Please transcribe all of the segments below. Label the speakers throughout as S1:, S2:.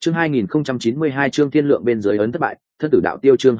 S1: Chương 2092 chương thiên lượng bên dưới ấn thất bại, thân tử đạo tiêu chương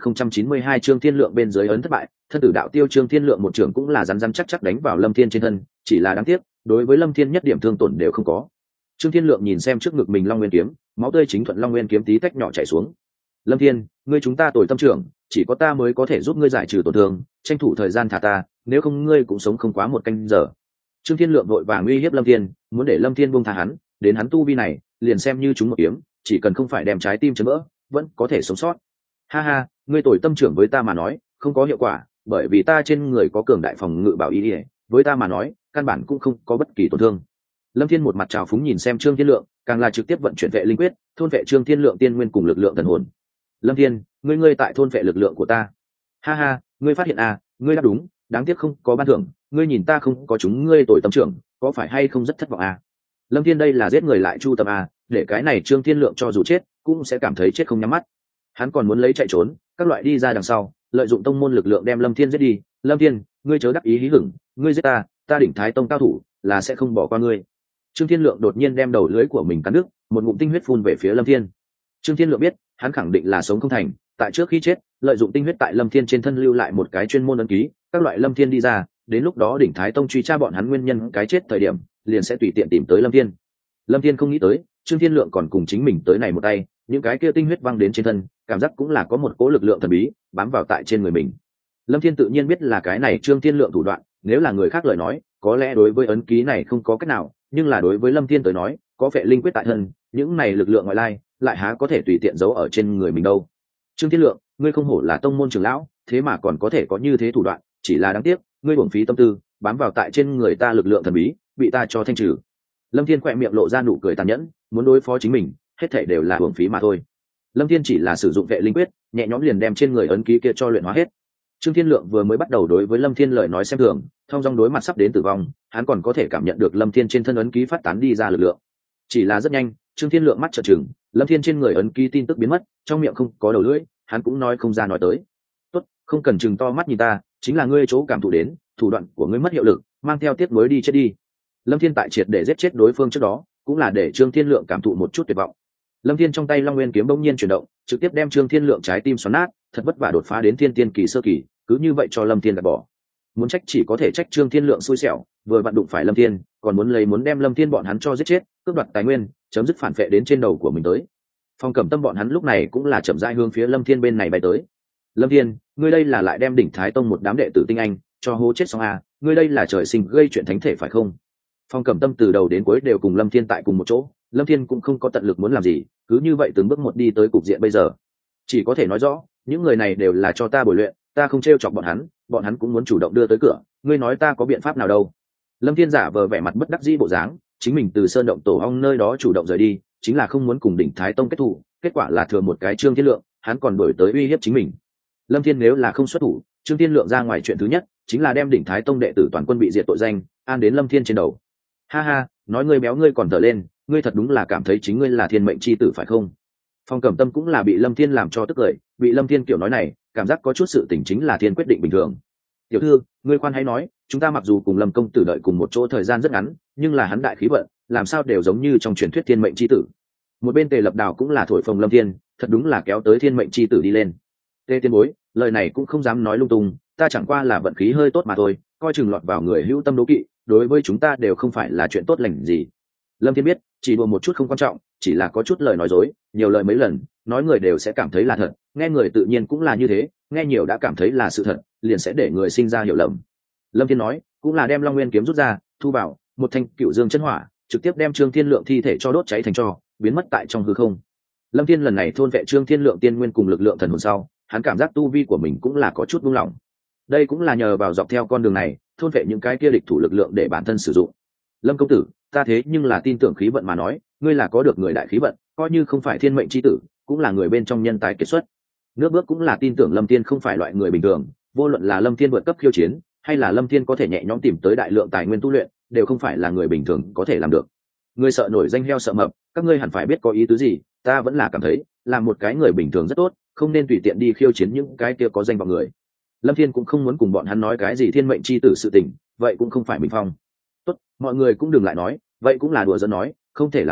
S1: 2092 chương thiên lượng bên dưới ấn thất bại, thân tử đạo tiêu chương thiên lượng một trường cũng là rắn rắn chắc chắc đánh vào Lâm Thiên trên thân, chỉ là đáng tiếc, đối với Lâm Thiên nhất điểm thương tổn đều không có. Trương Thiên Lượng nhìn xem trước ngực mình Long Nguyên kiếm, máu tươi chính thuận Long Nguyên kiếm tí tách nhỏ chảy xuống. Lâm Thiên, ngươi chúng ta tồi tâm trưởng, chỉ có ta mới có thể giúp ngươi giải trừ tổn thương, tranh thủ thời gian thả ta, nếu không ngươi cũng sống không quá một canh giờ. Trương Thiên Lượng vội vàng uy hiếp Lâm Thiên, muốn để Lâm Thiên buông tha hắn, đến hắn tu vi này, liền xem như chúng một kiếm, chỉ cần không phải đem trái tim chấn vỡ, vẫn có thể sống sót. Ha ha, ngươi tồi tâm trưởng với ta mà nói, không có hiệu quả, bởi vì ta trên người có cường đại phòng ngự bảo y, với ta mà nói, căn bản cũng không có bất kỳ tổn thương. Lâm Thiên một mặt trào phúng nhìn xem Trương Thiên Lượng, càng là trực tiếp vận chuyển vệ linh quyết, thôn vệ Trương Thiên Lượng tiên nguyên cùng lực lượng thần hồn. Lâm Thiên, ngươi tại thôn vệ lực lượng của ta. Ha ha, ngươi phát hiện à, ngươi đáp đúng, đáng tiếc không có ban thưởng, ngươi nhìn ta không có chúng ngươi tồi tâm trưởng, có phải hay không rất thất vọng à? Lâm Thiên đây là giết người lại chu tâm à, để cái này Trương Thiên Lượng cho dù chết, cũng sẽ cảm thấy chết không nhắm mắt. Hắn còn muốn lấy chạy trốn, các loại đi ra đằng sau, lợi dụng tông môn lực lượng đem Lâm Thiên giết đi. Lâm Thiên, ngươi chớ đắc ý hí hửng, ngươi giết ta, ta đỉnh Thái Tông cao thủ, là sẽ không bỏ qua ngươi. Trương Thiên Lượng đột nhiên đem đầu lưỡi của mình cắn đứt, một ngụm tinh huyết phun về phía Lâm Thiên. Trương Thiên Lượng biết, hắn khẳng định là sống không thành, tại trước khi chết, lợi dụng tinh huyết tại Lâm Thiên trên thân lưu lại một cái chuyên môn ấn ký, các loại Lâm Thiên đi ra, đến lúc đó đỉnh Thái Tông truy tra bọn hắn nguyên nhân cái chết thời điểm, liền sẽ tùy tiện tìm tới Lâm Thiên. Lâm Thiên không nghĩ tới, Trương Thiên Lượng còn cùng chính mình tới này một tay, những cái kia tinh huyết văng đến trên thân, cảm giác cũng là có một cỗ lực lượng thần bí bám vào tại trên người mình. Lâm Thiên tự nhiên biết là cái này Trương Thiên Lượng thủ đoạn, nếu là người khác lời nói, có lẽ đối với ấn ký này không có cách nào, nhưng là đối với Lâm Thiên tới nói, có vệ linh quyết tại thân, những này lực lượng ngoại lai, lại há có thể tùy tiện giấu ở trên người mình đâu. Trương Thiên Lượng, ngươi không hổ là tông môn trưởng lão, thế mà còn có thể có như thế thủ đoạn, chỉ là đáng tiếc, ngươi uổng phí tâm tư, bám vào tại trên người ta lực lượng thần bí, bị ta cho thanh trừ. Lâm Thiên khẽ miệng lộ ra nụ cười tàn nhẫn, muốn đối phó chính mình, hết thảy đều là uổng phí mà thôi. Lâm Thiên chỉ là sử dụng vệ linh quyết, nhẹ nhõm liền đem trên người ấn ký kia cho luyện hóa hết. Trương Thiên Lượng vừa mới bắt đầu đối với Lâm Thiên lời nói xem thường, thông dong đối mặt sắp đến tử vong, hắn còn có thể cảm nhận được Lâm Thiên trên thân ấn ký phát tán đi ra lực lượng. Chỉ là rất nhanh, Trương Thiên Lượng mắt trợn trừng, Lâm Thiên trên người ấn ký tin tức biến mất, trong miệng không có đầu lưỡi, hắn cũng nói không ra nói tới. "Tốt, không cần trừng to mắt nhìn ta, chính là ngươi chỗ cảm thụ đến, thủ đoạn của ngươi mất hiệu lực, mang theo tiếc nuối đi chết đi." Lâm Thiên tại triệt để giết chết đối phương trước đó, cũng là để Trương Thiên Lượng cảm thụ một chút tuyệt vọng. Lâm Thiên trong tay Long Nguyên kiếm bỗng nhiên chuyển động, trực tiếp đem Trương Thiên Lượng trái tim xoắn nát, thật vất vả đột phá đến Thiên Tiên kỳ sơ kỳ, cứ như vậy cho Lâm Thiên gạt bỏ. Muốn trách chỉ có thể trách Trương Thiên Lượng xui xẻo, vừa vặn đụng phải Lâm Thiên, còn muốn đem Lâm Thiên bọn hắn cho giết chết, cướp đoạt tài nguyên, chấm dứt phản phệ đến trên đầu của mình tới. Phong Cẩm Tâm bọn hắn lúc này cũng là chậm rãi hướng phía Lâm Thiên bên này bay tới. "Lâm Thiên, ngươi đây là lại đem đỉnh Thái Tông một đám đệ tử tinh anh cho hố chết xong à, ngươi đây là trời sinh gây chuyện thánh thể phải không?" Phong Cẩm Tâm từ đầu đến cuối đều cùng Lâm Thiên tại cùng một chỗ, Lâm Thiên cũng không có tận lực muốn làm gì, cứ như vậy từng bước một đi tới cục diện bây giờ. Chỉ có thể nói rõ, những người này đều là cho ta bồi luyện, ta không trêu chọc bọn hắn cũng muốn chủ động đưa tới cửa, ngươi nói ta có biện pháp nào đâu. Lâm Thiên giả vờ vẻ mặt bất đắc dĩ bộ dáng, chính mình từ sơn động tổ ong nơi đó chủ động rời đi, chính là không muốn cùng đỉnh Thái Tông kết thù, kết quả là thừa một cái Trương Thiên Lượng, hắn còn đổi tới uy hiếp chính mình. Lâm Thiên nếu là không xuất thủ, Trương Thiên Lượng ra ngoài chuyện thứ nhất chính là đem đỉnh Thái Tông đệ tử toàn quân bị diệt tội danh an đến Lâm Thiên trên đầu. Ha ha, nói ngươi béo ngươi còn thở lên, ngươi thật đúng là cảm thấy chính ngươi là thiên mệnh chi tử phải không? Phong Cẩm Tâm cũng là bị Lâm Thiên làm cho tức cười, bị Lâm Thiên kiểu nói này, cảm giác có chút sự tình chính là thiên quyết định bình thường. "Tiểu thư, ngươi khoan hãy nói, chúng ta mặc dù cùng Lâm công tử đợi cùng một chỗ thời gian rất ngắn, nhưng là hắn đại khí vận, làm sao đều giống như trong truyền thuyết thiên mệnh chi tử." Một bên Tề Lập Đào cũng là thổi phồng Lâm Thiên, thật đúng là kéo tới thiên mệnh chi tử đi lên. "Tề tiên bối, lời này cũng không dám nói lung tung, ta chẳng qua là vận khí hơi tốt mà thôi, coi chừng lọt vào người hữu tâm đố kỵ, đối với chúng ta đều không phải là chuyện tốt lành gì." Lâm Thiên biết, chỉ đùa một chút không quan trọng, chỉ là có chút lời nói dối, nhiều lời mấy lần, nói người đều sẽ cảm thấy là thật, nghe người tự nhiên cũng là như thế, nghe nhiều đã cảm thấy là sự thật, liền sẽ để người sinh ra hiểu lầm. Lâm Thiên nói, cũng là đem Long Nguyên kiếm rút ra, thu vào một thanh Cửu Dương chân hỏa, trực tiếp đem Trương Thiên Lượng thi thể cho đốt cháy thành tro, biến mất tại trong hư không. Lâm Thiên lần này thôn vệ Trương Thiên Lượng tiên nguyên cùng lực lượng thần hồn sau, hắn cảm giác tu vi của mình cũng là có chút buông lỏng. Đây cũng là nhờ vào dọc theo con đường này, thôn vệ những cái kia địch thủ lực lượng để bản thân sử dụng. "Lâm công tử, ta thế nhưng là tin tưởng khí vận mà nói, ngươi là có được người đại khí vận, coi như không phải thiên mệnh chi tử, cũng là người bên trong nhân tài kiệt xuất." Nước Bước cũng là tin tưởng Lâm Thiên không phải loại người bình thường, vô luận là Lâm Thiên vượt cấp khiêu chiến, hay là Lâm Thiên có thể nhẹ nhõm tìm tới đại lượng tài nguyên tu luyện, đều không phải là người bình thường có thể làm được. "Ngươi sợ nổi danh heo sợ mập, các ngươi hẳn phải biết có ý tứ gì, ta vẫn là cảm thấy, là một cái người bình thường rất tốt, không nên tùy tiện đi khiêu chiến những cái kia có danh vọng người." Lâm Thiên cũng không muốn cùng bọn hắn nói cái gì thiên mệnh chi tử sự tình, vậy cũng không phải mình phong. "Tốt, mọi người cũng đừng lại nói, vậy cũng là đùa giỡn nói, không thể làm thật,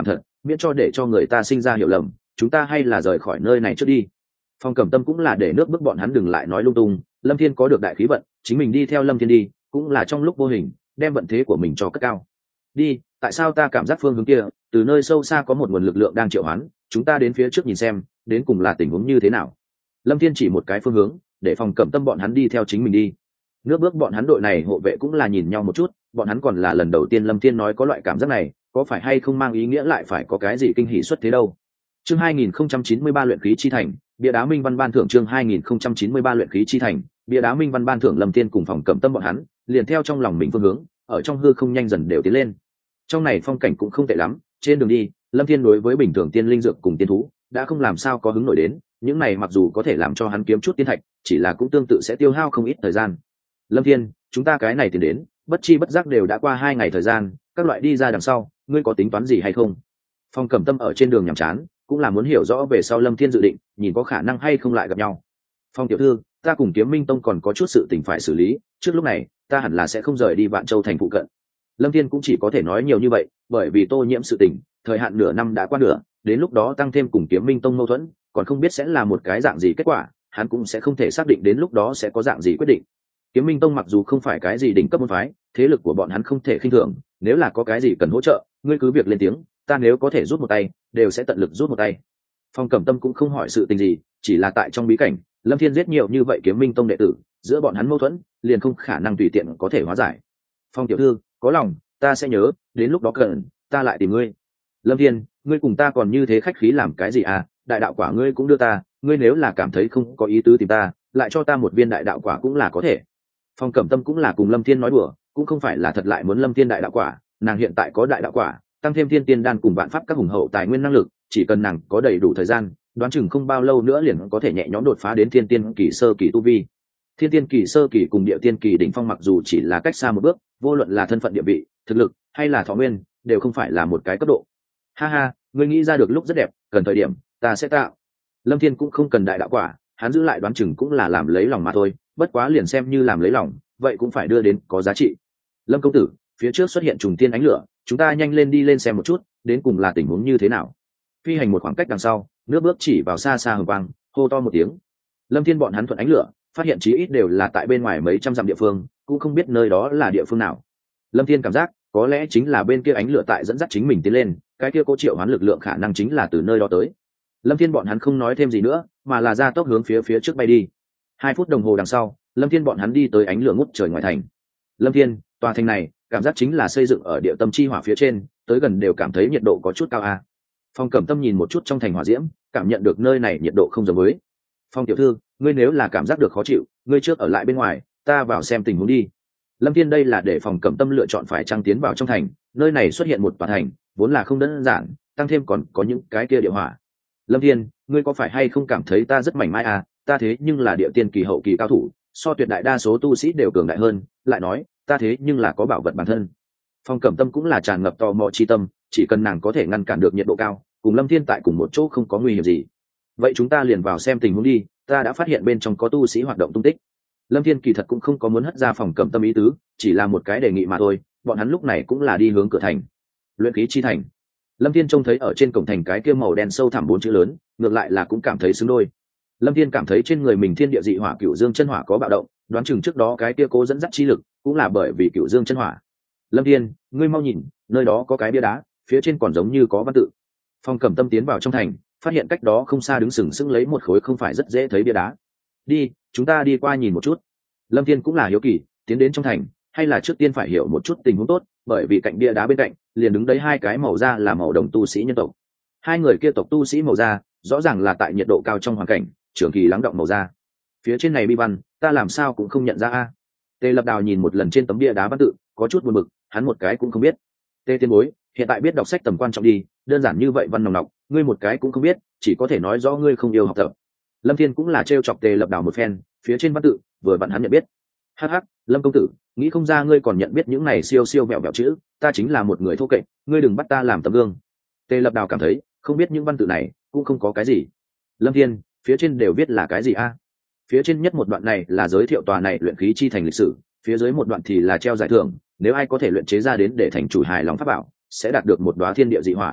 S1: miễn cho để cho người ta sinh ra hiểu lầm, chúng ta hay là rời khỏi nơi này trước đi. Phong Cẩm Tâm cũng là để nước bước bọn hắn đừng lại nói lung tung, Lâm Thiên có được đại khí vận, chính mình đi theo Lâm Thiên đi cũng là trong lúc vô hình đem vận thế của mình cho cất cao. Đi, tại sao ta cảm giác phương hướng kia từ nơi sâu xa có một nguồn lực lượng đang triệu hoán, chúng ta đến phía trước nhìn xem đến cùng là tình huống như thế nào. Lâm Thiên chỉ một cái phương hướng để Phong Cẩm Tâm bọn hắn đi theo chính mình đi. Nước bước bọn hắn đội này hộ vệ cũng là nhìn nhau một chút, bọn hắn còn là lần đầu tiên Lâm Thiên nói có loại cảm giác này, có phải hay không mang ý nghĩa lại phải có cái gì kinh hỉ xuất thế đâu. Chương 2093 luyện khí chi thành, bia đá minh văn ban thưởng. Chương 2093 luyện khí chi thành, bia đá minh văn ban thưởng. Lâm Thiên cùng Phong Cẩm Tâm bọn hắn liền theo trong lòng mình phương hướng, ở trong hư không nhanh dần đều tiến lên. Trong này phong cảnh cũng không tệ lắm, trên đường đi Lâm Thiên đối với bình thường tiên linh dược cùng tiên thú đã không làm sao có hứng nổi đến, những này mặc dù có thể làm cho hắn kiếm chút tiên thạch, chỉ là cũng tương tự sẽ tiêu hao không ít thời gian. Lâm Thiên, chúng ta cái này tiến đến bất chi bất giác đều đã qua 2 ngày thời gian, các loại đi ra đằng sau ngươi có tính toán gì hay không? Phong Cẩm Tâm ở trên đường nhàm chán cũng là muốn hiểu rõ về sau Lâm Thiên dự định, nhìn có khả năng hay không lại gặp nhau. Phong tiểu thư, ta cùng Kiếm Minh Tông còn có chút sự tình phải xử lý, trước lúc này ta hẳn là sẽ không rời đi Vạn Châu thành phụ cận. Lâm Thiên cũng chỉ có thể nói nhiều như vậy, bởi vì Tô Nhiễm sự tình thời hạn nửa năm đã qua nửa, đến lúc đó tăng thêm cùng Kiếm Minh Tông mâu thuẫn, còn không biết sẽ là một cái dạng gì kết quả, hắn cũng sẽ không thể xác định đến lúc đó sẽ có dạng gì quyết định. Kiếm Minh Tông mặc dù không phải cái gì đỉnh cấp môn phái, thế lực của bọn hắn không thể khinh thường, nếu là có cái gì cần hỗ trợ, ngươi cứ việc lên tiếng, ta nếu có thể rút một tay, đều sẽ tận lực rút một tay. Phong Cẩm Tâm cũng không hỏi sự tình gì, chỉ là tại trong bí cảnh, Lâm Thiên giết nhiều như vậy Kiếm Minh Tông đệ tử, giữa bọn hắn mâu thuẫn, liền không khả năng tùy tiện có thể hóa giải. Phong tiểu thư, có lòng, ta sẽ nhớ, đến lúc đó cần, ta lại tìm ngươi. Lâm Thiên, ngươi cùng ta còn như thế khách khí làm cái gì à? Đại đạo quả ngươi cũng đưa ta, ngươi nếu là cảm thấy không có ý tứ tìm ta, lại cho ta một viên đại đạo quả cũng là có thể. Phong Cẩm Tâm cũng là cùng Lâm Thiên nói đùa, cũng không phải là thật lại muốn Lâm Thiên đại đạo quả, nàng hiện tại có đại đạo quả, tăng thêm thiên tiên đan cùng vạn pháp các hùng hậu tài nguyên năng lực, chỉ cần nàng có đầy đủ thời gian, đoán chừng không bao lâu nữa liền có thể nhẹ nhõm đột phá đến thiên tiên kỳ sơ kỳ tu vi. Thiên tiên kỳ sơ kỳ cùng địa tiên kỳ đỉnh phong mặc dù chỉ là cách xa một bước, vô luận là thân phận địa vị, thực lực hay là thọ nguyên, đều không phải là một cái cấp độ. Ha ha, ngươi nghĩ ra được lúc rất đẹp, cần thời điểm ta sẽ tạo. Lâm Thiên cũng không cần đại đạo quả, hắn giữ lại đoán chừng cũng là làm lấy lòng mà thôi, bất quá liền xem như làm lấy lòng, vậy cũng phải đưa đến có giá trị. Lâm công tử, phía trước xuất hiện trùng tiên ánh lửa, chúng ta nhanh lên đi lên xem một chút, đến cùng là tình huống như thế nào. Phi hành một khoảng cách đằng sau, nước bước chỉ vào xa xa hừng vang, hô to một tiếng. Lâm Thiên bọn hắn thuận ánh lửa, phát hiện chí ít đều là tại bên ngoài mấy trăm dặm địa phương, cũng không biết nơi đó là địa phương nào. Lâm Thiên cảm giác, có lẽ chính là bên kia ánh lửa tại dẫn dắt chính mình tiến lên, cái kia cố triệu hoán lực lượng khả năng chính là từ nơi đó tới. Lâm Thiên bọn hắn không nói thêm gì nữa, mà là ra tốc hướng phía trước bay đi. 2 phút đồng hồ đằng sau, Lâm Thiên bọn hắn đi tới ánh lửa ngút trời ngoài thành. Lâm Thiên, tòa thành này, cảm giác chính là xây dựng ở địa tâm chi hỏa phía trên, tới gần đều cảm thấy nhiệt độ có chút cao a. Phong Cẩm Tâm nhìn một chút trong thành hỏa diễm, cảm nhận được nơi này nhiệt độ không giống với. Phong tiểu thư, ngươi nếu là cảm giác được khó chịu, ngươi trước ở lại bên ngoài, ta vào xem tình huống đi. Lâm Thiên đây là để Phong Cẩm Tâm lựa chọn phải trang tiến vào trong thành, nơi này xuất hiện một tòa thành, vốn là không đơn giản, tăng thêm còn có những cái kia địa hỏa. Lâm Thiên, ngươi có phải hay không cảm thấy ta rất mảnh mai à? Ta thế nhưng là địa tiên kỳ hậu kỳ cao thủ, so tuyệt đại đa số tu sĩ đều cường đại hơn, lại nói, ta thế nhưng là có bảo vật bản thân. Phong Cẩm Tâm cũng là tràn ngập tò mò chi tâm, chỉ cần nàng có thể ngăn cản được nhiệt độ cao, cùng Lâm Thiên tại cùng một chỗ không có nguy hiểm gì. Vậy chúng ta liền vào xem tình huống đi, ta đã phát hiện bên trong có tu sĩ hoạt động tung tích. Lâm Thiên kỳ thật cũng không có muốn hất ra Phong Cẩm Tâm ý tứ, chỉ là một cái đề nghị mà thôi, bọn hắn lúc này cũng là đi hướng cửa thành. Luyện khí chi thành. Lâm Thiên trông thấy ở trên cổng thành cái kia màu đen sâu thẳm 4 chữ lớn, ngược lại là cũng cảm thấy xứng đôi. Lâm Thiên cảm thấy trên người mình thiên địa dị hỏa cửu dương chân hỏa có bạo động, đoán chừng trước đó cái kia cố dẫn dắt chi lực cũng là bởi vì cửu dương chân hỏa. Lâm Thiên, ngươi mau nhìn, nơi đó có cái bia đá, phía trên còn giống như có văn tự. Phong Cẩm Tâm tiến vào trong thành, phát hiện cách đó không xa đứng sừng sững lấy một khối không phải rất dễ thấy bia đá. Đi, chúng ta đi qua nhìn một chút. Lâm Thiên cũng là hiếu kỳ, tiến đến trong thành, hay là trước tiên phải hiểu một chút tình huống tốt, bởi vì cạnh bia đá bên cạnh liền đứng đấy 2 cái màu da là màu đồng tu sĩ nhân tộc. 2 người kia tộc tu sĩ màu da, rõ ràng là tại nhiệt độ cao trong hoàn cảnh, trường kỳ lắng động màu da. Phía trên này bi văn, ta làm sao cũng không nhận ra a. Tề Lập Đào nhìn một lần trên tấm bia đá văn tự, có chút buồn bực, hắn một cái cũng không biết. Tề Tiên Bối, hiện tại biết đọc sách tầm quan trọng đi, đơn giản như vậy văn nòng nọc, ngươi một cái cũng không biết, chỉ có thể nói rõ ngươi không yêu học tập. Lâm Thiên cũng là trêu chọc Tề Lập Đào một phen, phía trên văn tự, vừa vặn hắn nhận biết. Hắc hắc, Lâm công tử, nghĩ không ra ngươi còn nhận biết những này siêu siêu vẹo vẹo chữ, ta chính là một người thô kệch, ngươi đừng bắt ta làm tấm gương. Tề Lập Đào cảm thấy, không biết những văn tự này, cũng không có cái gì. Lâm Thiên, phía trên đều viết là cái gì a? Phía trên nhất một đoạn này là giới thiệu tòa này luyện khí chi thành lịch sử, phía dưới một đoạn thì là treo giải thưởng, nếu ai có thể luyện chế ra đến để thành chủ hài lòng pháp bảo, sẽ đạt được một đóa thiên địa dị hỏa.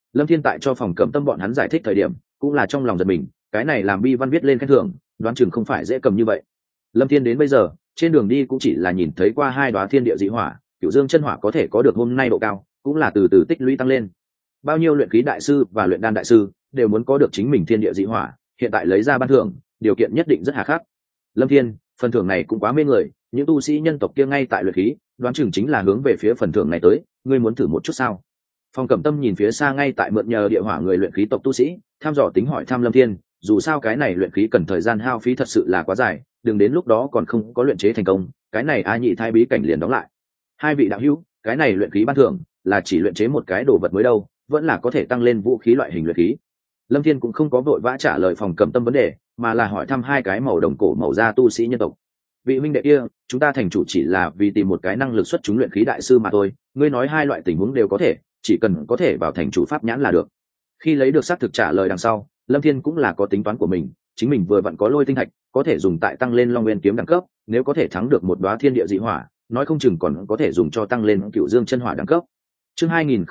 S1: Lâm Thiên tại cho Phòng Cẩm Tâm bọn hắn giải thích thời điểm cũng là trong lòng giật mình, cái này làm bi văn viết lên khen thưởng đoán chừng không phải dễ cầm như vậy. Lâm Thiên đến bây giờ trên đường đi cũng chỉ là nhìn thấy qua 2 đóa thiên địa dị hỏa, Cửu Dương chân hỏa có thể có được hôm nay độ cao cũng là từ từ tích lũy tăng lên. Bao nhiêu luyện khí đại sư và luyện đan đại sư đều muốn có được chính mình thiên địa dị hỏa, hiện tại lấy ra ban thưởng điều kiện nhất định rất hà khắc. Lâm Thiên, phần thưởng này cũng quá mê người, những tu sĩ nhân tộc kia ngay tại luyện khí đoán chừng chính là hướng về phía phần thưởng này tới, ngươi muốn thử một chút sao? Phong Cẩm Tâm nhìn phía xa ngay tại mượn nhờ địa hỏa người luyện khí tộc tu sĩ tham dò tính hỏi thăm Lâm Thiên, dù sao cái này luyện khí cần thời gian hao phí thật sự là quá dài, đừng đến lúc đó còn không có luyện chế thành công, cái này A Nhị thai bí cảnh liền đóng lại. Hai vị đạo hữu, cái này luyện khí ban thưởng là chỉ luyện chế một cái đồ vật mới đâu, vẫn là có thể tăng lên vũ khí loại hình luyện khí. Lâm Thiên cũng không có vội vã trả lời Phòng Cẩm Tâm vấn đề, mà là hỏi thăm 2 cái màu đồng cổ màu da tu sĩ nhân tộc. Vị huynh đệ kia, chúng ta thành chủ chỉ là vì tìm một cái năng lực xuất chúng luyện khí đại sư mà thôi, ngươi nói 2 loại tình huống đều có thể, chỉ cần có thể vào thành chủ pháp nhãn là được. Khi lấy được xác thực trả lời đằng sau, Lâm Thiên cũng là có tính toán của mình, chính mình vừa vặn có lôi tinh thạch có thể dùng tại tăng lên Long Nguyên kiếm đẳng cấp, nếu có thể thắng được một đóa thiên địa dị hỏa, nói không chừng còn có thể dùng cho tăng lên Cửu Dương chân hỏa đẳng cấp. Chương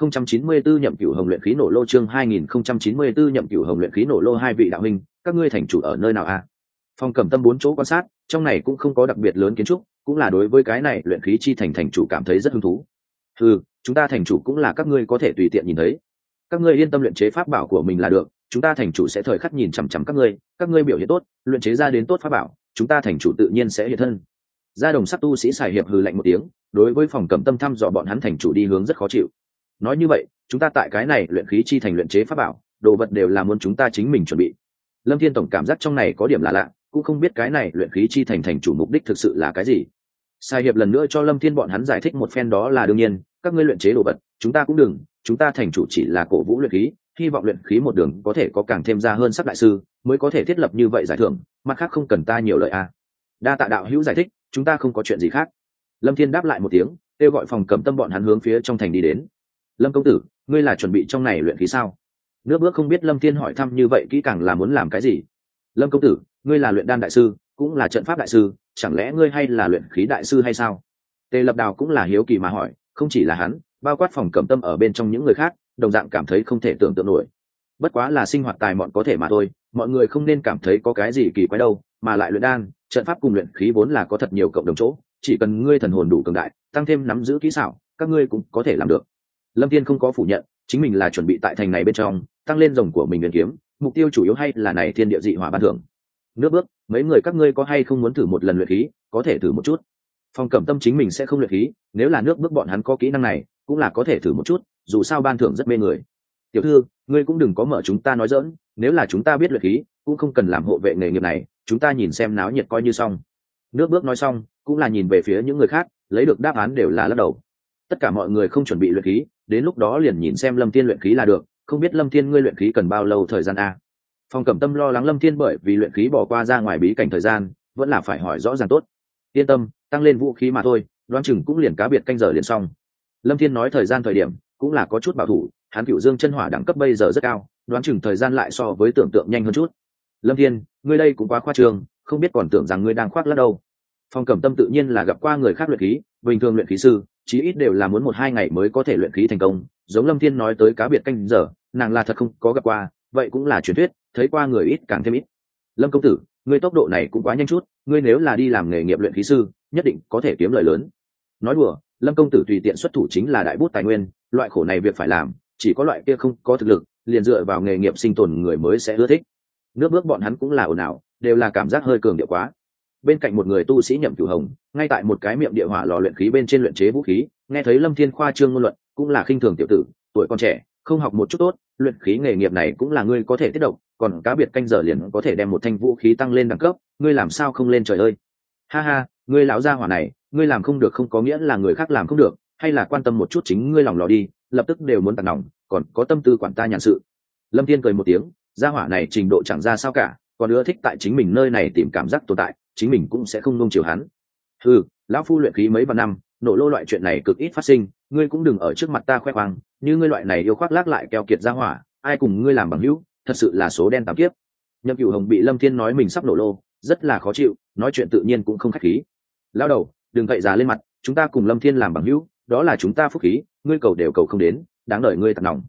S1: 2094 nhậm Cửu Hồng luyện khí nổ lô, chương 2094 nhậm Cửu Hồng luyện khí nổ lô. 2 vị đạo huynh, các ngươi thành chủ ở nơi nào a? Phong Cẩm Tâm 4 chỗ quan sát, trong này cũng không có đặc biệt lớn kiến trúc, cũng là đối với cái này luyện khí chi thành thành chủ cảm thấy rất hứng thú. Chúng ta thành chủ cũng là các ngươi có thể tùy tiện nhìn thấy. Các ngươi yên tâm luyện chế pháp bảo của mình là được, chúng ta thành chủ sẽ thời khắc nhìn chằm chằm các ngươi biểu hiện tốt, luyện chế ra đến tốt pháp bảo, chúng ta thành chủ tự nhiên sẽ hiện thân. Gia đồng sắc tu sĩ xài hiệp hừ lạnh một tiếng, đối với Phòng Cẩm Tâm thăm dò bọn hắn thành chủ đi hướng rất khó chịu. Nói như vậy, chúng ta tại cái này luyện khí chi thành luyện chế pháp bảo, đồ vật đều là muốn chúng ta chính mình chuẩn bị. Lâm Thiên tổng cảm giác trong này có điểm là lạ, cũng không biết cái này luyện khí chi thành thành chủ mục đích thực sự là cái gì. Sai hiệp lần nữa cho Lâm Thiên bọn hắn giải thích một phen, đó là đương nhiên, các ngươi luyện chế đồ vật, chúng ta cũng đừng, chúng ta thành chủ chỉ là cổ vũ luyện khí, hy vọng luyện khí một đường có thể có càng thêm ra hơn sắc đại sư, mới có thể thiết lập như vậy giải thưởng, mặt khác không cần ta nhiều lời a. Đa tạ đạo hữu giải thích, chúng ta không có chuyện gì khác. Lâm Thiên đáp lại một tiếng, kêu gọi Phòng Cẩm Tâm bọn hắn hướng phía trong thành đi đến. Lâm công tử, ngươi là chuẩn bị trong này luyện khí sao? Nước bước không biết Lâm Thiên hỏi thăm như vậy kỹ càng là muốn làm cái gì. Lâm công tử, ngươi là luyện đan đại sư, cũng là trận pháp đại sư, chẳng lẽ ngươi hay là luyện khí đại sư hay sao? Tề Lập Đào cũng là hiếu kỳ mà hỏi, không chỉ là hắn, bao quát Phòng Cẩm Tâm ở bên trong những người khác đồng dạng cảm thấy không thể tưởng tượng nổi. Bất quá là sinh hoạt tài mọn có thể mà thôi, mọi người không nên cảm thấy có cái gì kỳ quái đâu, mà lại luyện đan trận pháp cùng luyện khí vốn là có thật nhiều cộng đồng chỗ, chỉ cần ngươi thần hồn đủ cường đại, tăng thêm nắm giữ kỹ xảo, các ngươi cũng có thể làm được. Lâm Thiên không có phủ nhận chính mình là chuẩn bị tại thành này bên trong tăng lên rồng của mình huyền kiếm, mục tiêu chủ yếu hay là này thiên địa dị hỏa ban thưởng. Nước bước, mấy người các ngươi có hay không muốn thử một lần luyện khí, có thể thử một chút. Phong Cẩm Tâm chính mình sẽ không luyện khí, nếu là nước bước bọn hắn có kỹ năng này cũng là có thể thử một chút, dù sao ban thưởng rất mê người. Tiểu thư, ngươi cũng đừng có mở chúng ta nói giỡn, nếu là chúng ta biết luyện khí cũng không cần làm hộ vệ nghề nghiệp này, chúng ta nhìn xem náo nhiệt coi như xong. Nước bước nói xong cũng là nhìn về phía những người khác, lấy được đáp án đều là lắc đầu. Tất cả mọi người không chuẩn bị luyện khí, đến lúc đó liền nhìn xem Lâm Thiên luyện khí là được, không biết Lâm Thiên ngươi luyện khí cần bao lâu thời gian a? Phong Cẩm Tâm lo lắng Lâm Thiên bởi vì luyện khí bỏ qua ra ngoài bí cảnh thời gian, vẫn là phải hỏi rõ ràng tốt. Yên tâm, tăng lên vũ khí mà thôi, đoán chừng cũng liền cá biệt canh giờ liền xong. Lâm Thiên nói thời gian thời điểm cũng là có chút bảo thủ, hắn Cửu Dương chân hỏa đẳng cấp bây giờ rất cao, đoán chừng thời gian lại so với tưởng tượng nhanh hơn chút. Lâm Thiên, ngươi đây cũng quá khoa trương, không biết còn tưởng rằng ngươi đang khoác lác đâu. Phong Cẩm Tâm tự nhiên là gặp qua người khác luyện khí, bình thường luyện khí sư chí ít đều là muốn 1-2 ngày mới có thể luyện khí thành công, giống Lâm Thiên nói tới cá biệt canh giờ, nàng là thật không có gặp qua, vậy cũng là truyền thuyết, thấy qua người ít càng thêm ít. Lâm công tử, ngươi tốc độ này cũng quá nhanh chút, ngươi nếu là đi làm nghề nghiệp luyện khí sư, nhất định có thể kiếm lợi lớn. Nói đùa, Lâm công tử tùy tiện xuất thủ chính là đại bút tài nguyên, loại khổ này việc phải làm, chỉ có loại kia không có thực lực, liền dựa vào nghề nghiệp sinh tồn người mới sẽ ưa thích. Nước bước bọn hắn cũng là ồn ào, đều là cảm giác hơi cường điệu quá. Bên cạnh một người tu sĩ Nhậm Cửu Hồng, ngay tại một cái miệng địa hỏa lò luyện khí bên trên luyện chế vũ khí, nghe thấy Lâm Thiên khoa trương ngôn luận, cũng là khinh thường tiểu tử, tuổi còn trẻ, không học một chút tốt, luyện khí nghề nghiệp này cũng là ngươi có thể tiết động, còn cá biệt canh giờ liền có thể đem một thanh vũ khí tăng lên đẳng cấp, ngươi làm sao không lên trời ơi? Ha ha, ngươi lão gia hỏa này, ngươi làm không được không có nghĩa là người khác làm không được, hay là quan tâm một chút chính ngươi lòng lò đi, lập tức đều muốn tạt nòng, còn có tâm tư quản ta nhàn sự. Lâm Thiên cười một tiếng, gia hỏa này trình độ chẳng ra sao cả, còn ưa thích tại chính mình nơi này tìm cảm giác tồn tại, chính mình cũng sẽ không nung chiều hắn. Lão phu luyện khí mấy vạn năm, nổ lô loại chuyện này cực ít phát sinh, ngươi cũng đừng ở trước mặt ta khoe khoang, như ngươi loại này yêu khoác lác lại keo kiệt gia hỏa, ai cùng ngươi làm bằng hữu, thật sự là số đen tám kiếp. Nhậm Cửu Hồng bị Lâm Thiên nói mình sắp nổ lô, rất là khó chịu, nói chuyện tự nhiên cũng không khách khí. Lão đầu, đừng cậy già lên mặt, chúng ta cùng Lâm Thiên làm bằng hữu, đó là chúng ta phúc khí, ngươi cầu đều cầu không đến, đáng đợi ngươi tận lòng.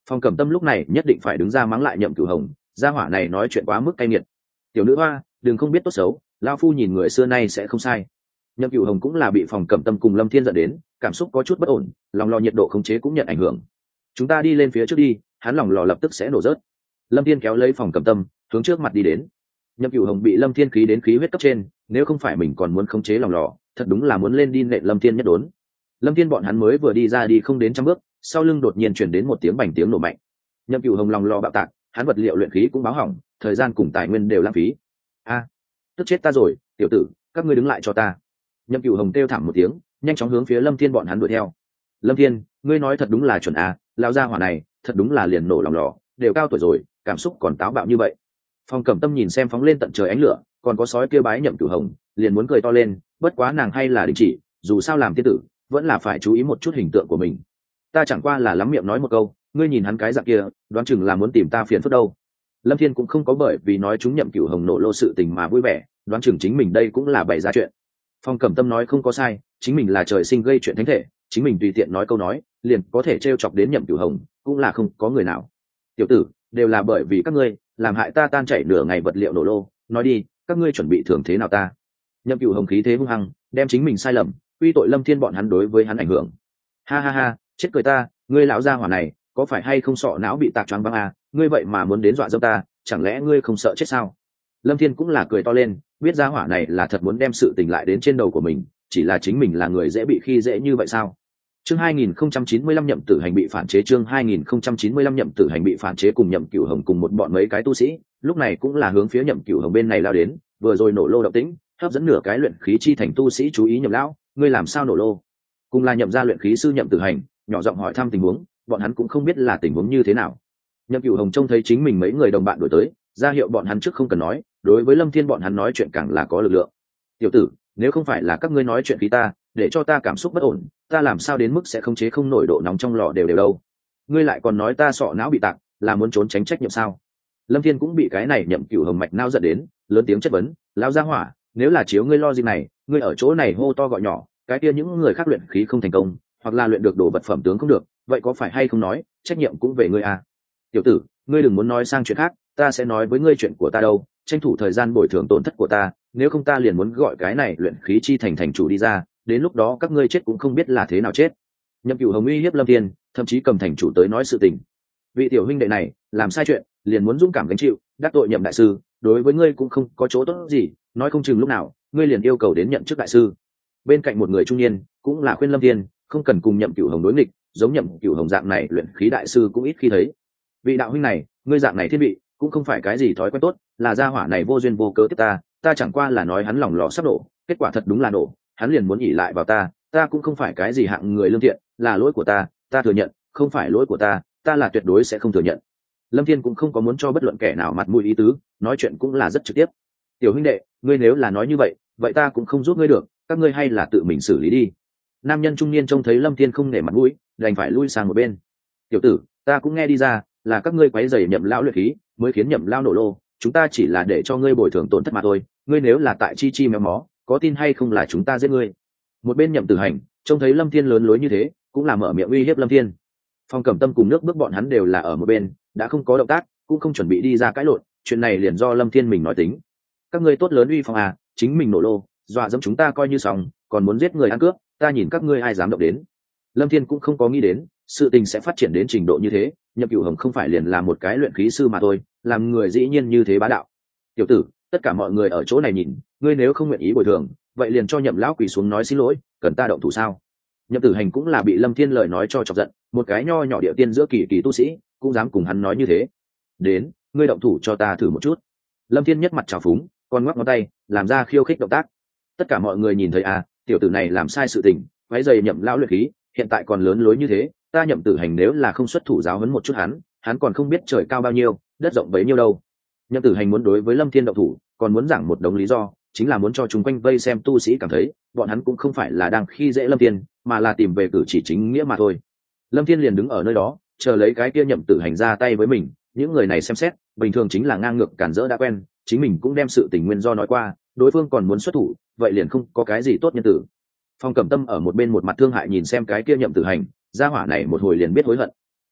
S1: Phong Cẩm Tâm lúc này nhất định phải đứng ra mắng lại Nhậm Cửu Hồng, gia hỏa này nói chuyện quá mức cay nghiệt. Tiểu nữ hoa, đừng không biết tốt xấu, lão phu nhìn người xưa nay sẽ không sai. Nhậm Cửu Hồng cũng là bị Phong Cẩm Tâm cùng Lâm Thiên giận đến, cảm xúc có chút bất ổn, lòng lò nhiệt độ khống chế cũng nhận ảnh hưởng. Chúng ta đi lên phía trước đi, hắn lòng lò lập tức sẽ nổ rớt. Lâm Thiên kéo lấy Phong Cẩm Tâm hướng trước mặt đi đến. Nhậm Cửu Hồng bị Lâm Thiên khí đến khí huyết cấp trên, nếu không phải mình còn muốn khống chế lòng lò, thật đúng là muốn lên đi nện Lâm Thiên nhất đốn. Lâm Thiên bọn hắn mới vừa đi ra đi không đến trăm bước, sau lưng đột nhiên truyền đến một tiếng bành tiếng nổ mạnh. Nhậm Cửu Hồng lòng lò bạo tạc, hắn vật liệu luyện khí cũng báo hỏng, thời gian cùng tài nguyên đều lãng phí. A, tức chết ta rồi, tiểu tử, các ngươi đứng lại cho ta. Nhậm Cửu Hồng kêu thảm một tiếng, nhanh chóng hướng phía Lâm Thiên bọn hắn đuổi theo. Lâm Thiên, ngươi nói thật đúng là chuẩn a, lão gia hỏa này, thật đúng là liền nổ lòng lò, đều cao tuổi rồi, cảm xúc còn táo bạo như vậy. Phong Cẩm Tâm nhìn xem phóng lên tận trời ánh lửa, còn có sói kia bái Nhậm Cửu Hồng, liền muốn cười to lên, bất quá nàng hay là đình chỉ, dù sao làm tiên tử, vẫn là phải chú ý một chút hình tượng của mình. Ta chẳng qua là lắm miệng nói một câu, ngươi nhìn hắn cái dạng kia, đoán chừng là muốn tìm ta phiền phức đâu. Lâm Thiên cũng không có bởi vì nói chúng Nhậm Cửu Hồng nổ lô sự tình mà vui vẻ, đoán chừng chính mình đây cũng là bày ra chuyện. Phong Cẩm Tâm nói không có sai, chính mình là trời sinh gây chuyện thánh thể, chính mình tùy tiện nói câu nói, liền có thể trêu chọc đến Nhậm Cửu Hồng, cũng là không có người nào. Tiểu tử, đều là bởi vì các ngươi, làm hại ta tan chảy nửa ngày vật liệu nổ lô, nói đi, các ngươi chuẩn bị thưởng thế nào ta? Nhậm Cửu Hồng khí thế hung hăng, đem chính mình sai lầm, quy tội Lâm Thiên bọn hắn đối với hắn ảnh hưởng. Ha ha ha, chết cười ta, ngươi lão gia hỏa này, có phải hay không sọ não bị tạc choáng váng à, ngươi vậy mà muốn đến dọa dẫm ta, chẳng lẽ ngươi không sợ chết sao? Lâm Thiên cũng là cười to lên, biết gia hỏa này là thật muốn đem sự tình lại đến trên đầu của mình, chỉ là chính mình là người dễ bị khi dễ như vậy sao? Chương 2095 Nhậm Tử Hành bị phản chế. Chương 2095 Nhậm Tử Hành bị phản chế cùng Nhậm Cửu Hồng cùng một bọn mấy cái tu sĩ, lúc này cũng là hướng phía Nhậm Cửu Hồng bên này lao đến, vừa rồi nổ lô động tĩnh, hấp dẫn nửa cái luyện khí chi thành tu sĩ chú ý. Nhậm lão, ngươi làm sao nổ lô? Cùng là Nhậm gia luyện khí sư Nhậm Tử Hành, nhỏ giọng hỏi thăm tình huống, bọn hắn cũng không biết là tình huống như thế nào. Nhậm Cửu Hồng trông thấy chính mình mấy người đồng bạn đuổi tới, ra hiệu bọn hắn trước không cần nói, đối với Lâm Thiên bọn hắn nói chuyện càng là có lực lượng. Tiểu tử, nếu không phải là các ngươi nói chuyện khí ta, để cho ta cảm xúc bất ổn, ta làm sao đến mức sẽ khống chế không nổi độ nóng trong lò đều đâu. Ngươi lại còn nói ta sọ não bị tạc, là muốn trốn tránh trách nhiệm sao? Lâm Thiên cũng bị cái này Nhậm Cửu Hồng mạch não giận đến, lớn tiếng chất vấn, lão gia hỏa, nếu là chiếu ngươi lo gì này, ngươi ở chỗ này hô to gọi nhỏ, cái kia những người khác luyện khí không thành công, hoặc là luyện được đồ vật phẩm tướng không được, vậy có phải hay không nói, trách nhiệm cũng về ngươi à? Tiểu tử, ngươi đừng muốn nói sang chuyện khác, ta sẽ nói với ngươi chuyện của ta đâu, tranh thủ thời gian bồi thường tổn thất của ta, nếu không ta liền muốn gọi cái này luyện khí chi thành thành chủ đi ra, đến lúc đó các ngươi chết cũng không biết là thế nào chết. Nhậm Cửu Hồng uy hiếp Lâm Thiên, thậm chí cầm thành chủ tới nói sự tình. Vị tiểu huynh đệ này làm sai chuyện, liền muốn dũng cảm gánh chịu, đắc tội Nhậm đại sư, đối với ngươi cũng không có chỗ tốt gì, nói không chừng lúc nào ngươi liền yêu cầu đến nhận chức đại sư. Bên cạnh một người trung niên cũng là khuyên Lâm Thiên không cần cùng Nhậm Cửu Hồng đối nghịch, giống Nhậm Cửu Hồng dạng này luyện khí đại sư cũng ít khi thấy. Vị đạo huynh này, ngươi dạng này thiên vị cũng không phải cái gì thói quen tốt, là gia hỏa này vô duyên vô cớ tiếp ta chẳng qua là nói hắn lòng lò sắp nổ, kết quả thật đúng là nổ, hắn liền muốn ỉ lại vào ta cũng không phải cái gì hạng người lương thiện, là lỗi của ta thừa nhận, không phải lỗi của ta là tuyệt đối sẽ không thừa nhận. Lâm Thiên cũng không có muốn cho bất luận kẻ nào mặt mũi ý tứ, nói chuyện cũng là rất trực tiếp. Tiểu huynh đệ, ngươi nếu là nói như vậy ta cũng không giúp ngươi được, các ngươi hay là tự mình xử lý đi. Nam nhân trung niên trông thấy Lâm Thiên không nể mặt mũi, đành phải lui sang một bên. Tiểu tử, ta cũng nghe đi ra, là các ngươi quấy rầy Nhậm lão luyện khí, mới khiến Nhậm lão nổ lô, chúng ta chỉ là để cho ngươi bồi thường tổn thất mà thôi, ngươi nếu là tại chi méo mó, có tin hay không là chúng ta giết ngươi. Một bên Nhậm Tử Hành trông thấy Lâm Thiên lớn lối như thế, cũng là mở miệng uy hiếp Lâm Thiên. Phong Cẩm Tâm cùng nước bước bọn hắn đều là ở một bên, đã không có động tác, cũng không chuẩn bị đi ra cãi lộn, chuyện này liền do Lâm Thiên mình nói tính. Các ngươi tốt lớn uy phong à, chính mình nổ lô, dọa dẫm chúng ta coi như xong, còn muốn giết người ăn cướp, ta nhìn các ngươi ai dám động đến. Lâm Thiên cũng không có nghĩ đến sự tình sẽ phát triển đến trình độ như thế, Nhậm Cửu Hồng không phải liền là một cái luyện khí sư mà thôi, làm người dĩ nhiên như thế bá đạo. Tiểu tử, tất cả mọi người ở chỗ này nhìn, ngươi nếu không nguyện ý bồi thường, vậy liền cho Nhậm lão quỳ xuống nói xin lỗi, cần ta động thủ sao? Nhậm Tử Hành cũng là bị Lâm Thiên lời nói cho chọc giận, một cái nho nhỏ địa tiên giữa kỳ tu sĩ cũng dám cùng hắn nói như thế. Đến, ngươi động thủ cho ta thử một chút. Lâm Thiên nhất mặt trào phúng, còn ngoắc ngón tay làm ra khiêu khích động tác. Tất cả mọi người nhìn thấy à, tiểu tử này làm sai sự tình, váy giày Nhậm lão luyện khí, hiện tại còn lớn lối như thế, ta Nhậm Tử Hành nếu là không xuất thủ giáo huấn một chút hắn còn không biết trời cao bao nhiêu, đất rộng bấy nhiêu đâu. Nhậm Tử Hành muốn đối với Lâm Thiên động thủ, còn muốn giảng một đống lý do, chính là muốn cho chúng quanh vây xem tu sĩ cảm thấy bọn hắn cũng không phải là đang khi dễ Lâm Thiên, mà là tìm về cử chỉ chính nghĩa mà thôi. Lâm Thiên liền đứng ở nơi đó, chờ lấy cái kia Nhậm Tử Hành ra tay với mình, những người này xem xét, bình thường chính là ngang ngược cản rỡ đã quen, chính mình cũng đem sự tình nguyên do nói qua, đối phương còn muốn xuất thủ, vậy liền không có cái gì tốt nhân tử. Phong Cẩm Tâm ở một bên một mặt thương hại nhìn xem cái kia Nhậm Tử Hành, gia hỏa này một hồi liền biết hối hận.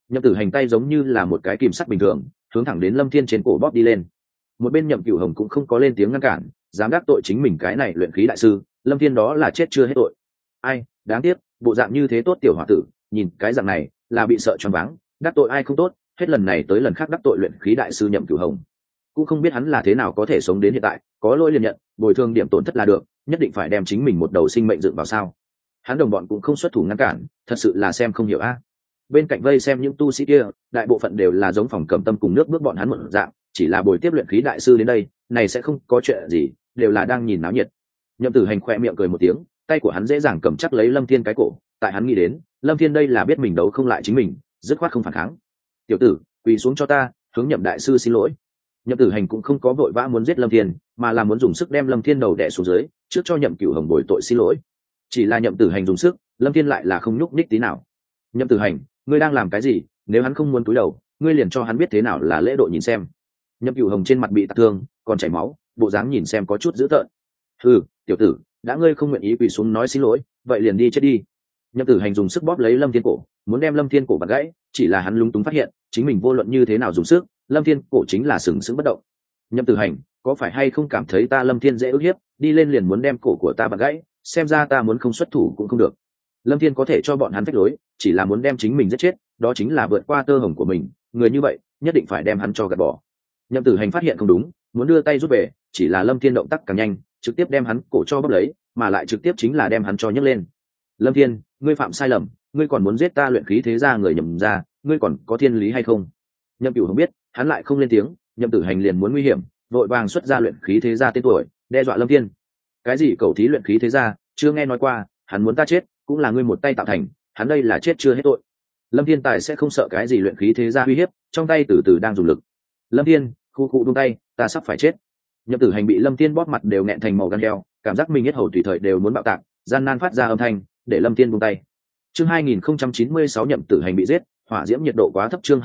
S1: Nhậm Tử Hành tay giống như là một cái kìm sắt bình thường hướng thẳng đến Lâm Thiên trên cổ bóp đi lên. Một bên Nhậm Cửu Hồng cũng không có lên tiếng ngăn cản, dám đắc tội chính mình cái này luyện khí đại sư, Lâm Thiên đó là chết chưa hết tội. Ai đáng tiếc, bộ dạng như thế tốt tiểu hòa tử, nhìn cái dạng này là bị sợ choáng váng, đắc tội ai không tốt, hết lần này tới lần khác đắc tội luyện khí đại sư Nhậm Cửu Hồng. Cũng không biết hắn là thế nào có thể sống đến hiện tại, có lỗi liền nhận, bồi thường điểm tổn thất là được, nhất định phải đem chính mình một đầu sinh mệnh dựng vào sao? Hắn đồng bọn cũng không xuất thủ ngăn cản, thật sự là xem không hiểu a. Bên cạnh vây xem những tu sĩ kia, đại bộ phận đều là giống Phòng Cẩm Tâm cùng nước bước bọn hắn một dạng, chỉ là buổi tiếp luyện khí đại sư đến đây, này sẽ không có chuyện gì, đều là đang nhìn náo nhiệt. Nhậm Tử Hành khẽ miệng cười một tiếng, tay của hắn dễ dàng cầm chắc lấy Lâm Thiên cái cổ, tại hắn nghĩ đến, Lâm Thiên đây là biết mình đấu không lại chính mình, dứt khoát không phản kháng. "Tiểu tử, quỳ xuống cho ta, hướng Nhậm đại sư xin lỗi." Nhậm Tử Hành cũng không có vội vã muốn giết Lâm Thiên, mà là muốn dùng sức đem Lâm Thiên đầu đè xuống dưới, trước cho Nhậm Cửu Hồng bồi tội xin lỗi. Chỉ là Nhậm Tử Hành dùng sức, Lâm Thiên lại là không nhúc nhích tí nào. "Nhậm Tử Hành, ngươi đang làm cái gì? Nếu hắn không muốn cúi đầu, ngươi liền cho hắn biết thế nào là lễ độ nhìn xem." Nhậm Cửu Hồng trên mặt bị tạc thương, còn chảy máu, bộ dáng nhìn xem có chút dữ tợn. "Hừ, tiểu tử, đã ngươi không nguyện ý quỳ xuống nói xin lỗi, vậy liền đi chết đi." Nhậm Tử Hành dùng sức bóp lấy Lâm Thiên cổ, muốn đem Lâm Thiên cổ bật gãy, chỉ là hắn lúng túng phát hiện, chính mình vô luận như thế nào dùng sức, Lâm Thiên cổ chính là sừng sững bất động. "Nhậm Tử Hành, có phải hay không cảm thấy ta Lâm Thiên dễ ức hiếp, đi lên liền muốn đem cổ của ta bật gãy, xem ra ta muốn không xuất thủ cũng không được." Lâm Thiên có thể cho bọn hắn phách lối, chỉ là muốn đem chính mình giết chết, đó chính là vượt qua tơ hồng của mình, người như vậy, nhất định phải đem hắn cho gạt bỏ. Nhậm Tử Hành phát hiện không đúng, muốn đưa tay rút về, chỉ là Lâm Thiên động tác càng nhanh, trực tiếp đem hắn cổ cho bóp lấy, mà lại trực tiếp chính là đem hắn cho nhấc lên. "Lâm Thiên, ngươi phạm sai lầm, ngươi còn muốn giết ta luyện khí thế gia người Nhậm gia, ngươi còn có thiên lý hay không?" Nhậm Cửu không biết, hắn lại không lên tiếng, Nhậm Tử Hành liền muốn nguy hiểm, vội vàng xuất ra luyện khí thế gia tên tuổi, đe dọa Lâm Thiên. "Cái gì cầu thí luyện khí thế gia, chưa nghe nói qua, hắn muốn ta chết, cũng là ngươi một tay tạo thành, hắn đây là chết chưa hết tội." Lâm Thiên Tài sẽ không sợ cái gì luyện khí thế gia uy hiếp, trong tay từ từ đang dùng lực. "Lâm Thiên, khu khu buông tay, ta sắp phải chết." Nhậm Tử Hành bị Lâm Thiên bóp mặt đều nghẹn thành màu gan heo, cảm giác mình hết hầu tùy thời đều muốn bạo tạc, gian nan phát ra âm thanh, để Lâm Thiên buông tay. Chương 2096 Nhậm Tử Hành bị giết, hỏa diễm nhiệt độ quá thấp. Chương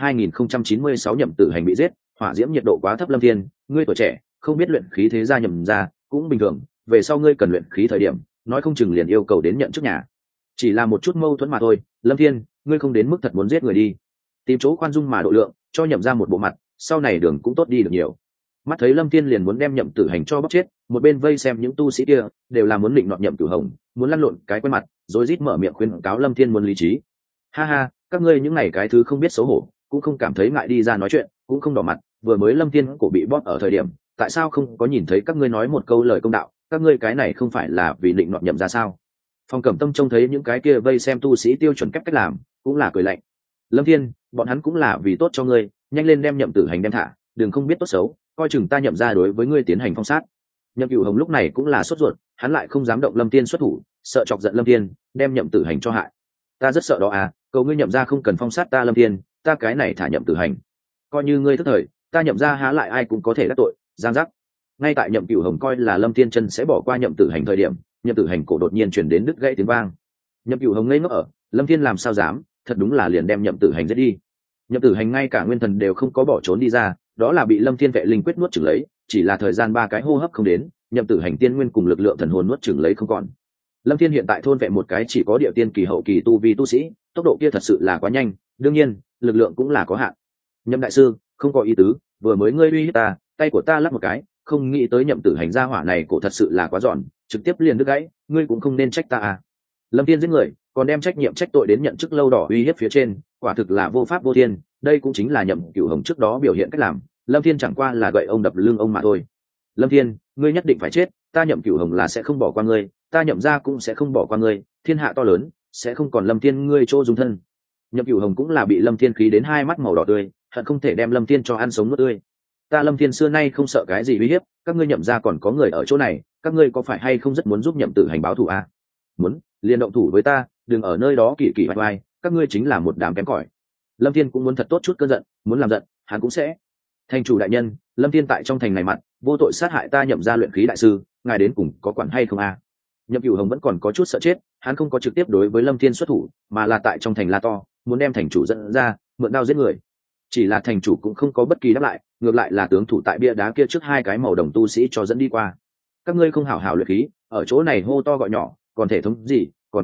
S1: 2096 Nhậm Tử Hành bị giết, hỏa diễm nhiệt độ quá thấp. "Lâm Thiên, ngươi tuổi trẻ, không biết luyện khí thế gia Nhậm gia, cũng bình thường, về sau ngươi cần luyện khí thời điểm, nói không chừng liền yêu cầu đến nhận trước nhà. Chỉ là một chút mâu thuẫn mà thôi, Lâm Thiên, ngươi không đến mức thật muốn giết người đi. Tìm chỗ khoan dung mà độ lượng, cho Nhậm ra một bộ mặt, sau này đường cũng tốt đi được nhiều." Mắt thấy Lâm Thiên liền muốn đem Nhậm Tử Hành cho bóc chết, một bên vây xem những tu sĩ kia đều là muốn định nọt Nhậm Cửu Hồng, muốn lăn lộn cái quen mặt, rồi rít mở miệng khuyên cáo Lâm Thiên muốn lý trí. "Ha ha, các ngươi những này cái thứ không biết xấu hổ, cũng không cảm thấy ngại đi ra nói chuyện, cũng không đỏ mặt, vừa mới Lâm Thiên cổ bị bóp ở thời điểm, tại sao không có nhìn thấy các ngươi nói một câu lời công đạo, các ngươi cái này không phải là vì định nọt Nhậm ra sao?" Phòng Cẩm Tâm trông thấy những cái kia vây xem tu sĩ tiêu chuẩn cách làm, cũng là cười lạnh. "Lâm Thiên, bọn hắn cũng là vì tốt cho ngươi, nhanh lên đem Nhậm Tử Hành đem thả, đừng không biết tốt xấu, coi chừng ta Nhậm ra đối với ngươi tiến hành phong sát." Nhậm Cửu Hồng lúc này cũng là sốt ruột, hắn lại không dám động Lâm Thiên xuất thủ, sợ chọc giận Lâm Thiên, đem Nhậm Tử Hành cho hại. "Ta rất sợ đó à, cầu ngươi Nhậm ra không cần phong sát ta Lâm Thiên, ta cái này thả Nhậm Tử Hành. Coi như ngươi thất thời, ta Nhậm ra há lại ai cũng có thể đắc tội." Giang giác. Ngay tại Nhậm Cửu Hồng coi là Lâm Thiên chân sẽ bỏ qua Nhậm Tử Hành thời điểm, Nhậm Tử Hành cổ đột nhiên truyền đến đứt gãy tiếng vang. Nhậm Cửu Hồng ngây ngốc ở, Lâm Thiên làm sao dám, thật đúng là liền đem Nhậm Tử Hành giết đi. Nhậm Tử Hành ngay cả nguyên thần đều không có bỏ trốn đi ra, đó là bị Lâm Thiên vệ linh quyết nuốt chửng lấy, chỉ là thời gian 3 cái hô hấp không đến, Nhậm Tử Hành tiên nguyên cùng lực lượng thần hồn nuốt chửng lấy không còn. Lâm Thiên hiện tại thôn vệ một cái chỉ có địa tiên kỳ hậu kỳ tu vi tu sĩ, tốc độ kia thật sự là quá nhanh, đương nhiên, lực lượng cũng là có hạn. "Nhậm đại sư, không có ý tứ, vừa mới ngươi uy hiếp ta, tay của ta lắc một cái, không nghĩ tới Nhậm Tử Hành gia hỏa này cổ thật sự là quá giòn, trực tiếp liền đứt gãy, ngươi cũng không nên trách ta à." Lâm Thiên giết người, còn đem trách nhiệm trách tội đến nhận chức lâu đỏ uy hiếp phía trên, quả thực là vô pháp vô thiên, đây cũng chính là Nhậm Cửu Hồng trước đó biểu hiện cách làm, Lâm Thiên chẳng qua là gậy ông đập lưng ông mà thôi. "Lâm Thiên, ngươi nhất định phải chết, ta Nhậm Cửu Hồng là sẽ không bỏ qua ngươi, ta Nhậm gia cũng sẽ không bỏ qua ngươi, thiên hạ to lớn, sẽ không còn Lâm Thiên ngươi chỗ dung thân." Nhậm Cửu Hồng cũng là bị Lâm Thiên khí đến hai mắt màu đỏ tươi, hận không thể đem Lâm Thiên cho ăn sống nuốt tươi. "Ta Lâm Thiên xưa nay không sợ cái gì uy hiếp, các ngươi Nhậm gia còn có người ở chỗ này, các ngươi có phải hay không rất muốn giúp Nhậm Tử Hành báo thù à? Muốn, liền động thủ với ta, đừng ở nơi đó kỳ kỳ vai vai, các ngươi chính là một đám kém cỏi." Lâm Thiên cũng muốn thật tốt chút cơn giận, muốn làm giận, hắn cũng sẽ. "Thành chủ đại nhân, Lâm Thiên tại trong thành này mặt, vô tội sát hại ta Nhậm gia luyện khí đại sư, ngài đến cùng có quản hay không à?" Nhậm Cửu Hồng vẫn còn có chút sợ chết, hắn không có trực tiếp đối với Lâm Thiên xuất thủ, mà là tại trong thành la to, muốn đem thành chủ dẫn ra, mượn đao giết người. Chỉ là thành chủ cũng không có bất kỳ đáp lại, ngược lại là tướng thủ tại bia đá kia trước hai cái màu đồng tu sĩ cho dẫn đi qua. "Các ngươi không hảo hảo luyện khí, ở chỗ này hô to gọi nhỏ, còn thể thống gì, còn có,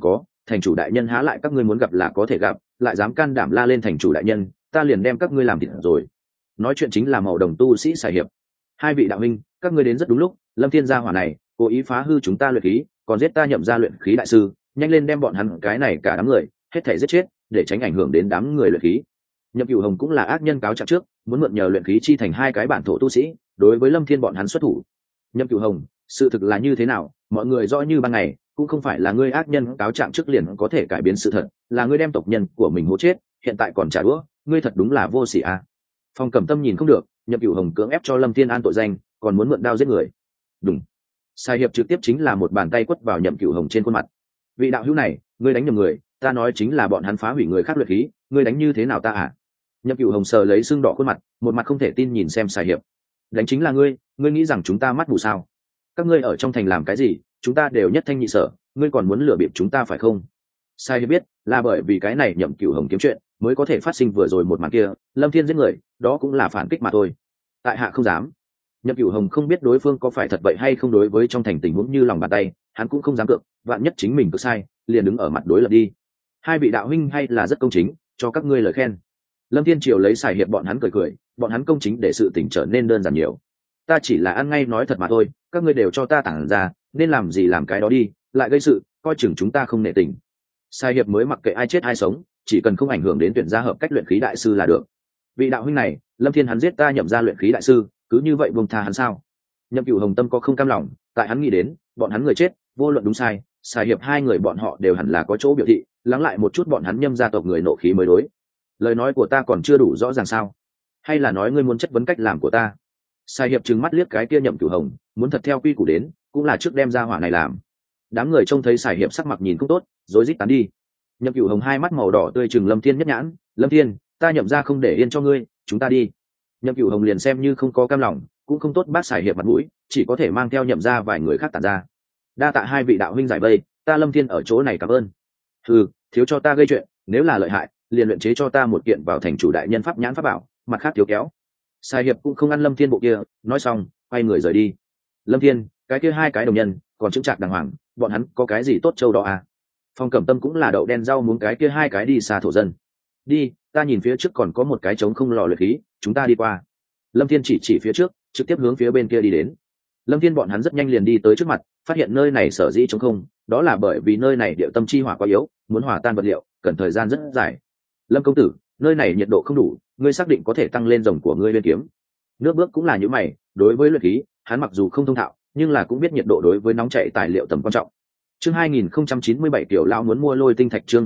S1: thành chủ đại nhân há lại các ngươi muốn gặp là có thể gặp, lại dám can đảm la lên thành chủ đại nhân, ta liền đem các ngươi làm thịt rồi. Nói chuyện chính là màu đồng tu sĩ xài hiệp. Hai vị đạo huynh, các ngươi đến rất đúng lúc, Lâm Thiên gia hỏa này cố ý phá hư chúng ta luyện khí, còn giết ta Nhậm gia luyện khí đại sư, nhanh lên đem bọn hắn cái này cả đám người hết thảy giết chết, để tránh ảnh hưởng đến đám người luyện khí. Nhậm Cửu Hồng cũng là ác nhân cáo trạng trước, muốn mượn nhờ luyện khí chi thành hai cái bản thổ tu sĩ, đối với Lâm Thiên bọn hắn xuất thủ. Nhậm Cửu Hồng, sự thực là như thế nào, mọi người rõ như ban ngày, cũng không phải là ngươi ác nhân cáo trạng trước liền có thể cải biến sự thật, là ngươi đem tộc nhân của mình hố chết, hiện tại còn trả đũa, ngươi thật đúng là vô sỉ à. Phong Cẩm Tâm nhìn không được, Nhậm Cửu Hồng cưỡng ép cho Lâm Thiên an tội danh, còn muốn mượn đao giết người. Đúng. Sai hiệp trực tiếp chính là một bàn tay quất vào Nhậm Cửu Hồng trên khuôn mặt. Vị đạo hữu này, ngươi đánh nhầm người, ta nói chính là bọn hắn phá hủy người khác luyện khí, ngươi đánh như thế nào ta à? Nhậm Cửu Hồng sờ lấy xương đỏ khuôn mặt, một mặt không thể tin nhìn xem Sai hiệp. Đánh chính là ngươi nghĩ rằng chúng ta mắt mù sao? Các ngươi ở trong thành làm cái gì, chúng ta đều nhất thanh nhị sở, ngươi còn muốn lừa bịp chúng ta phải không? Sai hiệp biết, là bởi vì cái này Nhậm Cửu Hồng kiếm chuyện, mới có thể phát sinh vừa rồi một màn kia, Lâm Thiên giết người, đó cũng là phản kích mà thôi. Tại hạ không dám. Nhậm Cửu Hồng không biết đối phương có phải thật vậy hay không, đối với trong thành tình huống như lòng bàn tay, hắn cũng không dám cược, vạn nhất chính mình cứ sai, liền đứng ở mặt đối lập đi. Hai vị đạo huynh hay là rất công chính, cho các ngươi lời khen. Lâm Thiên Triều lấy xài hiệp bọn hắn cười cười, bọn hắn công chính để sự tình trở nên đơn giản nhiều. Ta chỉ là ăn ngay nói thật mà thôi, các ngươi đều cho ta tản ra, nên làm gì làm cái đó đi, lại gây sự, coi chừng chúng ta không nể tình. Sai hiệp mới mặc kệ ai chết ai sống, chỉ cần không ảnh hưởng đến tuyển gia hợp cách luyện khí đại sư là được. Vị đạo huynh này, Lâm Thiên hắn giết ta Nhậm gia luyện khí đại sư, cứ như vậy buông tha hắn sao? Nhậm Cửu Hồng tâm có không cam lòng, tại hắn nghĩ đến, bọn hắn người chết, vô luận đúng sai, Sai hiệp hai người bọn họ đều hẳn là có chỗ biểu thị, lắng lại một chút bọn hắn Nhâm gia tộc người nộ khí mới đối. Lời nói của ta còn chưa đủ rõ ràng sao? Hay là nói ngươi muốn chất vấn cách làm của ta? Sai hiệp trừng mắt liếc cái kia Nhậm Cửu Hồng, muốn thật theo quy củ đến, cũng là trước đem ra hỏa này làm. Đám người trông thấy Sai hiệp sắc mặt nhìn không tốt, rối rít tán đi. Nhậm Cửu Hồng hai mắt màu đỏ tươi trừng Lâm Thiên nhất nhãn, Lâm Thiên, ta Nhậm gia không để yên cho ngươi, chúng ta đi. Nhậm Cửu Hồng liền xem như không có cam lòng, cũng không tốt bác Sai hiệp mặt mũi, chỉ có thể mang theo Nhậm gia vài người khác tản ra. Đa tạ hai vị đạo huynh giải vây, ta Lâm Thiên ở chỗ này cảm ơn. Thiếu cho ta gây chuyện, nếu là lợi hại, liền luyện chế cho ta một kiện vào thành chủ đại nhân pháp nhãn pháp bảo, mặt khác thiếu kéo. Sai hiệp cũng không ăn Lâm Thiên bộ kia, nói xong quay người rời đi. Lâm Thiên, cái kia hai cái đồng nhân còn chững chạc đàng hoàng, bọn hắn có cái gì tốt châu đó à? Phong Cẩm Tâm cũng là đậu đen rau muốn cái kia hai cái đi xa thổ dân. Đi, ta nhìn phía trước còn có một cái trống không lò luyện khí, chúng ta đi qua. Lâm Thiên chỉ phía trước, trực tiếp hướng phía bên kia đi đến. Lâm Thiên bọn hắn rất nhanh liền đi tới trước mặt, phát hiện nơi này sở dĩ trống không, đó là bởi vì nơi này địa tâm chi hỏa quá yếu, muốn hòa tan vật liệu cần thời gian rất dài. Lâm công tử, nơi này nhiệt độ không đủ, ngươi xác định có thể tăng lên rồng của ngươi lên kiếm. Nước bước cũng là như mày, đối với luyện khí, hắn mặc dù không thông thạo, nhưng là cũng biết nhiệt độ đối với nóng chảy tài liệu tầm quan trọng. Chương 2097 tiểu lão muốn mua lôi tinh thạch, chương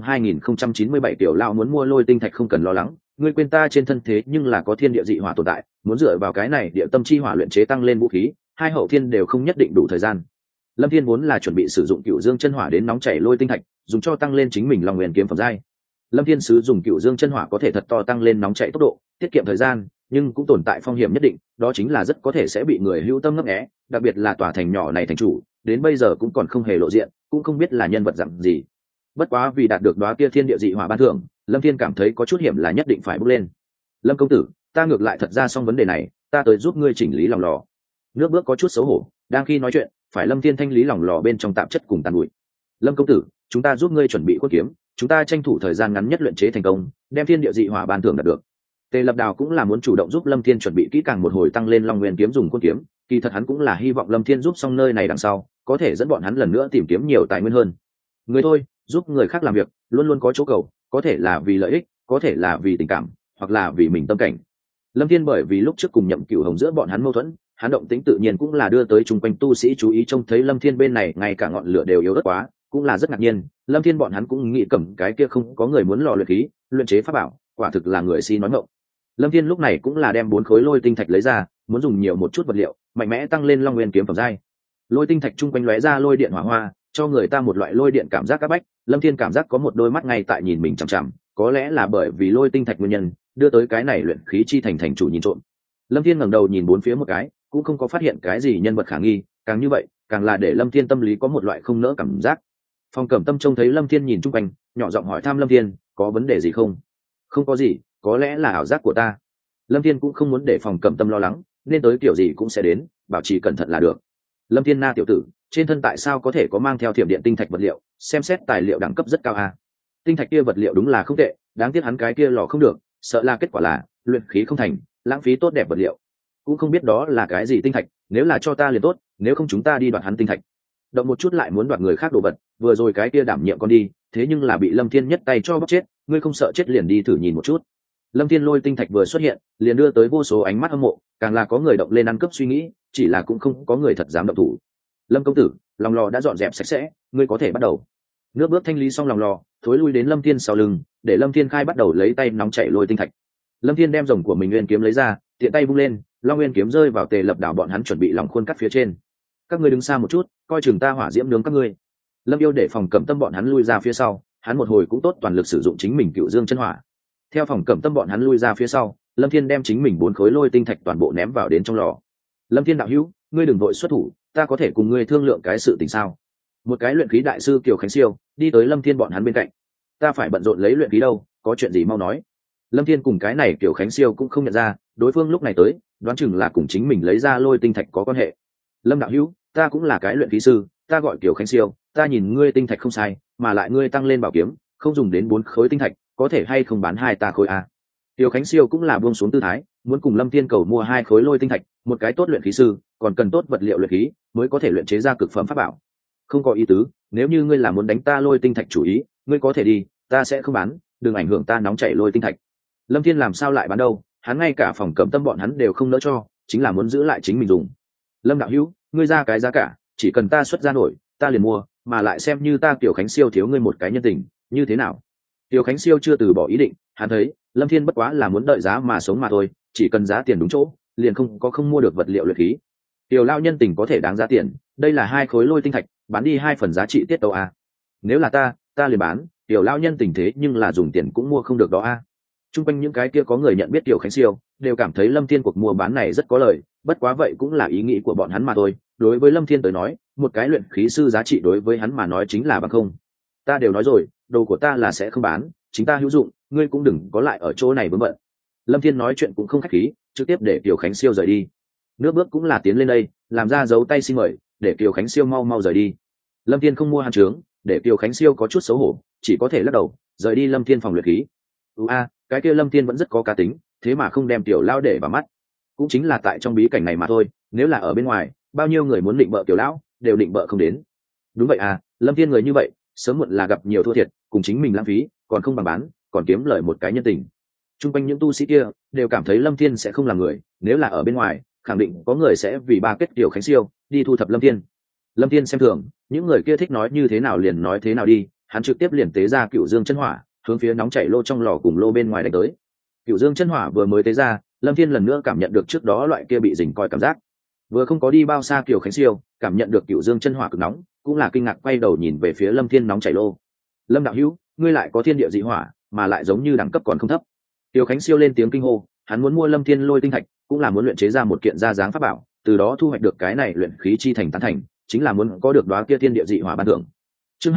S1: 2097 tiểu lão muốn mua lôi tinh thạch, không cần lo lắng, ngươi quên ta trên thân thế nhưng là có thiên địa dị hỏa tồn tại, muốn dựa vào cái này địa tâm chi hỏa luyện chế tăng lên vũ khí, hai hậu thiên đều không nhất định đủ thời gian. Lâm Thiên vốn là chuẩn bị sử dụng Cựu Dương chân hỏa đến nóng chảy lôi tinh thạch, dùng cho tăng lên chính mình Long Nguyên kiếm phẩm giai. Lâm Thiên sử dụng Cựu Dương chân hỏa có thể thật to tăng lên nóng chảy tốc độ, tiết kiệm thời gian, nhưng cũng tồn tại phong hiểm nhất định, đó chính là rất có thể sẽ bị người hữu tâm ngấp nghé, đặc biệt là tòa thành nhỏ này thành chủ, đến bây giờ cũng còn không hề lộ diện, cũng không biết là nhân vật dạng gì. Bất quá vì đạt được đóa kia thiên địa dị hỏa ban thưởng, Lâm Thiên cảm thấy có chút hiểm là nhất định phải bước lên. Lâm công tử, ta ngược lại thật ra xong vấn đề này, ta tới giúp ngươi chỉnh lý lòng lò. Nước bước có chút xấu hổ, đang khi nói chuyện, phải Lâm Thiên thanh lý lòng lò bên trong tạp chất cùng tàn bụi. Lâm công tử, chúng ta giúp ngươi chuẩn bị cốt kiếm, chúng ta tranh thủ thời gian ngắn nhất luyện chế thành công, đem thiên địa dị hỏa ban thưởng đạt được. Tề Lập Đào cũng là muốn chủ động giúp Lâm Thiên chuẩn bị kỹ càng một hồi tăng lên Long Nguyên kiếm dùng cốt kiếm, kỳ thật hắn cũng là hy vọng Lâm Thiên giúp xong nơi này đằng sau, có thể dẫn bọn hắn lần nữa tìm kiếm nhiều tài nguyên hơn. Người thôi, giúp người khác làm việc, luôn luôn có chỗ cầu, có thể là vì lợi ích, có thể là vì tình cảm, hoặc là vì mình tâm cảnh. Lâm Thiên bởi vì lúc trước cùng Nhậm Cửu Hồng giữa bọn hắn mâu thuẫn, hắn động tĩnh tự nhiên cũng là đưa tới chung quanh tu sĩ chú ý, trông thấy Lâm Thiên bên này ngay cả ngọn lửa đều yếu ớt quá, cũng là rất ngạc nhiên. Lâm Thiên bọn hắn cũng nghĩ cầm cái kia không có người muốn lò luyện khí, luyện chế pháp bảo, quả thực là người si nói ngọng. Lâm Thiên lúc này cũng là đem 4 khối lôi tinh thạch lấy ra, muốn dùng nhiều một chút vật liệu, mạnh mẽ tăng lên Long Nguyên kiếm phẩm giai. Lôi tinh thạch chung quanh lóe ra lôi điện hỏa hoa, cho người ta một loại lôi điện cảm giác áp bách. Lâm Thiên cảm giác có một đôi mắt ngay tại nhìn mình chằm chằm, có lẽ là bởi vì lôi tinh thạch nguyên nhân, đưa tới cái này luyện khí chi thành chủ nhìn trộm. Lâm Thiên ngẩng đầu nhìn bốn phía một cái, cũng không có phát hiện cái gì nhân vật khả nghi, càng như vậy, càng là để Lâm Thiên tâm lý có một loại không nỡ cảm giác. Phong Cẩm Tâm trông thấy Lâm Thiên nhìn chung quanh, nhỏ giọng hỏi thăm Lâm Thiên, có vấn đề gì không? Không có gì, có lẽ là ảo giác của ta. Lâm Thiên cũng không muốn để Phong Cẩm Tâm lo lắng, nên tới kiểu gì cũng sẽ đến, bảo trì cẩn thận là được. Lâm Thiên na tiểu tử, trên thân tại sao có thể có mang theo thiểm điện tinh thạch vật liệu, xem xét tài liệu đẳng cấp rất cao a. Tinh thạch kia vật liệu đúng là không tệ, đáng tiếc hắn cái kia lò không được, sợ là kết quả là luyện khí không thành, lãng phí tốt đẹp vật liệu. Cũng không biết đó là cái gì tinh thạch, nếu là cho ta liền tốt, nếu không chúng ta đi đoạt hắn tinh thạch. Động một chút lại muốn đoạt người khác đồ vật, vừa rồi cái kia đảm nhiệm con đi, thế nhưng là bị Lâm Thiên nhất tay cho bóc chết, ngươi không sợ chết liền đi thử nhìn một chút. Lâm Thiên lôi tinh thạch vừa xuất hiện, liền đưa tới vô số ánh mắt hâm mộ, càng là có người động lên ăn cướp suy nghĩ, chỉ là cũng không có người thật dám động thủ. Lâm công tử, lòng lò đã dọn dẹp sạch sẽ, ngươi có thể bắt đầu. Nước bước thanh lý xong lòng lò, thối lui đến Lâm Thiên sau lưng, để Lâm Thiên khai bắt đầu lấy tay nóng chảy lôi tinh thạch. Lâm Thiên đem rồng của mình nguyên kiếm lấy ra, tiện tay vung lên, long nguyên kiếm rơi vào Tề Lập đảo bọn hắn chuẩn bị lòng khuôn cắt phía trên. Các ngươi đứng xa một chút, coi chừng ta hỏa diễm nướng các ngươi. Lâm Yêu để phòng cẩm tâm bọn hắn lui ra phía sau, hắn một hồi cũng tốt toàn lực sử dụng chính mình cựu dương chân hỏa. Theo phòng cẩm tâm bọn hắn lui ra phía sau, Lâm Thiên đem chính mình 4 khối lôi tinh thạch toàn bộ ném vào đến trong lò. Lâm Thiên đạo hữu, ngươi đừng vội xuất thủ, ta có thể cùng ngươi thương lượng cái sự tình sao? Một cái luyện khí đại sư Kiều Khánh Siêu đi tới Lâm Thiên bọn hắn bên cạnh. Ta phải bận rộn lấy luyện khí đâu, có chuyện gì mau nói. Lâm Thiên cùng cái này Kiều Khánh Siêu cũng không nhận ra, đối phương lúc này tới, đoán chừng là cùng chính mình lấy ra lôi tinh thạch có quan hệ. Lâm đạo hữu, ta cũng là cái luyện khí sư, ta gọi Kiều Khánh Siêu, ta nhìn ngươi tinh thạch không sai, mà lại ngươi tăng lên bảo kiếm, không dùng đến 4 khối tinh thạch, có thể hay không bán 2 ta khối a? Kiều Khánh Siêu cũng là buông xuống tư thái, muốn cùng Lâm Thiên cầu mua 2 khối lôi tinh thạch, một cái tốt luyện khí sư, còn cần tốt vật liệu luyện khí, mới có thể luyện chế ra cực phẩm pháp bảo. Không có ý tứ, nếu như ngươi là muốn đánh ta lôi tinh thạch chủ ý, ngươi có thể đi, ta sẽ không bán, đừng ảnh hưởng ta nóng chảy lôi tinh thạch. Lâm Thiên làm sao lại bán đâu, hắn ngay cả phòng cẩm tâm bọn hắn đều không nỡ cho, chính là muốn giữ lại chính mình dùng. Lâm đạo hữu, ngươi ra cái giá cả, chỉ cần ta xuất ra nổi, ta liền mua, mà lại xem như ta Kiều Khánh Siêu thiếu ngươi một cái nhân tình, như thế nào? Kiều Khánh Siêu chưa từ bỏ ý định, hắn thấy Lâm Thiên bất quá là muốn đợi giá mà sống mà thôi, chỉ cần giá tiền đúng chỗ, liền không mua được vật liệu luyện khí. Tiểu lao nhân tình có thể đáng giá tiền, đây là 2 khối lôi tinh thạch, bán đi 2 phần giá trị tiết tấu a. Nếu là ta liền bán, tiểu lao nhân tình thế nhưng là dùng tiền cũng mua không được đó a. Trung quanh những cái kia có người nhận biết Kiều Khánh Siêu, đều cảm thấy Lâm Thiên cuộc mua bán này rất có lời, bất quá vậy cũng là ý nghĩ của bọn hắn mà thôi. Đối với Lâm Thiên tới nói, một cái luyện khí sư giá trị đối với hắn mà nói chính là bằng không. Ta đều nói rồi, đồ của ta là sẽ không bán, chính ta hữu dụng, ngươi cũng đừng có lại ở chỗ này vướng bận. Lâm Thiên nói chuyện cũng không khách khí, trực tiếp để Kiều Khánh Siêu rời đi. Nước bước cũng là tiến lên đây, làm ra dấu tay xin mời, để Kiều Khánh Siêu mau rời đi. Lâm Thiên không mua hàng trướng, để Kiều Khánh Siêu có chút xấu hổ, chỉ có thể lắc đầu, rời đi Lâm Thiên phòng luyện khí. Cái kia Lâm Thiên vẫn rất có cá tính, thế mà không đem tiểu lao để vào mắt. Cũng chính là tại trong bí cảnh này mà thôi, nếu là ở bên ngoài, bao nhiêu người muốn định bợ tiểu lão, đều định bợ không đến. Đúng vậy à, Lâm Thiên người như vậy, sớm muộn là gặp nhiều thua thiệt, cùng chính mình lãng phí, còn không bằng bán, còn kiếm lời một cái nhân tình. Trung quanh những tu sĩ kia đều cảm thấy Lâm Thiên sẽ không làm người, nếu là ở bên ngoài, khẳng định có người sẽ vì ba kết Kiều Khánh Siêu đi thu thập Lâm Thiên. Lâm Thiên xem thường, những người kia thích nói như thế nào liền nói thế nào đi, hắn trực tiếp liền tế ra Cựu Dương chân hỏa, hướng phía nóng chảy lô trong lò cùng lô bên ngoài đánh tới. Cựu Dương chân hỏa vừa mới tế ra, Lâm Thiên lần nữa cảm nhận được trước đó loại kia bị dình coi cảm giác. Vừa không có đi bao xa Kiều Khánh Siêu, cảm nhận được Cựu Dương chân hỏa cực nóng, cũng là kinh ngạc quay đầu nhìn về phía Lâm Thiên nóng chảy lô. Lâm đạo hữu, ngươi lại có thiên địa dị hỏa, mà lại giống như đẳng cấp còn không thấp. Kiều Khánh Siêu lên tiếng kinh hô, hắn muốn mua Lâm Thiên lôi tinh thạch, cũng là muốn luyện chế ra một kiện ra dáng pháp bảo, từ đó thu hoạch được cái này luyện khí chi thành tán thành, chính là muốn có được đóa kia thiên địa dị hỏa ban thưởng. Chương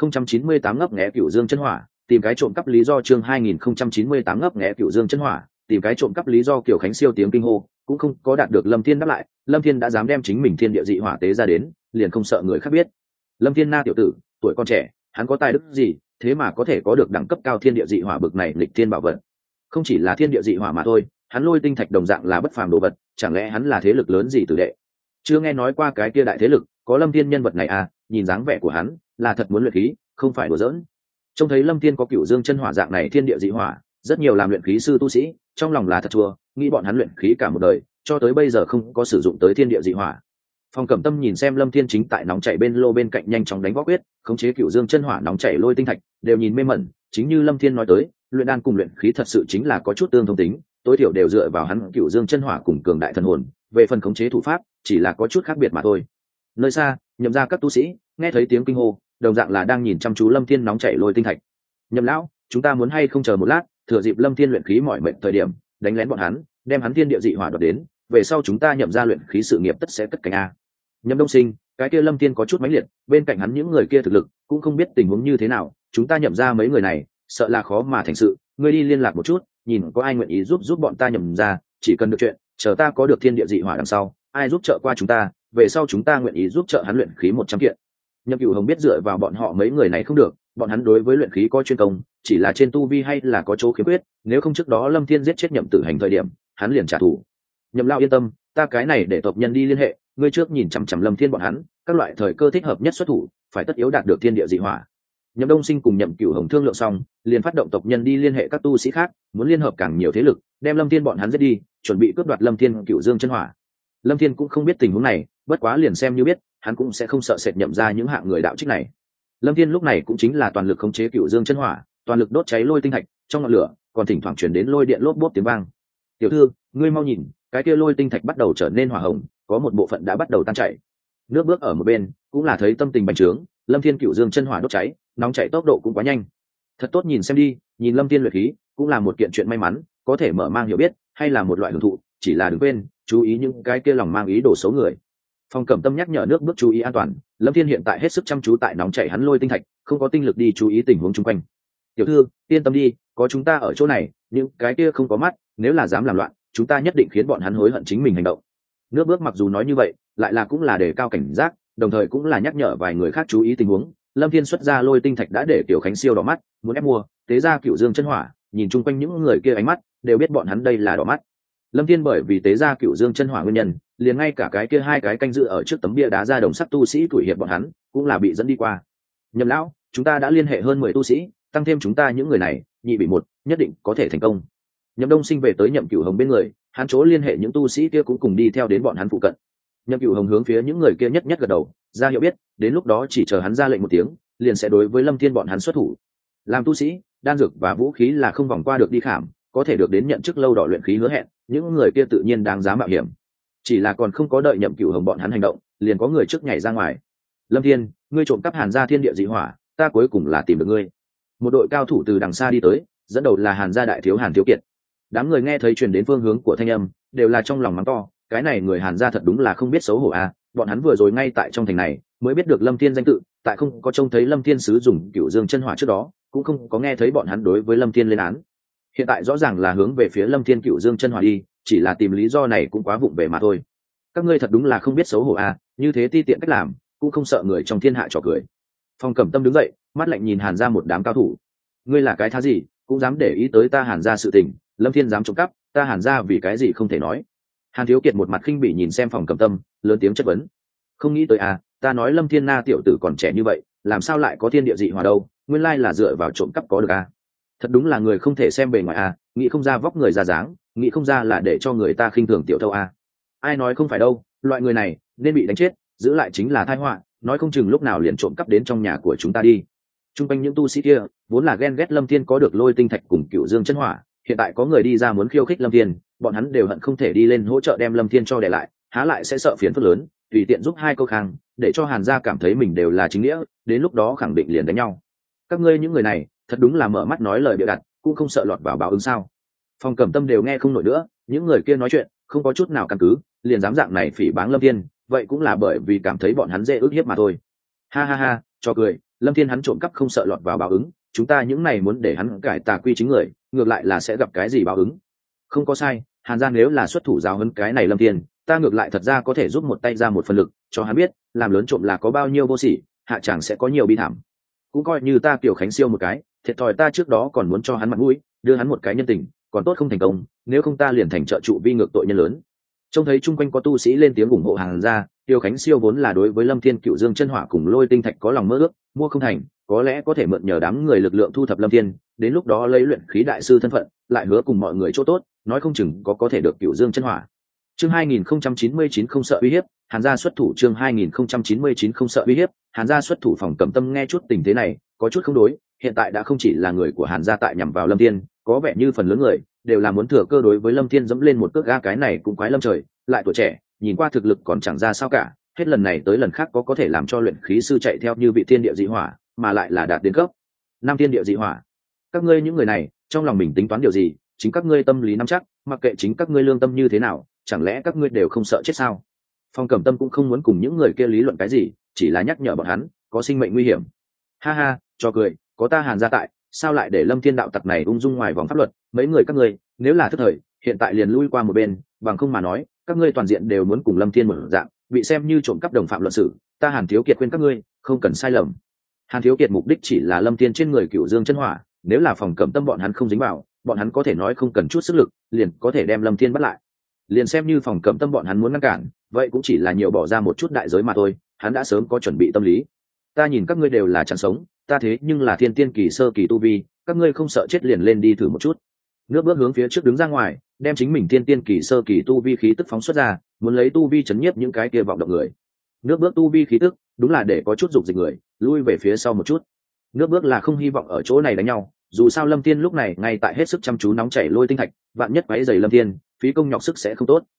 S1: 2098 ngấp nghé Cựu Dương chân hỏa, tìm cái trộm cắp lý do. Chương 2098 ngấp nghé Cựu Dương chân hỏa, tìm cái trộm cắp lý do. Kiều Khánh Siêu tiếng kinh hô cũng không có đạt được Lâm Thiên đáp lại, Lâm Thiên đã dám đem chính mình thiên địa dị hỏa tế ra đến, liền không sợ người khác biết. Lâm Thiên na tiểu tử, tuổi còn trẻ, hắn có tài đức gì, thế mà có thể có được đẳng cấp cao thiên địa dị hỏa bực này lịch thiên bảo vật. Không chỉ là thiên địa dị hỏa mà thôi, hắn lôi tinh thạch đồng dạng là bất phàm đồ vật, chẳng lẽ hắn là thế lực lớn gì tử đệ? Chưa nghe nói qua cái kia đại thế lực, có Lâm Thiên nhân vật này à, nhìn dáng vẻ của hắn, là thật muốn luyện khí, không phải đùa giỡn. Trông thấy Lâm Thiên có Cựu Dương chân hỏa dạng này thiên địa dị hỏa, rất nhiều làm luyện khí sư tu sĩ, trong lòng là thật chua, nghĩ bọn hắn luyện khí cả một đời, cho tới bây giờ không có sử dụng tới thiên địa dị hỏa. Phong Cẩm Tâm nhìn xem Lâm Thiên chính tại nóng chảy bên lô bên cạnh nhanh chóng đánh võ quyết, khống chế Cựu Dương chân hỏa nóng chảy lôi tinh thạch, đều nhìn mê mẩn, chính như Lâm Thiên nói tới, luyện đan cùng luyện khí thật sự chính là có chút tương thông tính, tối thiểu đều dựa vào hắn Cựu Dương chân hỏa cùng cường đại thần hồn, về phần khống chế thủ pháp, chỉ là có chút khác biệt mà thôi. Nơi xa, Nhậm ra các tu sĩ, nghe thấy tiếng kinh hô, đồng dạng là đang nhìn chăm chú Lâm Thiên nóng chảy lôi tinh thạch. Nhậm lão, chúng ta muốn hay không chờ một lát, thừa dịp Lâm Thiên luyện khí mỏi mệt thời điểm, đánh lén bọn hắn, đem hắn thiên địa dị hỏa đoạt đến, về sau chúng ta Nhậm ra luyện khí sự nghiệp tất sẽ cất cánh a. Nhậm Đông Sinh, cái kia Lâm Thiên có chút mãnh liệt, bên cạnh hắn những người kia thực lực cũng không biết tình huống như thế nào, chúng ta Nhậm ra mấy người này, sợ là khó mà thành sự, ngươi đi liên lạc một chút, nhìn có ai nguyện ý giúp bọn ta Nhậm ra, chỉ cần được chuyện, chờ ta có được thiên địa dị hỏa đằng sau, ai giúp trợ qua chúng ta, về sau chúng ta nguyện ý giúp trợ hắn luyện khí 100 kiện. Nhậm Cửu Hồng biết dựa vào bọn họ mấy người này không được, bọn hắn đối với luyện khí có chuyên công, chỉ là trên tu vi hay là có chỗ khiếm khuyết, nếu không trước đó Lâm Thiên giết chết Nhậm Tử Hành thời điểm, hắn liền trả thù. Nhậm lão yên tâm, ta cái này để tộc nhân đi liên hệ, ngươi trước nhìn chằm chằm Lâm Thiên bọn hắn, các loại thời cơ thích hợp nhất xuất thủ, phải tất yếu đạt được thiên địa dị hỏa. Nhậm Đông Sinh cùng Nhậm Cửu Hồng thương lượng xong, liền phát động tộc nhân đi liên hệ các tu sĩ khác, muốn liên hợp càng nhiều thế lực, đem Lâm Thiên bọn hắn giết đi, chuẩn bị cướp đoạt Lâm Thiên Cửu Dương chân hỏa. Lâm Thiên cũng không biết tình huống này, bất quá liền xem như biết, hắn cũng sẽ không sợ sệt Nhậm ra những hạng người đạo trích này. Lâm Thiên lúc này cũng chính là toàn lực khống chế Cửu Dương chân hỏa, toàn lực đốt cháy lôi tinh thạch, trong ngọn lửa còn thỉnh thoảng truyền đến lôi điện lốp bốp tiếng vang. "Tiểu thư, ngươi mau nhìn, cái kia lôi tinh thạch bắt đầu trở nên hỏa hồng, có một bộ phận đã bắt đầu tan chảy." Nước bước ở một bên, cũng là thấy tâm tình bành trướng, Lâm Thiên Cửu Dương chân hỏa đốt cháy, nóng chảy tốc độ cũng quá nhanh. Thật tốt nhìn xem đi, nhìn Lâm Thiên luyện khí, cũng là một kiện chuyện may mắn, có thể mở mang hiểu biết, hay là một loại hưởng thụ, chỉ là đừng quên, chú ý những cái kia lòng mang ý đồ xấu người. Phong Cẩm Tâm nhắc nhở nước bước chú ý an toàn, Lâm Thiên hiện tại hết sức chăm chú tại nóng chảy hắn lôi tinh thạch, không có tinh lực đi chú ý tình huống xung quanh. "Tiểu thư, yên tâm đi, có chúng ta ở chỗ này, những cái kia không có mắt, nếu là dám làm loạn, chúng ta nhất định khiến bọn hắn hối hận chính mình hành động." Nước bước mặc dù nói như vậy, lại là cũng là đề cao cảnh giác, đồng thời cũng là nhắc nhở vài người khác chú ý tình huống. Lâm Thiên xuất ra lôi tinh thạch đã để Tiểu Khánh siêu đỏ mắt, muốn ép mua, tế ra Cửu Dương chân hỏa, nhìn chung quanh những người kia ánh mắt, đều biết bọn hắn đây là đỏ mắt. Lâm Thiên bởi vì tế ra Cửu Dương chân hỏa nguyên nhân, liền ngay cả cái kia hai cái canh dự ở trước tấm bia đá ra đồng sắc tu sĩ tuổi hiệp bọn hắn, cũng là bị dẫn đi qua. "Nhậm lão, chúng ta đã liên hệ hơn 10 tu sĩ, tăng thêm chúng ta những người này, nhị bị một, nhất định có thể thành công." Nhậm Đông Sinh về tới Nhậm Cửu Hồng bên người, hắn chỗ liên hệ những tu sĩ kia cũng cùng đi theo đến bọn hắn phụ cận. Nhậm Cửu Hồng hướng phía những người kia nhất nhất gật đầu, ra hiệu biết, đến lúc đó chỉ chờ hắn ra lệnh một tiếng, liền sẽ đối với Lâm Thiên bọn hắn xuất thủ. Làm tu sĩ, đan dược và vũ khí là không vòng qua được đi khảm, có thể được đến nhận chức lâu đỏ luyện khí hứa hẹn, những người kia tự nhiên đáng giá mạo hiểm. Chỉ là còn không có đợi Nhậm Cửu Hồng bọn hắn hành động, liền có người trước nhảy ra ngoài. "Lâm Thiên, ngươi trộm cắp Hàn gia thiên địa dị hỏa, ta cuối cùng là tìm được ngươi." Một đội cao thủ từ đằng xa đi tới, dẫn đầu là Hàn gia đại thiếu Hàn Thiếu Kiệt. Đám người nghe thấy truyền đến phương hướng của thanh âm, đều là trong lòng mắng to, cái này người Hàn gia thật đúng là không biết xấu hổ à, bọn hắn vừa rồi ngay tại trong thành này mới biết được Lâm Thiên danh tự, tại không có trông thấy Lâm Thiên sứ dùng Cửu Dương chân hỏa trước đó, cũng không có nghe thấy bọn hắn đối với Lâm Thiên lên án. Hiện tại rõ ràng là hướng về phía Lâm Thiên Cửu Dương chân hỏa đi, chỉ là tìm lý do này cũng quá vụng về mà thôi. Các ngươi thật đúng là không biết xấu hổ à, như thế ti tiện cách làm, cũng không sợ người trong thiên hạ trò cười. Phong Cẩm Tâm đứng dậy, mắt lạnh nhìn Hàn gia một đám cao thủ. "Ngươi là cái thá gì, cũng dám để ý tới ta Hàn gia sự tình, Lâm Thiên dám trộm cắp, ta Hàn gia vì cái gì không thể nói." Hàn Thiếu Kiệt một mặt khinh bỉ nhìn xem Phong Cẩm Tâm, lớn tiếng chất vấn. "Không nghĩ tới à, ta nói Lâm Thiên na tiểu tử còn trẻ như vậy, làm sao lại có thiên địa dị hỏa đâu, nguyên lai là dựa vào trộm cắp có được à. Thật đúng là người không thể xem bề ngoài à, nghĩ không ra vóc người ra dáng, nghĩ không ra là để cho người ta khinh thường tiểu thâu à. Ai nói không phải đâu, loại người này nên bị đánh chết, giữ lại chính là tai họa, nói không chừng lúc nào liền trộm cắp đến trong nhà của chúng ta đi." Trung quanh những tu sĩ kia vốn là ghen ghét Lâm Thiên có được lôi tinh thạch cùng Cửu Dương chân hỏa, hiện tại có người đi ra muốn khiêu khích Lâm Thiên, bọn hắn đều hận không thể đi lên hỗ trợ đem Lâm Thiên cho đè lại, há lại sẽ sợ phiền phức lớn, tùy tiện giúp hai câu khang, để cho Hàn gia cảm thấy mình đều là chính nghĩa, đến lúc đó khẳng định liền đánh nhau. Các ngươi những người này, thật đúng là mở mắt nói lời bịa đặt, cũng không sợ lọt vào báo ứng sao? Phong Cẩm Tâm đều nghe không nổi nữa, những người kia nói chuyện không có chút nào căn cứ, liền dám dạng này phỉ báng Lâm Thiên, vậy cũng là bởi vì cảm thấy bọn hắn dễ ức hiếp mà thôi. Ha ha ha, cho cười, Lâm Thiên hắn trộm cắp không sợ lọt vào báo ứng, chúng ta những này muốn để hắn cải tà quy chính người, ngược lại là sẽ gặp cái gì báo ứng. Không có sai, Hàn gia nếu là xuất thủ giáo huấn cái này Lâm Thiên, ta ngược lại thật ra có thể giúp một tay ra một phần lực, cho hắn biết, làm lớn trộm là có bao nhiêu vô sỉ, hạ chẳng sẽ có nhiều bi thảm. Cũng coi như ta Kiều Khánh siêu một cái, thiệt thòi ta trước đó còn muốn cho hắn mặt mũi, đưa hắn một cái nhân tình, còn tốt không thành công, nếu không ta liền thành trợ trụ vi ngược tội nhân lớn. Trông thấy chung quanh có tu sĩ lên tiếng ủng hộ Hàn gia, Kiều Khánh siêu vốn là đối với Lâm Thiên Cửu Dương chân hỏa cùng lôi tinh thạch có lòng mơ ước, mua không thành, có lẽ có thể mượn nhờ đám người lực lượng thu thập Lâm Thiên, đến lúc đó lấy luyện khí đại sư thân phận, lại hứa cùng mọi người chỗ tốt, nói không chừng có thể được Cửu Dương chân hỏa. Chương 2099 không sợ uy hiếp, Hàn gia xuất thủ. Chương 2099 không sợ uy hiếp, Hàn gia xuất thủ. Phòng Cẩm Tâm nghe chút tình thế này, có chút không đối, hiện tại đã không chỉ là người của Hàn gia tại nhằm vào Lâm Thiên, có vẻ như phần lớn người đều là muốn thừa cơ đối với Lâm Thiên dẫm lên một cước ga, cái này cũng quái Lâm trời, lại tuổi trẻ, nhìn qua thực lực còn chẳng ra sao cả, hết lần này tới lần khác có thể làm cho luyện khí sư chạy theo như vị thiên địa dị hỏa, mà lại là đạt đến cấp năm thiên địa dị hỏa. Các ngươi những người này, trong lòng mình tính toán điều gì, chính các ngươi tâm lý nắm chắc, mặc kệ chính các ngươi lương tâm như thế nào, chẳng lẽ các ngươi đều không sợ chết sao? Phong Cẩm Tâm cũng không muốn cùng những người kia lý luận cái gì, chỉ là nhắc nhở bọn hắn có sinh mệnh nguy hiểm. Ha ha, cho cười, có ta Hàn gia tại, sao lại để Lâm Thiên đạo tặc này ung dung ngoài vòng pháp luật? Mấy người các ngươi, nếu là thất thời, hiện tại liền lui qua một bên, bằng không mà nói, các ngươi toàn diện đều muốn cùng Lâm Thiên một dạng, bị xem như trộm cắp đồng phạm luận xử, ta Hàn Thiếu Kiệt khuyên các ngươi không cần sai lầm. Hàn Thiếu Kiệt mục đích chỉ là Lâm Thiên trên người Cửu Dương chân hỏa, nếu là Phòng Cẩm Tâm bọn hắn không dính vào, bọn hắn có thể nói không cần chút sức lực liền có thể đem Lâm Thiên bắt lại. Liền xem như Phòng Cẩm Tâm bọn hắn muốn ngăn cản, vậy cũng chỉ là nhiều bỏ ra một chút đại giới mà thôi, hắn đã sớm có chuẩn bị tâm lý. Ta nhìn các ngươi đều là chẳng sống, ta thế nhưng là thiên tiên kỳ sơ kỳ tu vi, các ngươi không sợ chết liền lên đi thử một chút. Nước bước hướng phía trước đứng ra ngoài, đem chính mình thiên tiên kỳ sơ kỳ tu vi khí tức phóng xuất ra, muốn lấy tu vi chấn nhiếp những cái kia vọng động người. Nước bước tu vi khí tức, đúng là để có chút dục dịch người, lui về phía sau một chút. Nước bước là không hy vọng ở chỗ này đánh nhau, dù sao Lâm Thiên lúc này ngay tại hết sức chăm chú nóng chảy lôi tinh thạch, vạn nhất quấy rầy Lâm Thiên, phí công nhọc sức sẽ không tốt.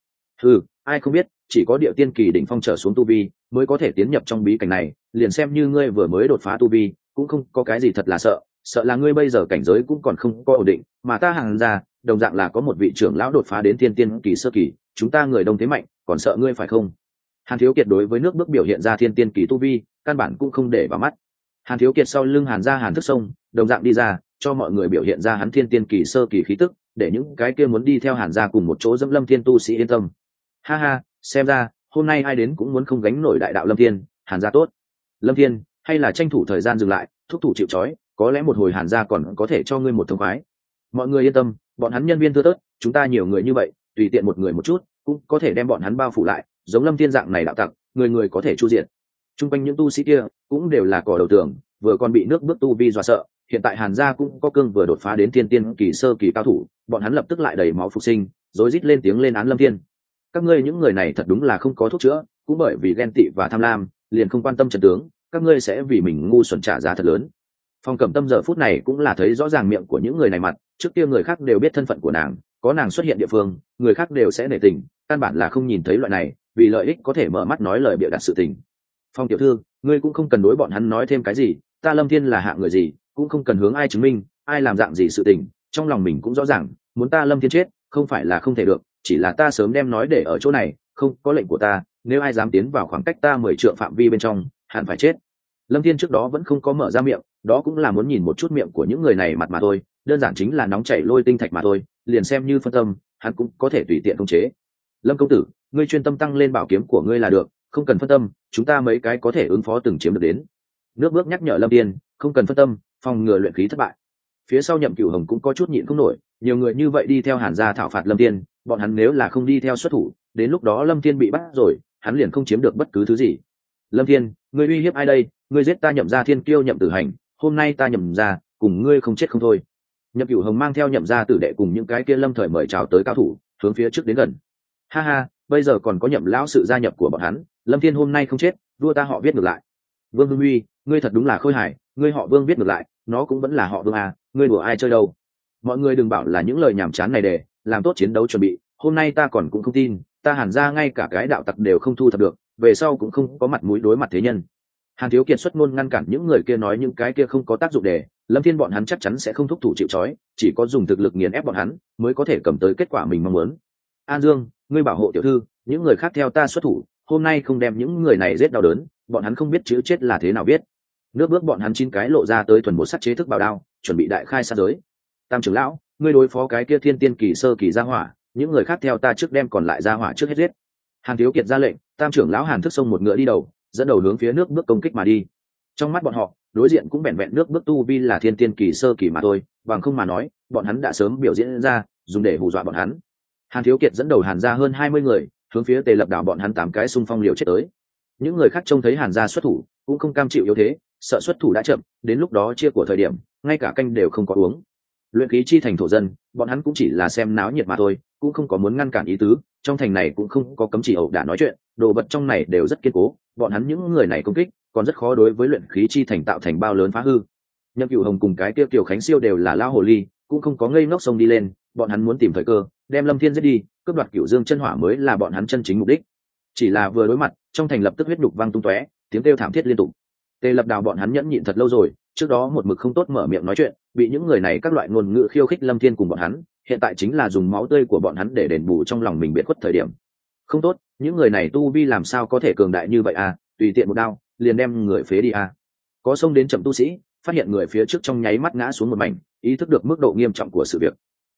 S1: Ai không biết, chỉ có địa tiên kỳ đỉnh phong trở xuống tu vi mới có thể tiến nhập trong bí cảnh này, liền xem như ngươi vừa mới đột phá tu vi, cũng không có cái gì thật là sợ là ngươi bây giờ cảnh giới cũng còn không có ổn định, mà ta Hàn gia đồng dạng là có một vị trưởng lão đột phá đến thiên tiên kỳ sơ kỳ, chúng ta người đông thế mạnh, còn sợ ngươi phải không? Hàn Thiếu Kiệt đối với nước bước biểu hiện ra thiên tiên kỳ tu vi, căn bản cũng không để vào mắt. Hàn Thiếu Kiệt sau lưng Hàn gia Hàn Thức Sông, đồng dạng đi ra, cho mọi người biểu hiện ra hắn thiên tiên kỳ sơ kỳ khí tức, để những cái kia muốn đi theo Hàn gia cùng một chỗ dẫm Lâm Thiên tu sĩ yên tâm. Ha ha, xem ra hôm nay ai đến cũng muốn không gánh nổi đại đạo Lâm Thiên, Hàn gia tốt. Lâm Thiên, hay là tranh thủ thời gian dừng lại, thúc thủ chịu trói, có lẽ một hồi Hàn gia còn có thể cho ngươi một thông khoái. Mọi người yên tâm, bọn hắn nhân viên thưa thớt, chúng ta nhiều người như vậy, tùy tiện một người một chút, cũng có thể đem bọn hắn bao phủ lại, giống Lâm Thiên dạng này đạo tặc, người người có thể chu diện. Trung quanh những tu sĩ kia cũng đều là cỏ đầu tường, vừa còn bị nước bước tu vi dọa sợ, hiện tại Hàn gia cũng có cương vừa đột phá đến thiên tiên kỳ sơ kỳ cao thủ, bọn hắn lập tức lại đầy máu phục sinh, rối rít lên tiếng lên án Lâm Thiên. Các ngươi những người này thật đúng là không có thuốc chữa, cũng bởi vì ghen tị và tham lam, liền không quan tâm trận tướng, các ngươi sẽ vì mình ngu xuẩn trả giá thật lớn. Phong Cẩm Tâm giờ phút này cũng là thấy rõ ràng miệng của những người này mặt, trước kia người khác đều biết thân phận của nàng, có nàng xuất hiện địa phương, người khác đều sẽ nể tình, căn bản là không nhìn thấy loại này, vì lợi ích có thể mở mắt nói lời bịa đặt sự tình. Phong tiểu thư, ngươi cũng không cần đối bọn hắn nói thêm cái gì, ta Lâm Thiên là hạng người gì, cũng không cần hướng ai chứng minh, ai làm dạng gì sự tình, trong lòng mình cũng rõ ràng, muốn ta Lâm Thiên chết, không phải là không thể được, chỉ là ta sớm đem nói để ở chỗ này, không có lệnh của ta, nếu ai dám tiến vào khoảng cách ta 10 trượng phạm vi bên trong, hẳn phải chết. Lâm Thiên trước đó vẫn không có mở ra miệng, đó cũng là muốn nhìn một chút miệng của những người này mặt mà thôi, đơn giản chính là nóng chảy lôi tinh thạch mà thôi, liền xem như phân tâm, hắn cũng có thể tùy tiện khống chế. Lâm công tử, ngươi chuyên tâm tăng lên bảo kiếm của ngươi là được, không cần phân tâm, chúng ta mấy cái có thể ứng phó từng chiếm được đến. Nước bước nhắc nhở Lâm Thiên, không cần phân tâm, phòng ngừa luyện khí thất bại. Phía sau Nhậm Cửu Hồng cũng có chút nhịn không nổi, nhiều người như vậy đi theo Hàn gia thảo phạt Lâm Thiên, bọn hắn nếu là không đi theo xuất thủ, đến lúc đó Lâm Thiên bị bắt rồi, hắn liền không chiếm được bất cứ thứ gì. Lâm Thiên, ngươi uy hiếp ai đây? Ngươi giết ta Nhậm gia thiên kiêu Nhậm Tử Hành, hôm nay ta Nhậm gia cùng ngươi không chết không thôi. Nhậm Cửu Hồng mang theo Nhậm gia tử đệ cùng những cái kia Lâm thời mời chào tới cao thủ, hướng phía trước đến gần. Ha ha, bây giờ còn có Nhậm lão sự gia nhập của bọn hắn, Lâm Thiên hôm nay không chết, vua ta họ viết ngược lại. Vương Hưng Uy, ngươi thật đúng là khôi hài, ngươi họ Vương viết ngược lại, nó cũng vẫn là họ Vương à, ngươi đùa ai chơi đâu. Mọi người đừng bảo là những lời nhảm chán này để làm tốt chiến đấu chuẩn bị, hôm nay ta còn cũng không tin, ta Hàn gia ngay cả cái đạo tặc đều không thu thập được, về sau cũng không có mặt mũi đối mặt thế nhân. Hàn Thiếu Kiệt xuất ngôn ngăn cản những người kia nói những cái kia không có tác dụng để Lâm Thiên bọn hắn chắc chắn sẽ không thúc thủ chịu trói, chỉ có dùng thực lực nghiền ép bọn hắn mới có thể cầm tới kết quả mình mong muốn. An Dương, ngươi bảo hộ tiểu thư, những người khác theo ta xuất thủ, hôm nay không đem những người này giết đau đớn, bọn hắn không biết chữ chết là thế nào biết. Nước bước bọn hắn 9 cái lộ ra tới thuần một sắt chế thức bảo đao, chuẩn bị đại khai sát giới. Tam trưởng lão, ngươi đối phó cái kia thiên tiên kỳ sơ kỳ gia hỏa, những người khác theo ta trước đem còn lại gia hỏa trước hết giết. Hàn Thiếu Kiệt ra lệnh, Tam trưởng lão Hàn Thức Sông một ngựa đi đầu, dẫn đầu hướng phía nước bước công kích mà đi. Trong mắt bọn họ, đối diện cũng vẹn vẹn nước bước tu vi là thiên tiên kỳ sơ kỳ mà thôi, bằng không mà nói, bọn hắn đã sớm biểu diễn ra, dùng để hù dọa bọn hắn. Hàn Thiếu Kiệt dẫn đầu Hàn gia hơn 20 người, hướng phía Tề Lập Đảo bọn hắn 8 cái xung phong liều chết tới. Những người khác trông thấy Hàn gia xuất thủ, cũng không cam chịu yếu thế, sợ xuất thủ đã chậm, đến lúc đó chia của thời điểm, ngay cả canh đều không có uống. Luyện khí chi thành thổ dân, bọn hắn cũng chỉ là xem náo nhiệt mà thôi, cũng không có muốn ngăn cản ý tứ, trong thành này cũng không có cấm chỉ ẩu đả nói chuyện, đồ vật trong này đều rất kiên cố, bọn hắn những người này công kích, còn rất khó đối với luyện khí chi thành tạo thành bao lớn phá hư. Nhậm Cửu Hồng cùng cái tiêu Kiều Khánh Siêu đều là lao hồ ly, cũng không có ngây ngốc xông đi lên, bọn hắn muốn tìm thời cơ, đem Lâm Thiên giết đi, cướp đoạt Cửu Dương chân hỏa mới là bọn hắn chân chính mục đích. Chỉ là vừa đối mặt, trong thành lập tức huyết nhục văng tung tóe, tiếng kêu thảm thiết liên tục. Tề Lập Đào bọn hắn nhẫn nhịn thật lâu rồi, trước đó một mực không tốt mở miệng nói chuyện, bị những người này các loại ngôn ngữ khiêu khích Lâm Thiên cùng bọn hắn, hiện tại chính là dùng máu tươi của bọn hắn để đền bù trong lòng mình biệt khuất thời điểm. Không tốt, những người này tu vi làm sao có thể cường đại như vậy à, tùy tiện một đao, liền đem người phế đi à. Có xông đến chậm tu sĩ, phát hiện người phía trước trong nháy mắt ngã xuống một mảnh, ý thức được mức độ nghiêm trọng của sự việc.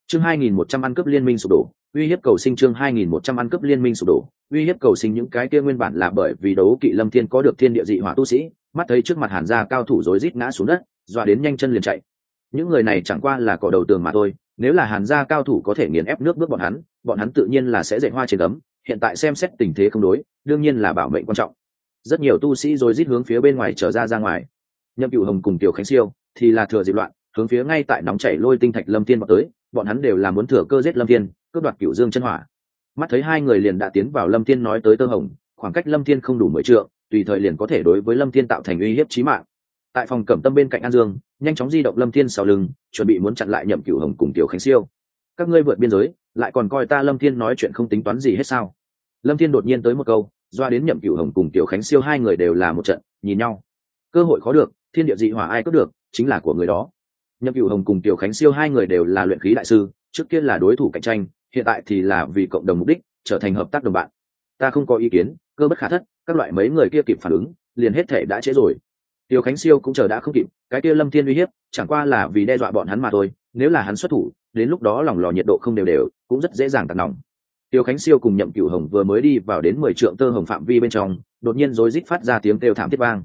S1: Chương 2100 ăn cướp liên minh sụp đổ, uy hiếp cầu sinh. Chương 2100 ăn cướp liên minh sụp đổ, uy hiếp cầu sinh. Những cái kia nguyên bản là bởi vì đấu kỵ Lâm Thiên có được thiên địa dị hỏa tu sĩ, mắt thấy trước mặt Hàn gia cao thủ rối rít ngã xuống đất, dọa đến nhanh chân liền chạy. Những người này chẳng qua là cỏ đầu tường mà thôi, nếu là Hàn gia cao thủ có thể nghiền ép nước bước bọn hắn tự nhiên là sẽ dạy hoa trên gấm. Hiện tại xem xét tình thế không đối, đương nhiên là bảo mệnh quan trọng. Rất nhiều tu sĩ rối rít hướng phía bên ngoài trở ra ngoài. Nhậm Cửu Hồng cùng Tiểu Khánh Siêu thì là thừa dịp loạn, hướng phía ngay tại nóng chảy lôi tinh thạch Lâm Thiên vào tới, bọn hắn đều là muốn thừa cơ giết Lâm Thiên, cướp đoạt Cửu Dương chân hỏa. Mắt thấy hai người liền đã tiến vào Lâm Thiên nói tới tơ hồng, khoảng cách Lâm Thiên không đủ 10 trượng, tùy thời liền có thể đối với Lâm Thiên tạo thành uy hiếp chí mạng. Tại phòng Cẩm Tâm bên cạnh An Dương, nhanh chóng di động Lâm Thiên sau lưng, chuẩn bị muốn chặn lại Nhậm Cửu Hồng cùng Tiểu Khánh Siêu. Các ngươi vượt biên giới, lại còn coi ta Lâm Thiên nói chuyện không tính toán gì hết sao? Lâm Thiên đột nhiên tới một câu, doa đến Nhậm Cửu Hồng cùng Tiểu Khánh Siêu hai người đều là một trận nhìn nhau. Cơ hội khó được, thiên địa dị hỏa ai cướp được, chính là của người đó. Nhậm Cửu Hồng cùng Tiểu Khánh Siêu hai người đều là luyện khí đại sư, trước kia là đối thủ cạnh tranh, hiện tại thì là vì cộng đồng mục đích, trở thành hợp tác đồng bạn. Ta không có ý kiến, cơ bất khả thất, các loại mấy người kia kịp phản ứng, liền hết thể đã trễ rồi. Tiểu Khánh Siêu cũng chờ đã không kịp, cái kia Lâm Thiên uy hiếp, chẳng qua là vì đe dọa bọn hắn mà thôi, nếu là hắn xuất thủ, đến lúc đó lòng lò nhiệt độ không đều đều, cũng rất dễ dàng tạt nòng. Tiểu Khánh Siêu cùng Nhậm Cửu Hồng vừa mới đi vào đến 10 trượng tơ hồng phạm vi bên trong, đột nhiên rối rít phát ra tiếng kêu thảm thiết vang.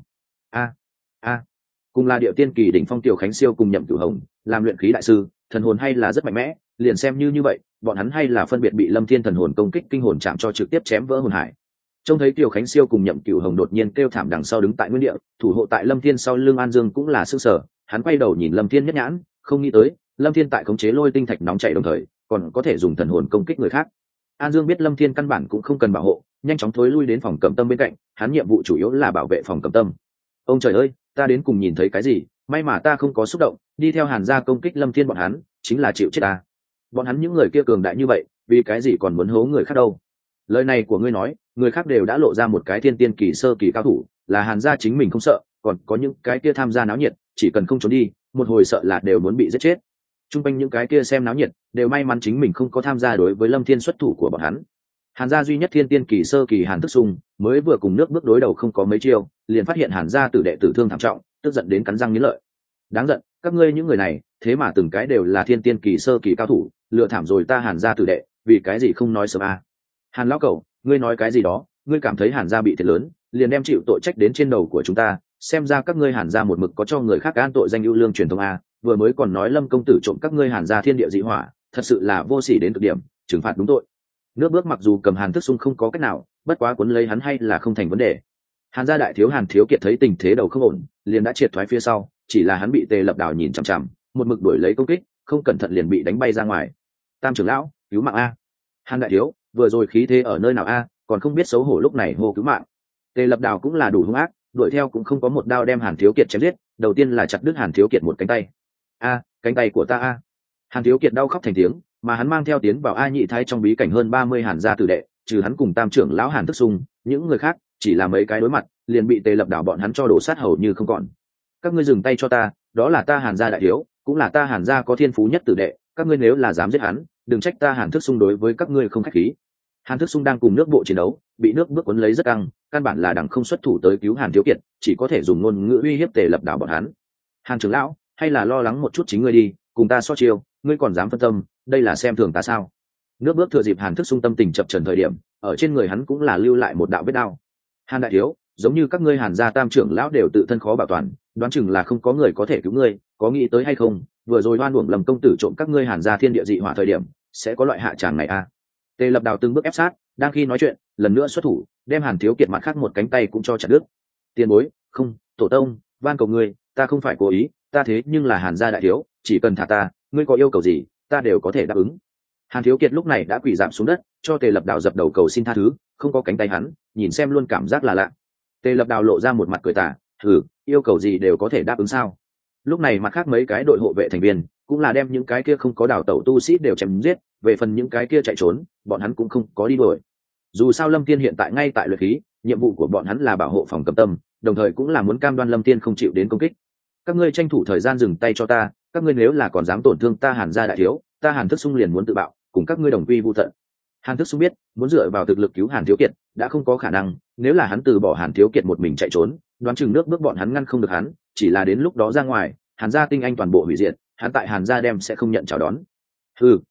S1: A, cùng là điệu tiên kỳ đỉnh phong. Tiểu Khánh Siêu cùng Nhậm Cửu Hồng, làm luyện khí đại sư, thần hồn hay là rất mạnh mẽ, liền xem như vậy, bọn hắn hay là phân biệt bị Lâm Thiên thần hồn công kích kinh hồn chạm cho trực tiếp chém vỡ hồn hải. Trông thấy Tiểu Khánh Siêu cùng Nhậm Cửu Hồng đột nhiên kêu thảm đằng sau đứng tại nguyên địa, thủ hộ tại Lâm Thiên sau lưng An Dương cũng là sửng sở, hắn quay đầu nhìn Lâm Thiên nhất nhãn, không nghĩ tới, Lâm Thiên tại khống chế lôi tinh thạch nóng chảy đồng thời, còn có thể dùng thần hồn công kích người khác. An Dương biết Lâm Thiên căn bản cũng không cần bảo hộ, nhanh chóng thối lui đến phòng Cẩm Tâm bên cạnh, hắn nhiệm vụ chủ yếu là bảo vệ phòng Cẩm Tâm. Ông trời ơi, ta đến cùng nhìn thấy cái gì, may mà ta không có xúc động, đi theo Hàn gia công kích Lâm Thiên bọn hắn, chính là chịu chết ta. Bọn hắn những người kia cường đại như vậy, vì cái gì còn muốn hố người khác đâu? Lời này của ngươi nói, người khác đều đã lộ ra một cái thiên tiên kỳ sơ kỳ cao thủ, là Hàn gia chính mình không sợ, còn có những cái kia tham gia náo nhiệt, chỉ cần không trốn đi, một hồi sợ là đều muốn bị giết chết. Trung quanh những cái kia xem náo nhiệt, đều may mắn chính mình không có tham gia đối với Lâm Thiên xuất thủ của bọn hắn. Hàn gia duy nhất thiên tiên kỳ sơ kỳ Hàn Thức Sung, mới vừa cùng nước bước đối đầu không có mấy chiêu, liền phát hiện Hàn gia tử đệ tử thương thảm trọng, tức giận đến cắn răng nghiến lợi. Đáng giận, các ngươi những người này, thế mà từng cái đều là thiên tiên kỳ sơ kỳ cao thủ, lừa thảm rồi ta Hàn gia tử đệ, vì cái gì không nói sớm à? Hàn lão cẩu, ngươi nói cái gì đó, ngươi cảm thấy Hàn gia bị thiệt lớn, liền đem chịu tội trách đến trên đầu của chúng ta, xem ra các ngươi Hàn gia một mực có cho người khác an tội danh ưu lương truyền thông a, vừa mới còn nói Lâm công tử trộm các ngươi Hàn gia thiên địa dị hỏa, thật sự là vô sỉ đến cực điểm, trừng phạt đúng tội. Nước bước mặc dù cầm Hàn Thức Sung không có cách nào, bất quá cuốn lấy hắn hay là không thành vấn đề. Hàn gia đại thiếu Hàn Thiếu Kiệt thấy tình thế đầu không ổn, liền đã triệt thoái phía sau, chỉ là hắn bị Tề Lập Đào nhìn chằm chằm, một mực đuổi lấy công kích, không cẩn thận liền bị đánh bay ra ngoài. Tam trưởng lão, cứu mạng a! Hàn đại thiếu, vừa rồi khí thế ở nơi nào a, còn không biết xấu hổ lúc này hô cứu mạng. Tề Lập Đào cũng là đủ hung ác, đuổi theo cũng không có một đao đem Hàn Thiếu Kiệt chém giết, đầu tiên là chặt đứt Hàn Thiếu Kiệt một cánh tay. A, cánh tay của ta a! Hàn Thiếu Kiệt đau khóc thành tiếng, mà hắn mang theo tiến vào A Nhị Thái trong bí cảnh hơn 30 Hàn gia tử đệ, trừ hắn cùng Tam trưởng lão Hàn Thức Sung, những người khác chỉ là mấy cái đối mặt, liền bị Tề Lập Đào bọn hắn cho đổ sát hầu như không còn. Các ngươi dừng tay cho ta, đó là ta Hàn gia đại thiếu, cũng là ta Hàn gia có thiên phú nhất tử đệ, các ngươi nếu là dám giết hắn, đừng trách ta Hàn Thức Sung đối với các ngươi không khách khí. Hàn Thức Sung đang cùng nước bộ chiến đấu, bị nước bước cuốn lấy rất căng, căn bản là đằng không xuất thủ tới cứu Hàn Thiếu Kiệt, chỉ có thể dùng ngôn ngữ uy hiếp Tề Lập Đào bọn hắn. Hàn trưởng lão, hay là lo lắng một chút chính ngươi đi, cùng ta so chiêu, ngươi còn dám phân tâm, đây là xem thường ta sao? Nước bước thừa dịp Hàn Thức Sung tâm tình chập chờn thời điểm, ở trên người hắn cũng là lưu lại một đạo vết đao. Hàn đại thiếu, giống như các ngươi Hàn gia Tam trưởng lão đều tự thân khó bảo toàn, đoán chừng là không có người có thể cứu ngươi, có nghĩ tới hay không? Vừa rồi oan uổng Lâm công tử trộm các ngươi Hàn gia thiên địa dị hỏa thời điểm, sẽ có loại hạ tràng này à? Tề Lập Đào từng bước ép sát, đang khi nói chuyện, lần nữa xuất thủ, đem Hàn Thiếu Kiệt mặt khác một cánh tay cũng cho chặt đứt. Tiền bối, không, tổ tông, van cầu ngươi, ta không phải cố ý, ta thế nhưng là Hàn gia đại thiếu, chỉ cần thả ta, ngươi có yêu cầu gì, ta đều có thể đáp ứng. Hàn Thiếu Kiệt lúc này đã quỳ rạp xuống đất, cho Tề Lập Đào dập đầu cầu xin tha thứ, không có cánh tay hắn, nhìn xem luôn cảm giác là lạ. Tề Lập Đào lộ ra một mặt cười tà, yêu cầu gì đều có thể đáp ứng sao? Lúc này mặt khác mấy cái đội hộ vệ thành viên cũng là đem những cái kia không có đào tẩu tu sĩ đều chém giết, về phần những cái kia chạy trốn, bọn hắn cũng không có đi đuổi. Dù sao Lâm Thiên hiện tại ngay tại luyện khí, nhiệm vụ của bọn hắn là bảo hộ phòng Cẩm Tâm, đồng thời cũng là muốn cam đoan Lâm Thiên không chịu đến công kích. Các ngươi tranh thủ thời gian dừng tay cho ta, các ngươi nếu là còn dám tổn thương ta Hàn gia đại thiếu, ta Hàn Thức Sung liền muốn tự bạo, cùng các ngươi đồng quy vu tận. Hàn Thức Sung biết, muốn dựa vào thực lực cứu Hàn Thiếu Kiệt đã không có khả năng, nếu là hắn từ bỏ Hàn Thiếu Kiệt một mình chạy trốn, đoán chừng nước bước bọn hắn ngăn không được hắn, chỉ là đến lúc đó ra ngoài, Hàn gia tinh anh toàn bộ hủy diệt, hắn tại Hàn gia đem sẽ không nhận chào đón.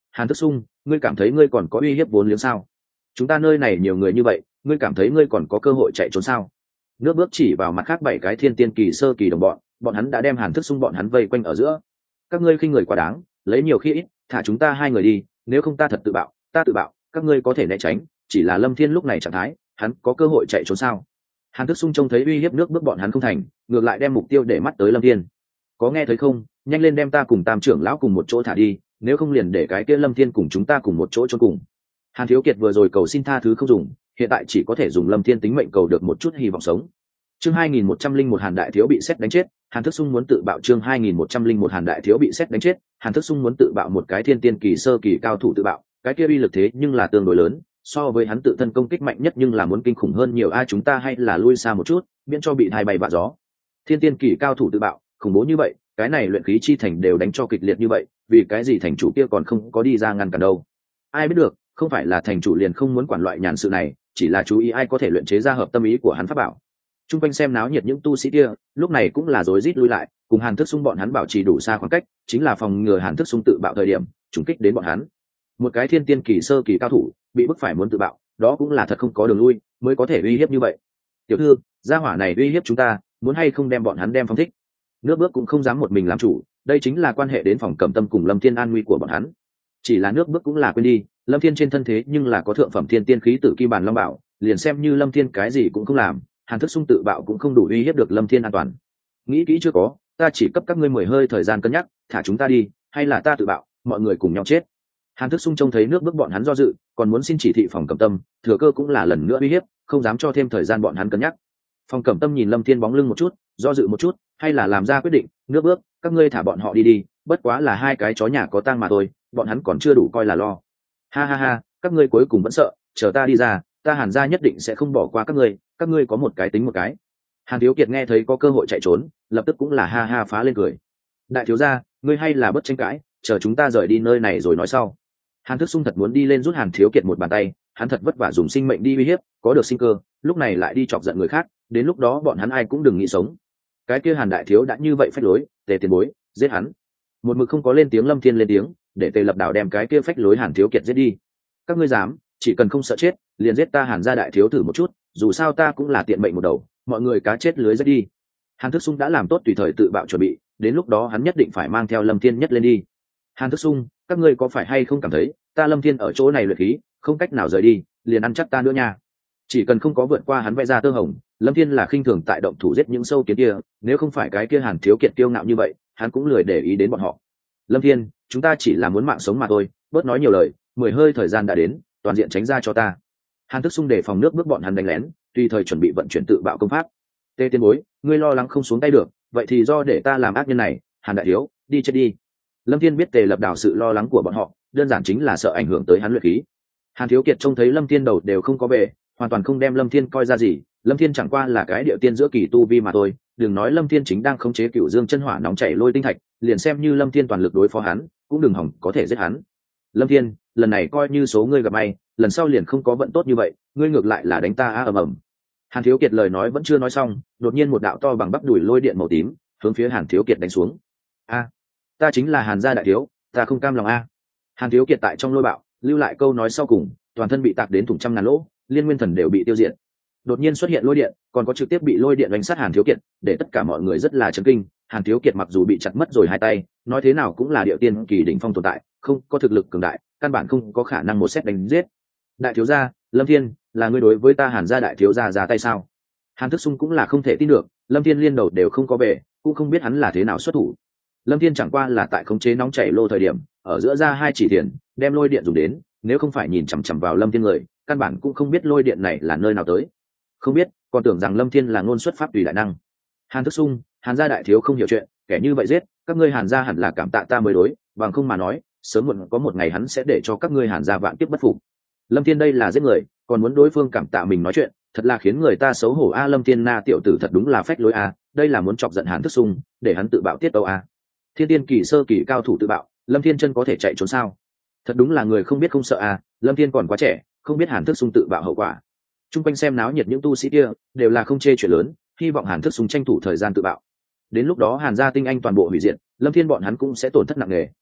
S1: Hàn Thức Sung, ngươi cảm thấy ngươi còn có uy hiếp vốn liếng sao? Chúng ta nơi này nhiều người như vậy, ngươi cảm thấy ngươi còn có cơ hội chạy trốn sao? Nước bước chỉ vào mặt khác 7 cái thiên tiên kỳ sơ kỳ đồng bọn, bọn hắn đã đem Hàn Thức Sung bọn hắn vây quanh ở giữa. Các ngươi khinh người quá đáng, lấy nhiều khi ít, thả chúng ta 2 người đi, nếu không ta thật tự bạo, ta tự bạo, các ngươi có thể né tránh, chỉ là Lâm Thiên lúc này trạng thái, hắn có cơ hội chạy trốn sao? Hàn Thức Sung trông thấy uy hiếp nước bước bọn hắn không thành, ngược lại đem mục tiêu để mắt tới Lâm Thiên. Có nghe thấy không, nhanh lên đem ta cùng Tam trưởng lão cùng một chỗ thả đi, nếu không liền để cái kia Lâm Thiên cùng chúng ta cùng một chỗ chôn cùng. Hàn Thiếu Kiệt vừa rồi cầu xin tha thứ không dùng, hiện tại chỉ có thể dùng Lâm Thiên tính mệnh cầu được một chút hy vọng sống. Chương 2101 Hàn Đại Thiếu bị sét đánh chết, Hàn Thức Sung muốn tự bạo. Chương 2101 Hàn Đại Thiếu bị sét đánh chết, Hàn Thức Sung muốn tự bạo một cái thiên tiên kỳ sơ kỳ cao thủ tự bạo, cái kia uy lực thế nhưng là tương đối lớn, so với hắn tự thân công kích mạnh nhất nhưng là muốn kinh khủng hơn nhiều. Chúng ta hay là lui xa một chút, miễn cho bị thay bay vạ gió. Thiên tiên kỳ cao thủ tự bạo, khủng bố như vậy, cái này luyện khí chi thành đều đánh cho kịch liệt như vậy, vì cái gì thành chủ kia còn không có đi ra ngăn cản đâu? Ai biết được, không phải là thành chủ liền không muốn quản loại nhàn sự này, chỉ là chú ý ai có thể luyện chế ra hợp tâm ý của hắn pháp bảo. Trung quanh xem náo nhiệt những tu sĩ kia, lúc này cũng là rối rít lui lại, cùng Hàn Thức Sung bọn hắn bảo trì đủ xa khoảng cách, chính là phòng ngừa Hàn Thức Sung tự bạo thời điểm trùng kích đến bọn hắn. Một cái thiên tiên kỳ sơ kỳ cao thủ bị bức phải muốn tự bạo, đó cũng là thật không có đường lui, mới có thể uy hiếp như vậy. Tiểu thư, gia hỏa này uy hiếp chúng ta, muốn hay không đem bọn hắn đem phong thích? Nước bước cũng không dám một mình làm chủ, đây chính là quan hệ đến phòng Cẩm Tâm cùng Lâm Thiên an nguy của bọn hắn. Chỉ là nước bước cũng là quên đi, Lâm Thiên trên thân thế nhưng là có thượng phẩm thiên tiên khí tử kim bàn long bảo, liền xem như Lâm Thiên cái gì cũng không làm, Hàn Thức Sung tự bạo cũng không đủ uy hiếp được Lâm Thiên an toàn. Nghĩ kỹ chưa có, ta chỉ cấp các ngươi 10 hơi thời gian cân nhắc, thả chúng ta đi, hay là ta tự bạo, mọi người cùng nhau chết. Hàn Thức Sung trông thấy nước bước bọn hắn do dự, còn muốn xin chỉ thị phòng Cẩm Tâm, thừa cơ cũng là lần nữa uy hiếp, không dám cho thêm thời gian bọn hắn cân nhắc. Phòng Cẩm Tâm nhìn Lâm Thiên bóng lưng một chút, do dự một chút, hay là làm ra quyết định, nước bước, các ngươi thả bọn họ đi đi, bất quá là 2 cái chó nhà có tang mà thôi, bọn hắn còn chưa đủ coi là lo. Ha ha ha, các ngươi cuối cùng vẫn sợ, chờ ta đi ra, ta Hàn gia nhất định sẽ không bỏ qua các ngươi có một cái tính một cái. Hàn Thiếu Kiệt nghe thấy có cơ hội chạy trốn, lập tức cũng là ha ha phá lên cười. Đại thiếu gia, ngươi hay là bất tranh cãi, chờ chúng ta rời đi nơi này rồi nói sau. Hàn Thức Sung thật muốn đi lên rút Hàn Thiếu Kiệt một bàn tay, hắn thật vất vả dùng sinh mệnh đi uy hiếp, có được sinh cơ, lúc này lại đi chọc giận người khác, đến lúc đó bọn hắn ai cũng đừng nghĩ sống. Cái kia Hàn đại thiếu đã như vậy phách lối, Tề tiền bối, giết hắn. Một mực không có lên tiếng Lâm Thiên lên tiếng, để Tề Lập Đảo đem cái kia phách lối Hàn Thiếu Kiệt giết đi. Các ngươi dám, chỉ cần không sợ chết, liền giết ta Hàn gia đại thiếu thử một chút, dù sao ta cũng là tiện mệnh một đầu, mọi người cá chết lưới rách đi. Hàn Thức Sung đã làm tốt tùy thời tự bạo chuẩn bị, đến lúc đó hắn nhất định phải mang theo Lâm Thiên nhất lên đi. Hàn Thức Sung, các ngươi có phải hay không cảm thấy ta Lâm Thiên ở chỗ này luyện khí, không cách nào rời đi, liền ăn chắc ta nữa nha. Chỉ cần không có vượt qua hắn vẽ ra tơ hồng, Lâm Thiên là khinh thường tại động thủ giết những sâu kiến kia, nếu không phải cái kia Hàn Thiếu Kiệt kiêu ngạo như vậy, hắn cũng lười để ý đến bọn họ. Lâm Thiên, chúng ta chỉ là muốn mạng sống mà thôi, bớt nói nhiều lời, 10 hơi thời gian đã đến, toàn diện tránh ra cho ta. Hàn Thức Sung để phòng nước bước bọn hắn đánh lén, tùy thời chuẩn bị vận chuyển tự bạo công pháp. Tê tiên bối, ngươi lo lắng không xuống tay được, vậy thì do để ta làm ác nhân này. Hàn đại thiếu, đi chết đi. Lâm Thiên biết Tề Lập Đảo sự lo lắng của bọn họ, đơn giản chính là sợ ảnh hưởng tới hắn luyện khí. Hàn Thiếu Kiệt trông thấy Lâm Thiên đầu đều không có về, hoàn toàn không đem Lâm Thiên coi ra gì. Lâm Thiên chẳng qua là cái địa tiên giữa kỳ tu vi mà thôi, đừng nói Lâm Thiên chính đang khống chế Cửu Dương chân hỏa nóng chảy lôi tinh thạch, liền xem như Lâm Thiên toàn lực đối phó hắn, cũng đừng hỏng có thể giết hắn. Lâm Thiên, lần này coi như số ngươi gặp may, lần sau liền không có vận tốt như vậy, ngươi ngược lại là đánh ta ầm ầm. Hàn Thiếu Kiệt lời nói vẫn chưa nói xong, đột nhiên một đạo to bằng bắp đùi lôi điện màu tím hướng phía Hàn Thiếu Kiệt đánh xuống. Ta chính là Hàn gia đại thiếu, ta không cam lòng a. Hàn Thiếu Kiệt tại trong lôi bạo lưu lại câu nói sau cùng, toàn thân bị tạc đến thủng trăm ngàn lỗ, liên nguyên thần đều bị tiêu diệt. Đột nhiên xuất hiện lôi điện, còn có trực tiếp bị lôi điện đánh sát Hàn Thiếu Kiệt, để tất cả mọi người rất là chấn kinh. Hàn Thiếu Kiệt mặc dù bị chặt mất rồi 2 tay, nói thế nào cũng là địa tiên kỳ đỉnh phong tồn tại, không có thực lực cường đại, căn bản không có khả năng một xét đánh giết. Đại thiếu gia, Lâm Thiên, là ngươi đối với ta Hàn gia đại thiếu gia ra tay sao? Hàn Thức Sung cũng là không thể tin được, Lâm Thiên liên đầu đều không có về, cũng không biết hắn là thế nào xuất thủ. Lâm Thiên chẳng qua là tại khống chế nóng chảy lô thời điểm, ở giữa ra 2 chỉ tiền, đem lôi điện dùng đến, nếu không phải nhìn chằm chằm vào Lâm Thiên người, căn bản cũng không biết lôi điện này là nơi nào tới. Không biết, còn tưởng rằng Lâm Thiên là ngôn xuất pháp tùy đại năng. Hàn Thức Sung, Hàn gia đại thiếu không hiểu chuyện, kẻ như vậy giết, các ngươi Hàn gia hẳn là cảm tạ ta mới đối, bằng không mà nói, sớm muộn có một ngày hắn sẽ để cho các ngươi Hàn gia vạn kiếp bất phục. Lâm Thiên đây là giết người, còn muốn đối phương cảm tạ mình nói chuyện, thật là khiến người ta xấu hổ a. Lâm Thiên na tiểu tử thật đúng là phách lối a, đây là muốn chọc giận Hàn Thức Sung, để hắn tự bạo tiết tấu a. Thiên tiên kỳ sơ kỳ cao thủ tự bạo, Lâm Thiên chân có thể chạy trốn sao? Thật đúng là người không biết không sợ a. Lâm Thiên còn quá trẻ, không biết Hàn Thức Sung tự bạo hậu quả. Trung quanh xem náo nhiệt những tu sĩ kia đều là không chê chuyện lớn, hy vọng Hàn Thức Sung tranh thủ thời gian tự bạo. Đến lúc đó Hàn gia tinh anh toàn bộ hủy diệt, Lâm Thiên bọn hắn cũng sẽ tổn thất nặng nề,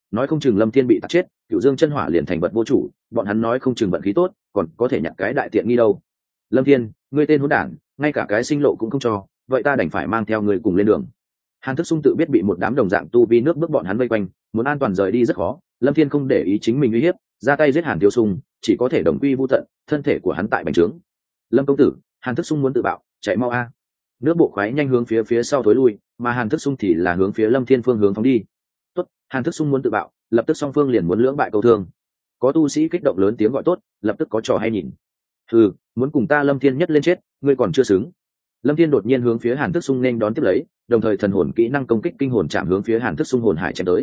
S1: nói không chừng lâm thiên bị tạt chết, cựu dương chân hỏa liền thành vật vô chủ, bọn hắn nói không chừng vận khí tốt còn có thể nhặt cái đại tiện nghi đâu. Lâm thiên, ngươi tên hỗn đản, ngay cả cái sinh lộ cũng không cho, vậy ta đành phải mang theo ngươi cùng lên đường. Hàn Thức Sung tự biết bị một đám đồng dạng tu vi nước bước bọn hắn vây quanh, muốn an toàn rời đi rất khó. Lâm thiên không để ý chính mình uy hiếp, ra tay giết Hàn Thiếu Sung, chỉ có thể đồng quy vu tận, thân thể của hắn tại bành trướng. Lâm công tử, Hàn Thức Sung muốn tự bạo, chạy mau a. Nước bộ khoái nhanh hướng phía sau thối lui, mà Hàn Thức Sung thì là hướng phía Lâm thiên phương hướng phóng đi. Tốt, Hàn Thức Sung muốn tự bạo, lập tức song phương liền muốn lưỡng bại câu thương. Có tu sĩ kích động lớn tiếng gọi tốt, lập tức có trò hay nhìn. Muốn cùng ta Lâm thiên nhất lên chết, ngươi còn chưa xứng. Lâm thiên đột nhiên hướng phía Hàn Thức Sung nên đón tiếp lấy, đồng thời thần hồn kỹ năng công kích kinh hồn chạm hướng phía Hàn Thức Sung hồn hải chém tới.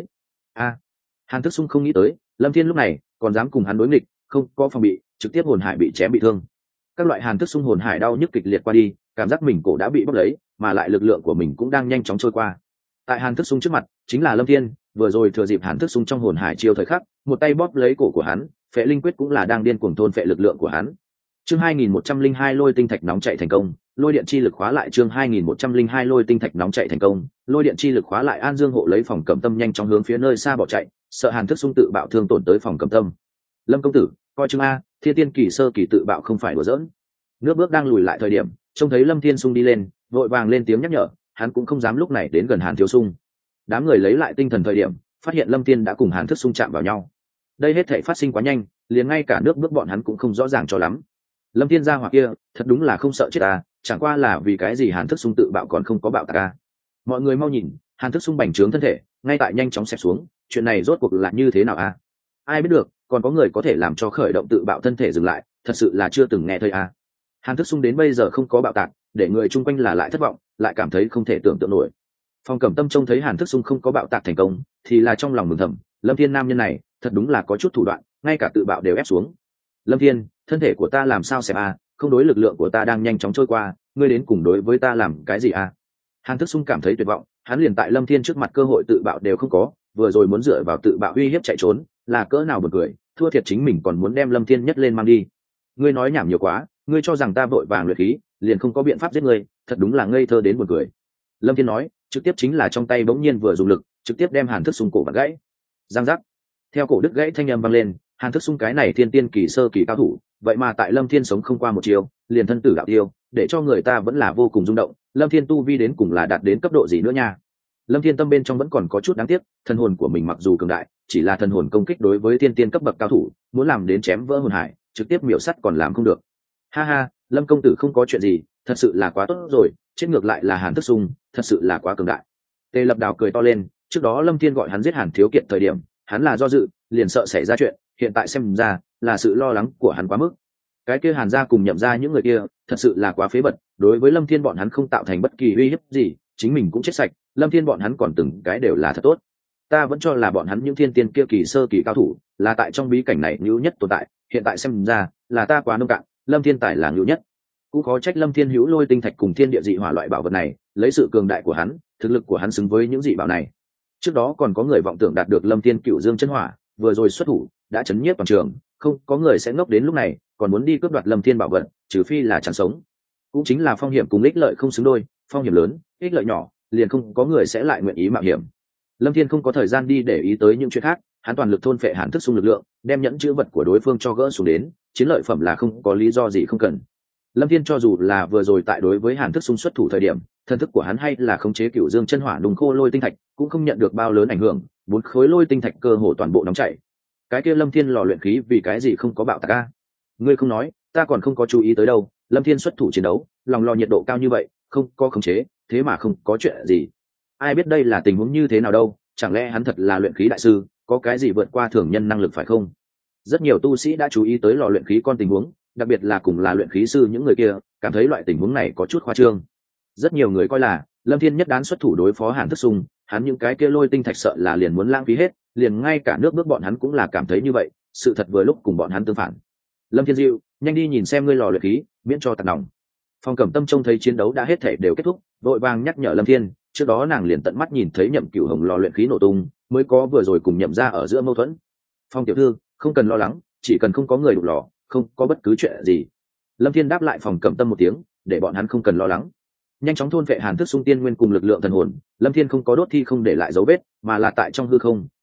S1: Hàn Thức Sung không nghĩ tới Lâm thiên lúc này còn dám cùng hắn đối nghịch, không có phòng bị, trực tiếp hồn hải bị chém bị thương. Các loại Hàn Thức Sung hồn hải đau nhức kịch liệt qua đi, cảm giác mình cổ đã bị bóc lấy, mà lại lực lượng của mình cũng đang nhanh chóng trôi qua. Tại Hàn Thức Sung trước mặt chính là Lâm thiên, vừa rồi thừa dịp Hàn Thức Sung trong hồn hải chiêu thời khắc, một tay bóp lấy cổ của hắn, phệ linh quyết cũng là đang điên cuồng thôn phệ lực lượng của hắn. Chương 2102 lôi tinh thạch nóng chạy thành công, lôi điện chi lực khóa lại. Chương 2102 lôi tinh thạch nóng chạy thành công, lôi điện chi lực khóa lại. An Dương hộ lấy phòng cẩm tâm nhanh chóng hướng phía nơi xa bỏ chạy, sợ Hàn Thức Sung tự bạo thương tổn tới phòng cẩm tâm. Lâm công tử, coi chừng a, thiên tiên kỳ sơ kỳ tự bạo không phải đùa giỡn. Nước bước đang lùi lại thời điểm, trông thấy Lâm Thiên Sung đi lên, vội vàng lên tiếng nhắc nhở, hắn cũng không dám lúc này đến gần Hàn Thiếu Sung. Đám người lấy lại tinh thần thời điểm, phát hiện Lâm Thiên đã cùng Hàn Thức Sung chạm vào nhau. Đây hết thảy phát sinh quá nhanh, liền ngay cả nước bước bọn hắn cũng không rõ ràng cho lắm. Lâm Thiên gia hỏa kia thật đúng là không sợ chết à, chẳng qua là vì cái gì Hàn Thức Sung tự bạo còn không có bạo tạc à. Mọi người mau nhìn, Hàn Thức Sung bành trướng thân thể ngay tại nhanh chóng xẹp xuống, chuyện này rốt cuộc là như thế nào à? Ai biết được, còn có người có thể làm cho khởi động tự bạo thân thể dừng lại, thật sự là chưa từng nghe thấy à. Hàn Thức Sung đến bây giờ không có bạo tạc, để người chung quanh là lại thất vọng, lại cảm thấy không thể tưởng tượng nổi. Phong Cẩm Tâm trông thấy Hàn Thức Sung không có bạo tạc thành công, thì là trong lòng mừng thầm, Lâm Thiên nam nhân này thật đúng là có chút thủ đoạn, ngay cả tự bạo đều ép xuống. Lâm Thiên, thân thể của ta làm sao xẹp à, không đối lực lượng của ta đang nhanh chóng trôi qua, ngươi đến cùng đối với ta làm cái gì à? Hàn Thức Sung cảm thấy tuyệt vọng, hắn liền tại Lâm Thiên trước mặt cơ hội tự bạo đều không có, vừa rồi muốn dựa vào tự bạo uy hiếp chạy trốn, là cỡ nào buồn cười, thua thiệt chính mình còn muốn đem Lâm Thiên nhất lên mang đi. Ngươi nói nhảm nhiều quá, ngươi cho rằng ta vội vàng luyện khí, liền không có biện pháp giết ngươi, thật đúng là ngây thơ đến buồn cười. Lâm Thiên nói, trực tiếp chính là trong tay bỗng nhiên vừa dùng lực, trực tiếp đem Hàn Thức Sung cổ vặn gãy. Giang giác. Theo cổ đứt gãy thanh âm vang lên, Hàn Thức Sung cái này thiên tiên kỳ sơ kỳ cao thủ, vậy mà tại Lâm Thiên sống không qua một chiều, liền thân tử đạo tiêu, để cho người ta vẫn là vô cùng rung động. Lâm Thiên tu vi đến cùng là đạt đến cấp độ gì nữa nha? Lâm Thiên tâm bên trong vẫn còn có chút đáng tiếc, thần hồn của mình mặc dù cường đại, chỉ là thần hồn công kích đối với thiên tiên cấp bậc cao thủ, muốn làm đến chém vỡ hồn hải, trực tiếp miểu sắt còn làm không được. Ha ha, Lâm công tử không có chuyện gì, thật sự là quá tốt rồi, chết ngược lại là Hàn Thức Sung, thật sự là quá cường đại. Tề Lập Đào cười to lên, trước đó Lâm Thiên gọi hắn giết Hàn Thiếu Kiệt thời điểm, hắn là do dự, liền sợ xảy ra chuyện, hiện tại xem ra là sự lo lắng của hắn quá mức. Cái kia Hàn gia cùng Nhậm gia những người kia, thật sự là quá phế vật, đối với Lâm Thiên bọn hắn không tạo thành bất kỳ uy hiếp gì, chính mình cũng chết sạch, Lâm Thiên bọn hắn còn từng cái đều là thật tốt. Ta vẫn cho là bọn hắn những thiên tiên kia kỳ sơ kỳ cao thủ, là tại trong bí cảnh này hữu nhất tồn tại, hiện tại xem ra là ta quá nông cạn, Lâm Thiên tài là hữu nhất. Cũng khó trách Lâm Thiên hữu lôi tinh thạch cùng thiên địa dị hỏa loại bảo vật này, lấy sự cường đại của hắn, thực lực của hắn xứng với những dị bảo này. Trước đó còn có người vọng tưởng đạt được Lâm Thiên cựu dương chân hỏa, vừa rồi xuất thủ đã chấn nhiếp toàn trường, không có người sẽ ngốc đến lúc này còn muốn đi cướp đoạt Lâm Thiên bảo vật, trừ phi là chẳng sống. Cũng chính là phong hiểm cùng ích lợi không xứng đôi, phong hiểm lớn, ích lợi nhỏ, liền không có người sẽ lại nguyện ý mạo hiểm. Lâm Thiên không có thời gian đi để ý tới những chuyện khác, hắn toàn lực thôn phệ Hàn Thức Sung lực lượng, đem nhẫn chữ vật của đối phương cho gỡ xuống đến, chiến lợi phẩm là không có lý do gì không cần. Lâm Thiên cho dù là vừa rồi tại đối với Hàn Thức Sung xuất thủ thời điểm, thần thức của hắn hay là khống chế cửu dương chân hỏa nung khô lôi tinh thạch, cũng không nhận được bao lớn ảnh hưởng, 4 khối lôi tinh thạch cơ hồ toàn bộ nóng chảy. Cái kia Lâm Thiên lò luyện khí vì cái gì không có bạo tạc a? Ngươi không nói, ta còn không có chú ý tới đâu. Lâm Thiên xuất thủ chiến đấu, lòng lò nhiệt độ cao như vậy, không có khống chế, thế mà không có chuyện gì. Ai biết đây là tình huống như thế nào đâu, chẳng lẽ hắn thật là luyện khí đại sư, có cái gì vượt qua thường nhân năng lực phải không? Rất nhiều tu sĩ đã chú ý tới lò luyện khí con tình huống, đặc biệt là cùng là luyện khí sư những người kia, cảm thấy loại tình huống này có chút khoa trương. Rất nhiều người coi là Lâm Thiên nhất đán xuất thủ đối phó Hàn Thức Sung, hắn những cái kia lôi tinh thạch sợ là liền muốn lãng phí hết, liền ngay cả nước bước bọn hắn cũng là cảm thấy như vậy, sự thật vừa lúc cùng bọn hắn tương phản. Lâm Thiên Diệu, nhanh đi nhìn xem ngươi lò luyện khí, miễn cho tạt nòng. Phong Cẩm Tâm trông thấy chiến đấu đã hết thể đều kết thúc, vội vàng nhắc nhở Lâm Thiên, trước đó nàng liền tận mắt nhìn thấy Nhậm Cửu Hồng lò luyện khí nổ tung, mới có vừa rồi cùng Nhậm gia ở giữa mâu thuẫn. Phong tiểu thư, không cần lo lắng, chỉ cần không có người đụng lò, không có bất cứ chuyện gì. Lâm Thiên đáp lại Phong Cẩm Tâm một tiếng, để bọn hắn không cần lo lắng. Nhanh chóng thôn vệ Hàn Thức Sung tiên nguyên cùng lực lượng thần hồn, Lâm Thiên không có đốt thi không để lại dấu vết, mà là tại trong hư không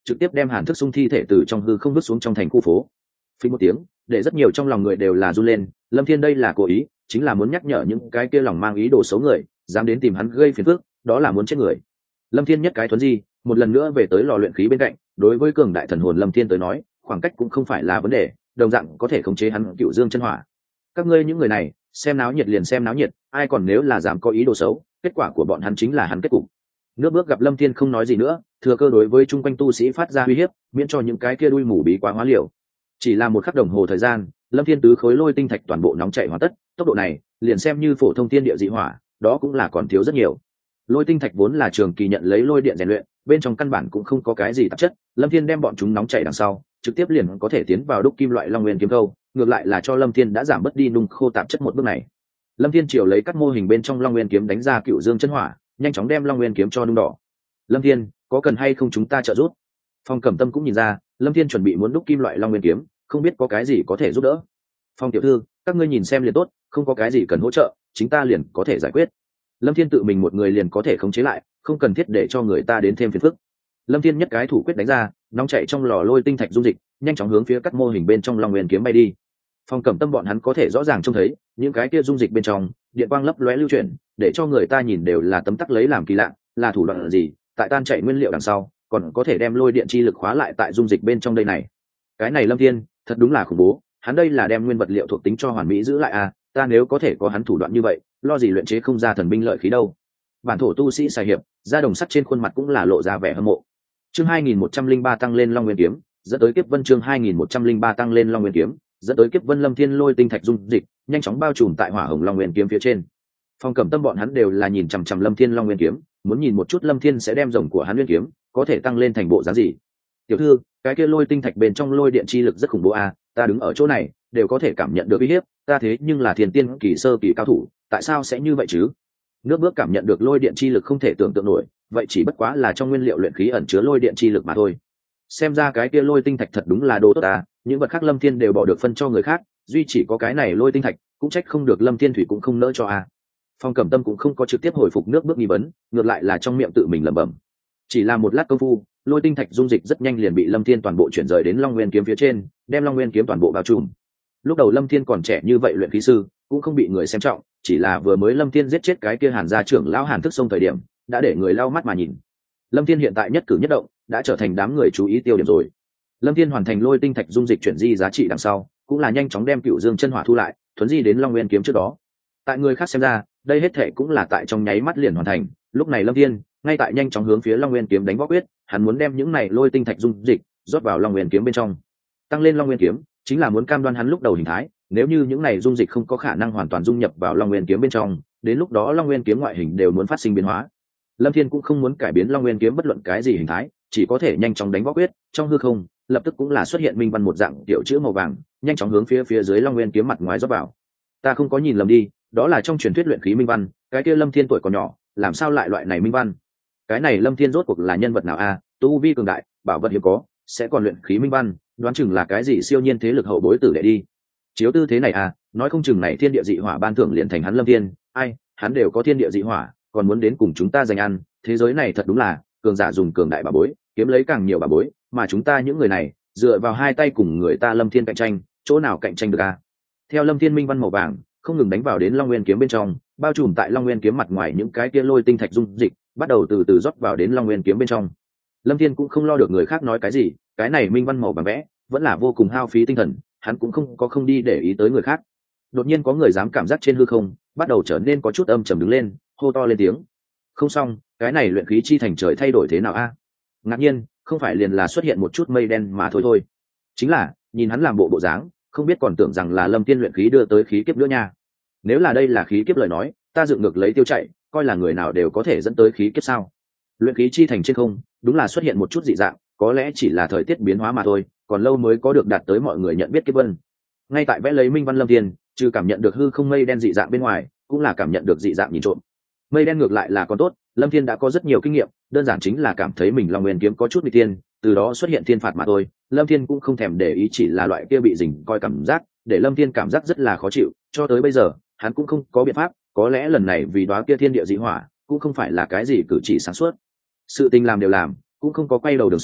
S1: trực tiếp đem Hàn Thức Xung thi thể từ trong hư không vứt xuống trong thành khu phố. Phí một tiếng, để rất nhiều trong lòng người đều là run lên. Lâm Thiên đây là cố ý, chính là muốn nhắc nhở những cái kia lòng mang ý đồ xấu người, dám đến tìm hắn gây phiền phức, đó là muốn chết người. Lâm Thiên nhất cái thuấn di, một lần nữa về tới lò luyện khí bên cạnh. Đối với cường đại thần hồn Lâm Thiên tới nói, khoảng cách cũng không phải là vấn đề, đồng dạng có thể khống chế hắn Cựu Dương chân hỏa. Các ngươi những người này, xem náo nhiệt liền xem náo nhiệt, ai còn nếu là dám có ý đồ xấu, kết quả của bọn hắn chính là hắn kết cục. Nước bước gặp Lâm Thiên không nói gì nữa, thừa cơ đối với chung quanh tu sĩ phát ra uy hiếp, miễn cho những cái kia đuôi mù bí quá hóa liều. Chỉ là một khắc đồng hồ thời gian, Lâm Thiên tứ khối lôi tinh thạch toàn bộ nóng chảy hoàn tất, tốc độ này, liền xem như phổ thông thiên địa dị hỏa, đó cũng là còn thiếu rất nhiều. Lôi tinh thạch vốn là trường kỳ nhận lấy lôi điện rèn luyện, bên trong căn bản cũng không có cái gì tạp chất, Lâm Thiên đem bọn chúng nóng chảy đằng sau, trực tiếp liền có thể tiến vào đúc kim loại long nguyên kiếm câu, ngược lại là cho Lâm Thiên đã giảm bớt đi nung khô tạp chất một bước này. Lâm Thiên chiều lấy các mô hình bên trong long nguyên kiếm đánh ra Cựu Dương chân hỏa, nhanh chóng đem long nguyên kiếm cho nung đỏ. Lâm Thiên, có cần hay không chúng ta trợ giúp? Phong Cẩm Tâm cũng nhìn ra, Lâm Thiên chuẩn bị muốn đúc kim loại long nguyên kiếm, không biết có cái gì có thể giúp đỡ. Phong tiểu thư, các ngươi nhìn xem liền tốt, không có cái gì cần hỗ trợ, chính ta liền có thể giải quyết. Lâm Thiên tự mình một người liền có thể khống chế lại, không cần thiết để cho người ta đến thêm phiền phức. Lâm Thiên nhất cái thủ quyết đánh ra, nóng chảy trong lò lôi tinh thạch dung dịch, nhanh chóng hướng phía các mô hình bên trong long nguyên kiếm bay đi. Phong Cẩm Tâm bọn hắn có thể rõ ràng trông thấy, những cái kia dung dịch bên trong, điện quang lấp lóe lưu chuyển, để cho người ta nhìn đều là tấm tắc lấy làm kỳ lạ, là thủ đoạn gì, tại tan chảy nguyên liệu đằng sau, còn có thể đem lôi điện chi lực khóa lại tại dung dịch bên trong đây này. Cái này Lâm Thiên, thật đúng là khủng bố, hắn đây là đem nguyên vật liệu thuộc tính cho hoàn mỹ giữ lại à, ta nếu có thể có hắn thủ đoạn như vậy, lo gì luyện chế không ra thần binh lợi khí đâu. Bản thổ tu sĩ xài hiệp, da đồng sắt trên khuôn mặt cũng là lộ ra vẻ hâm mộ. Chương 2103 tăng lên Long Nguyên kiếm, dẫn tới Kiếp Vân. Chương 2103 tăng lên Long Nguyên kiếm, dẫn tới Kiếp Vân. Lâm Thiên lôi tinh thạch dung dịch, nhanh chóng bao trùm tại Hỏa Hồng Long Nguyên kiếm phía trên. Phong Cẩm Tâm bọn hắn đều là nhìn chằm chằm Lâm Thiên Long Nguyên kiếm, muốn nhìn một chút Lâm Thiên sẽ đem rồng của hắn nguyên kiếm, có thể tăng lên thành bộ dáng gì. Tiểu thư, cái kia lôi tinh thạch bên trong lôi điện chi lực rất khủng bố à, ta đứng ở chỗ này đều có thể cảm nhận được uy hiếp, ta thế nhưng là thiên tiên kỳ sơ kỳ cao thủ, tại sao sẽ như vậy chứ? Nước bước cảm nhận được lôi điện chi lực không thể tưởng tượng nổi, vậy chỉ bất quá là trong nguyên liệu luyện khí ẩn chứa lôi điện chi lực mà thôi. Xem ra cái kia lôi tinh thạch thật đúng là đồ tốt à, những vật khác Lâm Thiên đều bỏ được phân cho người khác, duy chỉ có cái này lôi tinh thạch, cũng trách không được Lâm Thiên thủy cũng không nỡ cho à. Phong Cẩm Tâm cũng không có trực tiếp hồi phục nước bước nghi vấn, ngược lại là trong miệng tự mình lẩm bẩm. Chỉ là một lát công phu, lôi tinh thạch dung dịch rất nhanh liền bị Lâm Thiên toàn bộ chuyển rời đến Long Nguyên kiếm phía trên, đem Long Nguyên kiếm toàn bộ bao trùm. Lúc đầu Lâm Thiên còn trẻ như vậy luyện khí sư, cũng không bị người xem trọng, chỉ là vừa mới Lâm Thiên giết chết cái kia Hàn gia trưởng lão Hàn Thức Sông thời điểm, đã để người lau mắt mà nhìn. Lâm Thiên hiện tại nhất cử nhất động, đã trở thành đám người chú ý tiêu điểm rồi. Lâm Thiên hoàn thành lôi tinh thạch dung dịch chuyển di giá trị đằng sau, cũng là nhanh chóng đem Cựu Dương chân hỏa thu lại, thuấn di đến Long Nguyên kiếm trước đó. Tại người khác xem ra, đây hết thệ cũng là tại trong nháy mắt liền hoàn thành. Lúc này Lâm Thiên ngay tại nhanh chóng hướng phía Long Nguyên kiếm đánh võ quyết, hắn muốn đem những này lôi tinh thạch dung dịch rót vào Long Nguyên kiếm bên trong. Tăng lên Long Nguyên kiếm chính là muốn cam đoan hắn lúc đầu hình thái, nếu như những này dung dịch không có khả năng hoàn toàn dung nhập vào Long Nguyên kiếm bên trong, đến lúc đó Long Nguyên kiếm ngoại hình đều muốn phát sinh biến hóa. Lâm Thiên cũng không muốn cải biến Long Nguyên kiếm bất luận cái gì hình thái, chỉ có thể nhanh chóng đánh võ quyết, trong hư không lập tức cũng là xuất hiện minh văn một dạng tiểu chữ màu vàng, nhanh chóng hướng phía dưới Long Nguyên kiếm mặt ngoài rót vào. Ta không có nhìn lầm đi, đó là trong truyền thuyết luyện khí minh văn, cái kia Lâm Thiên tuổi còn nhỏ, làm sao lại loại này minh văn? Cái này Lâm Thiên rốt cuộc là nhân vật nào a? Tu vi cường đại, bảo vật hiếm có, sẽ còn luyện khí minh văn, đoán chừng là cái gì siêu nhiên thế lực hậu bối tử đệ đi. Chiếu tư thế này à, nói không chừng này thiên địa dị hỏa ban thưởng liền thành hắn Lâm Thiên, ai, hắn đều có thiên địa dị hỏa, còn muốn đến cùng chúng ta giành ăn, thế giới này thật đúng là cường giả dùng cường đại bảo bối, kiếm lấy càng nhiều bảo bối, mà chúng ta những người này dựa vào hai tay cùng người ta Lâm Thiên cạnh tranh, chỗ nào cạnh tranh được a? Theo Lâm Thiên minh văn màu vàng không ngừng đánh vào đến Long Nguyên kiếm bên trong, bao trùm tại Long Nguyên kiếm mặt ngoài những cái kia lôi tinh thạch dung dịch bắt đầu từ từ rót vào đến Long Nguyên kiếm bên trong. Lâm Thiên cũng không lo được người khác nói cái gì, cái này minh văn màu vàng vẽ vẫn là vô cùng hao phí tinh thần, hắn cũng không đi để ý tới người khác. Đột nhiên có người dám cảm giác trên hư không bắt đầu trở nên có chút âm trầm đứng lên, hô to lên tiếng. Không xong, cái này luyện khí chi thành trời thay đổi thế nào a? Ngạc nhiên, không phải liền là xuất hiện một chút mây đen mà thôi. Chính là, nhìn hắn làm bộ dáng, không biết còn tưởng rằng là Lâm Thiên luyện khí đưa tới khí kiếp nữa nha. Nếu là đây là khí kiếp lời nói, ta dựng ngược lấy tiêu chạy, coi là người nào đều có thể dẫn tới khí kiếp sao? Luyện khí chi thành trên không, đúng là xuất hiện một chút dị dạng, có lẽ chỉ là thời tiết biến hóa mà thôi, còn lâu mới có được đạt tới mọi người nhận biết kiếp vân. Ngay tại vẽ lấy minh văn Lâm Thiên, trừ cảm nhận được hư không mây đen dị dạng bên ngoài, cũng là cảm nhận được dị dạng nhìn trộm. Mây đen ngược lại là còn tốt, Lâm Thiên đã có rất nhiều kinh nghiệm, đơn giản chính là cảm thấy mình Long Nguyên kiếm có chút bị tiên, từ đó xuất hiện thiên phạt mà thôi. Lâm Thiên cũng không thèm để ý, chỉ là loại kia bị dình coi cảm giác, để Lâm Thiên cảm giác rất là khó chịu, cho tới bây giờ, hắn cũng không có biện pháp, có lẽ lần này vì đóa kia thiên địa dị hỏa, cũng không phải là cái gì cử chỉ sáng suốt. Sự tình làm đều làm, cũng không có quay đầu đường sống,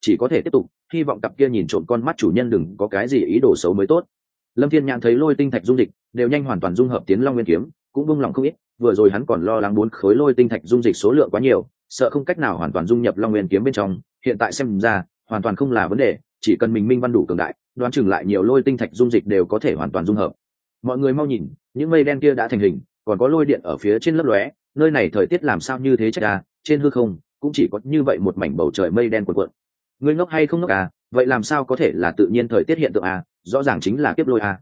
S1: chỉ có thể tiếp tục hy vọng cặp kia nhìn trộm con mắt chủ nhân đừng có cái gì ý đồ xấu mới tốt. Lâm Thiên Nhãn thấy lôi tinh thạch dung dịch đều nhanh hoàn toàn dung hợp tiến Long Nguyên kiếm, cũng buông lòng không ít. Vừa rồi hắn còn lo lắng 4 khối lôi tinh thạch dung dịch số lượng quá nhiều, sợ không cách nào hoàn toàn dung nhập Long Nguyên kiếm bên trong, hiện tại xem ra hoàn toàn không là vấn đề, chỉ cần mình minh văn đủ cường đại, đoán chừng lại nhiều lôi tinh thạch dung dịch đều có thể hoàn toàn dung hợp. Mọi người mau nhìn, những mây đen kia đã thành hình, còn có lôi điện ở phía trên lấp lóe, nơi này thời tiết làm sao như thế chắc à, trên hư không cũng chỉ có như vậy một mảnh bầu trời mây đen cuộn cuộn. Ngươi ngốc hay không ngốc à, vậy làm sao có thể là tự nhiên thời tiết hiện tượng à, rõ ràng chính là kiếp lôi à.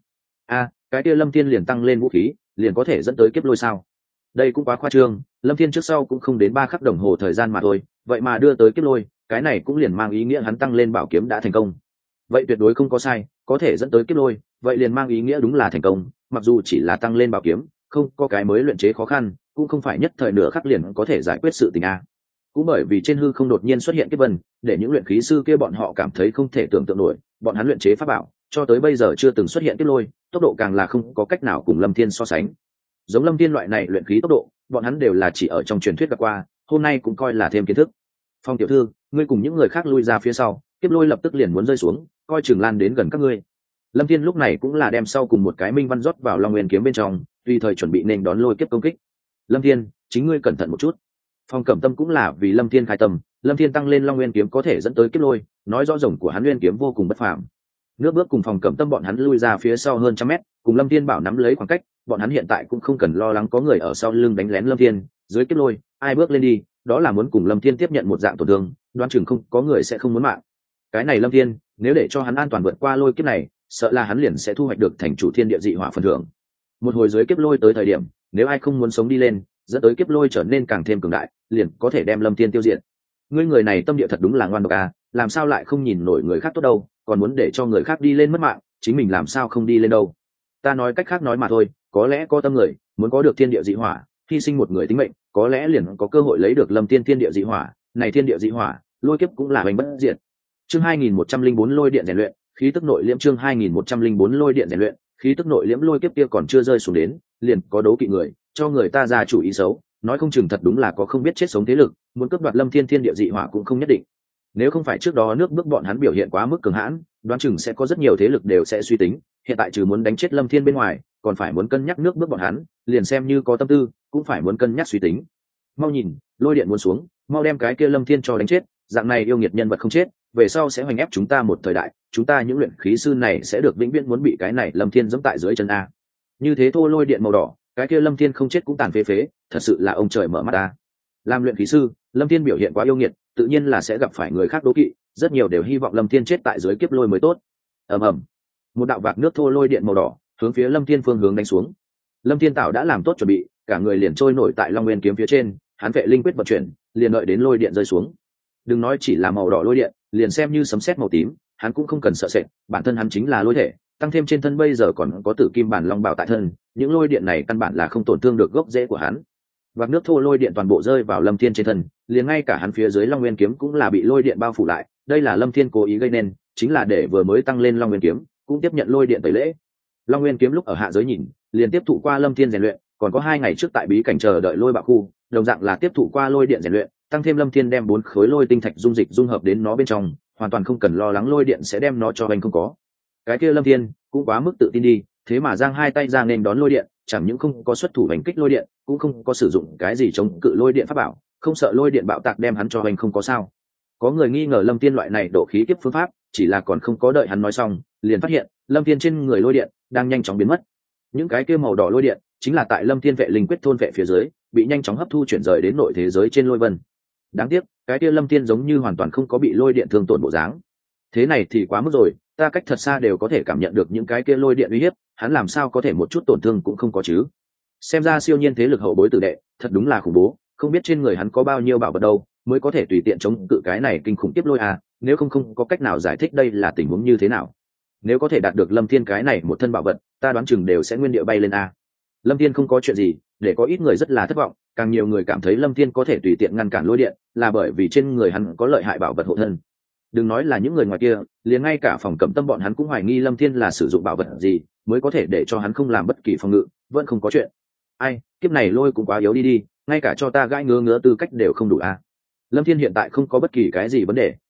S1: Cái kia Lâm Thiên liền tăng lên vũ khí, liền có thể dẫn tới kiếp lôi sao? Đây cũng quá khoa trương, Lâm Thiên trước sau cũng không đến 3 khắc đồng hồ thời gian mà thôi, vậy mà đưa tới kiếp lôi, cái này cũng liền mang ý nghĩa hắn tăng lên bảo kiếm đã thành công. Vậy tuyệt đối không có sai, có thể dẫn tới kiếp lôi, vậy liền mang ý nghĩa đúng là thành công, mặc dù chỉ là tăng lên bảo kiếm, không có cái mới luyện chế khó khăn, cũng không phải nhất thời nửa khắc liền có thể giải quyết sự tình a. Cũng bởi vì trên hư không đột nhiên xuất hiện kiếp vân, để những luyện khí sư kia bọn họ cảm thấy không thể tưởng tượng nổi, bọn hắn luyện chế pháp bảo, cho tới bây giờ chưa từng xuất hiện kiếp lôi, tốc độ càng là không có cách nào cùng Lâm Thiên so sánh. Giống Lâm Thiên loại này luyện khí tốc độ, bọn hắn đều là chỉ ở trong truyền thuyết gặp qua, hôm nay cũng coi là thêm kiến thức. Phong tiểu thư, ngươi cùng những người khác lui ra phía sau, kiếp lôi lập tức liền muốn rơi xuống, coi chừng lan đến gần các ngươi. Lâm Thiên lúc này cũng là đem sau cùng một cái minh văn rót vào Long Nguyên kiếm bên trong, tùy thời chuẩn bị nên đón lôi kiếp công kích. Lâm Thiên, chính ngươi cẩn thận một chút. Phong Cẩm Tâm cũng là vì Lâm Thiên khai tâm, Lâm Thiên tăng lên Long Nguyên kiếm có thể dẫn tới kiếp lôi, nói rõ rồng của hắn Nguyên kiếm vô cùng bất phàm. Nước bước cùng Phong Cẩm Tâm bọn hắn lui ra phía sau hơn trăm mét, cùng Lâm Thiên bảo nắm lấy khoảng cách, bọn hắn hiện tại cũng không cần lo lắng có người ở sau lưng đánh lén Lâm Thiên, dưới kiếp lôi, ai bước lên đi, đó là muốn cùng Lâm Thiên tiếp nhận một dạng tổn thương, đoán chừng không có người sẽ không muốn mạng. Cái này Lâm Thiên, nếu để cho hắn an toàn vượt qua lôi kiếp này, sợ là hắn liền sẽ thu hoạch được thành chủ thiên địa dị hỏa phần thưởng. Một hồi dưới kiếp lôi tới thời điểm, nếu ai không muốn sống đi lên, dẫn tới kiếp lôi trở nên càng thêm cường đại, liền có thể đem Lâm Thiên tiêu diệt. Ngươi người này tâm địa thật đúng là ngoan độc à, làm sao lại không nhìn nổi người khác tốt đâu, còn muốn để cho người khác đi lên mất mạng, chính mình làm sao không đi lên đâu. Ta nói cách khác nói mà thôi, có lẽ có tâm người muốn có được thiên địa dị hỏa, hy sinh một người tính mệnh, có lẽ liền có cơ hội lấy được Lâm Thiên thiên địa dị hỏa, này thiên địa dị hỏa, lôi kiếp cũng là hành bất diệt. Chương 2104 lôi điện rèn luyện, khí tức nội liễm. Chương 2104 lôi điện rèn luyện, khí tức nội liễm. Lôi kiếp kia còn chưa rơi xuống đến, liền có đấu kỵ người, cho người ta ra chủ ý xấu, nói không chừng thật đúng là có không biết chết sống thế lực, muốn cướp đoạt Lâm Thiên thiên địa dị hỏa cũng không nhất định. Nếu không phải trước đó nước bước bọn hắn biểu hiện quá mức cường hãn, đoán chừng sẽ có rất nhiều thế lực đều sẽ suy tính, hiện tại trừ muốn đánh chết Lâm Thiên bên ngoài, còn phải muốn cân nhắc nước bước bọn hắn, liền xem như có tâm tư, cũng phải muốn cân nhắc suy tính. Mau nhìn, lôi điện muốn xuống, mau đem cái kia Lâm Thiên cho đánh chết, dạng này yêu nghiệt nhân vật không chết, về sau sẽ hoành ép chúng ta một thời đại, chúng ta những luyện khí sư này sẽ được vĩnh viễn muốn bị cái này Lâm Thiên giẫm tại dưới chân a. Như thế thô lôi điện màu đỏ, cái kia Lâm Thiên không chết cũng tàn phế phế, thật sự là ông trời mở mắt a. Làm luyện khí sư, Lâm Thiên biểu hiện quá yêu nghiệt, tự nhiên là sẽ gặp phải người khác đố kỵ, rất nhiều đều hy vọng Lâm Thiên chết tại dưới kiếp lôi mới tốt. Ầm ầm, một đạo vạc nước thô lôi điện màu đỏ hướng phía Lâm Thiên phương hướng đánh xuống. Lâm Thiên Tạo đã làm tốt chuẩn bị, cả người liền trôi nổi tại Long Nguyên kiếm phía trên, hắn vệ linh quyết vận chuyển, liền đợi đến lôi điện rơi xuống. Đừng nói chỉ là màu đỏ lôi điện, liền xem như sấm sét màu tím, hắn cũng không cần sợ sệt, bản thân hắn chính là lôi thể, tăng thêm trên thân bây giờ còn có Tử Kim Bản Long Bảo tại thân, những lôi điện này căn bản là không tổn thương được gốc rễ của hắn. Vạc nước thô lôi điện toàn bộ rơi vào Lâm Thiên trên thân, liền ngay cả hắn phía dưới Long Nguyên kiếm cũng là bị lôi điện bao phủ lại, đây là Lâm Thiên cố ý gây nên, chính là để vừa mới tăng lên Long Nguyên kiếm, cũng tiếp nhận lôi điện tẩy lễ. Long Nguyên kiếm lúc ở hạ giới nhìn, liền tiếp thụ qua Lâm Thiên rèn luyện, còn có 2 ngày trước tại bí cảnh chờ đợi lôi bạo khu, đồng dạng là tiếp thụ qua lôi điện rèn luyện, tăng thêm Lâm Thiên đem 4 khối lôi tinh thạch dung dịch dung hợp đến nó bên trong, hoàn toàn không cần lo lắng lôi điện sẽ đem nó cho anh không có. Cái kia Lâm Thiên cũng quá mức tự tin đi, thế mà giang hai tay ra nên đón lôi điện, chẳng những không có xuất thủ đánh kích lôi điện, cũng không có sử dụng cái gì chống cự lôi điện pháp bảo, không sợ lôi điện bạo tạc đem hắn cho anh không có sao. Có người nghi ngờ Lâm Thiên loại này độ khí kiếp phương pháp, chỉ là còn không có đợi hắn nói xong, liền phát hiện Lâm Thiên trên người lôi điện đang nhanh chóng biến mất. Những cái kia màu đỏ lôi điện chính là tại Lâm Thiên vệ linh quyết thôn vệ phía dưới, bị nhanh chóng hấp thu chuyển rời đến nội thế giới trên lôi vân. Đáng tiếc, cái kia Lâm Thiên giống như hoàn toàn không có bị lôi điện thương tổn bộ dáng. Thế này thì quá mức rồi, ta cách thật xa đều có thể cảm nhận được những cái kia lôi điện uy hiếp, hắn làm sao có thể một chút tổn thương cũng không có chứ? Xem ra siêu nhiên thế lực hậu bối tử đệ, thật đúng là khủng bố, không biết trên người hắn có bao nhiêu bảo vật đâu, mới có thể tùy tiện chống cự cái này kinh khủng tiếp lôi à, nếu không có cách nào giải thích đây là tình huống như thế nào. Nếu có thể đạt được Lâm Thiên cái này một thân bảo vật, ta đoán chừng đều sẽ nguyên địa bay lên a. Lâm Thiên không có chuyện gì, để có ít người rất là thất vọng, càng nhiều người cảm thấy Lâm Thiên có thể tùy tiện ngăn cản lôi điện, là bởi vì trên người hắn có lợi hại bảo vật hộ thân. Đừng nói là những người ngoài kia, liền ngay cả Phòng Cẩm Tâm bọn hắn cũng hoài nghi Lâm Thiên là sử dụng bảo vật gì mới có thể để cho hắn không làm bất kỳ phòng ngự, vẫn không có chuyện. Ai, kiếp này lôi cũng quá yếu đi, ngay cả cho ta gãi ngứa ngứa tư cách đều không đủ a. Lâm Thiên hiện tại không có bất kỳ cái gì vấn đề,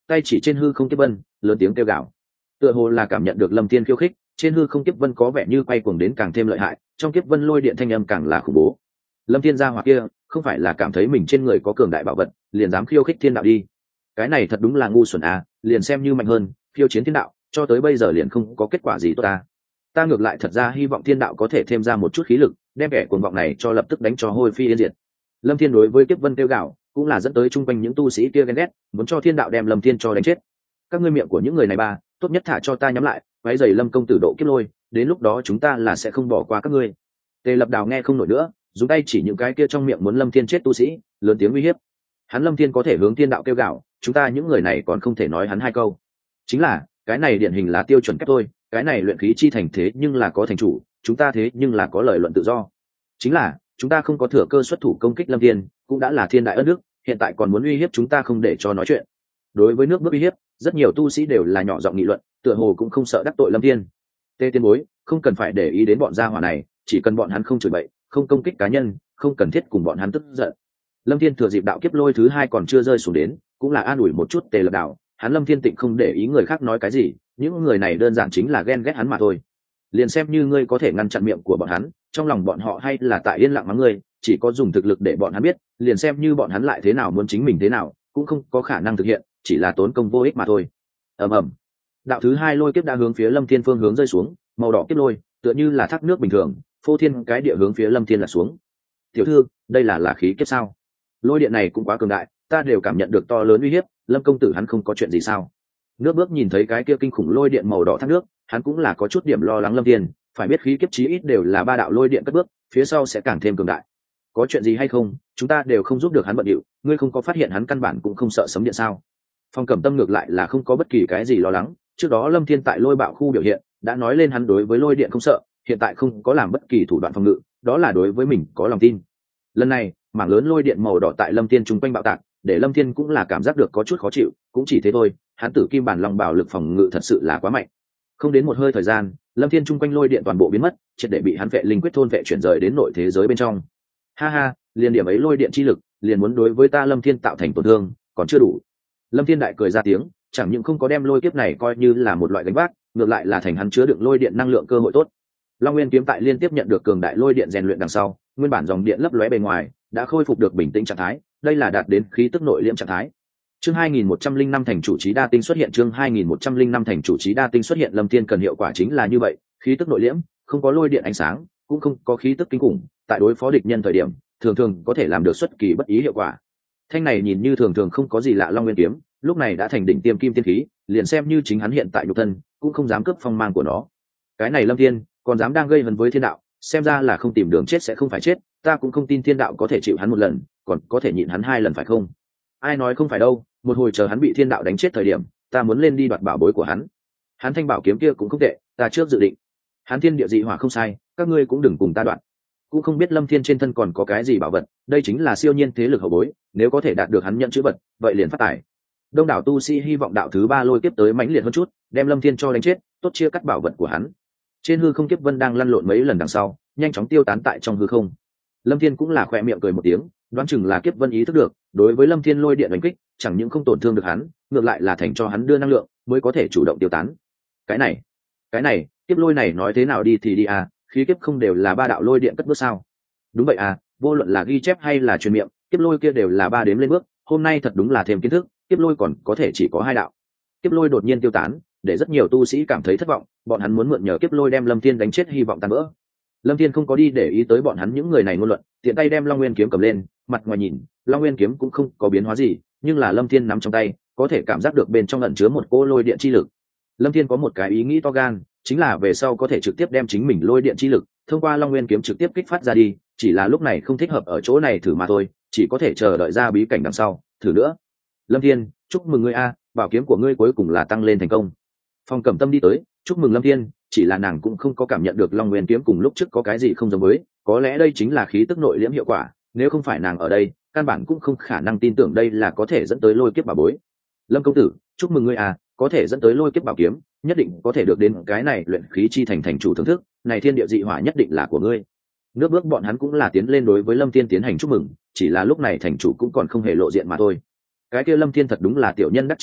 S1: tay chỉ trên hư không kiếp vân, lớn tiếng kêu gào. Tựa hồ là cảm nhận được lâm thiên khiêu khích, trên hư không kiếp vân có vẻ như quay cuồng đến càng thêm lợi hại, trong kiếp vân lôi điện thanh âm càng là khủng bố. Lâm thiên gia hỏa kia không phải là cảm thấy mình trên người có cường đại bảo vật liền dám khiêu khích thiên đạo đi, cái này thật đúng là ngu xuẩn à, liền xem như mạnh hơn khiêu chiến thiên đạo cho tới bây giờ liền không có kết quả gì tốt ta ngược lại thật ra hy vọng thiên đạo có thể thêm ra một chút khí lực đem kẻ cuồng vọng này cho lập tức đánh cho hôi phi yên diệt. Lâm thiên đối với kiếp vân kêu gạo cũng là dẫn tới chung quanh những tu sĩ kia ghen ghét, muốn cho thiên đạo đem lâm thiên cho đánh chết. Các ngươi miệng của những người này ba tốt nhất thả cho ta nhắm lại, váy giày lâm công tử độ kiếp lôi, đến lúc đó chúng ta là sẽ không bỏ qua các ngươi. Tề Lập Đào nghe không nổi nữa, dùng tay chỉ những cái kia trong miệng muốn lâm thiên chết tu sĩ, lớn tiếng uy hiếp. Hắn lâm thiên có thể hướng thiên đạo kêu gạo, chúng ta những người này còn không thể nói hắn hai câu. Chính là cái này điển hình là tiêu chuẩn kép thôi, cái này luyện khí chi thành thế nhưng là có thành chủ, chúng ta thế nhưng là có lợi luận tự do. Chính là chúng ta không có thừa cơ xuất thủ công kích lâm thiên, cũng đã là thiên đại ân đức, hiện tại còn muốn uy hiếp chúng ta không để cho nói chuyện. Đối với nước bước uy hiếp, rất nhiều tu sĩ đều là nhỏ giọng nghị luận, tựa hồ cũng không sợ đắc tội lâm thiên. Tê Tiên Bối không cần phải để ý đến bọn gia hỏa này, chỉ cần bọn hắn không chửi bậy, không công kích cá nhân, không cần thiết cùng bọn hắn tức giận. Lâm thiên thừa dịp đạo kiếp lôi thứ hai còn chưa rơi xuống đến, cũng là an ủi một chút Tề Lập Đào. Hắn lâm thiên tịnh không để ý người khác nói cái gì, những người này đơn giản chính là ghen ghét hắn mà thôi. Liền xem như ngươi có thể ngăn chặn miệng của bọn hắn, trong lòng bọn họ hay là tại yên lặng mắng ngươi, chỉ có dùng thực lực để bọn hắn biết, liền xem như bọn hắn lại thế nào muốn chính mình thế nào cũng không có khả năng thực hiện, chỉ là tốn công vô ích mà thôi. Ầm ầm, đạo thứ hai lôi kiếp đã hướng phía lâm thiên phương hướng rơi xuống, màu đỏ kiếp lôi tựa như là thác nước bình thường, phô thiên cái địa hướng phía lâm thiên là xuống. Tiểu thư, đây là khí kiếp sao? Lôi điện này cũng quá cường đại, ta đều cảm nhận được to lớn uy hiếp, lâm công tử hắn không có chuyện gì sao? Nước bước nhìn thấy cái kia kinh khủng lôi điện màu đỏ thác nước, hắn cũng là có chút điểm lo lắng lâm thiên, phải biết khí kiếp chí ít đều là ba đạo lôi điện cất bước, phía sau sẽ càng thêm cường đại. Có chuyện gì hay không, chúng ta đều không giúp được hắn bận điệu, ngươi không có phát hiện hắn căn bản cũng không sợ sấm điện sao? Phong Cẩm Tâm ngược lại là không có bất kỳ cái gì lo lắng, trước đó lâm thiên tại lôi bạo khu biểu hiện đã nói lên hắn đối với lôi điện không sợ, hiện tại không có làm bất kỳ thủ đoạn phòng ngự, đó là đối với mình có lòng tin. Lần này mảng lớn lôi điện màu đỏ tại lâm thiên trung quanh bạo tạc, để lâm thiên cũng là cảm giác được có chút khó chịu, cũng chỉ thế thôi, hắn tử kim bản long bảo lực phòng ngự thật sự là quá mạnh. Không đến một hơi thời gian, lâm thiên trung quanh lôi điện toàn bộ biến mất, triệt để bị hắn vệ linh quyết thôn vệ chuyển rời đến nội thế giới bên trong. Ha ha, liền điểm ấy lôi điện chi lực liền muốn đối với ta lâm thiên tạo thành tổn thương, còn chưa đủ. Lâm thiên đại cười ra tiếng, chẳng những không có đem lôi kiếp này coi như là một loại gánh vác, ngược lại là thành hắn chứa đựng lôi điện năng lượng cơ hội tốt. Long Nguyên kiếm tại liên tiếp nhận được cường đại lôi điện rèn luyện đằng sau, nguyên bản dòng điện lấp lóe bề ngoài đã khôi phục được bình tĩnh trạng thái, đây là đạt đến khí tức nội liễm trạng thái. Chương 2105 thành chủ trí đa tinh xuất hiện, chương 2105 thành chủ trí đa tinh xuất hiện. Lâm Thiên cần hiệu quả chính là như vậy, khí tức nội liễm, không có lôi điện ánh sáng, cũng không có khí tức kinh khủng, tại đối phó địch nhân thời điểm, thường thường có thể làm được xuất kỳ bất ý hiệu quả. Thanh này nhìn như thường thường không có gì lạ Long Nguyên kiếm, lúc này đã thành đỉnh tiêm kim tiên khí, liền xem như chính hắn hiện tại nhục thân, cũng không dám cướp phong mang của nó. Cái này Lâm Thiên, còn dám đang gây hấn với thiên đạo, xem ra là không tìm đường chết sẽ không phải chết, ta cũng không tin thiên đạo có thể chịu hắn một lần, còn có thể nhịn hắn hai lần phải không? Ai nói không phải đâu, một hồi chờ hắn bị thiên đạo đánh chết thời điểm, ta muốn lên đi đoạt bảo bối của hắn. Hắn thanh bảo kiếm kia cũng không tệ, ta trước dự định. Hắn thiên địa dị hỏa không sai, các ngươi cũng đừng cùng ta đoạt. Cũng không biết Lâm Thiên trên thân còn có cái gì bảo vật, đây chính là siêu nhiên thế lực hậu bối, nếu có thể đạt được hắn nhận chữ vật, vậy liền phát tài. Đông đảo tu sĩ hy vọng đạo thứ ba lôi kiếp tới mãnh liệt hơn chút, đem Lâm Thiên cho đánh chết, tốt chia cắt bảo vật của hắn. Trên hư không kiếp vân đang lăn lộn mấy lần đằng sau, nhanh chóng tiêu tán tại trong hư không. Lâm Thiên cũng là khỏe miệng cười một tiếng, đoán chừng là kiếp vân ý thức được, đối với Lâm Thiên lôi điện đánh kích, chẳng những không tổn thương được hắn, ngược lại là thành cho hắn đưa năng lượng, mới có thể chủ động tiêu tán. Cái này, kiếp lôi này nói thế nào đi thì đi à, khí kiếp không đều là ba đạo lôi điện cất bước sao? Đúng vậy à, vô luận là ghi chép hay là truyền miệng, kiếp lôi kia đều là ba đếm lên bước, hôm nay thật đúng là thêm kiến thức, kiếp lôi còn có thể chỉ có hai đạo. Kiếp lôi đột nhiên tiêu tán, để rất nhiều tu sĩ cảm thấy thất vọng, bọn hắn muốn mượn nhờ kiếp lôi đem Lâm Thiên đánh chết hy vọng tan vỡ. Lâm Thiên không có đi để ý tới bọn hắn những người này ngôn luận, tiện tay đem Long Nguyên kiếm cầm lên, mặt ngoài nhìn, Long Nguyên kiếm cũng không có biến hóa gì, nhưng là Lâm Thiên nắm trong tay, có thể cảm giác được bên trong ẩn chứa một cỗ lôi điện chi lực. Lâm Thiên có một cái ý nghĩ to gan, chính là về sau có thể trực tiếp đem chính mình lôi điện chi lực thông qua Long Nguyên kiếm trực tiếp kích phát ra đi, chỉ là lúc này không thích hợp ở chỗ này thử mà thôi, chỉ có thể chờ đợi ra bí cảnh đằng sau thử nữa. Lâm Thiên, chúc mừng ngươi a, bảo kiếm của ngươi cuối cùng là tăng lên thành công. Phong Cẩm Tâm đi tới, chúc mừng Lâm Thiên, chỉ là nàng cũng không có cảm nhận được Long Nguyên kiếm cùng lúc trước có cái gì không giống với, có lẽ đây chính là khí tức nội liễm hiệu quả, nếu không phải nàng ở đây, căn bản cũng không khả năng tin tưởng đây là có thể dẫn tới lôi kiếp bảo bối. Lâm công tử, chúc mừng ngươi à, có thể dẫn tới lôi kiếp bảo kiếm, nhất định có thể được đến cái này luyện khí chi thành thành chủ thưởng thức, này thiên địa dị hỏa nhất định là của ngươi. Nước bước bọn hắn cũng là tiến lên đối với Lâm Thiên tiến hành chúc mừng, chỉ là lúc này thành chủ cũng còn không hề lộ diện mà thôi. Cái kia Lâm Thiên thật đúng là tiểu nhân đắc chi à,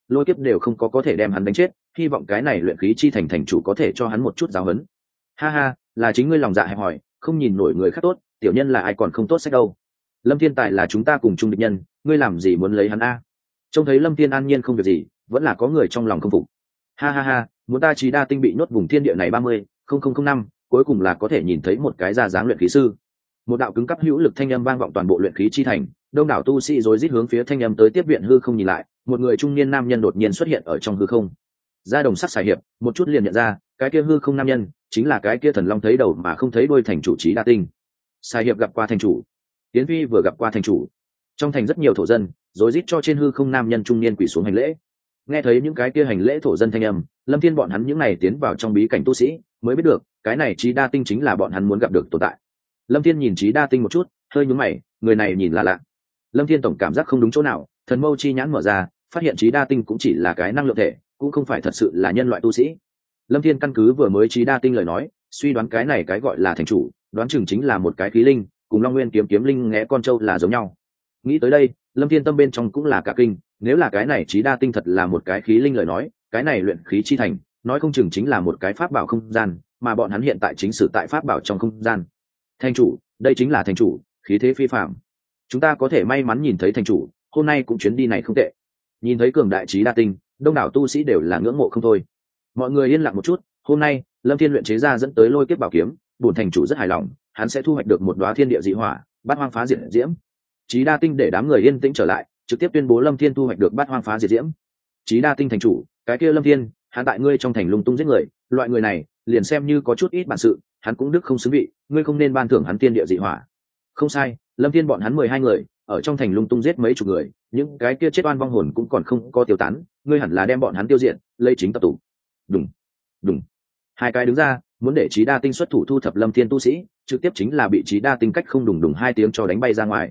S1: lôi kiếp đều không có thể đem hắn đánh chết, hy vọng cái này luyện khí chi thành thành chủ có thể cho hắn một chút giáo huấn. Ha ha, là chính ngươi lòng dạ hẹp hòi, không nhìn nổi người khác tốt, tiểu nhân là ai còn không tốt sách đâu. Lâm Thiên Tài là chúng ta cùng chung địch nhân, ngươi làm gì muốn lấy hắn a? Trông thấy Lâm Thiên an nhiên không việc gì, vẫn là có người trong lòng không phục. Ha ha ha, muốn ta Chí Đa Tinh bị nhốt vùng thiên địa này 30.0005, cuối cùng là có thể nhìn thấy một cái ra dáng luyện khí sư. Một đạo cứng cắp hữu lực thanh âm vang vọng toàn bộ luyện khí chi thành, đông đảo tu sĩ rối rít hướng phía thanh âm tới tiếp viện hư không nhìn lại, một người trung niên nam nhân đột nhiên xuất hiện ở trong hư không. Gia đồng sắc xài hiệp, một chút liền nhận ra, cái kia hư không nam nhân chính là cái kia thần long thấy đầu mà không thấy đuôi thành chủ Chí Đa Tinh. Xài hiệp gặp qua thành chủ. Tiến Phi vừa gặp qua thành chủ. Trong thành rất nhiều thổ dân rối rít cho trên hư không nam nhân trung niên quỳ xuống hành lễ. Nghe thấy những cái kia hành lễ thổ dân thanh âm, Lâm Thiên bọn hắn những này tiến vào trong bí cảnh tu sĩ mới biết được, cái này Chí Đa Tinh chính là bọn hắn muốn gặp được tồn tại. Lâm Thiên nhìn Chí Đa Tinh một chút, hơi nhướng mày, người này nhìn lạ lạ. Lâm Thiên tổng cảm giác không đúng chỗ nào, thần mâu chi nhãn mở ra, phát hiện Chí Đa Tinh cũng chỉ là cái năng lượng thể, cũng không phải thật sự là nhân loại tu sĩ. Lâm Thiên căn cứ vừa mới Chí Đa Tinh lời nói, suy đoán cái này cái gọi là thành chủ, đoán chừng chính là một cái khí linh, cùng Long Nguyên kiếm kiếm linh ngẽ con trâu là giống nhau. Nghĩ tới đây, Lâm Thiên tâm bên trong cũng là cả kinh, nếu là cái này Chí Đa Tinh thật là một cái khí linh lời nói, cái này luyện khí chi thành, nói không chừng chính là một cái pháp bảo không gian, mà bọn hắn hiện tại chính sử tại pháp bảo trong không gian. Thành chủ, đây chính là thành chủ, khí thế phi phàm. Chúng ta có thể may mắn nhìn thấy thành chủ, hôm nay cũng chuyến đi này không tệ. Nhìn thấy cường đại Chí Đa Tinh, đông đảo tu sĩ đều là ngưỡng mộ không thôi. Mọi người yên lặng một chút, hôm nay Lâm Thiên luyện chế ra dẫn tới lôi kiếp bảo kiếm, bổn thành chủ rất hài lòng, hắn sẽ thu hoạch được một đóa thiên địa dị hỏa, bát hoang phá diệt diễm. Chí Đa Tinh để đám người yên tĩnh trở lại, trực tiếp tuyên bố Lâm Thiên thu hoạch được bát hoang phá diệt diễm. Chí Đa Tinh thành chủ, cái kia Lâm Thiên, hắn tại ngươi trong thành lung tung giết người, loại người này, liền xem như có chút ít bản sự, hắn cũng đức không xứng vị, ngươi không nên ban thưởng hắn thiên địa dị hỏa. Không sai, Lâm Thiên bọn hắn 12 người, ở trong thành lung tung giết mấy chục người, những cái kia chết oan vong hồn cũng còn không có tiêu tán, ngươi hẳn là đem bọn hắn tiêu diệt, lấy chính tập tụ. Đùng, đùng. Hai cái đứng ra, muốn để Chí Đa Tinh xuất thủ thu thập Lâm Thiên tu sĩ, trực tiếp chính là bị Chí Đa Tinh cách không đùng đùng 2 tiếng cho đánh bay ra ngoài.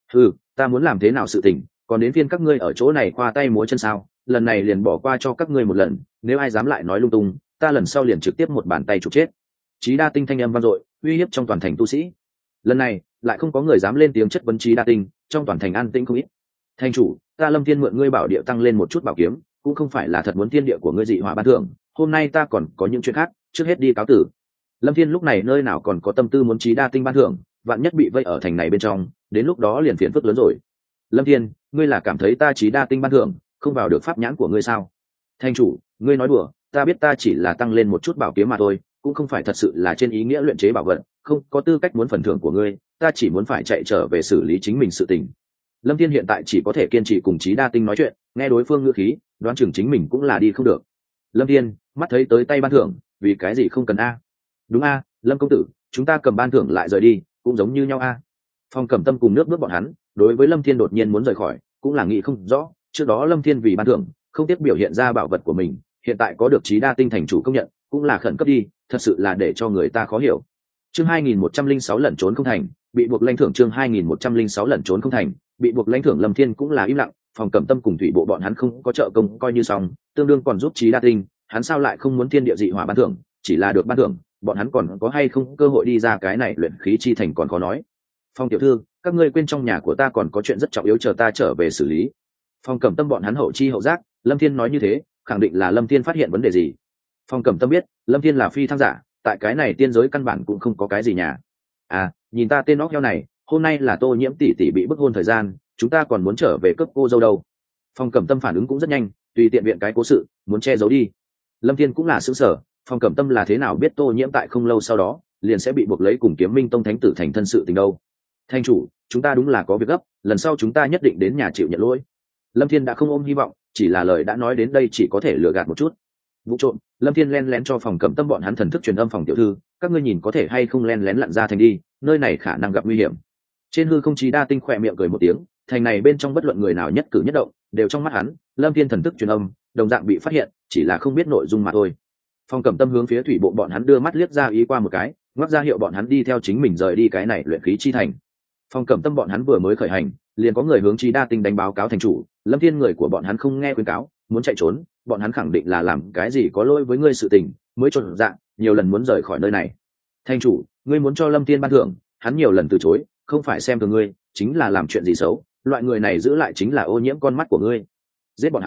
S1: Ta muốn làm thế nào sự tình, còn đến phiên các ngươi ở chỗ này khoa tay múa chân sao? Lần này liền bỏ qua cho các ngươi một lần, nếu ai dám lại nói lung tung, ta lần sau liền trực tiếp một bàn tay chụp chết. Chí Đa Tinh thanh âm vang dội, uy hiếp trong toàn thành tu sĩ. Lần này lại không có người dám lên tiếng chất vấn Chí Đa Tinh, trong toàn thành an tĩnh không ít. Thành chủ, ta Lâm Thiên mượn ngươi bảo địa tăng lên một chút bảo kiếm, cũng không phải là thật muốn thiên địa của ngươi dị hỏa ban thưởng, hôm nay ta còn có những chuyện khác, trước hết đi cáo tử. Lâm Thiên lúc này nơi nào còn có tâm tư muốn Chí Đa Tinh ban thưởng, vạn nhất bị vây ở thành này bên trong, đến lúc đó liền phiền phức lớn rồi. Lâm Thiên, ngươi là cảm thấy ta Chí Đa Tinh ban thưởng không vào được pháp nhãn của ngươi sao? Thành chủ, ngươi nói đùa, ta biết ta chỉ là tăng lên một chút bảo kiếm mà thôi, cũng không phải thật sự là trên ý nghĩa luyện chế bảo vật, không có tư cách muốn phần thưởng của ngươi, ta chỉ muốn phải chạy trở về xử lý chính mình sự tình. Lâm Thiên hiện tại chỉ có thể kiên trì cùng Chí Đa Tinh nói chuyện, nghe đối phương ngữ khí, đoán chừng chính mình cũng là đi không được. Lâm Thiên, mắt thấy tới tay ban thưởng, vì cái gì không cần a? Đúng a, Lâm công tử, chúng ta cầm ban thưởng lại rời đi, cũng giống như nhau a. Phong Cẩm Tâm cùng nước bước bọn hắn, đối với Lâm Thiên đột nhiên muốn rời khỏi, cũng là nghĩ không rõ, trước đó Lâm Thiên vì ban thưởng, không tiếc biểu hiện ra bảo vật của mình, hiện tại có được Chí Đa Tinh thành chủ công nhận, cũng là khẩn cấp đi, thật sự là để cho người ta khó hiểu. Chương 2106 lẩn trốn không thành, bị buộc lãnh thưởng. Chương 2106 lẩn trốn không thành, bị buộc lãnh thưởng. Lâm Thiên cũng là im lặng, Phòng Cẩm Tâm cùng thủy bộ bọn hắn không có trợ công coi như xong, tương đương còn giúp Chí Đa Tinh, hắn sao lại không muốn thiên địa dị hỏa ban thưởng, chỉ là được ban thưởng, bọn hắn còn có hay không cơ hội đi ra cái này luyện khí chi thành còn khó nói. Phong tiểu thư, các ngươi quên trong nhà của ta còn có chuyện rất trọng yếu chờ ta trở về xử lý. Phong Cẩm Tâm bọn hắn hậu chi hậu giác, Lâm Thiên nói như thế, khẳng định là Lâm Thiên phát hiện vấn đề gì. Phong Cẩm Tâm biết, Lâm Thiên là phi thăng giả, tại cái này tiên giới căn bản cũng không có cái gì nhà. Nhìn ta tên óc heo này, hôm nay là Tô Nhiễm tỷ tỷ bị bức hôn thời gian, chúng ta còn muốn trở về cấp cô dâu đâu. Phong Cẩm Tâm phản ứng cũng rất nhanh, tùy tiện viện cái cố sự, muốn che giấu đi. Lâm Thiên cũng là sửng sở, Phong Cẩm Tâm là thế nào biết Tô Nhiễm tại không lâu sau đó liền sẽ bị buộc lấy cùng Kiếm Minh Tông thánh tử thành thân sự tình đâu. Thành chủ, chúng ta đúng là có việc gấp, lần sau chúng ta nhất định đến nhà chịu nhận lỗi. Lâm Thiên đã không ôm hy vọng, chỉ là lời đã nói đến đây chỉ có thể lừa gạt một chút. Vụ trộm, Lâm Thiên len lén cho Phòng Cẩm Tâm bọn hắn thần thức truyền âm Phòng tiểu thư, các ngươi nhìn có thể hay không len lén lặn ra thành đi, nơi này khả năng gặp nguy hiểm. Trên hư không Chí Đa Tinh khỏe miệng cười một tiếng, thành này bên trong bất luận người nào nhất cử nhất động đều trong mắt hắn. Lâm Thiên thần thức truyền âm, đồng dạng bị phát hiện, chỉ là không biết nội dung mà thôi. Phòng Cẩm Tâm hướng phía thủy bộ bọn hắn đưa mắt liếc ra ý qua một cái, ngoắc ra hiệu bọn hắn đi theo chính mình rời đi cái này luyện khí chi thành. Phòng Cẩm Tâm bọn hắn vừa mới khởi hành, liền có người hướng Chí Đa Tinh đánh báo cáo thành chủ, Lâm Thiên người của bọn hắn không nghe khuyên cáo, muốn chạy trốn, bọn hắn khẳng định là làm cái gì có lỗi với ngươi sự tình, mới chột dạ, nhiều lần muốn rời khỏi nơi này. Thành chủ, ngươi muốn cho Lâm Thiên ban thưởng, hắn nhiều lần từ chối, không phải xem thường ngươi, chính là làm chuyện gì xấu, loại người này giữ lại chính là ô nhiễm con mắt của ngươi. Giết bọn hắn,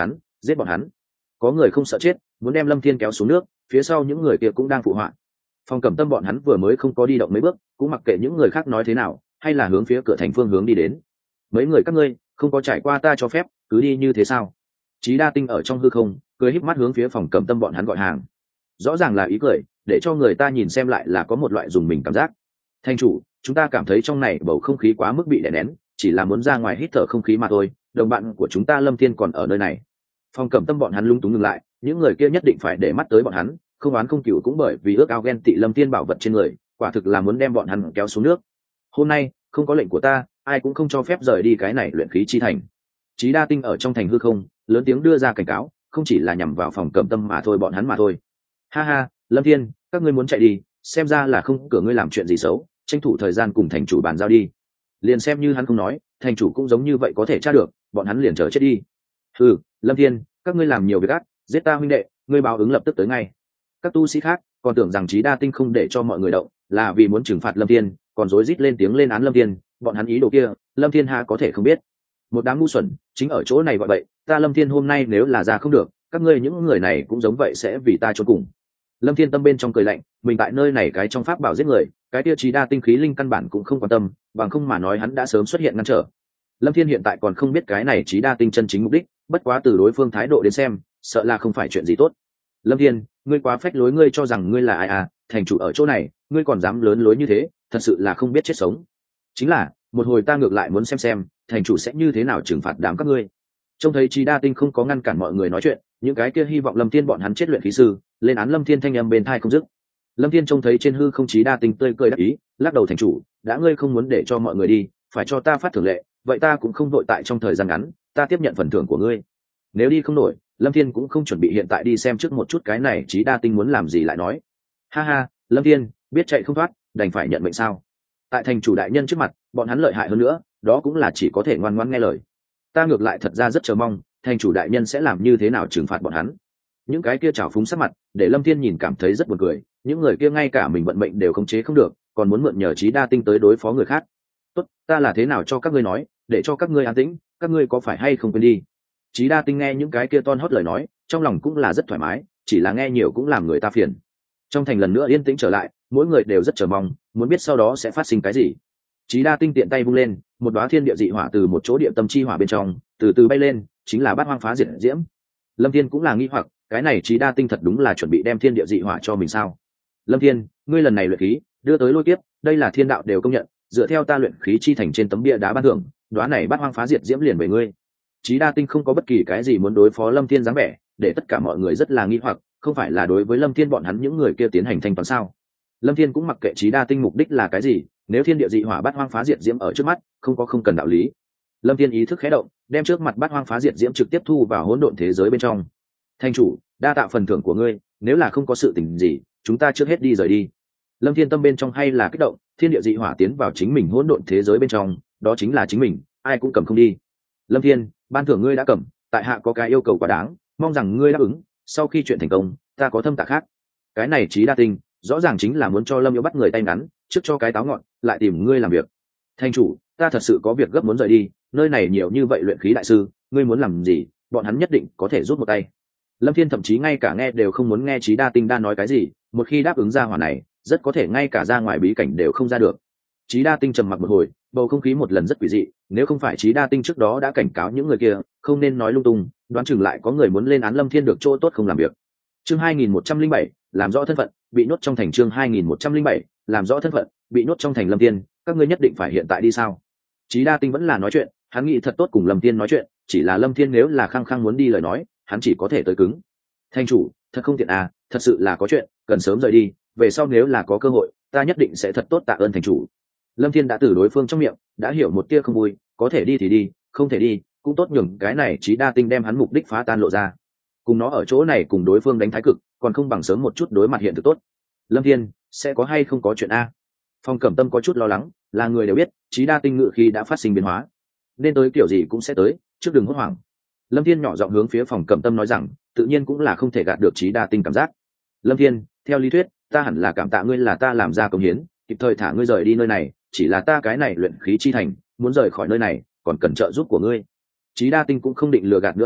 S1: giết bọn hắn. Có người không sợ chết, muốn đem Lâm Thiên kéo xuống nước, phía sau những người kia cũng đang phụ họa. Phong Cẩm Tâm bọn hắn vừa mới không có đi động mấy bước, cũng mặc kệ những người khác nói thế nào, hay là hướng phía cửa thành phương hướng đi đến. Mấy người các ngươi không có trải qua ta cho phép, cứ đi như thế sao? Chí Đa Tinh ở trong hư không cười híp mắt hướng phía Phong Cẩm Tâm bọn hắn gọi hàng, rõ ràng là ý cười, để cho người ta nhìn xem lại là có một loại dùng mình cảm giác. Thành chủ, chúng ta cảm thấy trong này bầu không khí quá mức bị đè nén, chỉ là muốn ra ngoài hít thở không khí mà thôi. Đồng bạn của chúng ta Lâm Thiên còn ở nơi này. Phong Cẩm Tâm bọn hắn lung túng ngừng lại, những người kia nhất định phải để mắt tới bọn hắn, không oán không cừu cũng bởi vì ước ao ghen tị Lâm Thiên bảo vật trên người, quả thực là muốn đem bọn hắn kéo xuống nước. Hôm nay không có lệnh của ta, ai cũng không cho phép rời đi cái này luyện khí chi thành. Chí Đa Tinh ở trong thành hư không lớn tiếng đưa ra cảnh cáo, không chỉ là nhằm vào Phong Cẩm Tâm mà thôi, bọn hắn mà thôi. Ha ha, Lâm Thiên, các ngươi muốn chạy đi, xem ra là không cửa ngươi làm chuyện gì xấu, tranh thủ thời gian cùng thành chủ bàn giao đi. Liền xem như hắn không nói, thành chủ cũng giống như vậy có thể tra được, bọn hắn liền chờ chết đi. Ừ, Lâm Thiên, các ngươi làm nhiều việc ác, giết ta huynh đệ, ngươi báo ứng lập tức tới ngay. Các tu sĩ khác còn tưởng rằng Chí Đa Tinh không để cho mọi người động, là vì muốn trừng phạt Lâm Thiên, còn rối rít lên tiếng lên án Lâm Thiên, bọn hắn ý đồ kia, Lâm Thiên ha có thể không biết. Một đám ngu xuẩn, chính ở chỗ này gọi vậy, ta Lâm Thiên hôm nay nếu là ra không được, các ngươi những người này cũng giống vậy sẽ vì ta chôn cùng. Lâm Thiên tâm bên trong cười lạnh, mình tại nơi này cái trong pháp bảo giết người, cái tiêu Chí Đa Tinh khí linh căn bản cũng không quan tâm, bằng không mà nói hắn đã sớm xuất hiện ngăn trở. Lâm Thiên hiện tại còn không biết cái này Chí Đa Tinh chân chính mục đích, bất quá từ đối phương thái độ đến xem, sợ là không phải chuyện gì tốt. Lâm Thiên, ngươi quá phách lối, ngươi cho rằng ngươi là ai à? Thành chủ ở chỗ này, ngươi còn dám lớn lối như thế, thật sự là không biết chết sống. Chính là, một hồi ta ngược lại muốn xem thành chủ sẽ như thế nào trừng phạt đám các ngươi. Trông thấy Chí Đa Tinh không có ngăn cản mọi người nói chuyện, những cái kia hy vọng Lâm Thiên bọn hắn chết luyện khí sư, lên án Lâm Thiên thanh âm bên tai không dứt. Lâm Thiên trông thấy trên hư không Chí Đa Tinh tươi cười đắc ý, lắc đầu, thành chủ, đã ngươi không muốn để cho mọi người đi, phải cho ta phát thưởng lệ, vậy ta cũng không vội tại trong thời gian ngắn, ta tiếp nhận phần thưởng của ngươi. Nếu đi không nổi, Lâm Thiên cũng không chuẩn bị hiện tại đi xem trước một chút cái này Chí Đa Tinh muốn làm gì lại nói. Ha ha, Lâm Thiên, biết chạy không thoát, đành phải nhận mệnh sao? Tại thành chủ đại nhân trước mặt, bọn hắn lợi hại hơn nữa, đó cũng là chỉ có thể ngoan ngoãn nghe lời. Ta ngược lại thật ra rất chờ mong, thành chủ đại nhân sẽ làm như thế nào trừng phạt bọn hắn. Những cái kia trào phúng sắc mặt, để Lâm Thiên nhìn cảm thấy rất buồn cười, những người kia ngay cả mình vận mệnh đều khống chế không được, còn muốn mượn nhờ Chí Đa Tinh tới đối phó người khác. Tốt, ta là thế nào cho các ngươi nói, để cho các ngươi an tĩnh, các ngươi có phải hay không quên đi. Chí Đa Tinh nghe những cái kia ton hót lời nói, trong lòng cũng là rất thoải mái, chỉ là nghe nhiều cũng làm người ta phiền. Trong thành lần nữa yên tĩnh trở lại, mỗi người đều rất chờ mong, muốn biết sau đó sẽ phát sinh cái gì. Chí Đa Tinh tiện tay vung lên, một đóa thiên địa dị hỏa từ một chỗ địa tâm chi hỏa bên trong từ từ bay lên, chính là Bát Hoang Phá Diệt Diễm. Lâm Thiên cũng là nghi hoặc, cái này Chí Đa Tinh thật đúng là chuẩn bị đem thiên địa dị hỏa cho mình sao? Lâm Thiên, ngươi lần này luyện khí đưa tới lôi kiếp, đây là thiên đạo đều công nhận, dựa theo ta luyện khí chi thành trên tấm bia đá ban thưởng, đóa này Bát Hoang Phá Diệt Diễm liền về ngươi. Chí Đa Tinh không có bất kỳ cái gì muốn đối phó Lâm Thiên dáng vẻ, để tất cả mọi người rất là nghi hoặc, không phải là đối với Lâm Thiên bọn hắn những người kia tiến hành thanh toán sao? Lâm Thiên cũng mặc kệ Chí Đa Tinh mục đích là cái gì, nếu thiên địa dị hỏa Bát Hoang Phá Diệt Diễm ở trước mắt, không cần đạo lý. Lâm Thiên ý thức khẽ động, đem trước mặt Bát Hoang Phá Diệt Diễm trực tiếp thu vào hỗn độn thế giới bên trong. Thành chủ, đa tạ phần thưởng của ngươi, nếu là không có sự tình gì, chúng ta trước hết đi rời đi. Lâm Thiên tâm bên trong hay là kích động, thiên địa dị hỏa tiến vào chính mình hỗn độn thế giới bên trong, đó chính là chính mình, ai cũng cầm không đi. Lâm Thiên, ban thưởng ngươi đã cầm, tại hạ có cái yêu cầu quá đáng, mong rằng ngươi đáp ứng, sau khi chuyện thành công, ta có thâm tạ khác. Cái này Chí Đa Tinh, rõ ràng chính là muốn cho Lâm Yêu bắt người tay ngắn, trước cho cái táo ngọn, lại tìm ngươi làm việc. Thành chủ, ta thật sự có việc gấp muốn rời đi, nơi này nhiều như vậy luyện khí đại sư, ngươi muốn làm gì, bọn hắn nhất định có thể giúp một tay. Lâm Thiên thậm chí ngay cả nghe đều không muốn nghe Chí Đa Tinh đa nói cái gì, một khi đáp ứng ra hỏa này, rất có thể ngay cả ra ngoài bí cảnh đều không ra được. Chí Đa Tinh trầm mặc một hồi, bầu không khí một lần rất quỷ dị, nếu không phải Chí Đa Tinh trước đó đã cảnh cáo những người kia không nên nói lung tung, đoán chừng lại có người muốn lên án Lâm Thiên được chỗ tốt không làm việc. Chương 2107, làm rõ thân phận, bị nhốt trong thành. Chương 2107, làm rõ thân phận, bị nhốt trong thành. Lâm Thiên, các ngươi nhất định phải hiện tại đi sao? Chí Đa Tinh vẫn là nói chuyện, hắn nghĩ thật tốt cùng Lâm Thiên nói chuyện, chỉ là Lâm Thiên nếu là khăng khăng muốn đi lời nói, hắn chỉ có thể tới cứng. Thành chủ, thật không tiện à, thật sự là có chuyện, cần sớm rời đi, về sau nếu là có cơ hội, ta nhất định sẽ thật tốt tạ ơn thành chủ. Lâm Thiên đã từ đối phương trong miệng đã hiểu một tia không vui, có thể đi thì đi, không thể đi cũng tốt, nhường cái này Chí Đa Tinh đem hắn mục đích phá tan lộ ra. Cùng nó ở chỗ này cùng đối phương đánh thái cực, còn không bằng sớm một chút đối mặt hiện thực tốt. Lâm Thiên, sẽ có hay không có chuyện a? Phong Cẩm Tâm có chút lo lắng, là người đều biết Chí Đa Tinh ngự khi đã phát sinh biến hóa, nên tới kiểu gì cũng sẽ tới, trước đừng hốt hoảng. Lâm Thiên nhỏ giọng hướng phía Phong Cẩm Tâm nói rằng, tự nhiên cũng là không thể gạt được Chí Đa Tinh cảm giác. Lâm Thiên, theo lý thuyết ta hẳn là cảm tạ ngươi, là ta làm ra công hiến, kịp thời thả ngươi rời đi nơi này, chỉ là ta cái này luyện khí chi thành muốn rời khỏi nơi này còn cần trợ giúp của ngươi. Chí Đa Tinh cũng không định lừa gạt nữa lấy,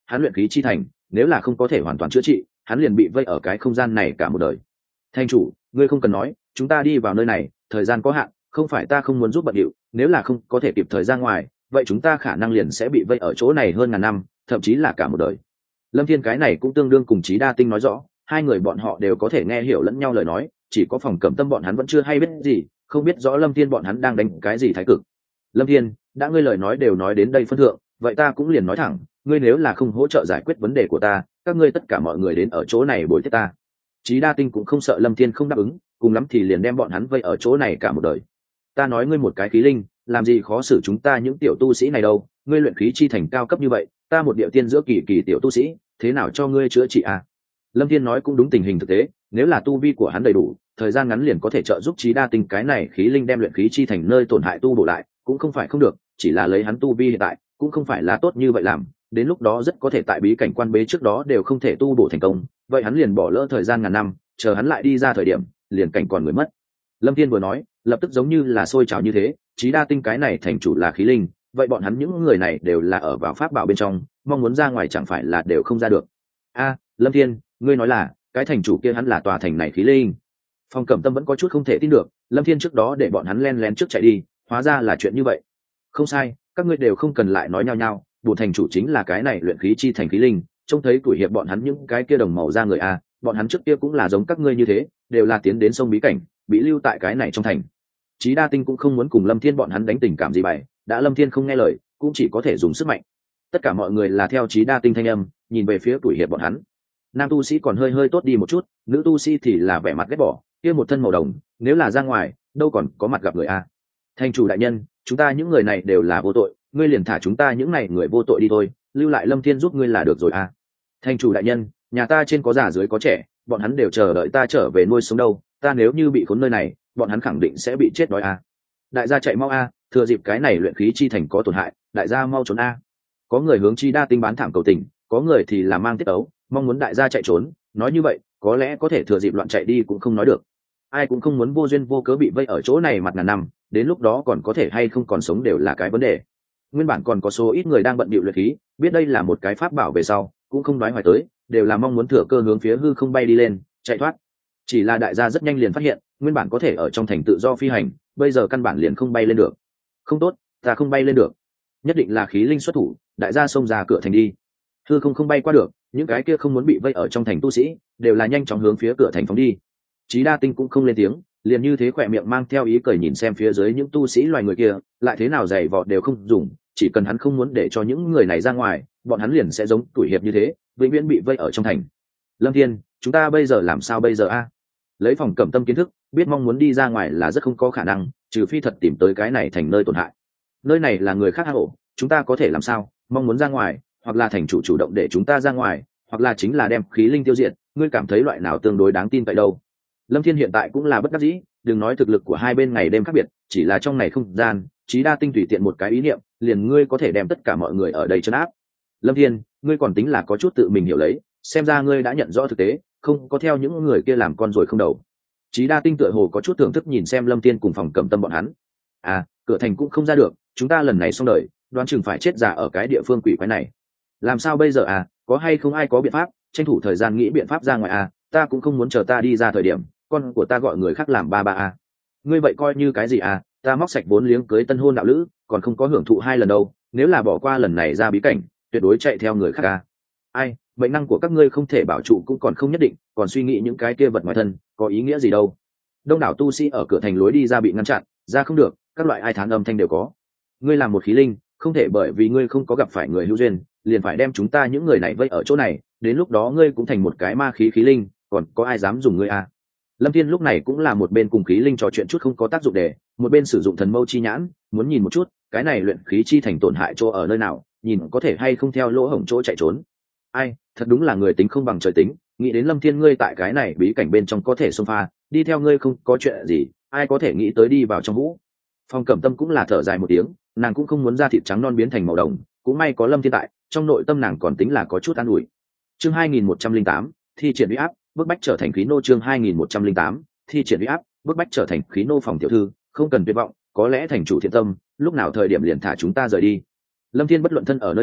S1: hắn luyện khí chi thành nếu là không có thể hoàn toàn chữa trị, hắn liền bị vây ở cái không gian này cả một đời. Thành chủ, ngươi không cần nói, chúng ta đi vào nơi này thời gian có hạn, không phải ta không muốn giúp bận điệu, nếu là không có thể kịp thời ra ngoài, vậy chúng ta khả năng liền sẽ bị vây ở chỗ này hơn ngàn năm, thậm chí là cả một đời. Lâm Thiên cái này cũng tương đương cùng Chí Đa Tinh nói rõ, hai người bọn họ đều có thể nghe hiểu lẫn nhau lời nói, chỉ có Phòng Cẩm Tâm bọn hắn vẫn chưa hay biết gì, không biết rõ Lâm Thiên bọn hắn đang đánh cái gì thái cực. Lâm Thiên, đã ngươi lời nói đều nói đến đây phân thượng, vậy ta cũng liền nói thẳng, ngươi nếu là không hỗ trợ giải quyết vấn đề của ta, các ngươi tất cả mọi người đến ở chỗ này bồi tiếp ta. Chí Đa Tinh cũng không sợ Lâm Thiên không đáp ứng, cùng lắm thì liền đem bọn hắn vây ở chỗ này cả một đời. Ta nói ngươi một cái khí linh, làm gì khó xử chúng ta những tiểu tu sĩ này đâu, ngươi luyện khí chi thành cao cấp như vậy, ta một điệu tiên giữa kỳ kỳ tiểu tu sĩ, thế nào cho ngươi chữa trị à? Lâm Thiên nói cũng đúng tình hình thực tế, nếu là tu vi của hắn đầy đủ, thời gian ngắn liền có thể trợ giúp Chí Đa Tinh cái này khí linh đem luyện khí chi thành nơi tổn hại tu bổ lại, cũng không phải không được, chỉ là lấy hắn tu vi hiện tại, cũng không phải là tốt như vậy làm, đến lúc đó rất có thể tại bí cảnh quan bế trước đó đều không thể tu bổ thành công, vậy hắn liền bỏ lỡ thời gian ngàn năm, chờ hắn lại đi ra thời điểm, liền cảnh còn người mất. Lâm Thiên vừa nói, lập tức giống như là sôi trào như thế, Chí Đa Tinh cái này thành chủ là khí linh, vậy bọn hắn những người này đều là ở vào pháp bảo bên trong, mong muốn ra ngoài chẳng phải là đều không ra được. A, Lâm Thiên, ngươi nói là cái thành chủ kia hắn là tòa thành này khí linh? Phong Cẩm Tâm vẫn có chút không thể tin được, Lâm Thiên trước đó để bọn hắn len lén trước chạy đi, hóa ra là chuyện như vậy. Không sai, các ngươi đều không cần lại nói nhau nhau, bổn thành chủ chính là cái này luyện khí chi thành khí linh, trông thấy tuổi hiệp bọn hắn những cái kia đồng màu ra người a, bọn hắn trước kia cũng là giống các ngươi như thế, đều là tiến đến sông bí cảnh, bị lưu tại cái này trong thành. Chí Đa Tinh cũng không muốn cùng Lâm Thiên bọn hắn đánh tình cảm gì bày, đã Lâm Thiên không nghe lời, cũng chỉ có thể dùng sức mạnh. Tất cả mọi người là theo Chí Đa Tinh thanh âm, nhìn về phía tuổi hiệp bọn hắn. Nam tu sĩ còn hơi hơi tốt đi một chút, nữ tu sĩ thì là vẻ mặt ghét bỏ, kia một thân màu đồng, nếu là ra ngoài, đâu còn có mặt gặp người a. Thành chủ đại nhân, chúng ta những người này đều là vô tội, ngươi liền thả chúng ta những này người vô tội đi thôi, lưu lại Lâm Thiên giúp ngươi là được rồi a. Thành chủ đại nhân, nhà ta trên có già dưới có trẻ, bọn hắn đều chờ đợi ta trở về nuôi sống đâu, ta nếu như bị khốn nơi này, bọn hắn khẳng định sẽ bị chết đói a. Đại gia chạy mau a, thừa dịp cái này luyện khí chi thành có tổn hại, đại gia mau trốn a. Có người hướng Chí Đa Tinh bán thảm cầu tình, có người thì là mang tiết ấu, mong muốn đại gia chạy trốn, nói như vậy có lẽ có thể thừa dịp loạn chạy đi cũng không nói được. Ai cũng không muốn vô duyên vô cớ bị vây ở chỗ này mặt ngàn năm, đến lúc đó còn có thể hay không còn sống đều là cái vấn đề. Nguyên bản còn có số ít người đang bận bịu luyện khí, biết đây là một cái pháp bảo về sau, cũng không nói hoài tới, đều là mong muốn thừa cơ hướng phía hư không bay đi lên, chạy thoát. Chỉ là đại gia rất nhanh liền phát hiện, nguyên bản có thể ở trong thành tự do phi hành, bây giờ căn bản liền không bay lên được. Không tốt, ta không bay lên được. Nhất định là khí linh xuất thủ, đại gia xông ra cửa thành đi. Hư không bay qua được, những cái kia không muốn bị vây ở trong thành tu sĩ, đều là nhanh chóng hướng phía cửa thành phóng đi. Chí Đa Tinh cũng không lên tiếng, liền như thế khỏe miệng mang theo ý cười nhìn xem phía dưới những tu sĩ loài người kia, lại thế nào giày vọt đều không dùng, chỉ cần hắn không muốn để cho những người này ra ngoài, bọn hắn liền sẽ giống tuổi hiệp như thế, vĩnh viễn bị vây ở trong thành. Lâm Thiên, chúng ta bây giờ làm sao bây giờ a? Lấy Phòng Cẩm Tâm kiến thức, biết mong muốn đi ra ngoài là rất không có khả năng, trừ phi thật tìm tới cái này thành nơi tổn hại. Nơi này là người khác hang ổ, chúng ta có thể làm sao? Mong muốn ra ngoài, hoặc là thành chủ chủ động để chúng ta ra ngoài, hoặc là chính là đem khí linh tiêu diệt, ngươi cảm thấy loại nào tương đối đáng tin vậy đâu? Lâm Thiên hiện tại cũng là bất đắc dĩ, đừng nói thực lực của hai bên ngày đêm khác biệt, chỉ là trong này không gian, Chí Đa Tinh tùy tiện một cái ý niệm, liền ngươi có thể đem tất cả mọi người ở đây trấn áp. Lâm Thiên, ngươi còn tính là có chút tự mình hiểu lấy, xem ra ngươi đã nhận rõ thực tế, không có theo những người kia làm con rồi không đầu. Chí Đa Tinh tựa hồ có chút thưởng thức nhìn xem Lâm Thiên cùng Phòng Cẩm Tâm bọn hắn. À, cửa thành cũng không ra được, chúng ta lần này xong đời, đoán chừng phải chết già ở cái địa phương quỷ quái này. Làm sao bây giờ à, có hay không ai có biện pháp, tranh thủ thời gian nghĩ biện pháp ra ngoài à, ta cũng không muốn chờ ta đi ra thời điểm, con của ta gọi người khác làm ba à. Ngươi vậy coi như cái gì à, ta móc sạch vốn liếng cưới tân hôn đạo lữ, còn không có hưởng thụ hai lần đâu, nếu là bỏ qua lần này ra bí cảnh, tuyệt đối chạy theo người khác à. Ai, bệnh năng của các ngươi không thể bảo trụ cũng còn không nhất định, còn suy nghĩ những cái kia vật ngoài thân, có ý nghĩa gì đâu. Đông đảo tu sĩ ở cửa thành lối đi ra bị ngăn chặn, ra không được, các loại ai thán âm thanh đều có. Ngươi làm một khí linh, không thể bởi vì ngươi không có gặp phải người hữu duyên, liền phải đem chúng ta những người này vây ở chỗ này, đến lúc đó ngươi cũng thành một cái ma khí khí linh, còn có ai dám dùng ngươi à? Lâm Thiên lúc này cũng là một bên cùng khí linh trò chuyện chút không có tác dụng để, một bên sử dụng thần mâu chi nhãn, muốn nhìn một chút, cái này luyện khí chi thành tổn hại chỗ ở nơi nào, nhìn có thể hay không theo lỗ hổng chỗ chạy trốn. Ai, thật đúng là người tính không bằng trời tính, nghĩ đến Lâm Thiên ngươi tại cái này bí cảnh bên trong có thể xông pha, đi theo ngươi không có chuyện gì, ai có thể nghĩ tới đi vào trong vũ. Phong Cẩm Tâm cũng là thở dài một tiếng, nàng cũng không muốn da thịt trắng non biến thành màu đồng, cũng may có Lâm Thiên tại, trong nội tâm nàng còn tính là có chút an ủi. Chương 2108, thi triển uy áp, bức bách trở thành khí nô. Chương 2108, thi triển uy áp, bức bách trở thành khí nô. Phòng tiểu thư, không cần tuyệt vọng, có lẽ thành chủ thiện tâm, lúc nào thời điểm liền thả chúng ta rời đi. Lâm Thiên bất luận thân ở nơi nào,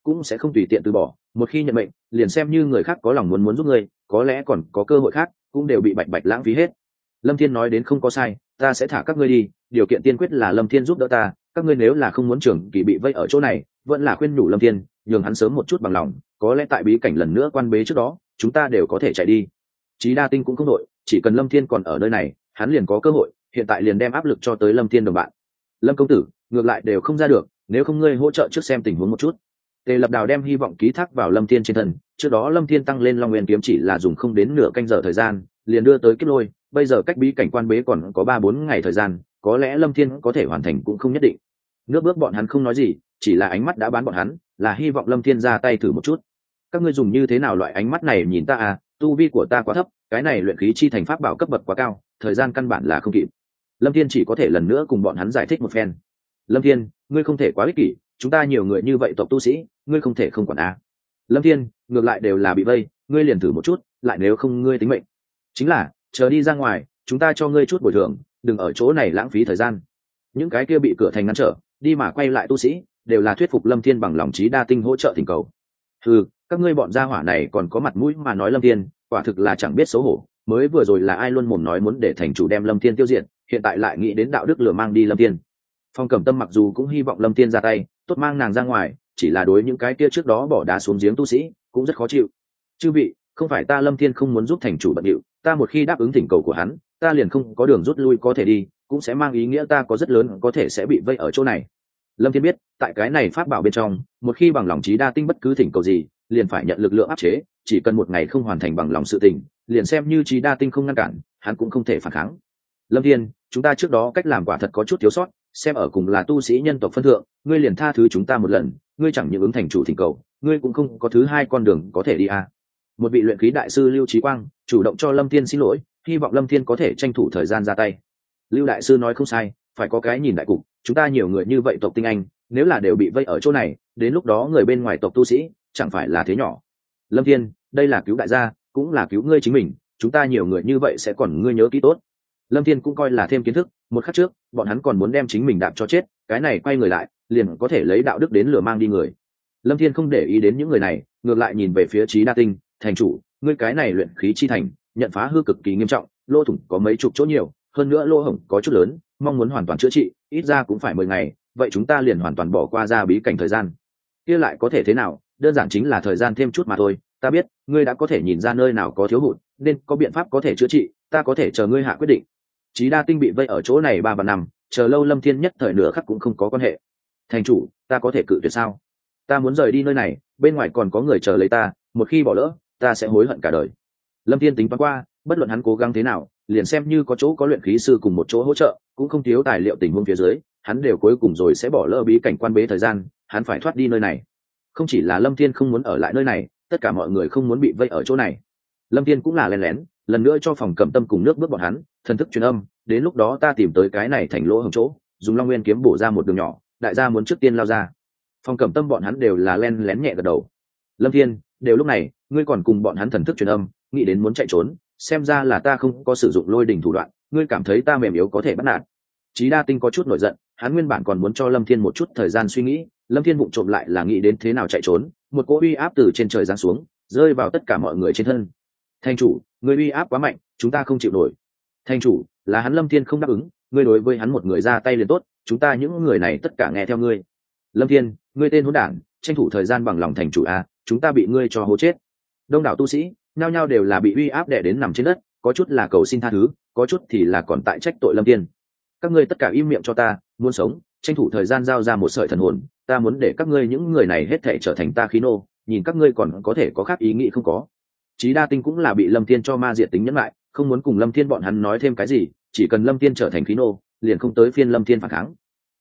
S1: cũng sẽ không tùy tiện từ bỏ. Một khi nhận mệnh, liền xem như người khác có lòng muốn giúp ngươi, có lẽ còn có cơ hội khác, cũng đều bị bạch bạch lãng phí hết. Lâm Thiên nói đến không có sai, ta sẽ thả các ngươi đi, điều kiện tiên quyết là Lâm Thiên giúp đỡ ta. Các ngươi nếu là không muốn trưởng kỳ bị vây ở chỗ này, vẫn là khuyên nhủ Lâm Thiên, nhường hắn sớm một chút bằng lòng, có lẽ tại bí cảnh lần nữa quan bế trước đó, chúng ta đều có thể chạy đi. Chí Đa Tinh cũng không đội, chỉ cần Lâm Thiên còn ở nơi này, hắn liền có cơ hội, hiện tại liền đem áp lực cho tới Lâm Thiên đồng bạn. Lâm công tử, ngược lại đều không ra được, nếu không ngươi hỗ trợ trước xem tình huống một chút. Tề Lập Đào đem hy vọng ký thác vào Lâm Thiên trên thân, trước đó Lâm Thiên tăng lên Long Nguyên kiếm chỉ là dùng không đến nửa canh giờ thời gian, liền đưa tới Kiếp Lôi, bây giờ cách bí cảnh quan bế còn có 3-4 ngày thời gian, có lẽ Lâm Thiên có thể hoàn thành cũng không nhất định. Nước bước bọn hắn không nói gì, chỉ là ánh mắt đã bán bọn hắn, là hy vọng Lâm Thiên ra tay thử một chút. Các ngươi dùng như thế nào loại ánh mắt này nhìn ta à, tu vi của ta quá thấp, cái này luyện khí chi thành pháp bảo cấp bậc quá cao, thời gian căn bản là không kịp. Lâm Thiên chỉ có thể lần nữa cùng bọn hắn giải thích một phen. Lâm Thiên, ngươi không thể quá ích kỷ, chúng ta nhiều người như vậy tộc tu sĩ, ngươi không thể không quản à. Lâm Thiên, ngược lại đều là bị vây, ngươi liền thử một chút, lại nếu không ngươi tính mệnh. Chính là, chờ đi ra ngoài, chúng ta cho ngươi chút bồi thường, đừng ở chỗ này lãng phí thời gian. Những cái kia bị cửa thành ngăn trở, đi mà quay lại tu sĩ, đều là thuyết phục Lâm Thiên bằng lòng Chí Đa Tinh hỗ trợ thỉnh cầu. Các ngươi bọn gia hỏa này còn có mặt mũi mà nói Lâm Thiên, quả thực là chẳng biết xấu hổ, mới vừa rồi là ai luôn mồm nói muốn để thành chủ đem Lâm Thiên tiêu diệt, hiện tại lại nghĩ đến đạo đức lừa mang đi Lâm Thiên. Phong Cẩm Tâm mặc dù cũng hy vọng Lâm Thiên ra tay, tốt mang nàng ra ngoài, chỉ là đối những cái kia trước đó bỏ đá xuống giếng tu sĩ, cũng rất khó chịu. Chư vị, không phải ta Lâm Thiên không muốn giúp thành chủ bận điệu, ta một khi đáp ứng thỉnh cầu của hắn, ta liền không có đường rút lui có thể đi, cũng sẽ mang ý nghĩa ta có rất lớn có thể sẽ bị vây ở chỗ này. Lâm Thiên biết, tại cái này pháp bảo bên trong, một khi bằng lòng Chí Đa Tinh bất cứ thỉnh cầu gì, liền phải nhận lực lượng áp chế, chỉ cần một ngày không hoàn thành bằng lòng sự tình, liền xem như Chí Đa Tinh không ngăn cản, hắn cũng không thể phản kháng. Lâm Thiên, chúng ta trước đó cách làm quả thật có chút thiếu sót, xem ở cùng là tu sĩ nhân tộc phân thượng, ngươi liền tha thứ chúng ta một lần, ngươi chẳng những ứng thành chủ thỉnh cầu, ngươi cũng không có thứ hai con đường có thể đi à. Một vị luyện khí đại sư Lưu Chí Quang chủ động cho Lâm Thiên xin lỗi, hy vọng Lâm Thiên có thể tranh thủ thời gian ra tay. Lưu đại sư nói không sai, phải có cái nhìn đại cục, chúng ta nhiều người như vậy tộc tinh anh, nếu là đều bị vây ở chỗ này, đến lúc đó người bên ngoài tộc tu sĩ chẳng phải là thế nhỏ. Lâm Thiên, đây là cứu đại gia, cũng là cứu ngươi chính mình, chúng ta nhiều người như vậy sẽ còn ngươi nhớ kỹ tốt. Lâm Thiên cũng coi là thêm kiến thức, một khắc trước bọn hắn còn muốn đem chính mình đạp cho chết, cái này quay người lại liền có thể lấy đạo đức đến lừa mang đi người. Lâm Thiên không để ý đến những người này, ngược lại nhìn về phía Chí Đa Tinh, thành chủ, ngươi cái này luyện khí chi thành nhận phá hư cực kỳ nghiêm trọng, lỗ thủng có mấy chục chỗ nhiều, hơn nữa lỗ hổng có chút lớn, mong muốn hoàn toàn chữa trị ít ra cũng phải 10 ngày, vậy chúng ta liền hoàn toàn bỏ qua ra bí cảnh thời gian kia lại có thể thế nào, đơn giản chính là thời gian thêm chút mà thôi. Ta biết ngươi đã có thể nhìn ra nơi nào có thiếu hụt, nên có biện pháp có thể chữa trị, ta có thể chờ ngươi hạ quyết định. Chí Đa Tinh bị vây ở chỗ này 3 và 5, chờ lâu Lâm Thiên nhất thời nửa khắc cũng không có quan hệ. Thành chủ, ta có thể cự tuyệt sao? Ta muốn rời đi nơi này, bên ngoài còn có người chờ lấy ta, một khi bỏ lỡ ta sẽ hối hận cả đời. Lâm Thiên tính toán qua, bất luận hắn cố gắng thế nào, liền xem như có chỗ có luyện khí sư cùng một chỗ hỗ trợ, cũng không thiếu tài liệu tình huống phía dưới, hắn đều cuối cùng rồi sẽ bỏ lỡ bí cảnh quan bế thời gian, hắn phải thoát đi nơi này. Không chỉ là Lâm Thiên không muốn ở lại nơi này, tất cả mọi người không muốn bị vây ở chỗ này. Lâm Thiên cũng là lén lén, lần nữa cho Phòng Cẩm Tâm cùng nước bước bọn hắn thần thức truyền âm, đến lúc đó ta tìm tới cái này thành lỗ hổng chỗ, dùng Long Nguyên kiếm bổ ra một đường nhỏ, đại gia muốn trước tiên lao ra. Phòng Cẩm Tâm bọn hắn đều là lén lén nhẹ gật đầu. Lâm Thiên, đều lúc này ngươi còn cùng bọn hắn thần thức truyền âm, nghĩ đến muốn chạy trốn, xem ra là ta không có sử dụng lôi đỉnh thủ đoạn, ngươi cảm thấy ta mềm yếu có thể bắt nạt. Chí Đa Tinh có chút nổi giận, hắn nguyên bản còn muốn cho Lâm Thiên một chút thời gian suy nghĩ, Lâm Thiên vụng trộm lại là nghĩ đến thế nào chạy trốn, một cỗ uy áp từ trên trời giáng xuống, rơi vào tất cả mọi người trên thân. Thành chủ, ngươi uy áp quá mạnh, chúng ta không chịu nổi. Thành chủ, là hắn Lâm Thiên không đáp ứng, ngươi đối với hắn một người ra tay liền tốt, chúng ta những người này tất cả nghe theo ngươi. Lâm Thiên, ngươi tên hỗn đản, tranh thủ thời gian bằng lòng thành chủ a, chúng ta bị ngươi cho hố chết. Đông đảo tu sĩ nhao nhao đều là bị uy áp đè đến nằm trên đất, có chút là cầu xin tha thứ, có chút thì là còn tại trách tội Lâm Thiên. Các ngươi tất cả im miệng cho ta, muốn sống tranh thủ thời gian giao ra một sợi thần hồn, ta muốn để các ngươi những người này hết thảy trở thành ta khí nô, nhìn các ngươi còn có thể có khác ý nghĩ không có. Chí Đa Tinh cũng là bị Lâm Thiên cho ma diệt tính nhẫn lại, không muốn cùng Lâm Thiên bọn hắn nói thêm cái gì, chỉ cần Lâm Thiên trở thành khí nô, liền không tới phiên Lâm Thiên phản kháng.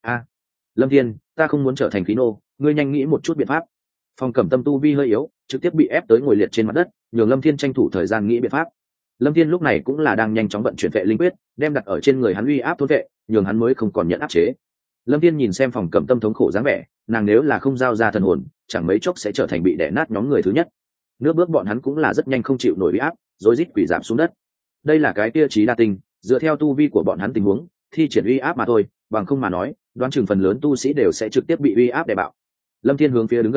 S1: Lâm Thiên, ta không muốn trở thành khí nô, ngươi nhanh nghĩ một chút biện pháp. Phòng Cẩm Tâm tu vi hơi yếu, trực tiếp bị ép tới ngồi liệt trên mặt đất, nhường Lâm Thiên tranh thủ thời gian nghĩ biện pháp. Lâm Thiên lúc này cũng là đang nhanh chóng vận chuyển vệ linh quyết, đem đặt ở trên người hắn uy áp thôn vệ, nhường hắn mới không còn nhận áp chế. Lâm Thiên nhìn xem Phòng Cẩm Tâm thống khổ dáng vẻ, nàng nếu là không giao ra thần hồn, chẳng mấy chốc sẽ trở thành bị đè nát nhóm người thứ nhất. Nước bước bọn hắn cũng là rất nhanh không chịu nổi uy áp, rối rít quỳ rạp xuống đất. Đây là cái kia Chí Đa Tinh, dựa theo tu vi của bọn hắn tình huống, thi triển uy áp mà thôi, bằng không mà nói, đoán chừng phần lớn tu sĩ đều sẽ trực tiếp bị uy áp đè bạo. Lâm Thiên hướng phía đứng gần,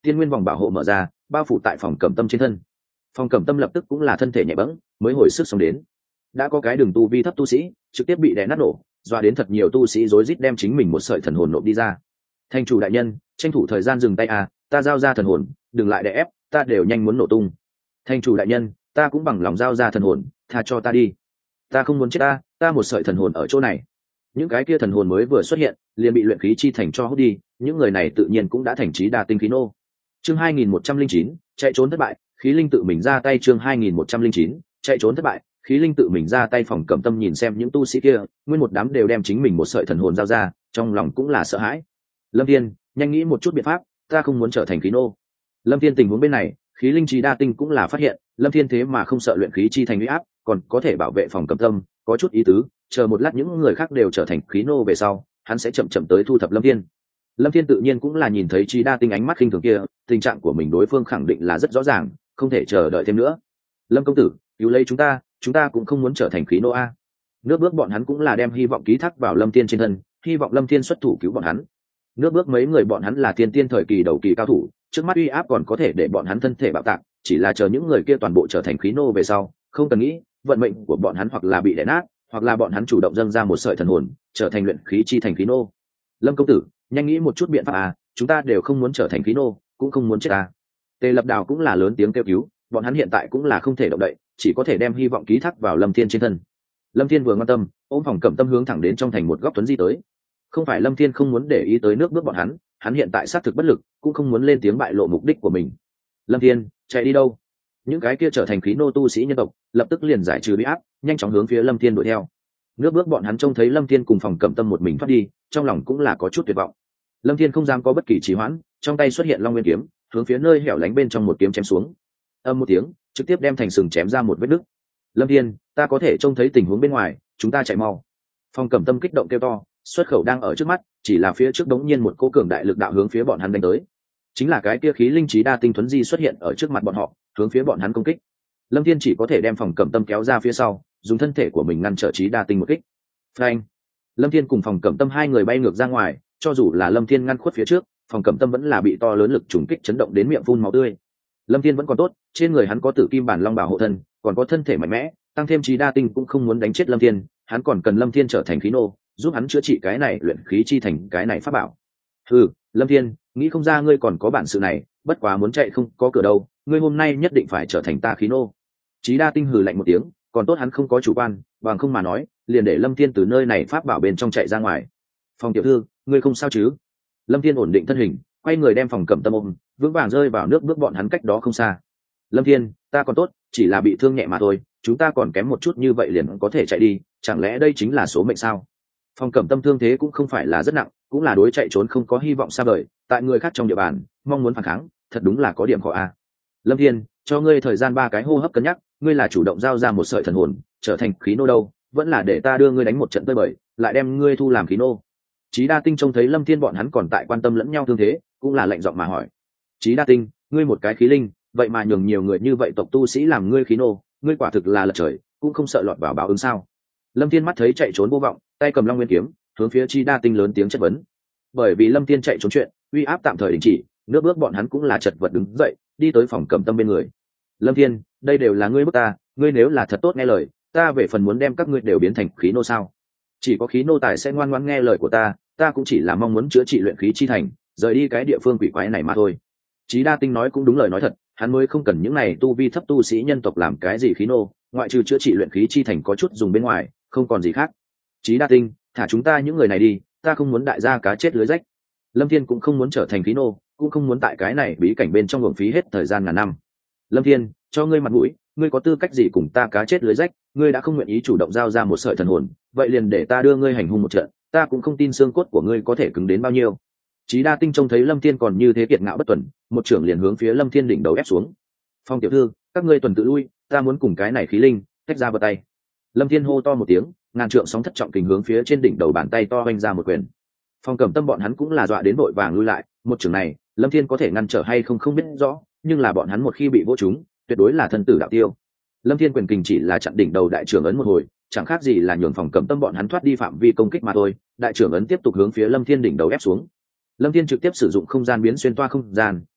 S1: tiên nguyên vòng bảo hộ mở ra, bao phủ tại phòng cẩm tâm trên thân. Phòng cẩm tâm lập tức cũng là thân thể nhẹ bẫng, mới hồi sức sống đến. Đã có cái đường tu vi thấp tu sĩ trực tiếp bị đè nát nổ, dọa đến thật nhiều tu sĩ rối rít đem chính mình một sợi thần hồn nộp đi ra. Thành chủ đại nhân, tranh thủ thời gian dừng tay à, ta giao ra thần hồn, đừng lại đè ép, ta đều nhanh muốn nổ tung. Thành chủ đại nhân, ta cũng bằng lòng giao ra thần hồn, tha cho ta đi. Ta không muốn chết ta một sợi thần hồn ở chỗ này. Những cái kia thần hồn mới vừa xuất hiện, liền bị luyện khí chi thành cho hút đi, những người này tự nhiên cũng đã thành trí đa tinh khí nô. Chương 2109, chạy trốn thất bại, khí linh tự mình ra tay. Chương 2109, chạy trốn thất bại, khí linh tự mình ra tay. Phòng cẩm tâm nhìn xem những tu sĩ kia, nguyên một đám đều đem chính mình một sợi thần hồn giao ra, trong lòng cũng là sợ hãi. Lâm Thiên, nhanh nghĩ một chút biện pháp, ta không muốn trở thành khí nô. Lâm Thiên tình huống bên này, khí linh trí đa tinh cũng là phát hiện, Lâm Thiên thế mà không sợ luyện khí chi thành uy áp, còn có thể bảo vệ phòng cẩm tâm, có chút ý tứ, chờ một lát những người khác đều trở thành khí nô về sau, hắn sẽ chậm chậm tới thu thập Lâm Thiên. Lâm Thiên tự nhiên cũng là nhìn thấy trí đa tinh ánh mắt khinh thường kia, tình trạng của mình đối phương khẳng định là rất rõ ràng, không thể chờ đợi thêm nữa. Lâm công tử, cứu lấy chúng ta cũng không muốn trở thành khí nô a. Nước bước bọn hắn cũng là đem hy vọng ký thác vào Lâm Thiên trên thân, hy vọng Lâm Thiên xuất thủ cứu bọn hắn. Nước bước mấy người bọn hắn là tiên tiên thời kỳ đầu kỳ cao thủ, trước mắt uy áp còn có thể để bọn hắn thân thể bạo tạc, chỉ là chờ những người kia toàn bộ trở thành khí nô về sau, không cần nghĩ, vận mệnh của bọn hắn hoặc là bị đè nát, hoặc là bọn hắn chủ động dâng ra một sợi thần hồn, trở thành luyện khí chi thành khí nô. Lâm công tử, nhanh nghĩ một chút biện pháp à, chúng ta đều không muốn trở thành khí nô, cũng không muốn chết à. Tề Lập Đào cũng là lớn tiếng kêu cứu, bọn hắn hiện tại cũng là không thể động đậy, chỉ có thể đem hy vọng ký thác vào Lâm Thiên trên thân. Lâm Thiên vừa ngoan tâm, ôm phòng cẩm tâm hướng thẳng đến trong thành một góc tuấn di tới. Không phải Lâm Thiên không muốn để ý tới nước bước bọn hắn hiện tại xác thực bất lực, cũng không muốn lên tiếng bại lộ mục đích của mình. Lâm Thiên, chạy đi đâu? Những cái kia trở thành khí nô tu sĩ nhân tộc lập tức liền giải trừ bị áp, nhanh chóng hướng phía Lâm Thiên đuổi theo. Nước bước bọn hắn trông thấy Lâm Thiên cùng phòng cẩm tâm một mình thoát đi, trong lòng cũng là có chút tuyệt vọng. Lâm Thiên không dám có bất kỳ trì hoãn, trong tay xuất hiện Long Nguyên kiếm, hướng phía nơi hẻo lánh bên trong một kiếm chém xuống. Âm một tiếng, trực tiếp đem thành sừng chém ra một vết nứt. Lâm Thiên, ta có thể trông thấy tình huống bên ngoài, chúng ta chạy mau. Phòng cẩm tâm kích động kêu to, xuất khẩu đang ở trước mắt, chỉ là phía trước đống nhiên một cỗ cường đại lực đạo hướng phía bọn hắn đánh tới. Chính là cái kia khí linh trí đa tinh thuấn di xuất hiện ở trước mặt bọn họ, hướng phía bọn hắn công kích. Lâm Thiên chỉ có thể đem phòng cẩm tâm kéo ra phía sau, dùng thân thể của mình ngăn trở trí đa tinh một kích. Phanh! Lâm Thiên cùng phòng cẩm tâm hai người bay ngược ra ngoài, cho dù là Lâm Thiên ngăn khuất phía trước, phòng cẩm tâm vẫn là bị to lớn lực trùng kích chấn động đến miệng phun máu tươi. Lâm Thiên vẫn còn tốt, trên người hắn có tử kim bản long bảo hộ thân, còn có thân thể mạnh mẽ, tăng thêm trí đa tinh cũng không muốn đánh chết Lâm Thiên, hắn còn cần Lâm Thiên trở thành khí nô, giúp hắn chữa trị cái này luyện khí chi thành cái này pháp bảo. Ừ, Lâm Thiên, nghĩ không ra ngươi còn có bản sự này, bất quá muốn chạy không có cửa đâu, ngươi hôm nay nhất định phải trở thành ta khí nô. Trí đa tinh hừ lạnh một tiếng, còn tốt hắn không có chủ quan, bằng không mà nói, liền để Lâm Thiên từ nơi này pháp bảo bên trong chạy ra ngoài. Phòng tiểu thư, ngươi không sao chứ? Lâm Thiên ổn định thân hình, quay người đem phòng cẩm tâm ôm, vững vàng rơi vào nước bước bọn hắn cách đó không xa. Lâm Thiên, ta còn tốt, chỉ là bị thương nhẹ mà thôi, chúng ta còn kém một chút như vậy liền có thể chạy đi, chẳng lẽ đây chính là số mệnh sao? Phòng cẩm tâm thương thế cũng không phải là rất nặng, cũng là đối chạy trốn không có hy vọng xa vời, tại người khác trong địa bàn, mong muốn phản kháng, thật đúng là có điểm khó a. Lâm Thiên, cho ngươi thời gian 3 cái hô hấp cân nhắc, ngươi là chủ động giao ra một sợi thần hồn, trở thành khí nô đâu, vẫn là để ta đưa ngươi đánh một trận tơi bời, lại đem ngươi thu làm khí nô. Chí Đa Tinh trông thấy Lâm Thiên bọn hắn còn tại quan tâm lẫn nhau thương thế, cũng là lạnh giọng mà hỏi. Chí Đa Tinh, ngươi một cái khí linh, vậy mà nhường nhiều người như vậy tộc tu sĩ làm ngươi khí nô, ngươi quả thực là lật trời, cũng không sợ lọt vào báo ứng sao? Lâm Thiên mắt thấy chạy trốn vô vọng, tay cầm Long Nguyên kiếm, hướng phía Chí Đa Tinh lớn tiếng chất vấn. Bởi vì Lâm Thiên chạy trốn chuyện, uy áp tạm thời đình chỉ, nước bước bọn hắn cũng là chật vật đứng dậy, đi tới phòng cẩm tâm bên người. Lâm Thiên, đây đều là ngươi bức ta, ngươi nếu là thật tốt nghe lời, ta về phần muốn đem các ngươi đều biến thành khí nô sao? Chỉ có khí nô tài sẽ ngoan ngoãn nghe lời của ta cũng chỉ là mong muốn chữa trị luyện khí chi thành, rời đi cái địa phương quỷ quái này mà thôi. Chí Đa Tinh nói cũng đúng lời nói thật, hắn mới không cần những này tu vi thấp tu sĩ nhân tộc làm cái gì khí nô, ngoại trừ chữa trị luyện khí chi thành có chút dùng bên ngoài, không còn gì khác. Chí Đa Tinh, thả chúng ta những người này đi, ta không muốn đại gia cá chết lưới rách. Lâm Thiên cũng không muốn trở thành khí nô, cũng không muốn tại cái này bí cảnh bên trong uổng phí hết thời gian ngàn năm. Lâm Thiên, cho ngươi mặt mũi, ngươi có tư cách gì cùng ta cá chết lưới rách, ngươi đã không nguyện ý chủ động giao ra một sợi thần hồn, vậy liền để ta đưa ngươi hành hung một trận, ta cũng không tin xương cốt của ngươi có thể cứng đến bao nhiêu. Chí Đa Tinh trông thấy Lâm Thiên còn như thế kiệt ngạo bất tuần, một trưởng liền hướng phía Lâm Thiên đỉnh đầu ép xuống. Phong tiểu thư, các ngươi tuần tự lui, ta muốn cùng cái này khí linh tách ra vào tay. Lâm Thiên hô to một tiếng, ngàn trượng sóng thất trọng kình hướng phía trên đỉnh đầu bàn tay to vung ra một quyền. Phong Cẩm Tâm bọn hắn cũng là dọa đến vội vàng lui lại, một trường này, Lâm Thiên có thể ngăn trở hay không biết rõ, nhưng là bọn hắn một khi bị vỗ trúng, tuyệt đối là thân tử đạo tiêu. Lâm Thiên quyền kình chỉ là chặn đỉnh đầu đại trưởng ấn một hồi, chẳng khác gì là nhường Phong Cẩm Tâm bọn hắn thoát đi phạm vi công kích mà thôi, đại trưởng ấn tiếp tục hướng phía Lâm Thiên đỉnh đầu ép xuống. Lâm Thiên trực tiếp sử dụng không gian biến xuyên toa không gian,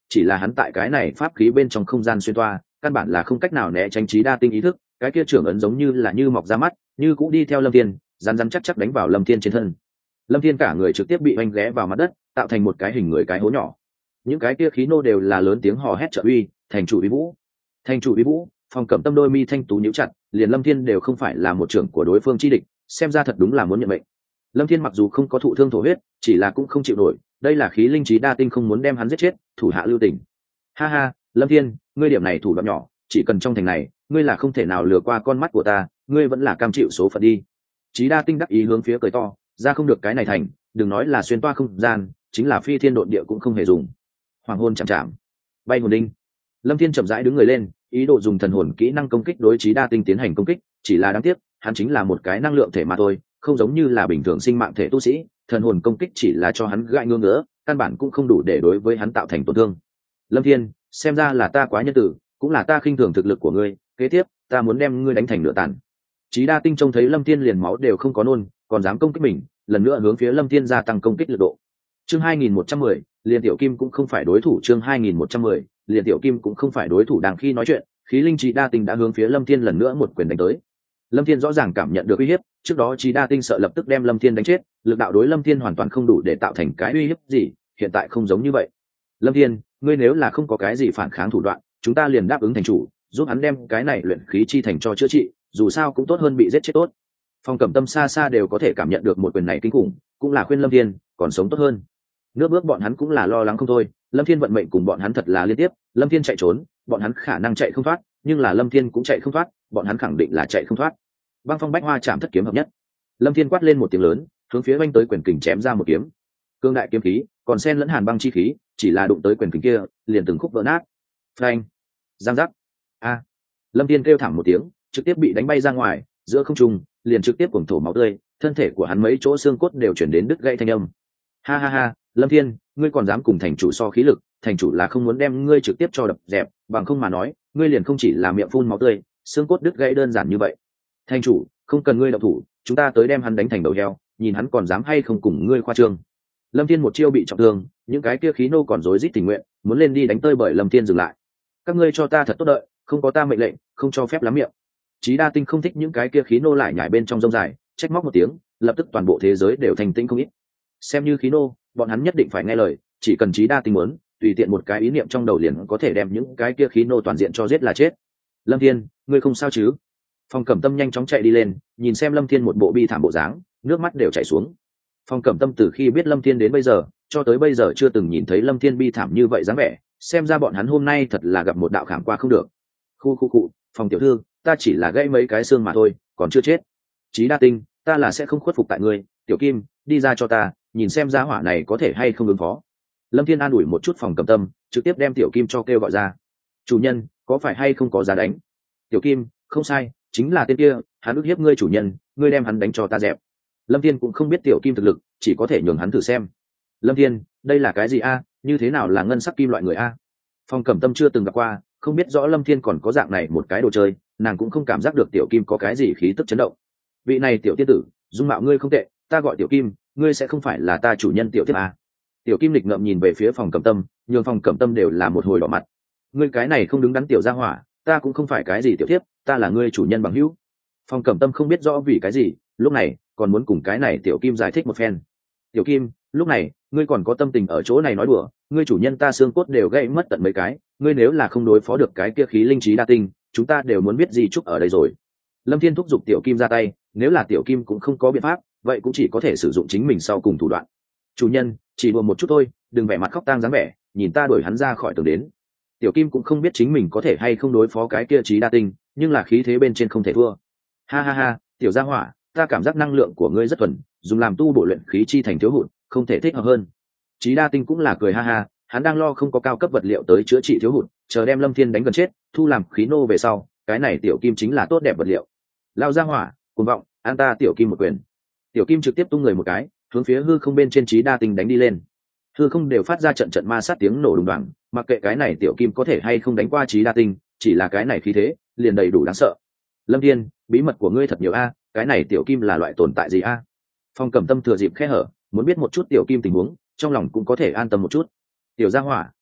S1: chỉ là hắn tại cái này pháp khí bên trong không gian xuyên toa, căn bản là không cách nào né tránh trí đa tinh ý thức, cái kia trưởng ấn giống như là như mọc ra mắt, như cũng đi theo Lâm Thiên, rắn rắn chắc chắc đánh vào Lâm Thiên trên thân. Lâm Thiên cả người trực tiếp bị oanh ghé vào mặt đất, tạo thành một cái hình người cái hố nhỏ. Những cái kia khí nô đều là lớn tiếng hò hét trợ uy, thành chủ uy vũ, thành chủ uy vũ. Phong Cẩm Tâm đôi mi thanh tú nhíu chặt, liền Lâm Thiên đều không phải là một trưởng của đối phương chi địch, xem ra thật đúng là muốn nhận mệnh. Lâm Thiên mặc dù không có thụ thương thổ huyết, chỉ là cũng không chịu nổi, đây là khí linh trí đa tinh không muốn đem hắn giết chết, thủ hạ lưu tình. Ha ha, Lâm Thiên, ngươi điểm này thủ đoạn nhỏ, chỉ cần trong thành này, ngươi là không thể nào lừa qua con mắt của ta, ngươi vẫn là cam chịu số phận đi. Trí đa tinh đắc ý hướng phía cười to, ra không được cái này thành, đừng nói là xuyên toa không gian, chính là phi thiên độn địa cũng không hề dùng. Hoàng hôn chạm chạm, bay hồn đinh. Lâm Thiên chậm rãi đứng người lên, ý đồ dùng thần hồn kỹ năng công kích đối trí đa tinh tiến hành công kích, chỉ là đáng tiếc, hắn chính là một cái năng lượng thể mà thôi, không giống như là bình thường sinh mạng thể tu sĩ, thần hồn công kích chỉ là cho hắn gãi ngứa ngứa, căn bản cũng không đủ để đối với hắn tạo thành tổn thương. Lâm Thiên, xem ra là ta quá nhân tử, cũng là ta khinh thường thực lực của ngươi, kế tiếp, ta muốn đem ngươi đánh thành nửa tàn. Trí đa tinh trông thấy Lâm Thiên liền máu đều không có nôn, còn dám công kích mình, lần nữa hướng phía Lâm Thiên gia tăng công kích lực độ. Chương 2110, liền tiểu kim cũng không phải đối thủ. Chương 2110, liền tiểu kim cũng không phải đối thủ. Đang khi nói chuyện, khí linh trí đa tinh đã hướng phía Lâm Thiên lần nữa một quyền đánh tới. Lâm Thiên rõ ràng cảm nhận được uy hiếp, trước đó trí đa tinh sợ lập tức đem Lâm Thiên đánh chết, lực đạo đối Lâm Thiên hoàn toàn không đủ để tạo thành cái uy hiếp gì, hiện tại không giống như vậy. Lâm Thiên, ngươi nếu là không có cái gì phản kháng thủ đoạn, chúng ta liền đáp ứng thành chủ, giúp hắn đem cái này luyện khí chi thành cho chữa trị, dù sao cũng tốt hơn bị giết chết tốt. Phong Cẩm Tâm xa xa đều có thể cảm nhận được một quyền này kinh khủng, cũng là khuyên Lâm Thiên còn sống tốt hơn. Nước bước bọn hắn cũng là lo lắng không thôi, Lâm Thiên vận mệnh cùng bọn hắn thật là liên tiếp, Lâm Thiên chạy trốn, bọn hắn khả năng chạy không thoát, nhưng là Lâm Thiên cũng chạy không thoát, bọn hắn khẳng định là chạy không thoát. Băng phong bách hoa chạm thất kiếm hợp nhất. Lâm Thiên quát lên một tiếng lớn, hướng phía oanh tới quyền kình chém ra một kiếm. Cương đại kiếm khí, còn xen lẫn hàn băng chi khí, chỉ là đụng tới quyền kình kia, liền từng khúc vỡ nát. Phanh, giang giác. A. Lâm Thiên kêu thảm một tiếng, trực tiếp bị đánh bay ra ngoài, giữa không trung, liền trực tiếp cuồng thổ máu tươi, thân thể của hắn mấy chỗ xương cốt đều chuyển đến đứt gãy thanh âm. Ha ha ha, Lâm Thiên, ngươi còn dám cùng thành chủ so khí lực, thành chủ là không muốn đem ngươi trực tiếp cho đập dẹp, bằng không mà nói, ngươi liền không chỉ là miệng phun máu tươi, xương cốt đứt gãy đơn giản như vậy. Thành chủ, không cần ngươi động thủ, chúng ta tới đem hắn đánh thành đầu heo, nhìn hắn còn dám hay không cùng ngươi khoa trương. Lâm Thiên một chiêu bị trọng thương, những cái kia khí nô còn rối rít tình nguyện, muốn lên đi đánh tơi bởi Lâm Thiên dừng lại. Các ngươi cho ta thật tốt đợi, không có ta mệnh lệnh, không cho phép lắm miệng. Chí đa tinh không thích những cái kia khí nô lại nhảy bên trong rông dài, trách móc một tiếng, lập tức toàn bộ thế giới đều thành tĩnh không ít. Xem như khí nô, bọn hắn nhất định phải nghe lời, chỉ cần Chí đa tinh muốn, tùy tiện một cái ý niệm trong đầu liền có thể đem những cái kia khí nô toàn diện cho giết là chết. Lâm Thiên, ngươi không sao chứ? Phong Cẩm Tâm nhanh chóng chạy đi lên, nhìn xem Lâm Thiên một bộ bi thảm bộ dáng, nước mắt đều chảy xuống. Phong Cẩm Tâm từ khi biết Lâm Thiên đến bây giờ, cho tới bây giờ chưa từng nhìn thấy Lâm Thiên bi thảm như vậy dáng vẻ, xem ra bọn hắn hôm nay thật là gặp một đạo khảm qua không được. Khu, Phong tiểu thư, ta chỉ là gãy mấy cái xương mà thôi, còn chưa chết. Chí đa tinh, ta là sẽ không khuất phục tại ngươi, tiểu kim, đi ra cho ta, nhìn xem giá hỏa này có thể hay không ứng phó. Lâm Thiên an ủi một chút Phong Cẩm Tâm, trực tiếp đem tiểu kim cho kêu gọi ra. Chủ nhân, có phải hay không có giá đánh? Tiểu kim, không sai, chính là tên kia, hắn ức hiếp ngươi chủ nhân, ngươi đem hắn đánh cho ta dẹp. Lâm Thiên cũng không biết tiểu kim thực lực, chỉ có thể nhường hắn thử xem. Lâm Thiên, đây là cái gì a? Như thế nào là ngân sắc kim loại người a? Phong Cẩm Tâm chưa từng gặp qua, không biết rõ Lâm Thiên còn có dạng này một cái đồ chơi, nàng cũng không cảm giác được tiểu kim có cái gì khí tức chấn động. Vị này tiểu tiên tử, dung mạo ngươi không tệ, ta gọi tiểu kim, ngươi sẽ không phải là ta chủ nhân tiểu thiếp a? Tiểu kim lịch ngợm nhìn về phía Phong Cẩm Tâm, nhường Phong Cẩm Tâm đều là một hồi đỏ mặt. Ngươi cái này không đứng đắn tiểu gia hỏa, ta cũng không phải cái gì tiểu thiếp, ta là ngươi chủ nhân bằng hữu. Phong Cẩm Tâm không biết rõ vì cái gì, lúc này còn muốn cùng cái này tiểu kim giải thích một phen. Tiểu kim, lúc này ngươi còn có tâm tình ở chỗ này nói đùa, ngươi chủ nhân ta xương cốt đều gãy mất tận mấy cái, ngươi nếu là không đối phó được cái kia khí linh trí đa tinh, chúng ta đều muốn biết gì chúc ở đây rồi. Lâm Thiên thúc giục tiểu kim ra tay, nếu là tiểu kim cũng không có biện pháp, vậy cũng chỉ có thể sử dụng chính mình sau cùng thủ đoạn. Chủ nhân, chỉ đùa một chút thôi, đừng vẻ mặt khóc tang dáng vẻ, nhìn ta đuổi hắn ra khỏi tường đến. Tiểu kim cũng không biết chính mình có thể hay không đối phó cái kia trí đa tinh, nhưng là khí thế bên trên không thể thua. Ha ha ha, tiểu gia hỏa, ta cảm giác năng lượng của ngươi rất thuần, dùng làm tu bổ luyện khí chi thành thiếu hụt, không thể thích hợp hơn. Chí đa tinh cũng là cười ha ha, hắn đang lo không có cao cấp vật liệu tới chữa trị thiếu hụt, chờ đem Lâm Thiên đánh gần chết, thu làm khí nô về sau, cái này tiểu kim chính là tốt đẹp vật liệu. Lao gia hỏa, cuồng vọng, an ta tiểu kim một quyền. Tiểu kim trực tiếp tung người một cái, hướng phía hư không bên trên Chí đa tinh đánh đi lên. Hư không đều phát ra trận trận ma sát tiếng nổ đùng đoàng, mặc kệ cái này tiểu kim có thể hay không đánh qua Chí đa tinh, chỉ là cái này khí thế, liền đầy đủ đáng sợ. Lâm Thiên, bí mật của ngươi thật nhiều a, cái này tiểu kim là loại tồn tại gì a? Phong Cẩm Tâm thừa dịp khe hở, muốn biết một chút tiểu kim tình huống, trong lòng cũng có thể an tâm một chút. Tiểu gia hỏa,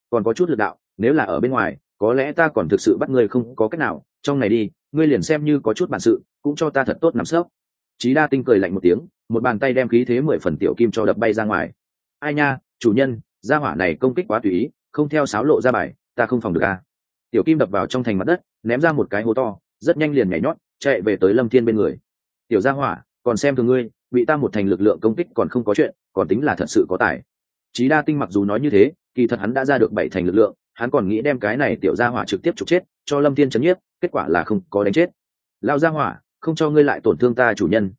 S1: còn có chút lực đạo, nếu là ở bên ngoài có lẽ ta còn thực sự bắt ngươi không có cách nào, trong này đi ngươi liền xem như có chút bản sự cũng cho ta thật tốt nắm sấp. Chí Đa Tinh cười lạnh một tiếng, một bàn tay đem khí thế 10 phần tiểu kim cho đập bay ra ngoài. Ai nha, chủ nhân, gia hỏa này công kích quá tùy ý, không theo sáo lộ ra bài, ta không phòng được a. Tiểu kim đập vào trong thành mặt đất, ném ra một cái hố to, rất nhanh liền nhảy nhót chạy về tới Lâm Thiên bên người. Tiểu gia hỏa, còn xem thường ngươi, bị ta một thành lực lượng công kích còn không có chuyện, còn tính là thật sự có tài. Chí Đa Tinh mặc dù nói như thế, kỳ thật hắn đã ra được 7 thành lực lượng, hắn còn nghĩ đem cái này tiểu gia hỏa trực tiếp trục chết, cho Lâm Thiên chấn nhiếp, kết quả là không có đánh chết. Lao gia hỏa, không cho ngươi lại tổn thương ta chủ nhân,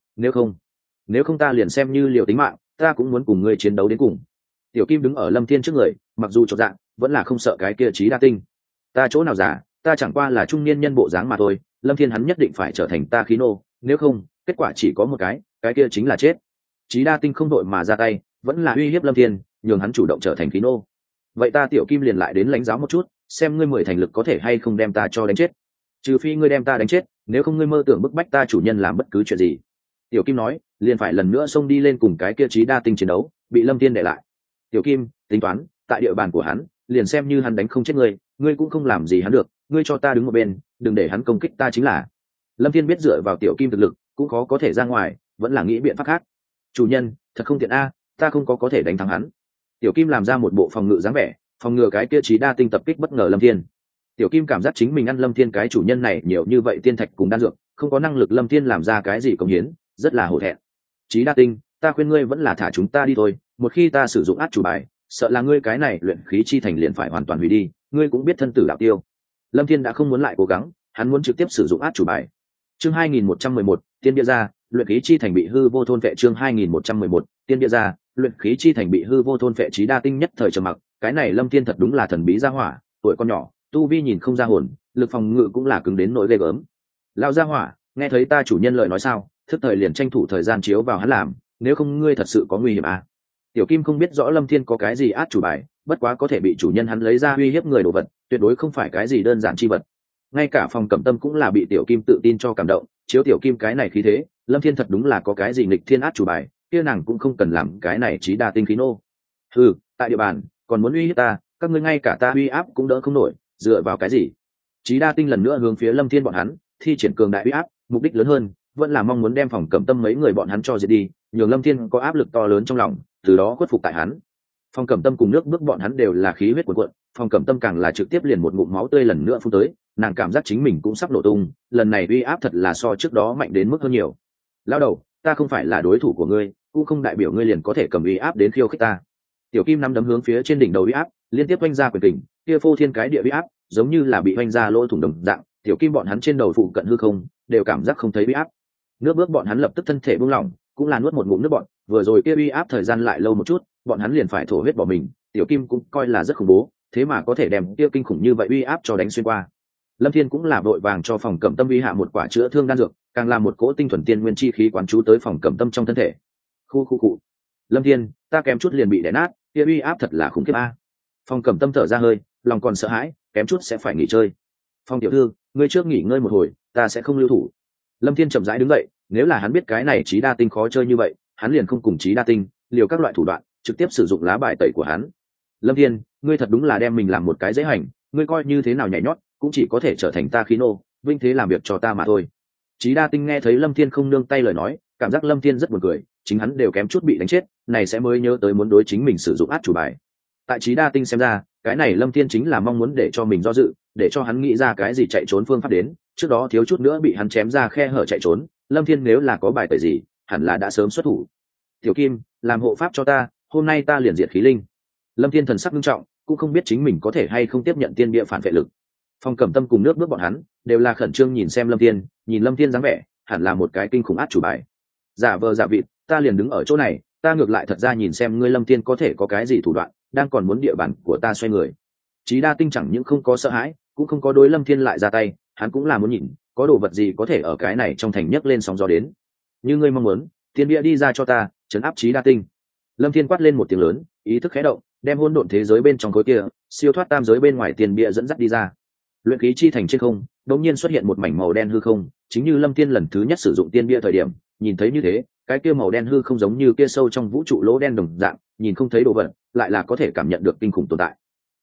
S1: nếu không ta liền xem như liều tính mạng, ta cũng muốn cùng ngươi chiến đấu đến cùng. Tiểu kim đứng ở Lâm Thiên trước người, mặc dù chột dạ, vẫn là không sợ cái kia Chí Đa Tinh. Ta chỗ nào giả, ta chẳng qua là trung niên nhân bộ dáng mà thôi, Lâm Thiên hắn nhất định phải trở thành ta khí nô, nếu không kết quả chỉ có một cái kia chính là chết. Chí Đa Tinh không đội mà ra tay, vẫn là uy hiếp Lâm Thiên, nhường hắn chủ động trở thành khí nô. Vậy ta tiểu kim liền lại đến lãnh giáo một chút, xem ngươi 10 thành lực có thể hay không đem ta cho đánh chết. Trừ phi ngươi đem ta đánh chết, nếu không ngươi mơ tưởng bức bách ta chủ nhân làm bất cứ chuyện gì. Tiểu kim nói, liền phải lần nữa xông đi lên cùng cái kia Chí Đa Tinh chiến đấu, bị Lâm Thiên để lại. Tiểu kim tính toán, tại địa bàn của hắn, liền xem như hắn đánh không chết ngươi cũng không làm gì hắn được, ngươi cho ta đứng một bên, đừng để hắn công kích ta chính là. Lâm Thiên biết dựa vào tiểu kim thực lực cũng khó có thể ra ngoài, vẫn là nghĩ biện pháp khác. Chủ nhân, thật không tiện a, ta không có thể đánh thắng hắn. Tiểu kim làm ra một bộ phòng ngự dáng vẻ, phòng ngừa cái kia Chí Đa Tinh tập kích bất ngờ Lâm Thiên. Tiểu kim cảm giác chính mình ăn Lâm Thiên cái chủ nhân này nhiều như vậy tiên thạch cùng đan dược, không có năng lực Lâm Thiên làm ra cái gì công hiến, rất là hổ thẹn. Chí Đa Tinh, ta khuyên ngươi vẫn là thả chúng ta đi thôi, một khi ta sử dụng át chủ bài, sợ là ngươi cái này luyện khí chi thành liền phải hoàn toàn hủy đi, ngươi cũng biết thân tử đạo tiêu. Lâm Thiên đã không muốn lại cố gắng, hắn muốn trực tiếp sử dụng át chủ bài. Chương 2111, tiên bia ra, luyện khí chi thành bị hư vô thôn vệ. Chương 2111, tiên bia ra, luyện khí chi thành bị hư vô thôn vệ. Chí Đa Tinh nhất thời trầm mặc, cái này Lâm Thiên thật đúng là thần bí gia hỏa, tuổi con nhỏ, tu vi nhìn không ra hồn, lực phòng ngự cũng là cứng đến nỗi ghê gớm. Lão gia hỏa, nghe thấy ta chủ nhân lời nói sao, thức thời liền tranh thủ thời gian chiếu vào hắn làm, nếu không ngươi thật sự có nguy hiểm à. Tiểu kim không biết rõ Lâm Thiên có cái gì át chủ bài, bất quá có thể bị chủ nhân hắn lấy ra uy hiếp người đồ vật, tuyệt đối không phải cái gì đơn giản chi vật. Ngay cả Phòng Cẩm Tâm cũng là bị tiểu kim tự tin cho cảm động, chiếu tiểu kim cái này khí thế, Lâm Thiên thật đúng là có cái gì nghịch thiên át chủ bài, kia nàng cũng không cần làm cái này Chí Đa Tinh khí nô. Ừ, tại địa bàn còn muốn uy hiếp ta, các ngươi ngay cả ta uy áp cũng đỡ không nổi, dựa vào cái gì? Chí Đa Tinh lần nữa hướng phía Lâm Thiên bọn hắn thi triển cường đại uy áp, mục đích lớn hơn vẫn là mong muốn đem Phòng Cẩm Tâm mấy người bọn hắn cho diệt đi, nhường Lâm Thiên có áp lực to lớn trong lòng, từ đó khuất phục tại hắn. Phòng Cẩm Tâm cùng nước bước bọn hắn đều là khí huyết cuồn cuộn, Phòng Cẩm Tâm càng là trực tiếp liền một ngụm máu tươi lần nữa phun tới, nàng cảm giác chính mình cũng sắp nổ tung, lần này uy áp thật là so trước đó mạnh đến mức hơn nhiều. Lão đầu, ta không phải là đối thủ của ngươi, cũng không đại biểu ngươi liền có thể cầm uy áp đến khiêu khích ta. Tiểu kim nắm đấm hướng phía trên đỉnh đầu uy áp, liên tiếp oanh ra quyền kình, kia phô thiên cái địa uy áp, giống như là bị oanh ra lỗ thủng đồng dạng, tiểu kim bọn hắn trên đầu phụ cận hư không, đều cảm giác không thấy uy áp. Nước bước bọn hắn lập tức thân thể buông lỏng, cũng là nuốt một ngụm nước bọn, vừa rồi kia uy áp thời gian lại lâu một chút, bọn hắn liền phải thổ huyết bỏ mình, tiểu kim cũng coi là rất khủng bố, thế mà có thể đem kia kinh khủng như vậy uy áp cho đánh xuyên qua. Lâm Thiên cũng là vội vàng cho Phòng Cẩm Tâm uy hạ một quả chữa thương đan dược, càng làm một cỗ tinh thuần tiên nguyên chi khí quán chú tới Phòng Cẩm Tâm trong thân thể. Khu. Lâm Thiên, ta kém chút liền bị đè nát, kia uy áp thật là khủng khiếp a. Phòng Cẩm Tâm thở ra hơi, lòng còn sợ hãi, kém chút sẽ phải nghỉ chơi. Phong tiểu thư, ngươi trước nghỉ ngơi một hồi, ta sẽ không lưu thủ. Lâm Thiên chậm rãi đứng dậy, nếu là hắn biết cái này Chí Đa Tinh khó chơi như vậy, hắn liền không cùng Chí Đa Tinh liều các loại thủ đoạn, trực tiếp sử dụng lá bài tẩy của hắn. Lâm Thiên, ngươi thật đúng là đem mình làm một cái dễ hành, ngươi coi như thế nào nhảy nhót, cũng chỉ có thể trở thành ta khí nô, vinh thế làm việc cho ta mà thôi. Chí Đa Tinh nghe thấy Lâm Thiên không nương tay lời nói, cảm giác Lâm Thiên rất buồn cười, chính hắn đều kém chút bị đánh chết, này sẽ mới nhớ tới muốn đối chính mình sử dụng át chủ bài. Tại Chí Đa Tinh xem ra, cái này Lâm Thiên chính là mong muốn để cho mình do dự, để cho hắn nghĩ ra cái gì chạy trốn phương pháp đến, trước đó thiếu chút nữa bị hắn chém ra khe hở chạy trốn, Lâm Thiên nếu là có bài tẩy gì, hẳn là đã sớm xuất thủ. Tiểu Kim, làm hộ pháp cho ta, hôm nay ta liền diệt khí linh. Lâm Thiên thần sắc nghiêm trọng, cũng không biết chính mình có thể hay không tiếp nhận tiên địa phản vệ lực. Phong Cẩm Tâm cùng nước bước bọn hắn đều là khẩn trương nhìn xem Lâm Thiên, nhìn Lâm Thiên dáng vẻ, hẳn là một cái kinh khủng át chủ bài. Giả vờ giả vịt, ta liền đứng ở chỗ này, ta ngược lại thật ra nhìn xem ngươi Lâm Thiên có thể có cái gì thủ đoạn, đang còn muốn địa bàn của ta xoay người. Chí Đa Tinh chẳng những không có sợ hãi, cũng không có đối Lâm Thiên lại ra tay, hắn cũng là muốn nhìn, có đồ vật gì có thể ở cái này trong thành nhấc lên sóng gió đến. Như ngươi mong muốn, tiên bia đi ra cho ta, trấn áp Chí Đa Tinh. Lâm Thiên quát lên một tiếng lớn, ý thức khẽ động, đem hỗn độn thế giới bên trong khối kia, siêu thoát tam giới bên ngoài tiền bia dẫn dắt đi ra. Luyện khí chi thành trên không, đột nhiên xuất hiện một mảnh màu đen hư không, chính như Lâm Thiên lần thứ nhất sử dụng tiên bia thời điểm, nhìn thấy như thế, cái kia màu đen hư không giống như kia sâu trong vũ trụ lỗ đen đồng dạng, nhìn không thấy đồ vật, lại là có thể cảm nhận được kinh khủng tồn tại.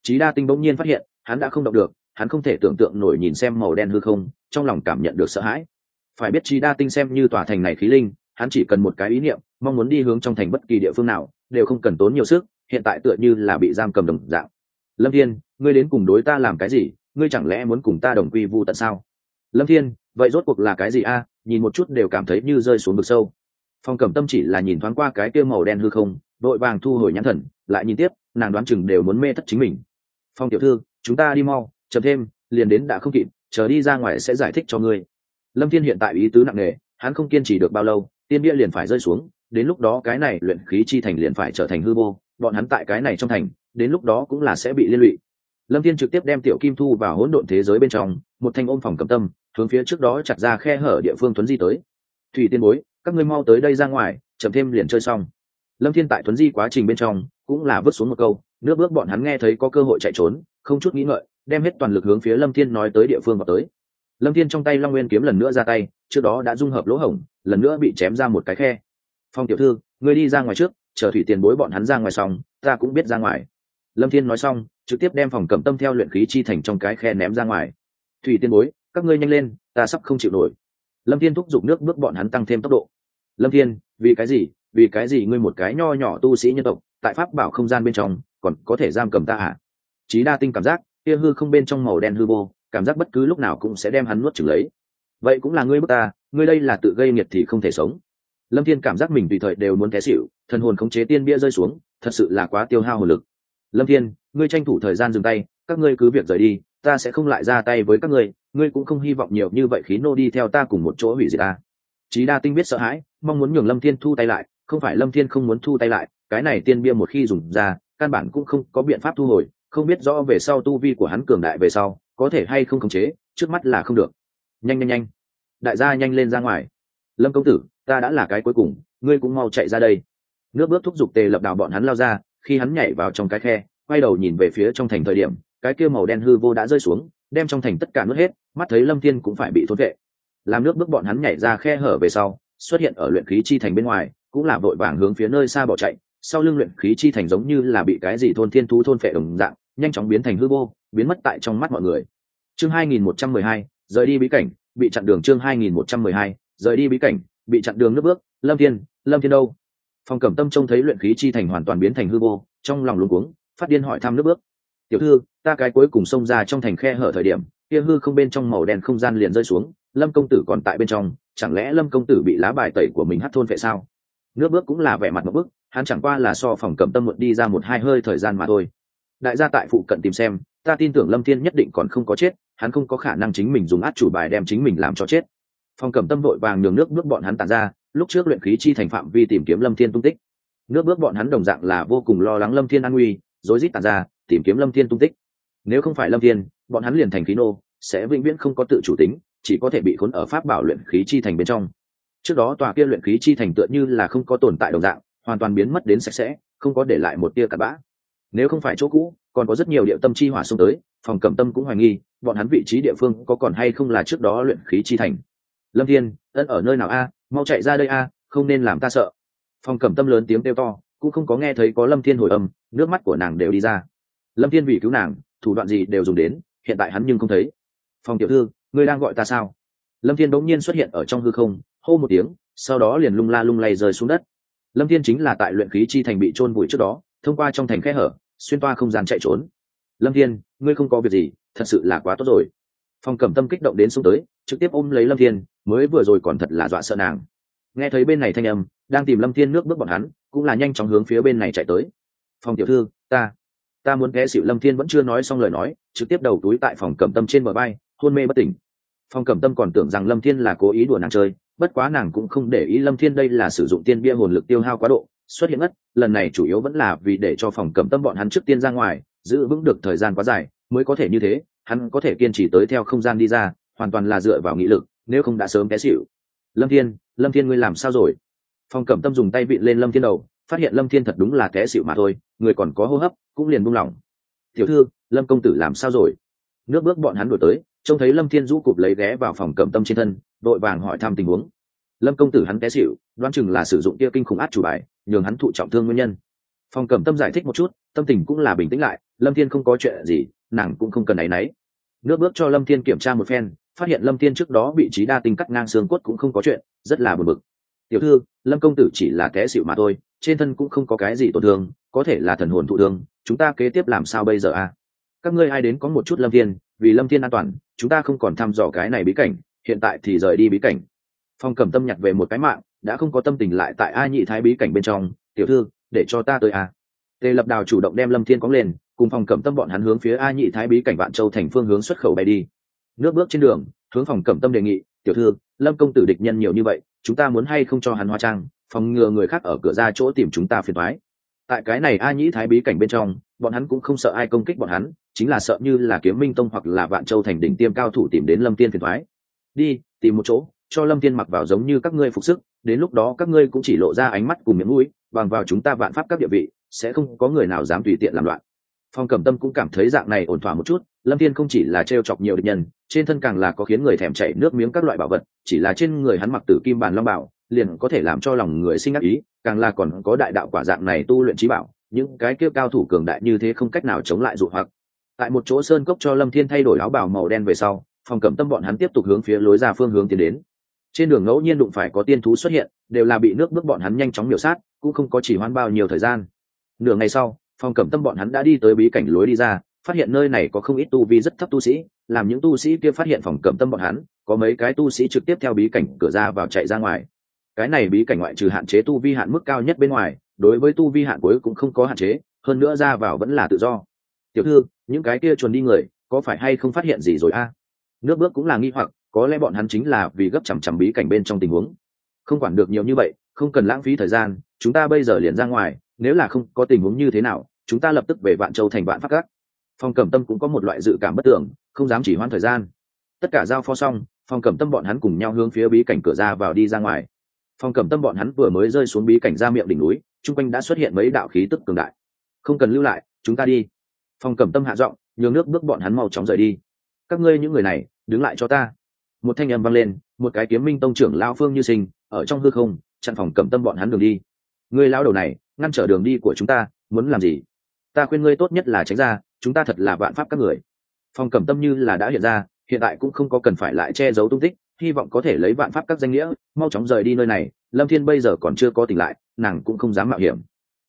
S1: Chí Đa Tinh bỗng nhiên phát hiện hắn đã không động được, hắn không thể tưởng tượng nổi nhìn xem màu đen hư không, trong lòng cảm nhận được sợ hãi. Phải biết Chí Đa Tinh xem như tòa thành này khí linh, hắn chỉ cần một cái ý niệm, mong muốn đi hướng trong thành bất kỳ địa phương nào đều không cần tốn nhiều sức, hiện tại tựa như là bị giam cầm đồng dạng. Lâm Thiên, ngươi đến cùng đối ta làm cái gì? Ngươi chẳng lẽ muốn cùng ta đồng quy vu tận sao? Lâm Thiên, vậy rốt cuộc là cái gì a? Nhìn một chút đều cảm thấy như rơi xuống vực sâu. Phong Cẩm Tâm chỉ là nhìn thoáng qua cái kia màu đen hư không, đội vàng thu hồi nhãn thần, lại nhìn tiếp, nàng đoán chừng đều muốn mê thất chính mình. Phong tiểu thư, chúng ta đi mau, chậm thêm, liền đến đã không kịp, chờ đi ra ngoài sẽ giải thích cho ngươi. Lâm Thiên hiện tại ý tứ nặng nề, hắn không kiên trì được bao lâu, tiên bia liền phải rơi xuống, đến lúc đó cái này luyện khí chi thành liền phải trở thành hư vô, bọn hắn tại cái này trong thành, đến lúc đó cũng là sẽ bị liên lụy. Lâm Thiên trực tiếp đem Tiểu Kim thu vào hỗn độn thế giới bên trong, một thanh ôm Phong Cẩm Tâm, hướng phía trước đó chặt ra khe hở địa phương tuấn di tới. Thủy Tiên Bối, các ngươi mau tới đây ra ngoài, chậm thêm liền chơi xong. Lâm Thiên tại tuấn di quá trình bên trong cũng là vứt xuống một câu, nước bước bọn hắn nghe thấy có cơ hội chạy trốn, không chút nghĩ ngợi, đem hết toàn lực hướng phía Lâm Thiên nói tới địa phương vào tới. Lâm Thiên trong tay Long Nguyên kiếm lần nữa ra tay, trước đó đã dung hợp lỗ hổng, lần nữa bị chém ra một cái khe. Phong tiểu thư, ngươi đi ra ngoài trước, chờ Thủy Tiền Bối bọn hắn ra ngoài xong, ta cũng biết ra ngoài. Lâm Thiên nói xong, trực tiếp đem Phong Cẩm Tâm theo luyện khí chi thành trong cái khe ném ra ngoài. Thủy Tiền Bối, các ngươi nhanh lên, ta sắp không chịu nổi. Lâm Thiên thúc giục nước bước bọn hắn tăng thêm tốc độ. Lâm Thiên, vì cái gì ngươi một cái nho nhỏ tu sĩ nhân tộc, tại pháp bảo không gian bên trong, còn có thể giam cầm ta à? Chí Đa Tinh cảm giác, kia hư không bên trong màu đen hư vô, cảm giác bất cứ lúc nào cũng sẽ đem hắn nuốt chửng lấy. Vậy cũng là ngươi bức ta, ngươi đây là tự gây nghiệt thì không thể sống. Lâm Thiên cảm giác mình tùy thời đều muốn té xỉu, thần hồn khống chế tiên bia rơi xuống, thật sự là quá tiêu hao hồn lực. Lâm Thiên, ngươi tranh thủ thời gian dừng tay, các ngươi cứ việc rời đi, ta sẽ không lại ra tay với các ngươi, ngươi cũng không hy vọng nhiều như vậy khí nô đi theo ta cùng một chỗ hủy diệt ta. Chí Đa Tinh biết sợ hãi, mong muốn nhường Lâm Thiên thu tay lại, không phải Lâm Thiên không muốn thu tay lại, cái này tiên bia một khi dùng ra, căn bản cũng không có biện pháp thu hồi, không biết rõ về sau tu vi của hắn cường đại về sau, có thể hay không khống chế, trước mắt là không được. Nhanh, đại gia nhanh lên ra ngoài. Lâm công tử, ta đã là cái cuối cùng, ngươi cũng mau chạy ra đây. Nước bước thúc giục Tề Lập Đào bọn hắn lao ra, khi hắn nhảy vào trong cái khe, quay đầu nhìn về phía trong thành thời điểm, cái kia màu đen hư vô đã rơi xuống, đem trong thành tất cả nuốt hết, mắt thấy Lâm Thiên cũng phải bị thôn vệ. Làm nước bước bọn hắn nhảy ra khe hở về sau, xuất hiện ở luyện khí chi thành bên ngoài, cũng là vội vàng hướng phía nơi xa bỏ chạy, sau lưng luyện khí chi thành giống như là bị cái gì thôn thiên thú thôn phệ đồng dạng, nhanh chóng biến thành hư vô, biến mất tại trong mắt mọi người. Chương 2112, rời đi bí cảnh, bị chặn đường. Chương 2112, rời đi bí cảnh, bị chặn đường. Nước bước, Lâm Thiên đâu? Phong Cẩm Tâm trông thấy luyện khí chi thành hoàn toàn biến thành hư vô, trong lòng luống cuống, phát điên hỏi thăm nước bước. Tiểu thư, ta cái cuối cùng xông ra trong thành khe hở thời điểm, kia hư không bên trong màu đen không gian liền rơi xuống, Lâm công tử còn tại bên trong, chẳng lẽ Lâm công tử bị lá bài tẩy của mình hắt thôn vệ sao? Nước bước cũng là vẻ mặt một bức, hắn chẳng qua là so Phong Cẩm Tâm muộn đi ra một hai hơi thời gian mà thôi. Đại gia tại phụ cận tìm xem, ta tin tưởng Lâm Thiên nhất định còn không có chết, hắn không có khả năng chính mình dùng át chủ bài đem chính mình làm cho chết. Phong Cẩm Tâm vội vàng nhường nước bước bọn hắn tản ra, lúc trước luyện khí chi thành phạm vi tìm kiếm Lâm Thiên tung tích. Nước bước bọn hắn đồng dạng là vô cùng lo lắng Lâm Thiên an nguy, rối rít tản ra tìm kiếm Lâm Thiên tung tích. Nếu không phải Lâm Thiên, bọn hắn liền thành khí nô, sẽ vĩnh viễn không có tự chủ tính, chỉ có thể bị khốn ở pháp bảo luyện khí chi thành bên trong. Trước đó tòa kia luyện khí chi thành tựa như là không có tồn tại đồng dạng, hoàn toàn biến mất đến sạch sẽ, không có để lại một tia cặn bã. Nếu không phải chỗ cũ, còn có rất nhiều địa tâm chi hỏa xông tới, Phong Cẩm Tâm cũng hoài nghi, bọn hắn vị trí địa phương có còn hay không là trước đó luyện khí chi thành. Lâm Thiên, ân ở nơi nào a? Mau chạy ra đây a, không nên làm ta sợ. Phong Cẩm Tâm lớn tiếng kêu to, cũng không có nghe thấy có Lâm Thiên hồi âm, nước mắt của nàng đều đi ra. Lâm Thiên vì cứu nàng, thủ đoạn gì đều dùng đến, hiện tại hắn nhưng không thấy. Phong tiểu thư, ngươi đang gọi ta sao? Lâm Thiên bỗng nhiên xuất hiện ở trong hư không, hô một tiếng, sau đó liền lung la lung lay rơi xuống đất. Lâm Thiên chính là tại luyện khí chi thành bị chôn vùi trước đó, thông qua trong thành khe hở, xuyên toa không gian chạy trốn. Lâm Thiên, ngươi không có việc gì, thật sự là quá tốt rồi. Phong Cẩm Tâm kích động đến xuống tới, trực tiếp ôm lấy Lâm Thiên, mới vừa rồi còn thật là dọa sợ nàng. Nghe thấy bên này thanh âm, đang tìm Lâm Thiên nước bước bọn hắn, cũng là nhanh chóng hướng phía bên này chạy tới. Phong tiểu thư, ta muốn té xỉu. Lâm Thiên vẫn chưa nói xong lời nói, trực tiếp đầu túi tại Phong Cẩm Tâm trên bờ vai, hôn mê bất tỉnh. Phong Cẩm Tâm còn tưởng rằng Lâm Thiên là cố ý đùa nàng chơi, bất quá nàng cũng không để ý Lâm Thiên đây là sử dụng tiên bia hồn lực tiêu hao quá độ, xuất hiện ngất, lần này chủ yếu vẫn là vì để cho Phong Cẩm Tâm bọn hắn trước tiên ra ngoài, giữ vững được thời gian quá dài, mới có thể như thế, hắn có thể kiên trì tới theo không gian đi ra, hoàn toàn là dựa vào nghị lực, nếu không đã sớm té xỉu. Lâm Thiên ngươi làm sao rồi? Phong Cẩm Tâm dùng tay vịn lên Lâm Thiên đầu, phát hiện Lâm Thiên thật đúng là té xỉu mà thôi, người còn có hô hấp, cũng liền buông lỏng. Tiểu thư, Lâm công tử làm sao rồi? Nước bước bọn hắn đuổi tới, trông thấy Lâm Thiên rũ cụp lấy ghé vào Phong Cẩm Tâm trên thân, đội vàng hỏi thăm tình huống. Lâm công tử hắn té xỉu, đoán chừng là sử dụng kia kinh khủng át chủ bài, nhường hắn thụ trọng thương nguyên nhân. Phong Cẩm Tâm giải thích một chút, tâm tình cũng là bình tĩnh lại, lâm thiên không có chuyện gì, nàng cũng không cần áy náy. Nước bước cho lâm thiên kiểm tra một phen, phát hiện lâm thiên trước đó bị trí đa tinh cắt ngang xương cốt cũng không có chuyện, rất là buồn bực. Tiểu thư, lâm công tử chỉ là té xịu mà thôi, trên thân cũng không có cái gì tổn thương, có thể là thần hồn thụ thương, chúng ta kế tiếp làm sao bây giờ à? Các ngươi ai đến có một chút lâm thiên, vì lâm thiên an toàn, chúng ta không còn thăm dò cái này bí cảnh, hiện tại thì rời đi bí cảnh. Phong Cẩm Tâm nhặt về một cái mạng, đã không có tâm tình lại tại A Nhị Thái bí cảnh bên trong. Tiểu thư, để cho ta tới à? Tề Lập Đào chủ động đem lâm thiên cóng lên, cùng Phong Cẩm Tâm bọn hắn hướng phía A Nhị Thái bí cảnh Vạn Châu thành phương hướng xuất khẩu bay đi. Nước bước trên đường, hướng Phong Cẩm Tâm đề nghị, tiểu thư, lâm công tử địch nhân nhiều như vậy, chúng ta muốn hay không cho hắn hóa trang, phòng ngừa người khác ở cửa ra chỗ tìm chúng ta phiền toái. Tại cái này A Nhĩ Thái bí cảnh bên trong, bọn hắn cũng không sợ ai công kích bọn hắn, chính là sợ như là Kiếm Minh Tông hoặc là Vạn Châu thành đỉnh tiêm cao thủ tìm đến Lâm Tiên phiền toái. Đi, tìm một chỗ, cho Lâm Tiên mặc vào giống như các ngươi phục sức, đến lúc đó các ngươi cũng chỉ lộ ra ánh mắt cùng miệng mũi, bằng vào chúng ta vạn pháp các địa vị, sẽ không có người nào dám tùy tiện làm loạn. Phong Cẩm Tâm cũng cảm thấy dạng này ổn thỏa một chút, Lâm Tiên không chỉ là trêu chọc nhiều địch nhân, trên thân càng là có khiến người thèm chảy nước miếng các loại bảo vật, chỉ là trên người hắn mặc tử kim bản long bảo, liền có thể làm cho lòng người sinh ác ý, càng là còn có đại đạo quả dạng này tu luyện trí bảo, những cái kia cao thủ cường đại như thế không cách nào chống lại dụ hoặc. Tại một chỗ sơn cốc cho Lâm Thiên thay đổi áo bào màu đen về sau, Phong Cẩm Tâm bọn hắn tiếp tục hướng phía lối ra phương hướng tiến đến. Trên đường ngẫu nhiên đụng phải có tiên thú xuất hiện, đều là bị nước bước bọn hắn nhanh chóng miểu sát, cũng không có chỉ hoãn bao nhiêu thời gian. Nửa ngày sau, Phong Cẩm Tâm bọn hắn đã đi tới bí cảnh lối đi ra, phát hiện nơi này có không ít tu vi rất thấp tu sĩ, làm những tu sĩ kia phát hiện Phong Cẩm Tâm bọn hắn, có mấy cái tu sĩ trực tiếp theo bí cảnh cửa ra vào chạy ra ngoài. Cái này bí cảnh ngoại trừ hạn chế tu vi hạn mức cao nhất bên ngoài, đối với tu vi hạn cuối cũng không có hạn chế, hơn nữa ra vào vẫn là tự do. Tiểu thư, những cái kia chuồn đi người, có phải hay không phát hiện gì rồi a? Nước bước cũng là nghi hoặc, có lẽ bọn hắn chính là vì gấp chằm chằm bí cảnh bên trong tình huống. Không quản được nhiều như vậy, không cần lãng phí thời gian, chúng ta bây giờ liền ra ngoài, nếu là không có tình huống như thế nào, chúng ta lập tức về Vạn Châu thành Vạn Pháp Các. Phong Cẩm Tâm cũng có một loại dự cảm bất tưởng, không dám chỉ hoãn thời gian. Tất cả giao phó xong, Phong Cẩm Tâm bọn hắn cùng nhau hướng phía bí cảnh cửa ra vào đi ra ngoài. Phong Cẩm Tâm bọn hắn vừa mới rơi xuống bí cảnh ra miệng đỉnh núi, chung quanh đã xuất hiện mấy đạo khí tức cường đại. Không cần lưu lại, chúng ta đi. Phong Cẩm Tâm hạ giọng, nhường nước bước bọn hắn mau chóng rời đi. Các ngươi những người này, đứng lại cho ta. Một thanh âm vang lên, một cái Kiếm Minh Tông trưởng lão Phương Như Sinh ở trong hư không chặn Phong Cẩm Tâm bọn hắn đường đi. Ngươi lão đầu này, ngăn trở đường đi của chúng ta, muốn làm gì? Ta khuyên ngươi tốt nhất là tránh ra, chúng ta thật là vạn pháp các người. Phong Cẩm Tâm như là đã hiện ra, hiện tại cũng không có cần phải lại che giấu tung tích, hy vọng có thể lấy vạn pháp các danh nghĩa mau chóng rời đi nơi này. Lâm Thiên bây giờ còn chưa có tỉnh lại, nàng cũng không dám mạo hiểm.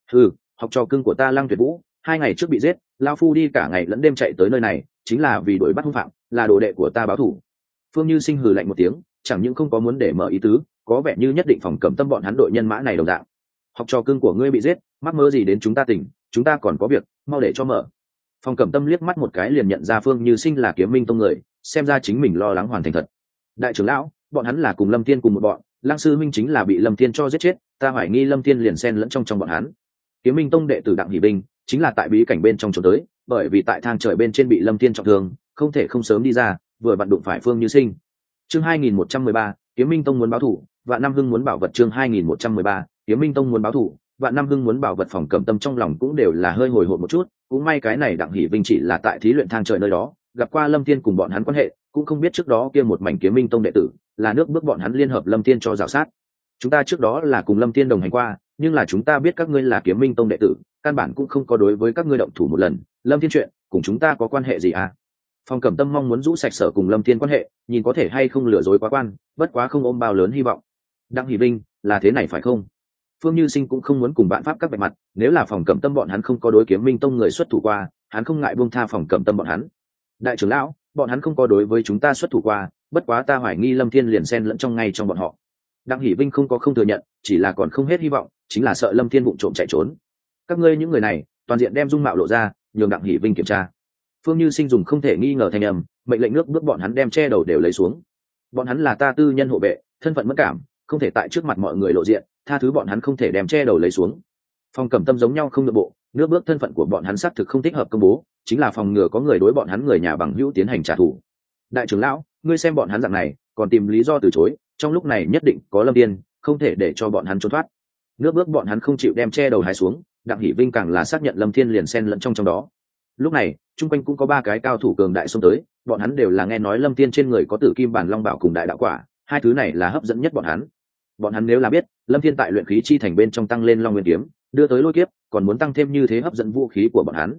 S1: Học trò cưng của ta Lăng Tuyệt Vũ 2 ngày trước bị giết, lao phu đi cả ngày lẫn đêm chạy tới nơi này, chính là vì đuổi bắt hung phạm, là đồ đệ của ta báo thù. Phương Như Sinh hừ lạnh một tiếng, chẳng những không có muốn để mở ý tứ, có vẻ như nhất định Phong Cẩm Tâm bọn hắn đội nhân mã này đồng dạng. Học trò cưng của ngươi bị giết, mắc mơ gì đến chúng ta tỉnh, chúng ta còn có việc, mau để cho mở. Phong Cẩm Tâm liếc mắt một cái liền nhận ra Phương Như Sinh là Kiếm Minh Tông người, xem ra chính mình lo lắng hoàn thành thật. Đại trưởng lão, bọn hắn là cùng Lâm Thiên cùng một bọn, Lăng sư minh chính là bị Lâm Thiên cho giết chết, ta hoài nghi Lâm Thiên liền xen lẫn trong bọn hắn. Kiếm Minh Tông đệ tử Đặng Hỷ Binh chính là tại bí cảnh bên trong trốn tới, bởi vì tại thang trời bên trên bị Lâm Thiên trọng thương, không thể không sớm đi ra, vừa vặn đụng phải Phương Như Sinh. Chương 2113, Kiếm Minh Tông muốn báo thủ, Vạn Năm Hưng muốn bảo vật. Chương 2113, Kiếm Minh Tông muốn báo thủ, Vạn Năm Hưng muốn bảo vật. Phong Cẩm Tâm trong lòng cũng đều là hơi hồi hộp một chút, cũng may cái này Đặng Hỷ Vinh chỉ là tại thí luyện thang trời nơi đó gặp qua Lâm Thiên cùng bọn hắn quan hệ, cũng không biết trước đó kia một mảnh Kiếm Minh Tông đệ tử là nước bước bọn hắn liên hợp Lâm Thiên cho rào sát. Chúng ta trước đó là cùng Lâm Thiên đồng hành qua, nhưng là chúng ta biết các ngươi là Kiếm Minh Tông đệ tử, căn bản cũng không có đối với các ngươi động thủ một lần. Lâm Thiên chuyện cùng chúng ta có quan hệ gì à? Phong Cẩm Tâm mong muốn rũ sạch sở cùng Lâm Thiên quan hệ, nhìn có thể hay không lừa dối quá quan, bất quá không ôm bao lớn hy vọng. Đặng Hỷ Vinh, là thế này phải không? Phương Như Sinh cũng không muốn cùng bạn pháp các bạch mặt, nếu là Phong Cẩm Tâm bọn hắn không có đối Kiếm Minh Tông người xuất thủ qua, hắn không ngại buông tha Phong Cẩm Tâm bọn hắn. Đại trưởng lão, bọn hắn không có đối với chúng ta xuất thủ qua, bất quá ta hoài nghi Lâm Thiên liền xen lẫn trong ngay trong bọn họ. Đặng Hỷ Vinh không có không thừa nhận, chỉ là còn không hết hy vọng, chính là sợ Lâm Thiên vụng trộm chạy trốn. Các ngươi những người này, toàn diện đem dung mạo lộ ra, nhường Đặng Hỷ Vinh kiểm tra. Phương Như Sinh dùng không thể nghi ngờ thành âm, mệnh lệnh nước bước bọn hắn đem che đầu đều lấy xuống. Bọn hắn là ta tư nhân hộ vệ, thân phận mất cảm, không thể tại trước mặt mọi người lộ diện, tha thứ bọn hắn không thể đem che đầu lấy xuống. Phong Cẩm Tâm giống nhau không nội bộ, nước bước thân phận của bọn hắn xác thực không thích hợp công bố, chính là phòng ngừa có người đối bọn hắn người nhà bằng hữu tiến hành trả thù. Đại trưởng lão, ngươi xem bọn hắn dạng này, còn tìm lý do từ chối, trong lúc này nhất định có Lâm Tiên, không thể để cho bọn hắn trốn thoát. Nước bước bọn hắn không chịu đem che đầu hái xuống, Đặng Hỷ Vinh càng là xác nhận Lâm Thiên liền xen lẫn trong đó. Lúc này, chung quanh cũng có 3 cái cao thủ cường đại xông tới, bọn hắn đều là nghe nói Lâm Thiên trên người có Tử Kim Bản Long Bảo cùng Đại Đạo Quả, hai thứ này là hấp dẫn nhất bọn hắn. Bọn hắn nếu là biết Lâm Thiên tại luyện khí chi thành bên trong tăng lên Long Nguyên Kiếm, đưa tới lôi kiếp, còn muốn tăng thêm như thế hấp dẫn vũ khí của bọn hắn.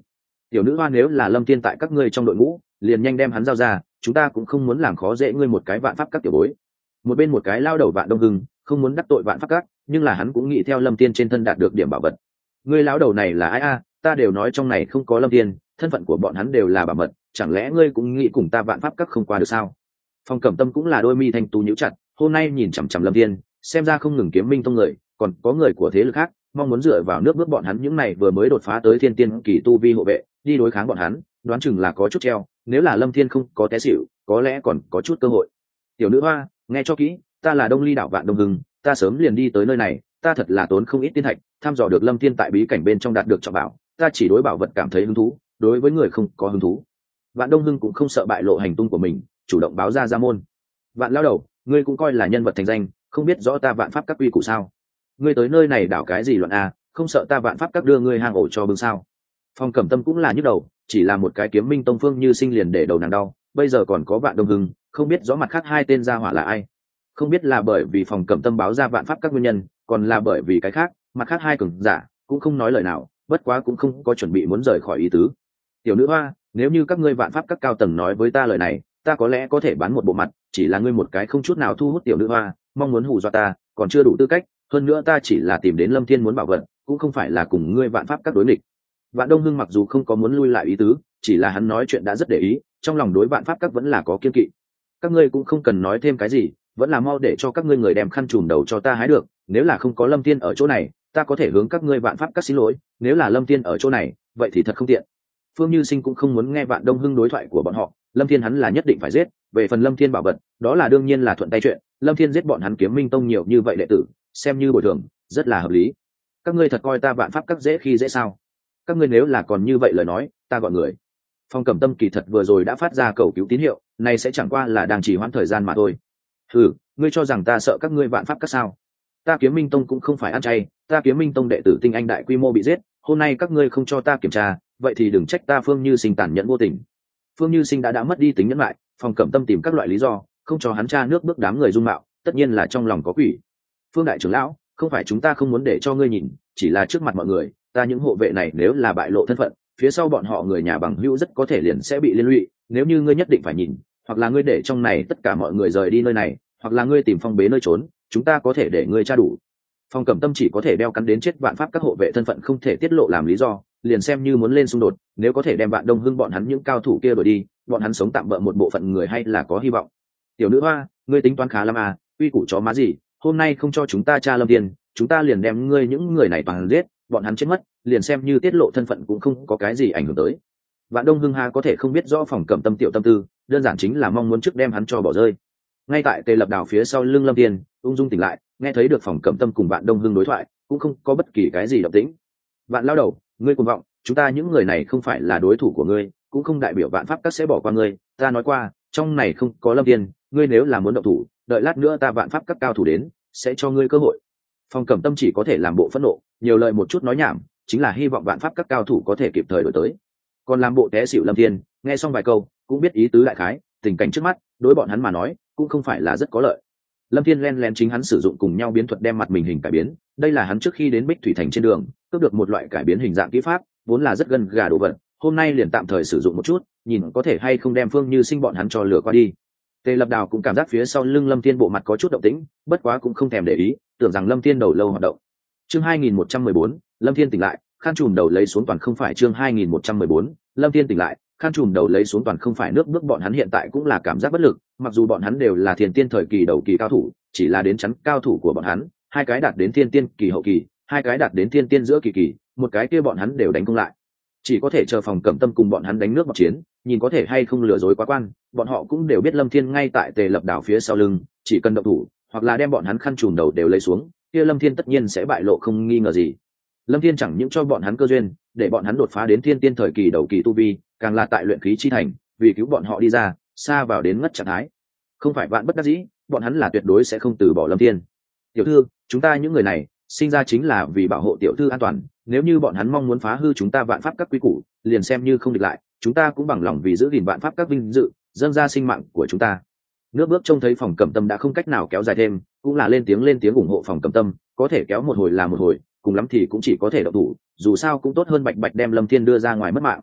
S1: Tiểu nữ hoa nếu là Lâm Thiên tại các ngươi trong đội ngũ, liền nhanh đem hắn giao ra, chúng ta cũng không muốn làm khó dễ ngươi một cái vạn pháp các tiểu bối. Một bên một cái lao đầu Vạn Đông Hưng không muốn đắc tội vạn pháp các, nhưng là hắn cũng nghĩ theo Lâm Thiên trên thân đạt được điểm bảo vật. Ngươi lão đầu này là ai a? Ta đều nói trong này không có Lâm Thiên, thân phận của bọn hắn đều là bảo mật, chẳng lẽ ngươi cũng nghĩ cùng ta vạn pháp các không qua được sao? Phong Cẩm Tâm cũng là đôi mi thanh tú nhíu chặt, hôm nay nhìn chằm chằm Lâm Thiên, xem ra không ngừng kiếm minh tông người, còn có người của thế lực khác, mong muốn dựa vào nước bước bọn hắn những này vừa mới đột phá tới thiên tiên kỳ tu vi hộ vệ, đi đối kháng bọn hắn, đoán chừng là có chút treo, nếu là Lâm Thiên không có té xỉu, có lẽ còn có chút cơ hội. Tiểu nữ hoa, nghe cho kỹ, ta là Đông Ly đảo Vạn Đông Hưng, ta sớm liền đi tới nơi này, ta thật là tốn không ít tiên thạch, thăm dò được Lâm Thiên tại bí cảnh bên trong đạt được trọng bảo, ta chỉ đối bảo vật cảm thấy hứng thú, đối với người không có hứng thú. Vạn Đông Hưng cũng không sợ bại lộ hành tung của mình, chủ động báo ra môn. Vạn lão đầu, ngươi cũng coi là nhân vật thành danh, không biết rõ ta vạn pháp các quy củ sao? Ngươi tới nơi này đảo cái gì loạn a? Không sợ ta vạn pháp các đưa ngươi hang ổ cho bưng sao? Phong Cẩm Tâm cũng là nhức đầu, chỉ là một cái kiếm minh tông phương như sinh liền để đầu nàng đau, bây giờ còn có Vạn Đông Hưng, không biết rõ mặt khác hai tên gia hỏa là ai. Không biết là bởi vì Phong Cẩm Tâm báo ra vạn pháp các nguyên nhân, còn là bởi vì cái khác, mặt khác hai cường giả cũng không nói lời nào, bất quá cũng không có chuẩn bị muốn rời khỏi ý tứ. Tiểu nữ hoa, nếu như các ngươi vạn pháp các cao tầng nói với ta lời này, ta có lẽ có thể bán một bộ mặt, chỉ là ngươi một cái không chút nào thu hút tiểu nữ hoa, mong muốn hù dọa ta, còn chưa đủ tư cách, hơn nữa ta chỉ là tìm đến Lâm Thiên muốn bảo vật, cũng không phải là cùng ngươi vạn pháp các đối địch. Vạn Đông Hưng mặc dù không có muốn lui lại ý tứ, chỉ là hắn nói chuyện đã rất để ý, trong lòng đối vạn pháp các vẫn là có kiên kỵ. Các ngươi cũng không cần nói thêm cái gì, vẫn là mau để cho các ngươi người đem khăn trùm đầu cho ta hái được, nếu là không có Lâm Thiên ở chỗ này, ta có thể hướng các ngươi vạn pháp các xin lỗi, nếu là Lâm Thiên ở chỗ này, vậy thì thật không tiện. Phương Như Sinh cũng không muốn nghe Vạn Đông Hưng đối thoại của bọn họ, Lâm Thiên hắn là nhất định phải giết, về phần Lâm Thiên bảo vật, đó là đương nhiên là thuận tay chuyện, Lâm Thiên giết bọn hắn Kiếm Minh tông nhiều như vậy đệ tử, xem như bồi thường, rất là hợp lý. Các ngươi thật coi ta vạn pháp các dễ khi dễ sao? Các ngươi nếu là còn như vậy lời nói, ta gọi người. Phong Cẩm Tâm kỳ thật vừa rồi đã phát ra cầu cứu tín hiệu, này sẽ chẳng qua là đang trì hoãn thời gian mà thôi. Ngươi cho rằng ta sợ các ngươi vạn pháp các sao? Ta Kiếm Minh tông cũng không phải ăn chay, ta Kiếm Minh tông đệ tử tinh anh đại quy mô bị giết, hôm nay các ngươi không cho ta kiểm tra, vậy thì đừng trách ta Phương Như Sinh tàn nhẫn vô tình. Phương Như Sinh đã mất đi tính nhẫn lại, Phong Cẩm Tâm tìm các loại lý do, không cho hắn tra nước bước đám người dung mạo, tất nhiên là trong lòng có quỷ. Phương đại trưởng lão, không phải chúng ta không muốn để cho ngươi nhìn, chỉ là trước mặt mọi người, ta những hộ vệ này nếu là bại lộ thân phận, phía sau bọn họ người nhà bằng hữu rất có thể liền sẽ bị liên lụy, nếu như ngươi nhất định phải nhìn, hoặc là ngươi để trong này tất cả mọi người rời đi nơi này, hoặc là ngươi tìm phong bế nơi trốn, chúng ta có thể để ngươi tra đủ. Phong Cẩm Tâm chỉ có thể đeo cắn đến chết vạn pháp các hộ vệ thân phận không thể tiết lộ làm lý do, liền xem như muốn lên xung đột, nếu có thể đem Vạn Đông Hưng bọn hắn những cao thủ kia đuổi đi, bọn hắn sống tạm bỡ một bộ phận người hay là có hy vọng. Tiểu nữ hoa, ngươi tính toán khá lắm à, uy củ chó má gì, hôm nay không cho chúng ta tra Lâm Thiên, chúng ta liền đem ngươi những người này toàn giết, bọn hắn chết mất, liền xem như tiết lộ thân phận cũng không có cái gì ảnh hưởng tới. Vạn Đông Hưng ha có thể không biết rõ Phong Cẩm Tâm tiểu tâm tư, đơn giản chính là mong muốn trước đem hắn cho bỏ rơi. Ngay tại Tề Lập Đảo phía sau lưng Lâm Thiên, ung dung tỉnh lại, nghe thấy được Phong Cẩm Tâm cùng Vạn Đông Hưng đối thoại, cũng không có bất kỳ cái gì động tĩnh. Vạn lao đầu, ngươi cuồng vọng, chúng ta những người này không phải là đối thủ của ngươi, cũng không đại biểu vạn pháp các sẽ bỏ qua ngươi, ta nói qua, trong này không có Lâm Thiên, ngươi nếu là muốn động thủ, đợi lát nữa ta vạn pháp các cao thủ đến, sẽ cho ngươi cơ hội. Phong Cẩm Tâm chỉ có thể làm bộ phẫn nộ, nhiều lời một chút nói nhảm, chính là hy vọng vạn pháp các cao thủ có thể kịp thời đổi tới. Còn làm bộ té xỉu Lâm Thiên, nghe xong vài câu, cũng biết ý tứ đại khái, tình cảnh trước mắt, đối bọn hắn mà nói, cũng không phải là rất có lợi. Lâm Thiên len lén chính hắn sử dụng cùng nhau biến thuật đem mặt mình hình cải biến, đây là hắn trước khi đến Bích Thủy Thành trên đường, cướp được một loại cải biến hình dạng kỹ pháp, vốn là rất gần gà đồ vật, hôm nay liền tạm thời sử dụng một chút, nhìn có thể hay không đem Phương Như Sinh bọn hắn cho lừa qua đi. Tề Lập Đào cũng cảm giác phía sau lưng Lâm Thiên bộ mặt có chút động tĩnh, bất quá cũng không thèm để ý, tưởng rằng Lâm Thiên đầu lâu hoạt động. Chương 2114, Lâm Thiên tỉnh lại, khăn trùm đầu lấy xuống toàn không phải chương 2114, Lâm Thiên tỉnh lại, khăn trùm đầu lấy xuống toàn không phải nước bước bọn hắn hiện tại cũng là cảm giác bất lực, mặc dù bọn hắn đều là thiên tiên thời kỳ đầu kỳ cao thủ, chỉ là đến chắn cao thủ của bọn hắn, hai cái đạt đến thiên tiên kỳ hậu kỳ, hai cái đạt đến thiên tiên giữa kỳ kỳ, một cái kia bọn hắn đều đánh không lại. Chỉ có thể chờ Phong Cẩm Tâm cùng bọn hắn đánh nước bọc chiến, nhìn có thể hay không lừa dối quá quan, bọn họ cũng đều biết Lâm Thiên ngay tại Tề Lập Đảo phía sau lưng, chỉ cần động thủ, hoặc là đem bọn hắn khăn trùm đầu đều lấy xuống, kia Lâm Thiên tất nhiên sẽ bại lộ không nghi ngờ gì. Lâm Thiên chẳng những cho bọn hắn cơ duyên, để bọn hắn đột phá đến thiên tiên thời kỳ đầu kỳ tu vi, càng là tại luyện khí chi thành, vì cứu bọn họ đi ra, xa vào đến ngất trạng thái. Không phải vạn bất đắc dĩ, bọn hắn là tuyệt đối sẽ không từ bỏ Lâm Thiên. Tiểu thư, chúng ta những người này, sinh ra chính là vì bảo hộ tiểu thư an toàn, nếu như bọn hắn mong muốn phá hư chúng ta vạn pháp các quy củ, liền xem như không địch lại, chúng ta cũng bằng lòng vì giữ gìn vạn pháp các vinh dự, dâng ra sinh mạng của chúng ta. Nước bước trông thấy Phong Cẩm Tâm đã không cách nào kéo dài thêm, cũng là lên tiếng ủng hộ Phong Cẩm Tâm, có thể kéo một hồi là một hồi, cùng lắm thì cũng chỉ có thể động thủ, dù sao cũng tốt hơn bạch bạch đem Lâm Thiên đưa ra ngoài mất mạng.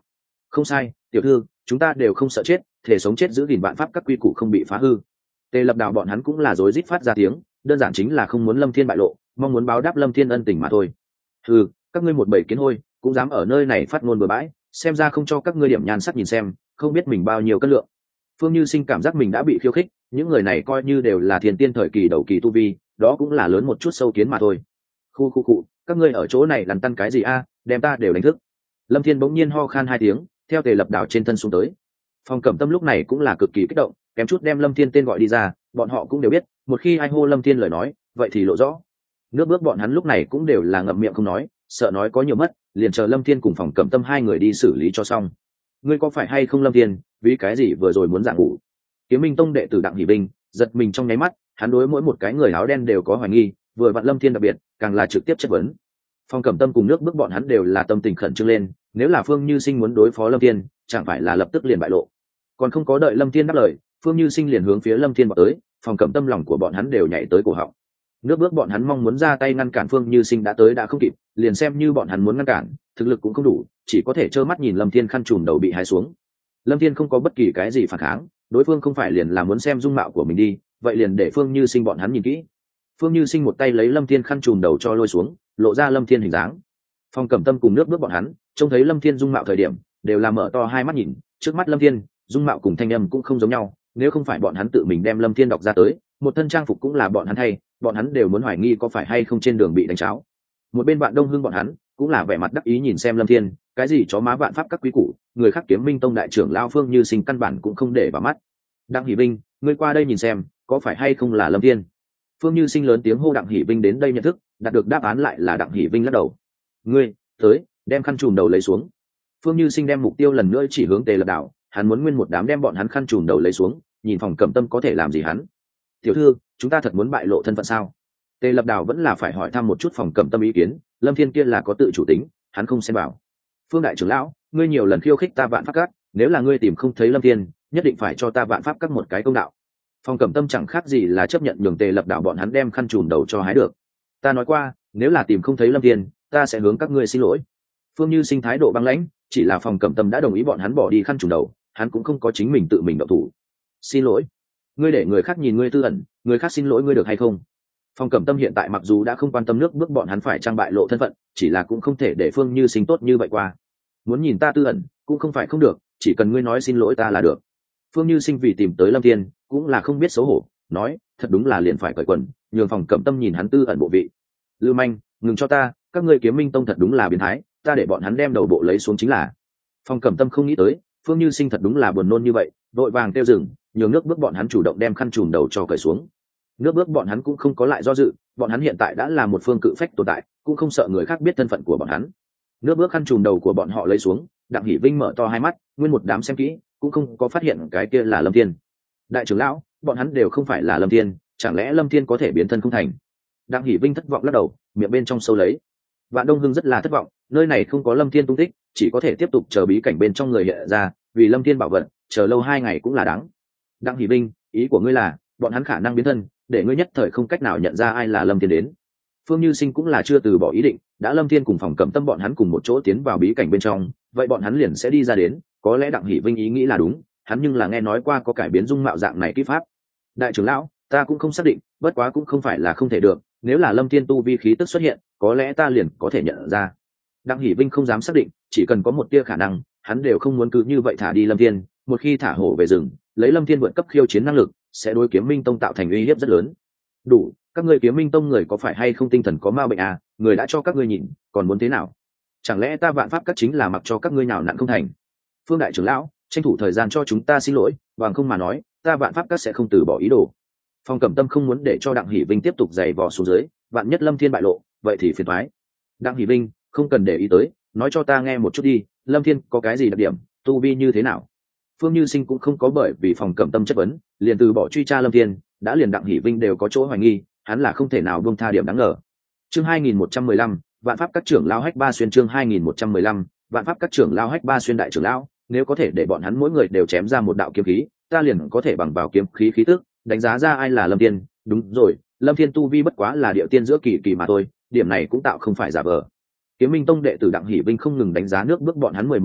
S1: Không sai, tiểu thư, chúng ta đều không sợ chết, thể sống chết giữ gìn vạn pháp các quy củ không bị phá hư. Tề Lập Đào bọn hắn cũng là rối rít phát ra tiếng, đơn giản chính là không muốn Lâm Thiên bại lộ, mong muốn báo đáp Lâm Thiên ân tình mà thôi. Ừ, các ngươi một bầy kiến hôi, cũng dám ở nơi này phát ngôn bừa bãi, xem ra không cho các ngươi điểm nhan sắc nhìn xem, không biết mình bao nhiêu cân lượng. Phương Như Sinh cảm giác mình đã bị khiêu khích, những người này coi như đều là thiên tiên thời kỳ đầu kỳ tu vi, đó cũng là lớn một chút sâu kiến mà thôi. Khu, các ngươi ở chỗ này lằn tăn cái gì a, đem ta đều đánh thức. Lâm Thiên bỗng nhiên ho khan hai tiếng, theo Tề Lập Đào trên thân xuống tới. Phong Cẩm Tâm lúc này cũng là cực kỳ kích động, kém chút đem Lâm Thiên tên gọi đi ra, bọn họ cũng đều biết, một khi ai hô Lâm Thiên lời nói, vậy thì lộ rõ. Nước bước bọn hắn lúc này cũng đều là ngậm miệng không nói, sợ nói có nhiều mất, liền chờ Lâm Thiên cùng Phong Cẩm Tâm hai người đi xử lý cho xong. Ngươi có phải hay không Lâm Thiên, vì cái gì vừa rồi muốn dạng ngủ? Kiếm Minh Tông đệ tử Đặng Hỷ Bình giật mình trong nháy mắt, hắn đối mỗi một cái người áo đen đều có hoài nghi, vừa vặn Lâm Thiên đặc biệt, càng là trực tiếp chất vấn. Phong Cẩm Tâm cùng nước bước bọn hắn đều là tâm tình khẩn trương lên, nếu là Phương Như Sinh muốn đối phó Lâm Thiên, chẳng phải là lập tức liền bại lộ. Còn không có đợi Lâm Thiên đáp lời, Phương Như Sinh liền hướng phía Lâm Thiên vọt tới, Phong Cẩm Tâm lòng của bọn hắn đều nhảy tới cổ họng. Nước bước bọn hắn mong muốn ra tay ngăn cản Phương Như Sinh đã tới đã không kịp, liền xem như bọn hắn muốn ngăn cản, thực lực cũng không đủ, chỉ có thể trơ mắt nhìn Lâm Thiên khăn trùm đầu bị hái xuống. Lâm Thiên không có bất kỳ cái gì phản kháng, đối phương không phải liền là muốn xem dung mạo của mình đi, vậy liền để Phương Như Sinh bọn hắn nhìn kỹ. Phương Như Sinh một tay lấy Lâm Thiên khăn trùm đầu cho lôi xuống, lộ ra Lâm Thiên hình dáng. Phong Cẩm Tâm cùng nước bước bọn hắn trông thấy Lâm Thiên dung mạo thời điểm, đều là mở to hai mắt nhìn, trước mắt Lâm Thiên, dung mạo cùng thanh âm cũng không giống nhau, nếu không phải bọn hắn tự mình đem Lâm Thiên đọc ra tới, một thân trang phục cũng là bọn hắn thay, bọn hắn đều muốn hoài nghi có phải hay không trên đường bị đánh cháo. Một bên bạn Đông Hưng bọn hắn cũng là vẻ mặt đắc ý nhìn xem Lâm Thiên, cái gì chó má vạn pháp các quý củ, người khác Kiếm Minh Tông đại trưởng lão Phương Như Sinh căn bản cũng không để vào mắt. Đặng Hỷ Vinh, ngươi qua đây nhìn xem, có phải hay không là Lâm Thiên? Phương Như Sinh lớn tiếng hô Đặng Hỷ Vinh đến đây nhận thức, đạt được đáp án lại là Đặng Hỷ Vinh lắc đầu. Ngươi, tới, đem khăn trùm đầu lấy xuống. Phương Như Sinh đem mục tiêu lần nữa chỉ hướng Tề Lập Đào, hắn muốn nguyên một đám đem bọn hắn khăn trùm đầu lấy xuống, nhìn Phong Cẩm Tâm có thể làm gì hắn. Tiểu thư, chúng ta thật muốn bại lộ thân phận sao? Tề Lập Đào vẫn là phải hỏi thăm một chút Phong Cẩm Tâm ý kiến, Lâm Thiên kia là có tự chủ tính, hắn không xen vào. Phương đại trưởng lão, ngươi nhiều lần khiêu khích ta vạn pháp các, nếu là ngươi tìm không thấy Lâm Thiên, nhất định phải cho ta vạn pháp các một cái công đạo. Phong Cẩm Tâm chẳng khác gì là chấp nhận nhường Tề Lập Đào bọn hắn đem khăn trùm đầu cho hái được. Ta nói qua, nếu là tìm không thấy Lâm Thiên, ta sẽ hướng các ngươi xin lỗi. Phương Như Sinh thái độ băng lãnh, chỉ là Phong Cẩm Tâm đã đồng ý bọn hắn bỏ đi khăn trùm đầu, hắn cũng không có chính mình tự mình động thủ. Xin lỗi? Ngươi để người khác nhìn ngươi tư ẩn, người khác xin lỗi ngươi được hay không? Phong Cẩm Tâm hiện tại mặc dù đã không quan tâm nước bước bọn hắn phải trang bại lộ thân phận, chỉ là cũng không thể để Phương Như Sinh tốt như vậy qua. Muốn nhìn ta tư ẩn, cũng không phải không được, chỉ cần ngươi nói xin lỗi ta là được. Phương Như Sinh vì tìm tới Lâm Thiên, cũng là không biết xấu hổ, nói, thật đúng là liền phải cởi quần, nhường Phong Cẩm Tâm nhìn hắn tư ẩn bộ vị. Lưu manh, ngừng cho ta, các ngươi Kiếm Minh Tông thật đúng là biến thái, ta để bọn hắn đem đầu bộ lấy xuống chính là. Phong Cẩm Tâm không nghĩ tới, Phương Như Sinh thật đúng là buồn nôn như vậy, vội vàng kêu dừng, nhường nước bước bọn hắn chủ động đem khăn trùm đầu cho cởi xuống. Nước bước bọn hắn cũng không có lại do dự, bọn hắn hiện tại đã là một phương cự phách tồn tại, cũng không sợ người khác biết thân phận của bọn hắn. Nước bước khăn trùm đầu của bọn họ lấy xuống, Đặng Hỷ Vinh mở to hai mắt, nguyên một đám xem kỹ, cũng không có phát hiện cái kia là Lâm Thiên. Đại trưởng lão, bọn hắn đều không phải là Lâm Thiên, chẳng lẽ Lâm Thiên có thể biến thân không thành? Đặng Hỷ Vinh thất vọng lắc đầu, miệng bên trong sâu lấy. Vạn Đông Hưng rất là thất vọng, nơi này không có Lâm Thiên tung tích, chỉ có thể tiếp tục chờ bí cảnh bên trong người hiện ra, vì Lâm Thiên bảo vật, chờ lâu 2 ngày cũng là đáng. Đặng Hỷ Vinh, ý của ngươi là, bọn hắn khả năng biến thân, để ngươi nhất thời không cách nào nhận ra ai là Lâm Thiên đến. Phương Như Sinh cũng là chưa từ bỏ ý định, đã Lâm Thiên cùng Phong Cẩm Tâm bọn hắn cùng một chỗ tiến vào bí cảnh bên trong, vậy bọn hắn liền sẽ đi ra đến, có lẽ Đặng Hỷ Vinh ý nghĩ là đúng, hắn nhưng là nghe nói qua có cải biến dung mạo dạng này kỹ pháp. Đại trưởng lão, ta cũng không xác định, bất quá cũng không phải là không thể được, nếu là Lâm Thiên tu vi khí tức xuất hiện, có lẽ ta liền có thể nhận ra. Đặng Hỷ Vinh không dám xác định, chỉ cần có một tia khả năng, hắn đều không muốn cứ như vậy thả đi Lâm Thiên, một khi thả hổ về rừng, lấy Lâm Thiên vượt cấp khiêu chiến năng lực, sẽ đối Kiếm Minh Tông tạo thành uy hiếp rất lớn. Đủ, các ngươi Kiếm Minh Tông người có phải hay không tinh thần có ma bệnh à, người đã cho các ngươi nhìn, còn muốn thế nào? Chẳng lẽ ta vạn pháp các chính là mặc cho các ngươi nào nặn không thành? Phương đại trưởng lão, tranh thủ thời gian cho chúng ta xin lỗi, bằng không mà nói, ta vạn pháp các sẽ không từ bỏ ý đồ. Phong Cẩm Tâm không muốn để cho Đặng Hỷ Vinh tiếp tục giày vò xuống dưới, vạn nhất Lâm Thiên bại lộ, vậy thì phiền toái. Đặng Hỷ Vinh, không cần để ý tới, nói cho ta nghe một chút đi, Lâm Thiên có cái gì đặc điểm, tu vi như thế nào? Phương Như Sinh cũng không có bởi vì Phong Cẩm Tâm chất vấn, liền từ bỏ truy tra Lâm Thiên, đã liền Đặng Hỷ Vinh đều có chỗ hoài nghi, hắn là không thể nào buông tha điểm đáng ngờ. Chương 2115, Vạn pháp các trưởng lão hách ba xuyên. Chương 2115, Vạn pháp các trưởng lão hách ba xuyên. Đại trưởng lão, nếu có thể để bọn hắn mỗi người đều chém ra một đạo kiếm khí, ta liền có thể bằng vào kiếm khí khí tức, đánh giá ra ai là Lâm Thiên. Đúng rồi, Lâm Thiên tu vi bất quá là địa tiên giữa kỳ kỳ mà thôi, điểm này cũng tạo không phải giả vờ. Kiếm Minh Tông đệ tử Đặng Hỷ Vinh không ngừng đánh giá nước bước bọn hắn 11 người,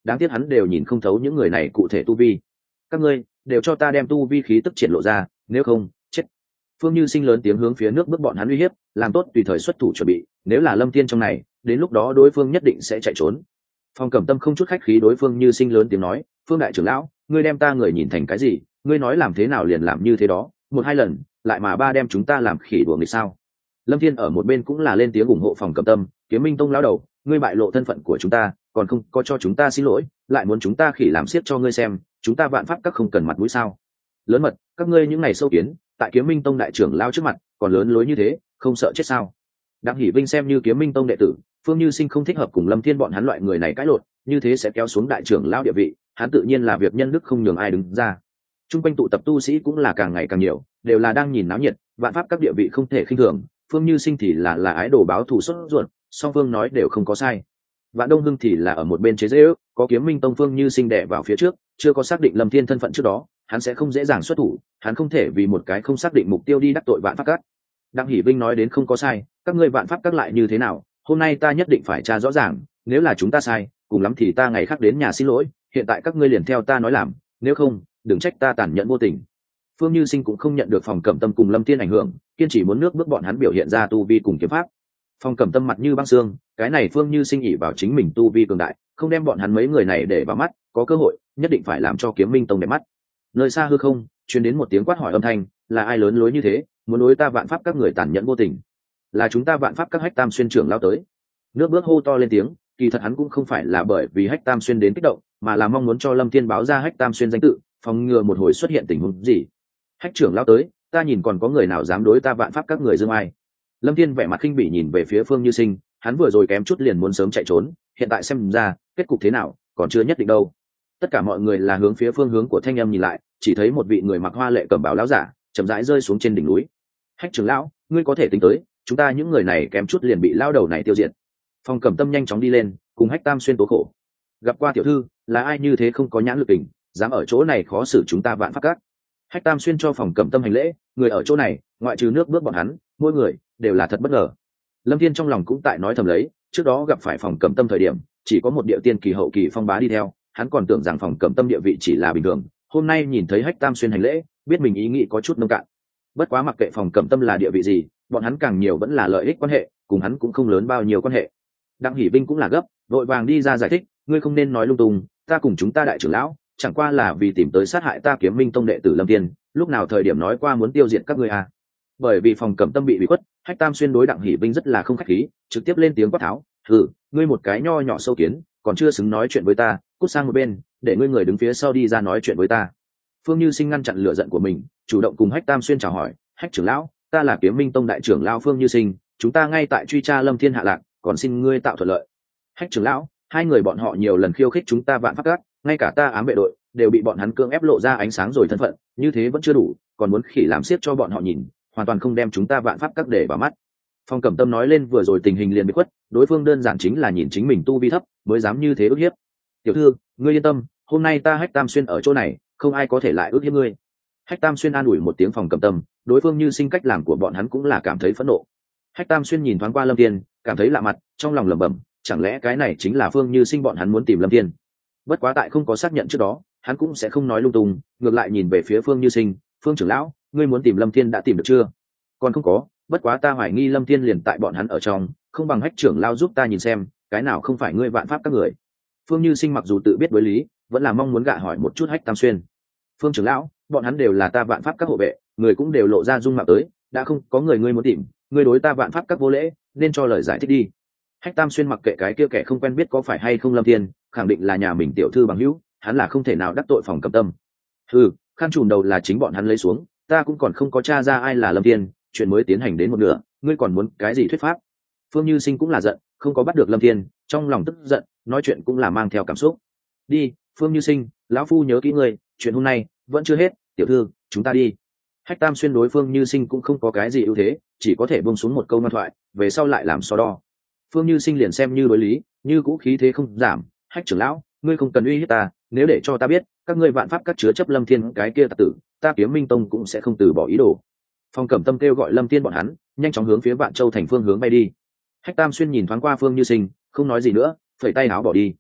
S1: đáng tiếc hắn đều nhìn không thấu những người này cụ thể tu vi. Các ngươi đều cho ta đem tu vi khí tức triển lộ ra, nếu không chết. Phương Như Sinh lớn tiếng hướng phía nước bước bọn hắn uy hiếp, làm tốt tùy thời xuất thủ chuẩn bị, nếu là Lâm Thiên trong này, đến lúc đó đối phương nhất định sẽ chạy trốn. Phong Cẩm Tâm không chút khách khí đối Phương Như Sinh lớn tiếng nói, Phương đại trưởng lão, ngươi đem ta người nhìn thành cái gì, ngươi nói làm thế nào liền làm như thế đó, một hai lần lại mà ba đem chúng ta làm khỉ đùa nghịch sao? Lâm Thiên ở một bên cũng là lên tiếng ủng hộ Phong Cẩm Tâm, Kiếm Minh Tông lão đầu, ngươi bại lộ thân phận của chúng ta, còn không có cho chúng ta xin lỗi, lại muốn chúng ta khỉ làm xiết cho ngươi xem, chúng ta Vạn Pháp các không cần mặt mũi sao? Lớn mật, các ngươi những ngày sâu kiến, tại Kiếm Minh Tông đại trưởng lao trước mặt, còn lớn lối như thế, không sợ chết sao? Đặng Hỷ Vinh xem như Kiếm Minh Tông đệ tử, Phương Như Sinh không thích hợp cùng Lâm Thiên bọn hắn loại người này cãi lộn, như thế sẽ kéo xuống đại trưởng lao địa vị, hắn tự nhiên là việc nhân đức không nhường ai đứng ra. Trung quanh tụ tập tu sĩ cũng là càng ngày càng nhiều, đều là đang nhìn náo nhiệt, Vạn Pháp các địa vị không thể khinh thường, Phương Như Sinh thì là ái đồ báo thù xuất ruột, song phương nói đều không có sai. Vạn Đông Hưng thì là ở một bên chế giễu, có Kiếm Minh Tông Phương Như Sinh đè vào phía trước, chưa có xác định Lâm Thiên thân phận trước đó, hắn sẽ không dễ dàng xuất thủ, hắn không thể vì một cái không xác định mục tiêu đi đắc tội Vạn Pháp các. Đặng Hỷ Vinh nói đến không có sai, các ngươi Vạn Pháp các lại như thế nào, hôm nay ta nhất định phải tra rõ ràng, nếu là chúng ta sai, cùng lắm thì ta ngày khác đến nhà xin lỗi, hiện tại các ngươi liền theo ta nói làm, nếu không, đừng trách ta tàn nhẫn vô tình. Phương Như Sinh cũng không nhận được Phòng Cẩm Tâm cùng Lâm Thiên ảnh hưởng, kiên trì muốn nước bước bọn hắn biểu hiện ra tu vi cùng kiếm pháp. Phòng Cẩm Tâm mặt như băng xương, cái này Phương Như Sinh ỷ vào chính mình tu vi cường đại, không đem bọn hắn mấy người này để vào mắt, có cơ hội, nhất định phải làm cho Kiếm Minh Tông đẹp mắt. Nơi xa hư không, truyền đến một tiếng quát hỏi âm thanh, là ai lớn lối như thế, muốn đối ta Vạn Pháp các người tàn nhẫn vô tình? Là chúng ta Vạn Pháp các Hách Tam Xuyên trưởng lao tới. Nước bước hô to lên tiếng, kỳ thật hắn cũng không phải là bởi vì Hách Tam Xuyên đến kích động, mà là mong muốn cho Lâm Thiên báo ra Hách Tam Xuyên danh tự, phòng ngừa một hồi xuất hiện tình huống gì. Hách trưởng lao tới, ta nhìn còn có người nào dám đối ta Vạn Pháp các người dương ai? Lâm Thiên vẻ mặt khinh bỉ nhìn về phía Phương Như Sinh, hắn vừa rồi kém chút liền muốn sớm chạy trốn, hiện tại xem ra kết cục thế nào còn chưa nhất định đâu. Tất cả mọi người là hướng phía phương hướng của thanh âm nhìn lại, chỉ thấy một vị người mặc hoa lệ cẩm bào lão giả chậm rãi rơi xuống trên đỉnh núi. Hách trưởng lão, ngươi có thể tính tới, chúng ta những người này kém chút liền bị lao đầu này tiêu diệt. Phong Cẩm Tâm nhanh chóng đi lên, cùng Hách Tam Xuyên tố khổ. Gặp qua tiểu thư, là ai như thế không có nhãn lực tình, dám ở chỗ này khó xử chúng ta Vạn Pháp các? Hách Tam Xuyên cho Phong Cẩm Tâm hành lễ, người ở chỗ này, ngoại trừ nước bước bọn hắn, mỗi người đều là thật bất ngờ. Lâm Thiên trong lòng cũng tại nói thầm lấy, trước đó gặp phải Phong Cẩm Tâm thời điểm, chỉ có một địa tiên kỳ hậu kỳ phong bá đi theo, hắn còn tưởng rằng Phong Cẩm Tâm địa vị chỉ là bình thường, hôm nay nhìn thấy Hách Tam Xuyên hành lễ, biết mình ý nghĩ có chút nông cạn. Bất quá mặc kệ Phong Cẩm Tâm là địa vị gì, bọn hắn càng nhiều vẫn là lợi ích quan hệ, cùng hắn cũng không lớn bao nhiêu quan hệ. Đặng Hỷ Vinh cũng là gấp, vội vàng đi ra giải thích, ngươi không nên nói lung tung, ta cùng chúng ta đại trưởng lão, chẳng qua là vì tìm tới sát hại ta Kiếm Minh Tông đệ tử Lâm Thiên, lúc nào thời điểm nói qua muốn tiêu diệt các ngươi à? Bởi vì Phong Cẩm Tâm bị khuất, Hách Tam Xuyên đối Đặng Hỷ Vinh rất là không khách khí, trực tiếp lên tiếng quát tháo, ngươi một cái nho nhỏ sâu kiến, còn chưa xứng nói chuyện với ta, cút sang một bên, để ngươi người đứng phía sau đi ra nói chuyện với ta. Phương Như Sinh ngăn chặn lửa giận của mình, chủ động cùng Hách Tam Xuyên chào hỏi, Hách trưởng lão, ta là Kiếm Minh Tông đại trưởng lão Phương Như Sinh, chúng ta ngay tại truy tra Lâm Thiên hạ lạc, còn xin ngươi tạo thuận lợi. Hách trưởng lão, hai người bọn họ nhiều lần khiêu khích chúng ta Vạn Pháp các, ngay cả ta ám vệ đội đều bị bọn hắn cưỡng ép lộ ra ánh sáng rồi thân phận, như thế vẫn chưa đủ, còn muốn khỉ làm xiết cho bọn họ nhìn, hoàn toàn không đem chúng ta Vạn Pháp các để vào mắt. Phong Cẩm Tâm nói lên vừa rồi tình hình liền bị khuất, đối phương đơn giản chính là nhìn chính mình tu vi thấp, mới dám như thế ức hiếp. Tiểu thư, ngươi yên tâm, hôm nay ta Hách Tam Xuyên ở chỗ này, không ai có thể lại ức hiếp ngươi. Hách Tam Xuyên an ủi một tiếng Phong Cẩm Tâm, đối phương Như Sinh cách làm của bọn hắn cũng là cảm thấy phẫn nộ. Hách Tam Xuyên nhìn thoáng qua Lâm Thiên, cảm thấy lạ mặt, trong lòng lẩm bẩm, chẳng lẽ cái này chính là Phương Như Sinh bọn hắn muốn tìm Lâm Thiên? Bất quá tại không có xác nhận trước đó, hắn cũng sẽ không nói lung tung, ngược lại nhìn về phía Phương Như Sinh, Phương trưởng lão, ngươi muốn tìm Lâm Thiên đã tìm được chưa? Còn không có, bất quá ta hoài nghi Lâm Thiên liền tại bọn hắn ở trong, không bằng Hách trưởng lão giúp ta nhìn xem, cái nào không phải ngươi Vạn Pháp các người. Phương Như Sinh mặc dù tự biết đối lý, vẫn là mong muốn gạ hỏi một chút Hách Tam Xuyên. Phương trưởng lão, bọn hắn đều là ta Vạn Pháp các hộ vệ, người cũng đều lộ ra dung mạo tới, đã không có người ngươi muốn tìm, ngươi đối ta Vạn Pháp các vô lễ, nên cho lời giải thích đi. Hách Tam Xuyên mặc kệ cái kia kẻ không quen biết có phải hay không Lâm Thiên, khẳng định là nhà mình tiểu thư bằng hữu, hắn là không thể nào đắc tội Phong Cẩm Tâm. Khăn trùm đầu là chính bọn hắn lấy xuống, ta cũng còn không có tra ra ai là Lâm Thiên, chuyện mới tiến hành đến một nửa, ngươi còn muốn cái gì thuyết pháp? Phương Như Sinh cũng là giận, không có bắt được Lâm Thiên, trong lòng tức giận, nói chuyện cũng là mang theo cảm xúc. Đi, Phương Như Sinh, lão phu nhớ kỹ ngươi, chuyện hôm nay vẫn chưa hết, tiểu thư, chúng ta đi. Hách Tam Xuyên đối Phương Như Sinh cũng không có cái gì ưu thế, chỉ có thể buông xuống một câu ngoan thoại, về sau lại làm so đo. Phương Như Sinh liền xem như đối lý, như cũ khí thế không giảm, Hách trưởng lão, ngươi không cần uy hiếp ta, nếu để cho ta biết các ngươi Vạn Pháp các chứa chấp Lâm Thiên cái kia tặc tử, ta Kiếm Minh Tông cũng sẽ không từ bỏ ý đồ. Phong Cẩm Tâm kêu gọi Lâm Thiên bọn hắn nhanh chóng hướng phía Vạn Châu thành phương hướng bay đi. Hách Tam Xuyên nhìn thoáng qua Phương Như Sinh, không nói gì nữa, phẩy tay áo bỏ đi.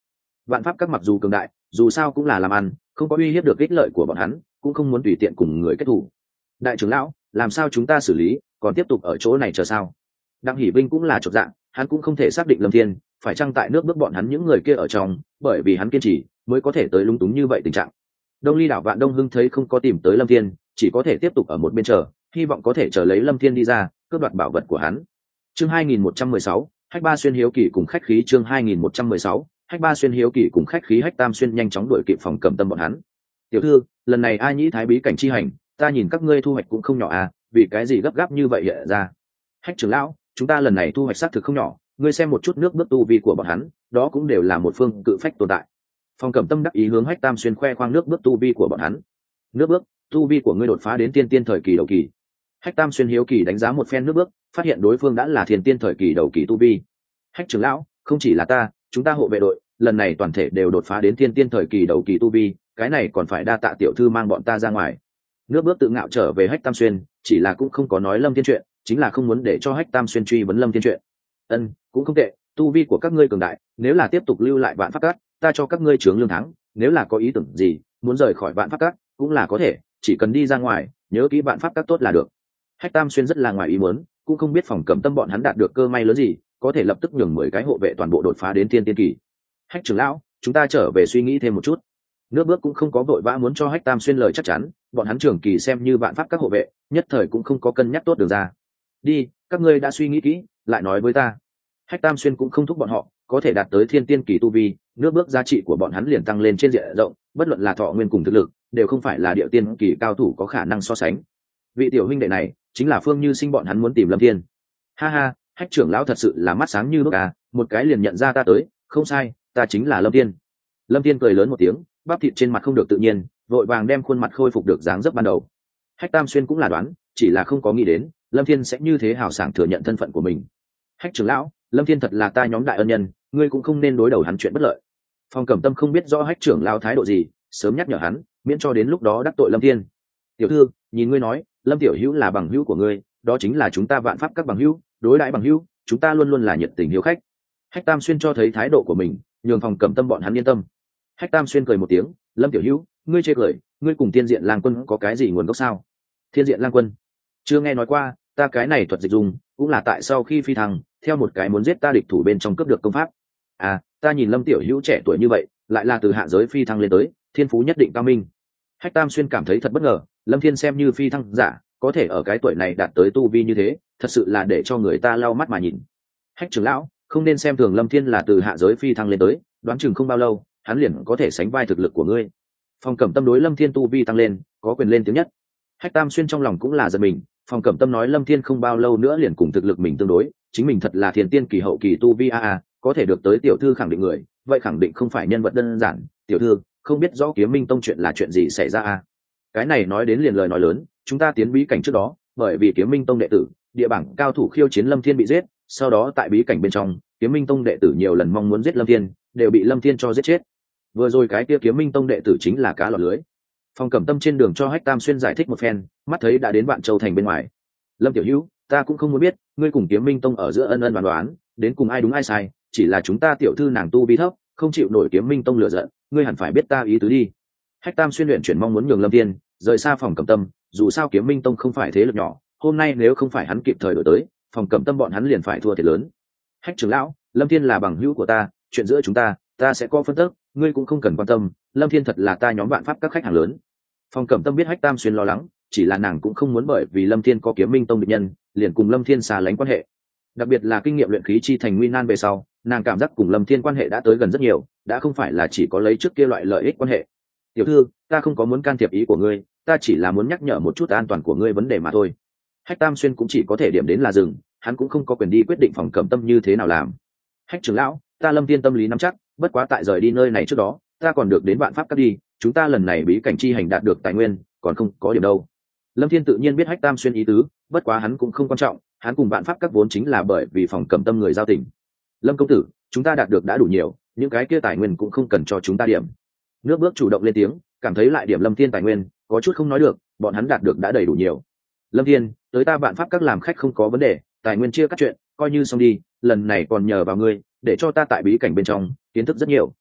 S1: vạn pháp các mặc dù cường đại, dù sao cũng là làm ăn, không có uy hiếp được ích lợi của bọn hắn, cũng không muốn tùy tiện cùng người kết thù. Đại trưởng lão, làm sao chúng ta xử lý, còn tiếp tục ở chỗ này chờ sao? Đặng Hỷ Vinh cũng là chột dạ, hắn cũng không thể xác định Lâm Thiên phải chăng tại nước bước bọn hắn những người kia ở trong, bởi vì hắn kiên trì mới có thể tới lúng túng như vậy tình trạng. Đông Ly đảo Vạn Đông Hưng thấy không có tìm tới Lâm Thiên, chỉ có thể tiếp tục ở một bên chờ, hy vọng có thể chờ lấy Lâm Thiên đi ra cướp đoạt bảo vật của hắn. Chương 2116, Hách Ba Xuyên hiếu kỳ cùng khách khí. Chương 2116, Hách Ba Xuyên hiếu kỳ cùng khách khí. Hách Tam Xuyên nhanh chóng đuổi kịp Phòng Cẩm Tâm bọn hắn. Tiểu thư, lần này A Nhĩ Thái bí cảnh chi hành, ta nhìn các ngươi thu hoạch cũng không nhỏ à, vì cái gì gấp gáp như vậy hiện ra? Hách trưởng lão, chúng ta lần này thu hoạch xác thực không nhỏ, ngươi xem một chút nước bước tu vi của bọn hắn, đó cũng đều là một phương cự phách tồn tại. Phòng Cẩm Tâm đắc ý hướng Hách Tam Xuyên khoe khoang nước bước tu vi của bọn hắn. Nước bước, tu vi của ngươi đột phá đến tiên tiên thời kỳ đầu kỳ. Hách Tam Xuyên hiếu kỳ đánh giá một phen nước bước, phát hiện đối phương đã là thiên tiên thời kỳ đầu kỳ tu vi. Hách trưởng lão, không chỉ là ta, chúng ta hộ vệ đội lần này toàn thể đều đột phá đến thiên tiên thời kỳ đầu kỳ tu vi, cái này còn phải đa tạ tiểu thư mang bọn ta ra ngoài. Nước bước tự ngạo trở về Hách Tam Xuyên, chỉ là cũng không có nói Lâm Thiên chuyện, chính là không muốn để cho Hách Tam Xuyên truy vấn Lâm Thiên chuyện. Cũng không tệ, tu vi của các ngươi cường đại, nếu là tiếp tục lưu lại Vạn Pháp Các, ta cho các ngươi chướng lương thắng, nếu là có ý tưởng gì muốn rời khỏi Vạn Pháp Các cũng là có thể, chỉ cần đi ra ngoài nhớ kỹ Vạn Pháp Các tốt là được. Hách Tam Xuyên rất là ngoài ý muốn, cũng không biết Phòng Cẩm Tâm bọn hắn đạt được cơ may lớn gì, có thể lập tức nhường 10 cái hộ vệ toàn bộ đột phá đến tiên tiên kỳ. Hách trưởng lão, chúng ta trở về suy nghĩ thêm một chút. Nước bước cũng không có vội vã muốn cho Hách Tam Xuyên lời chắc chắn, bọn hắn trường kỳ xem như Vạn Pháp Các hộ vệ, nhất thời cũng không có cân nhắc tốt đường ra. Đi, các ngươi đã suy nghĩ kỹ, lại nói với ta. Hách Tam Xuyên cũng không thúc bọn họ, có thể đạt tới thiên tiên kỳ tu vi, nước bước giá trị của bọn hắn liền tăng lên trên diện rộng, bất luận là thọ nguyên cùng thực lực, đều không phải là địa tiên kỳ cao thủ có khả năng so sánh. Vị tiểu huynh đệ này chính là Phương Như Sinh bọn hắn muốn tìm Lâm Thiên. Ha ha, Hách trưởng lão thật sự là mắt sáng như nước à, một cái liền nhận ra ta tới, không sai, ta chính là Lâm Thiên. Lâm Thiên cười lớn một tiếng, bắp thịt trên mặt không được tự nhiên, vội vàng đem khuôn mặt khôi phục được dáng dấp ban đầu. Hách Tam Xuyên cũng là đoán, chỉ là không có nghĩ đến Lâm Thiên sẽ như thế hào sảng thừa nhận thân phận của mình. Hách trưởng lão, Lâm Thiên thật là ta nhóm đại ân nhân, ngươi cũng không nên đối đầu hắn chuyện bất lợi. Phong Cẩm Tâm không biết rõ Hách trưởng lão thái độ gì, sớm nhắc nhở hắn, miễn cho đến lúc đó đắc tội Lâm Thiên. Tiểu thư, nhìn ngươi nói, Lâm tiểu hữu là bằng hữu của ngươi, đó chính là chúng ta Vạn Pháp Các bằng hữu, đối đãi bằng hữu, chúng ta luôn luôn là nhiệt tình hiếu khách. Hách Tam Xuyên cho thấy thái độ của mình, nhường Phong Cẩm Tâm bọn hắn yên tâm. Hách Tam Xuyên cười một tiếng, Lâm tiểu hữu, ngươi chê cười, ngươi cùng Thiên Diện Lang Quân có cái gì nguồn gốc sao? Thiên Diện Lang Quân, chưa nghe nói qua, ta cái này thuật dịch dùng, cũng là tại sau khi phi thăng, theo một cái muốn giết ta địch thủ bên trong cướp được công pháp. À, ta nhìn Lâm tiểu hữu trẻ tuổi như vậy, lại là từ hạ giới phi thăng lên tới, thiên phú nhất định cao minh. Hách Tam Xuyên cảm thấy thật bất ngờ, Lâm Thiên xem như phi thăng giả, có thể ở cái tuổi này đạt tới tu vi như thế, thật sự là để cho người ta lau mắt mà nhìn. Hách trưởng lão, không nên xem thường Lâm Thiên là từ hạ giới phi thăng lên tới, đoán chừng không bao lâu, hắn liền có thể sánh vai thực lực của ngươi. Phong Cẩm Tâm đối Lâm Thiên tu vi tăng lên, có quyền lên tiếng nhất. Hách Tam Xuyên trong lòng cũng là giật mình, Phong Cẩm Tâm nói Lâm Thiên không bao lâu nữa liền cùng thực lực mình tương đối, chính mình thật là thiên tiên kỳ hậu kỳ tu vi có thể được tới tiểu thư khẳng định người, vậy khẳng định không phải nhân vật đơn giản. Tiểu thư, không biết rõ Kiếm Minh Tông chuyện là chuyện gì xảy ra Cái này nói đến liền lời nói lớn, chúng ta tiến bí cảnh trước đó, bởi vì Kiếm Minh Tông đệ tử, địa bảng cao thủ khiêu chiến Lâm Thiên bị giết, sau đó tại bí cảnh bên trong, Kiếm Minh Tông đệ tử nhiều lần mong muốn giết Lâm Thiên, đều bị Lâm Thiên cho giết chết. Vừa rồi cái kia Kiếm Minh Tông đệ tử chính là cá lọt lưới. Phong Cẩm Tâm trên đường cho Hách Tam Xuyên giải thích một phen, mắt thấy đã đến Vạn Châu thành bên ngoài. Lâm tiểu hữu, ta cũng không muốn biết, ngươi cùng Kiếm Minh Tông ở giữa ân ân đoán đoán, đến cùng ai đúng ai sai, chỉ là chúng ta tiểu thư nàng tu vi thấp, không chịu nổi Kiếm Minh Tông lựa giận, ngươi hẳn phải biết ta ý tứ đi. Hách Tam Xuyên luyện chuyển mong muốn nhường Lâm Thiên rời xa Phòng Cẩm Tâm, dù sao Kiếm Minh Tông không phải thế lực nhỏ, hôm nay nếu không phải hắn kịp thời đổi tới, Phòng Cẩm Tâm bọn hắn liền phải thua thiệt lớn. Hách trưởng lão, Lâm Thiên là bằng hữu của ta, chuyện giữa chúng ta sẽ có phân tức, ngươi cũng không cần quan tâm, Lâm Thiên thật là ta nhóm Vạn Pháp các khách hàng lớn. Phong Cẩm Tâm biết Hách Tam Xuyên lo lắng, chỉ là nàng cũng không muốn bởi vì Lâm Thiên có Kiếm Minh Tông địch nhân, liền cùng Lâm Thiên xa lánh quan hệ. Đặc biệt là kinh nghiệm luyện khí chi thành nguy nan về sau, nàng cảm giác cùng Lâm Thiên quan hệ đã tới gần rất nhiều, đã không phải là chỉ có lấy trước kia loại lợi ích quan hệ. Tiểu thư, ta không có muốn can thiệp ý của ngươi, ta chỉ là muốn nhắc nhở một chút an toàn của ngươi vấn đề mà thôi. Hách Tam Xuyên cũng chỉ có thể điểm đến là dừng, hắn cũng không có quyền đi quyết định Phong Cẩm Tâm như thế nào làm. Hách trưởng lão, ta Lâm Thiên tâm lý nắm chắc, bất quá tại rời đi nơi này trước đó, ta còn được đến Vạn Pháp các đi, chúng ta lần này bí cảnh chi hành đạt được tài nguyên, còn không có điểm đâu. Lâm Thiên tự nhiên biết Hách Tam Xuyên ý tứ, bất quá hắn cũng không quan trọng, hắn cùng Vạn Pháp các vốn chính là bởi vì Phong Cẩm Tâm người giao tình. Lâm công tử, chúng ta đạt được đã đủ nhiều, những cái kia tài nguyên cũng không cần cho chúng ta điểm. Nước bước chủ động lên tiếng, cảm thấy lại điểm Lâm Thiên tài nguyên, có chút không nói được, bọn hắn đạt được đã đầy đủ nhiều. Lâm Thiên, tới ta Vạn Pháp các làm khách không có vấn đề, tài nguyên chia cắt chuyện, coi như xong đi, lần này còn nhờ vào ngươi, để cho ta tại bí cảnh bên trong kiến thức rất nhiều.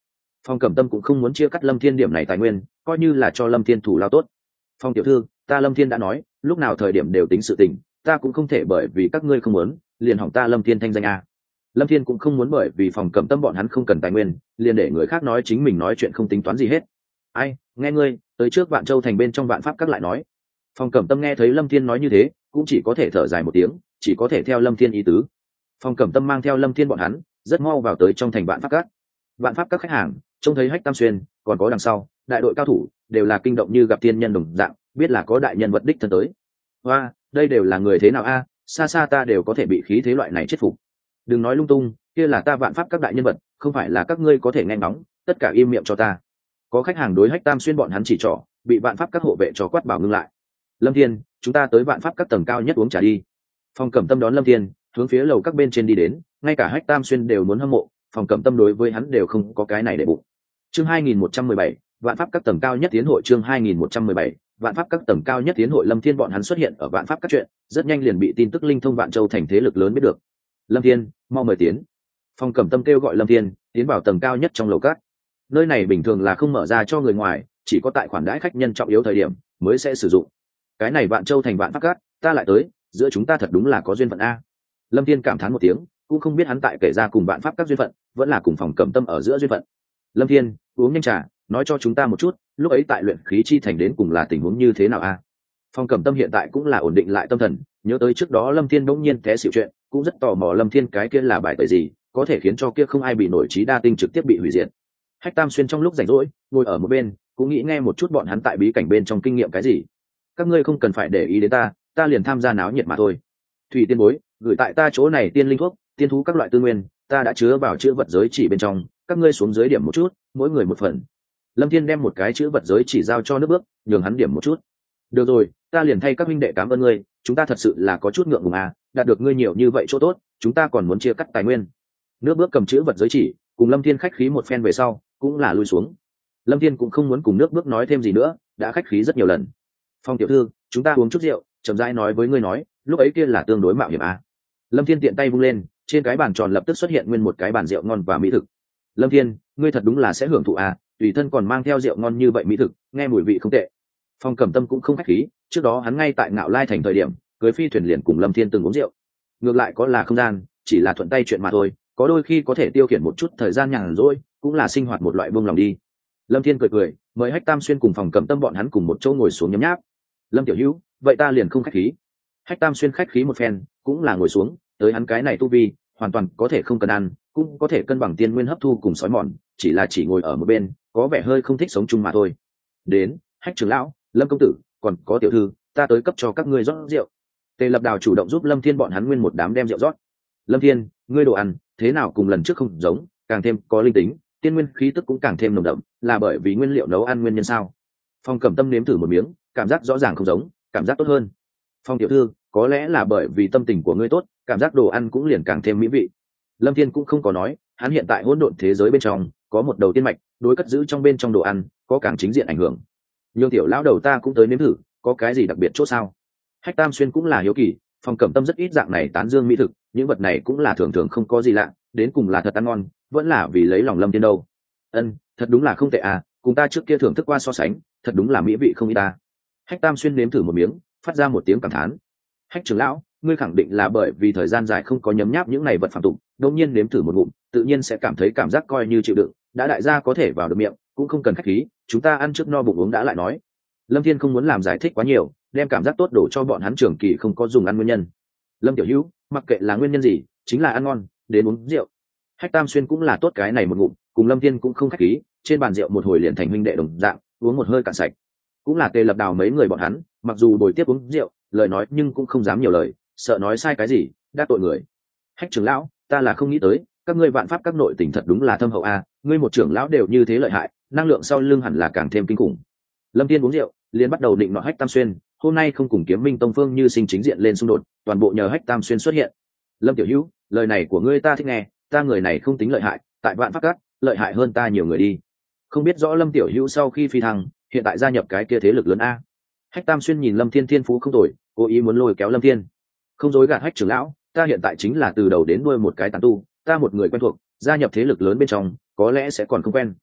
S1: Phong Cẩm Tâm cũng không muốn chia cắt Lâm Thiên điểm này tài nguyên, coi như là cho Lâm Thiên thủ lao tốt. Phong tiểu thư, ta Lâm Thiên đã nói, lúc nào thời điểm đều tính sự tình, ta cũng không thể bởi vì các ngươi không muốn, liền hỏng ta Lâm Thiên thanh danh a. Lâm Thiên cũng không muốn bởi vì Phong Cẩm Tâm bọn hắn không cần tài nguyên, liền để người khác nói chính mình nói chuyện không tính toán gì hết. Ai, nghe ngươi, tới trước Vạn Châu thành bên trong Vạn Pháp các lại nói. Phong Cẩm Tâm nghe thấy Lâm Thiên nói như thế, cũng chỉ có thể thở dài một tiếng, chỉ có thể theo Lâm Thiên ý tứ. Phong Cẩm Tâm mang theo Lâm Thiên bọn hắn, rất mau vào tới trong thành Vạn Pháp các. Vạn Pháp các khách hàng trông thấy Hách Tam Xuyên, còn có đằng sau đại đội cao thủ, đều là kinh động như gặp tiên nhân đồng dạng, biết là có đại nhân vật đích thân tới. Hoa, đây đều là người thế nào a? Xa xa ta đều có thể bị khí thế loại này chết phục. Đừng nói lung tung, kia là ta Vạn Pháp các đại nhân vật, không phải là các ngươi có thể nghe ngóng, tất cả im miệng cho ta. Có khách hàng đối Hách Tam Xuyên bọn hắn chỉ trỏ, bị Vạn Pháp các hộ vệ cho quát bảo ngưng lại. Lâm Thiên, chúng ta tới Vạn Pháp các tầng cao nhất uống trà đi. Phong Cẩm Tâm đón Lâm Thiên, hướng phía lầu các bên trên đi đến, ngay cả Hách Tam Xuyên đều muốn hâm mộ, Phong Cẩm Tâm đối với hắn đều không có cái này để bụng. Chương 2117, Vạn Pháp các tầng cao nhất tiến hội. Chương 2117, Vạn Pháp các tầng cao nhất tiến hội. Lâm Thiên bọn hắn xuất hiện ở Vạn Pháp các chuyện, rất nhanh liền bị tin tức linh thông Vạn Châu thành thế lực lớn biết được. Lâm Thiên, mau mời tiến. Phong Cẩm Tâm kêu gọi Lâm Thiên tiến vào tầng cao nhất trong lầu các. Nơi này bình thường là không mở ra cho người ngoài, chỉ có tại khoản đãi khách nhân trọng yếu thời điểm mới sẽ sử dụng. Cái này Vạn Châu thành Vạn Pháp các, ta lại tới, giữa chúng ta thật đúng là có duyên phận a. Lâm Thiên cảm thán một tiếng, cũng không biết hắn tại kể ra cùng Vạn Pháp các duyên phận, vẫn là cùng Phong Cẩm Tâm ở giữa duyên phận. Lâm Thiên, uống nhanh trà, nói cho chúng ta một chút, lúc ấy tại luyện khí chi thành đến cùng là tình huống như thế nào a? Phong Cẩm Tâm hiện tại cũng là ổn định lại tâm thần, nhớ tới trước đó Lâm Thiên bỗng nhiên té xỉu chuyện, cũng rất tò mò Lâm Thiên cái kia là bài tẩy gì, có thể khiến cho kia không ai bị nổi trí đa tinh trực tiếp bị hủy diệt. Hách Tam Xuyên trong lúc rảnh rỗi, ngồi ở một bên, cũng nghĩ nghe một chút bọn hắn tại bí cảnh bên trong kinh nghiệm cái gì. Các ngươi không cần phải để ý đến ta, ta liền tham gia náo nhiệt mà thôi. Thủy Tiên Bối, gửi tại ta chỗ này tiên linh thuốc, tiên thú các loại tư nguyên, ta đã chứa vào chữ vật giới chỉ bên trong, các ngươi xuống dưới điểm một chút, mỗi người một phần. Lâm Thiên đem một cái chữ vật giới chỉ giao cho Nước Bước, nhường hắn điểm một chút. Được rồi, ta liền thay các huynh đệ cảm ơn ngươi, chúng ta thật sự là có chút ngượng ngùng à, đạt được ngươi nhiều như vậy chỗ tốt, chúng ta còn muốn chia cắt tài nguyên. Nước Bước cầm chữ vật giới chỉ, cùng Lâm Thiên khách khí một phen về sau, cũng là lui xuống. Lâm Thiên cũng không muốn cùng Nước Bước nói thêm gì nữa, đã khách khí rất nhiều lần. Phong tiểu thư, chúng ta uống chút rượu, chậm rãi nói với ngươi nói, lúc ấy kia là tương đối mạo hiểm à. Lâm Thiên tiện tay vung lên, trên cái bàn tròn lập tức xuất hiện nguyên một cái bàn rượu ngon và mỹ thực. Lâm Thiên, ngươi thật đúng là sẽ hưởng thụ à, tùy thân còn mang theo rượu ngon như vậy mỹ thực, nghe mùi vị không tệ. Phong Cẩm Tâm cũng không khách khí, trước đó hắn ngay tại Ngạo Lai thành thời điểm, cưới phi thuyền liền cùng Lâm Thiên từng uống rượu. Ngược lại có là không gian, chỉ là thuận tay chuyện mà thôi, có đôi khi có thể tiêu khiển một chút thời gian nhàn rỗi, cũng là sinh hoạt một loại buông lòng đi. Lâm Thiên cười cười, mời Hách Tam Xuyên cùng Phong Cẩm Tâm bọn hắn cùng một chỗ ngồi xuống nhấm nháp. Lâm tiểu hữu, vậy ta liền không khách khí. Hách Tam Xuyên khách khí một phen, cũng là ngồi xuống, tới hắn cái này tu vi, hoàn toàn có thể không cần ăn, cũng có thể cân bằng tiên nguyên hấp thu cùng sói mòn, chỉ là chỉ ngồi ở một bên, có vẻ hơi không thích sống chung mà thôi. Đến, Hách trưởng lão, Lâm công tử, còn có tiểu thư, ta tới cấp cho các ngươi rót rượu. Tề Lập Đào chủ động giúp Lâm Thiên bọn hắn nguyên một đám đem rượu rót. Lâm Thiên, ngươi đồ ăn thế nào cùng lần trước không giống, càng thêm có linh tính, tiên nguyên khí tức cũng càng thêm nồng đậm, là bởi vì nguyên liệu nấu ăn nguyên nhân sao? Phong Cẩm Tâm nếm thử một miếng, cảm giác rõ ràng không giống, cảm giác tốt hơn. Phong tiểu thư, có lẽ là bởi vì tâm tình của ngươi tốt, cảm giác đồ ăn cũng liền càng thêm mỹ vị. Lâm Thiên cũng không có nói, hắn hiện tại hỗn độn thế giới bên trong có một đầu tiên mạch, đối cất giữ trong bên trong đồ ăn có càng chính diện ảnh hưởng. Nhưng tiểu lão đầu ta cũng tới nếm thử, có cái gì đặc biệt chỗ sao? Hách Tam Xuyên cũng là hiếu kỳ, Phong Cẩm Tâm rất ít dạng này tán dương mỹ thực, những vật này cũng là thường thường không có gì lạ, đến cùng là thật ăn ngon, vẫn là vì lấy lòng Lâm Thiên đâu. Ân, thật đúng là không tệ à, cùng ta trước kia thưởng thức qua so sánh, thật đúng là mỹ vị không ít ta. Hách Tam Xuyên nếm thử một miếng, phát ra một tiếng cảm thán. Hách trưởng lão, ngươi khẳng định là bởi vì thời gian dài không có nhấm nháp những này vật phạm tục, đột nhiên nếm thử một ngụm, tự nhiên sẽ cảm thấy cảm giác coi như chịu đựng, đã đại gia có thể vào được miệng, cũng không cần khách khí, chúng ta ăn trước no bụng uống đã lại nói. Lâm Thiên không muốn làm giải thích quá nhiều, đem cảm giác tốt đổ cho bọn hắn trường kỳ không có dùng ăn nguyên nhân. Lâm tiểu hữu, mặc kệ là nguyên nhân gì, chính là ăn ngon, đến uống rượu. Hách Tam Xuyên cũng là tốt cái này một ngụm, cùng Lâm Thiên cũng không khách khí, trên bàn rượu một hồi liền thành huynh đệ đồng dạng, uống một hơi cạn sạch. Cũng là Tề Lập Đào mấy người bọn hắn, mặc dù bồi tiếp uống rượu, lời nói nhưng cũng không dám nhiều lời, sợ nói sai cái gì đắc tội người. Hách trưởng lão, ta là không nghĩ tới, các ngươi Vạn Pháp các nội tình thật đúng là thâm hậu a, ngươi một trưởng lão đều như thế lợi hại, năng lượng sau lưng hẳn là càng thêm kinh khủng. Lâm Thiên uống rượu, liền bắt đầu định nọ Hách Tam Xuyên, hôm nay không cùng Kiếm Minh Tông Phương Như Sinh chính diện lên xung đột, toàn bộ nhờ Hách Tam Xuyên xuất hiện. Lâm tiểu hữu, lời này của ngươi ta thích nghe, ta người này không tính lợi hại, tại Vạn Pháp các, lợi hại hơn ta nhiều người đi. Không biết rõ Lâm tiểu hữu sau khi phi thăng, hiện tại gia nhập cái kia thế lực lớn a. Hách Tam Xuyên nhìn Lâm Thiên thiên phú không tồi, cố ý muốn lôi kéo Lâm Thiên. Không dối gạt Hách trưởng lão, ta hiện tại chính là từ đầu đến đuôi một cái tán tu, ta một người quen thuộc, gia nhập thế lực lớn bên trong, có lẽ sẽ còn không quen.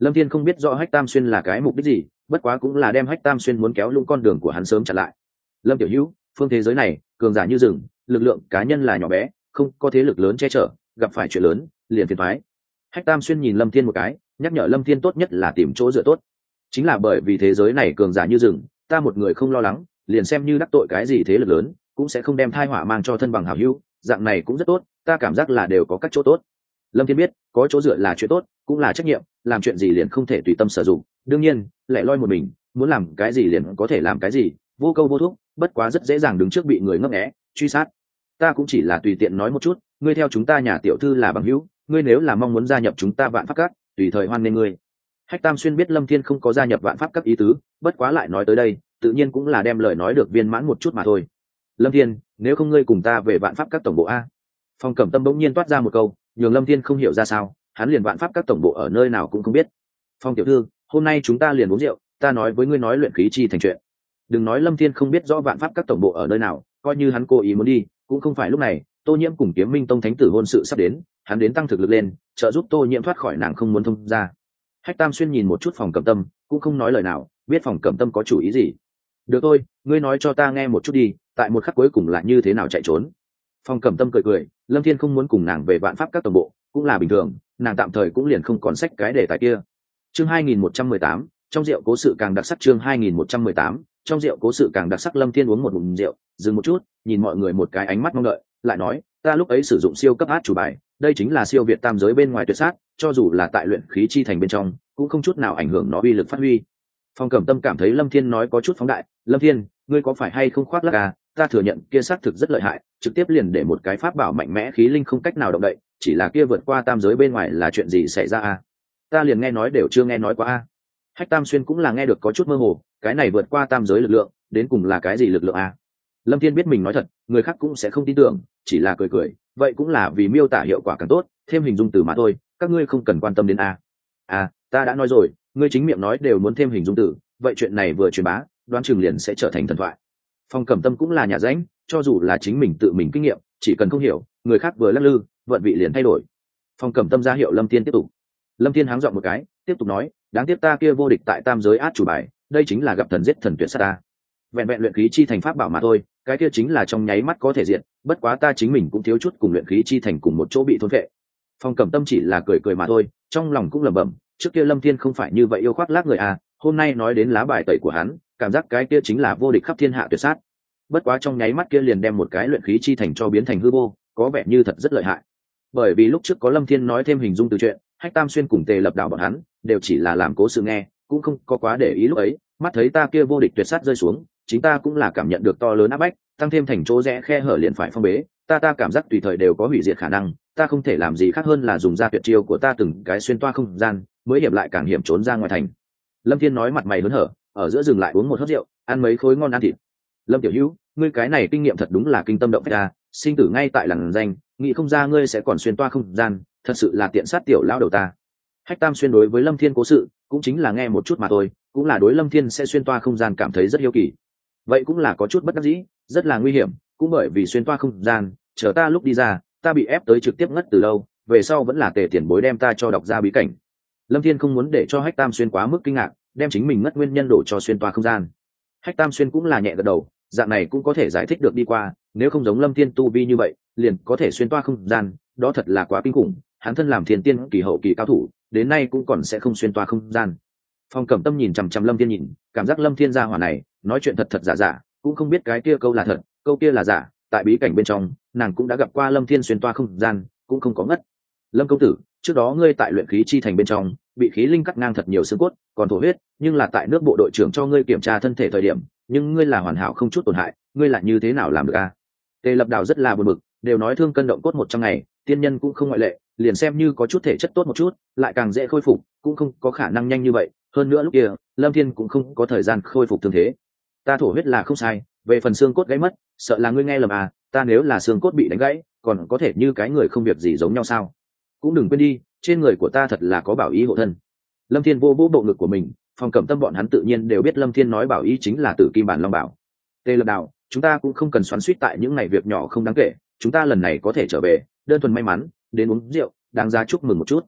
S1: Lâm Thiên không biết rõ Hách Tam Xuyên là cái mục đích gì, bất quá cũng là đem Hách Tam Xuyên muốn kéo lung con đường của hắn sớm chặn lại. Lâm Tiểu Hữu, phương thế giới này cường giả như rừng, lực lượng cá nhân là nhỏ bé, không có thế lực lớn che chở, gặp phải chuyện lớn liền phiền toái. Hách Tam Xuyên nhìn Lâm Thiên một cái, nhắc nhở Lâm Thiên tốt nhất là tìm chỗ dựa tốt. Chính là bởi vì thế giới này cường giả như rừng, ta một người không lo lắng, liền xem như đắc tội cái gì thế lực lớn, cũng sẽ không đem tai họa mang cho thân bằng hảo hữu, dạng này cũng rất tốt, ta cảm giác là đều có các chỗ tốt. Lâm Thiên biết, có chỗ dựa là chuyện tốt, cũng là trách nhiệm, làm chuyện gì liền không thể tùy tâm sử dụng. Đương nhiên, lẻ loi một mình, muốn làm cái gì liền có thể làm cái gì, vô câu vô thúc, bất quá rất dễ dàng đứng trước bị người ngấp nghé, truy sát. Ta cũng chỉ là tùy tiện nói một chút, ngươi theo chúng ta nhà tiểu thư là bằng hữu, ngươi nếu là mong muốn gia nhập chúng ta Vạn Pháp Các, tùy thời hoan nghênh ngươi. Hách Tam Xuyên biết Lâm Thiên không có gia nhập Vạn Pháp Các ý tứ, bất quá lại nói tới đây, tự nhiên cũng là đem lời nói được viên mãn một chút mà thôi. Lâm Thiên, nếu không ngươi cùng ta về Vạn Pháp Các tổng bộ a? Phong Cẩm Tâm bỗng nhiên toát ra một câu, nhường Lâm Thiên không hiểu ra sao, hắn liền Vạn Pháp Các tổng bộ ở nơi nào cũng không biết. Phong tiểu thư, hôm nay chúng ta liền uống rượu, ta nói với ngươi nói luyện khí chi thành chuyện. Đừng nói Lâm Thiên không biết rõ Vạn Pháp Các tổng bộ ở nơi nào, coi như hắn cố ý muốn đi, cũng không phải lúc này. Tô Nhiễm cùng Kiếm Minh Tông thánh tử hôn sự sắp đến, hắn đến tăng thực lực lên, trợ giúp Tô Nhiễm thoát khỏi nàng không muốn thông ra. Hách Tam Xuyên nhìn một chút Phòng Cẩm Tâm, cũng không nói lời nào, biết Phòng Cẩm Tâm có chủ ý gì. Được thôi, ngươi nói cho ta nghe một chút đi, tại một khắc cuối cùng là như thế nào chạy trốn. Phòng Cẩm Tâm cười cười, Lâm Thiên không muốn cùng nàng về Vạn Pháp Các tổng bộ, cũng là bình thường, nàng tạm thời cũng liền không còn sách cái đề tài kia. Chương 2118, trong rượu cố sự càng đặc sắc. Chương 2118, trong rượu cố sự càng đặc sắc. Lâm Thiên uống một ngụm rượu, dừng một chút, nhìn mọi người một cái ánh mắt mong đợi, lại nói, ta lúc ấy sử dụng siêu cấp át chủ bài, đây chính là siêu việt tam giới bên ngoài tuyệt sát, cho dù là tại luyện khí chi thành bên trong, cũng không chút nào ảnh hưởng nó uy lực phát huy. Phong Cẩm Tâm cảm thấy Lâm Thiên nói có chút phóng đại, Lâm Thiên, ngươi có phải hay không khoác lác à? Ta thừa nhận kia xác thực rất lợi hại, trực tiếp liền để một cái pháp bảo mạnh mẽ khí linh không cách nào động đậy, chỉ là kia vượt qua tam giới bên ngoài là chuyện gì xảy ra à? Ta liền nghe nói đều chưa nghe nói qua à? Hách Tam Xuyên cũng là nghe được có chút mơ hồ, cái này vượt qua tam giới lực lượng, đến cùng là cái gì lực lượng à? Lâm Thiên biết mình nói thật, người khác cũng sẽ không tin tưởng, chỉ là cười cười, vậy cũng là vì miêu tả hiệu quả càng tốt, thêm hình dung từ mà thôi, các ngươi không cần quan tâm đến à? À, ta đã nói rồi, ngươi chính miệng nói đều muốn thêm hình dung từ, vậy chuyện này vừa truyền bá, đoán chừng liền sẽ trở thành thần thoại. Phong Cẩm Tâm cũng là nhà ránh, cho dù là chính mình tự mình kinh nghiệm, chỉ cần không hiểu, người khác vừa lắc lư, vận vị liền thay đổi. Phong Cẩm Tâm ra hiệu Lâm Thiên tiếp tục. Lâm Thiên háng giọng một cái, tiếp tục nói, đáng tiếc ta kia vô địch tại tam giới át chủ bài, đây chính là gặp thần giết thần tuyệt sát ta. Vẹn vẹn luyện khí chi thành pháp bảo mà thôi, cái kia chính là trong nháy mắt có thể diện, bất quá ta chính mình cũng thiếu chút cùng luyện khí chi thành cùng một chỗ bị thôn phệ. Phong Cẩm Tâm chỉ là cười cười mà thôi, trong lòng cũng lẩm bẩm, trước kia Lâm Thiên không phải như vậy yêu khoác lác người à, hôm nay nói đến lá bài tẩy của hắn, cảm giác cái kia chính là vô địch khắp thiên hạ tuyệt sát. Bất quá trong nháy mắt kia liền đem một cái luyện khí chi thành cho biến thành hư vô, có vẻ như thật rất lợi hại. Bởi vì lúc trước có Lâm Thiên nói thêm hình dung từ chuyện, Hách Tam Xuyên cùng Tề Lập Đạo bọn hắn đều chỉ là làm cố sự nghe, cũng không có quá để ý lúc ấy, mắt thấy ta kia vô địch tuyệt sát rơi xuống, chính ta cũng là cảm nhận được to lớn áp bách, tăng thêm thành chỗ rẽ khe hở liền phải phong bế, ta cảm giác tùy thời đều có hủy diệt khả năng, ta không thể làm gì khác hơn là dùng ra tuyệt chiêu của ta từng cái xuyên toa không gian, mới hiểm lại càng hiểm trốn ra ngoài thành. Lâm Thiên nói mặt mày hớn hở, ở giữa dừng lại uống một hớp rượu, ăn mấy khối ngon ăn thịt. Lâm tiểu hữu, ngươi cái này kinh nghiệm thật đúng là kinh tâm động phách ta, sinh tử ngay tại lằn danh, nghĩ không ra ngươi sẽ còn xuyên toa không gian, thật sự là tiện sát tiểu lão đầu ta. Hách Tam Xuyên đối với Lâm Thiên cố sự cũng chính là nghe một chút mà thôi, cũng là đối Lâm Thiên sẽ xuyên toa không gian cảm thấy rất hiếu kỳ. Vậy cũng là có chút bất đắc dĩ, rất là nguy hiểm, cũng bởi vì xuyên toa không gian, chờ ta lúc đi ra, ta bị ép tới trực tiếp ngất từ lâu, về sau vẫn là Tề tiền bối đem ta cho đọc ra bí cảnh. Lâm Thiên không muốn để cho Hách Tam Xuyên quá mức kinh ngạc, đem chính mình ngất nguyên nhân đổ cho xuyên toa không gian. Hách Tam Xuyên cũng là nhẹ gật đầu, dạng này cũng có thể giải thích được đi qua, nếu không giống Lâm Thiên tu vi như vậy, liền có thể xuyên toa không gian, đó thật là quá kinh khủng, hắn thân làm thiên tiên kỳ hậu kỳ cao thủ, đến nay cũng còn sẽ không xuyên toa không gian. Phong Cẩm Tâm nhìn chằm chằm Lâm Thiên nhìn, cảm giác Lâm Thiên gia hỏa này, nói chuyện thật thật giả giả, cũng không biết cái kia câu là thật, câu kia là giả, tại bí cảnh bên trong, nàng cũng đã gặp qua Lâm Thiên xuyên toa không gian, cũng không có ngất. Lâm công tử, trước đó ngươi tại luyện khí chi thành bên trong, bị khí linh cắt ngang thật nhiều xương cốt, còn thổ huyết, nhưng là tại nước bộ đội trưởng cho ngươi kiểm tra thân thể thời điểm, nhưng ngươi là hoàn hảo không chút tổn hại, ngươi lại như thế nào làm được a? Tề Lập Đào rất là buồn bực, đều nói thương cân động cốt 100 ngày, tiên nhân cũng không ngoại lệ, liền xem như có chút thể chất tốt một chút, lại càng dễ khôi phục, cũng không có khả năng nhanh như vậy, hơn nữa lúc kia, Lâm Thiên cũng không có thời gian khôi phục thương thế. Ta thổ huyết là không sai, về phần xương cốt gãy mất, sợ là ngươi nghe lầm à, ta nếu là xương cốt bị đánh gãy, còn có thể như cái người không việc gì giống nhau sao? Cũng đừng quên đi, trên người của ta thật là có bảo ý hộ thân. Lâm Thiên vô bộ ngực của mình, Phong Cẩm Tâm bọn hắn tự nhiên đều biết Lâm Thiên nói bảo ý chính là Tử Kim Bản Long Bảo. Tề Lập Đào, chúng ta cũng không cần xoắn xuýt tại những ngày việc nhỏ không đáng kể, chúng ta lần này có thể trở về, đơn thuần may mắn, đến uống rượu, đáng ra chúc mừng một chút.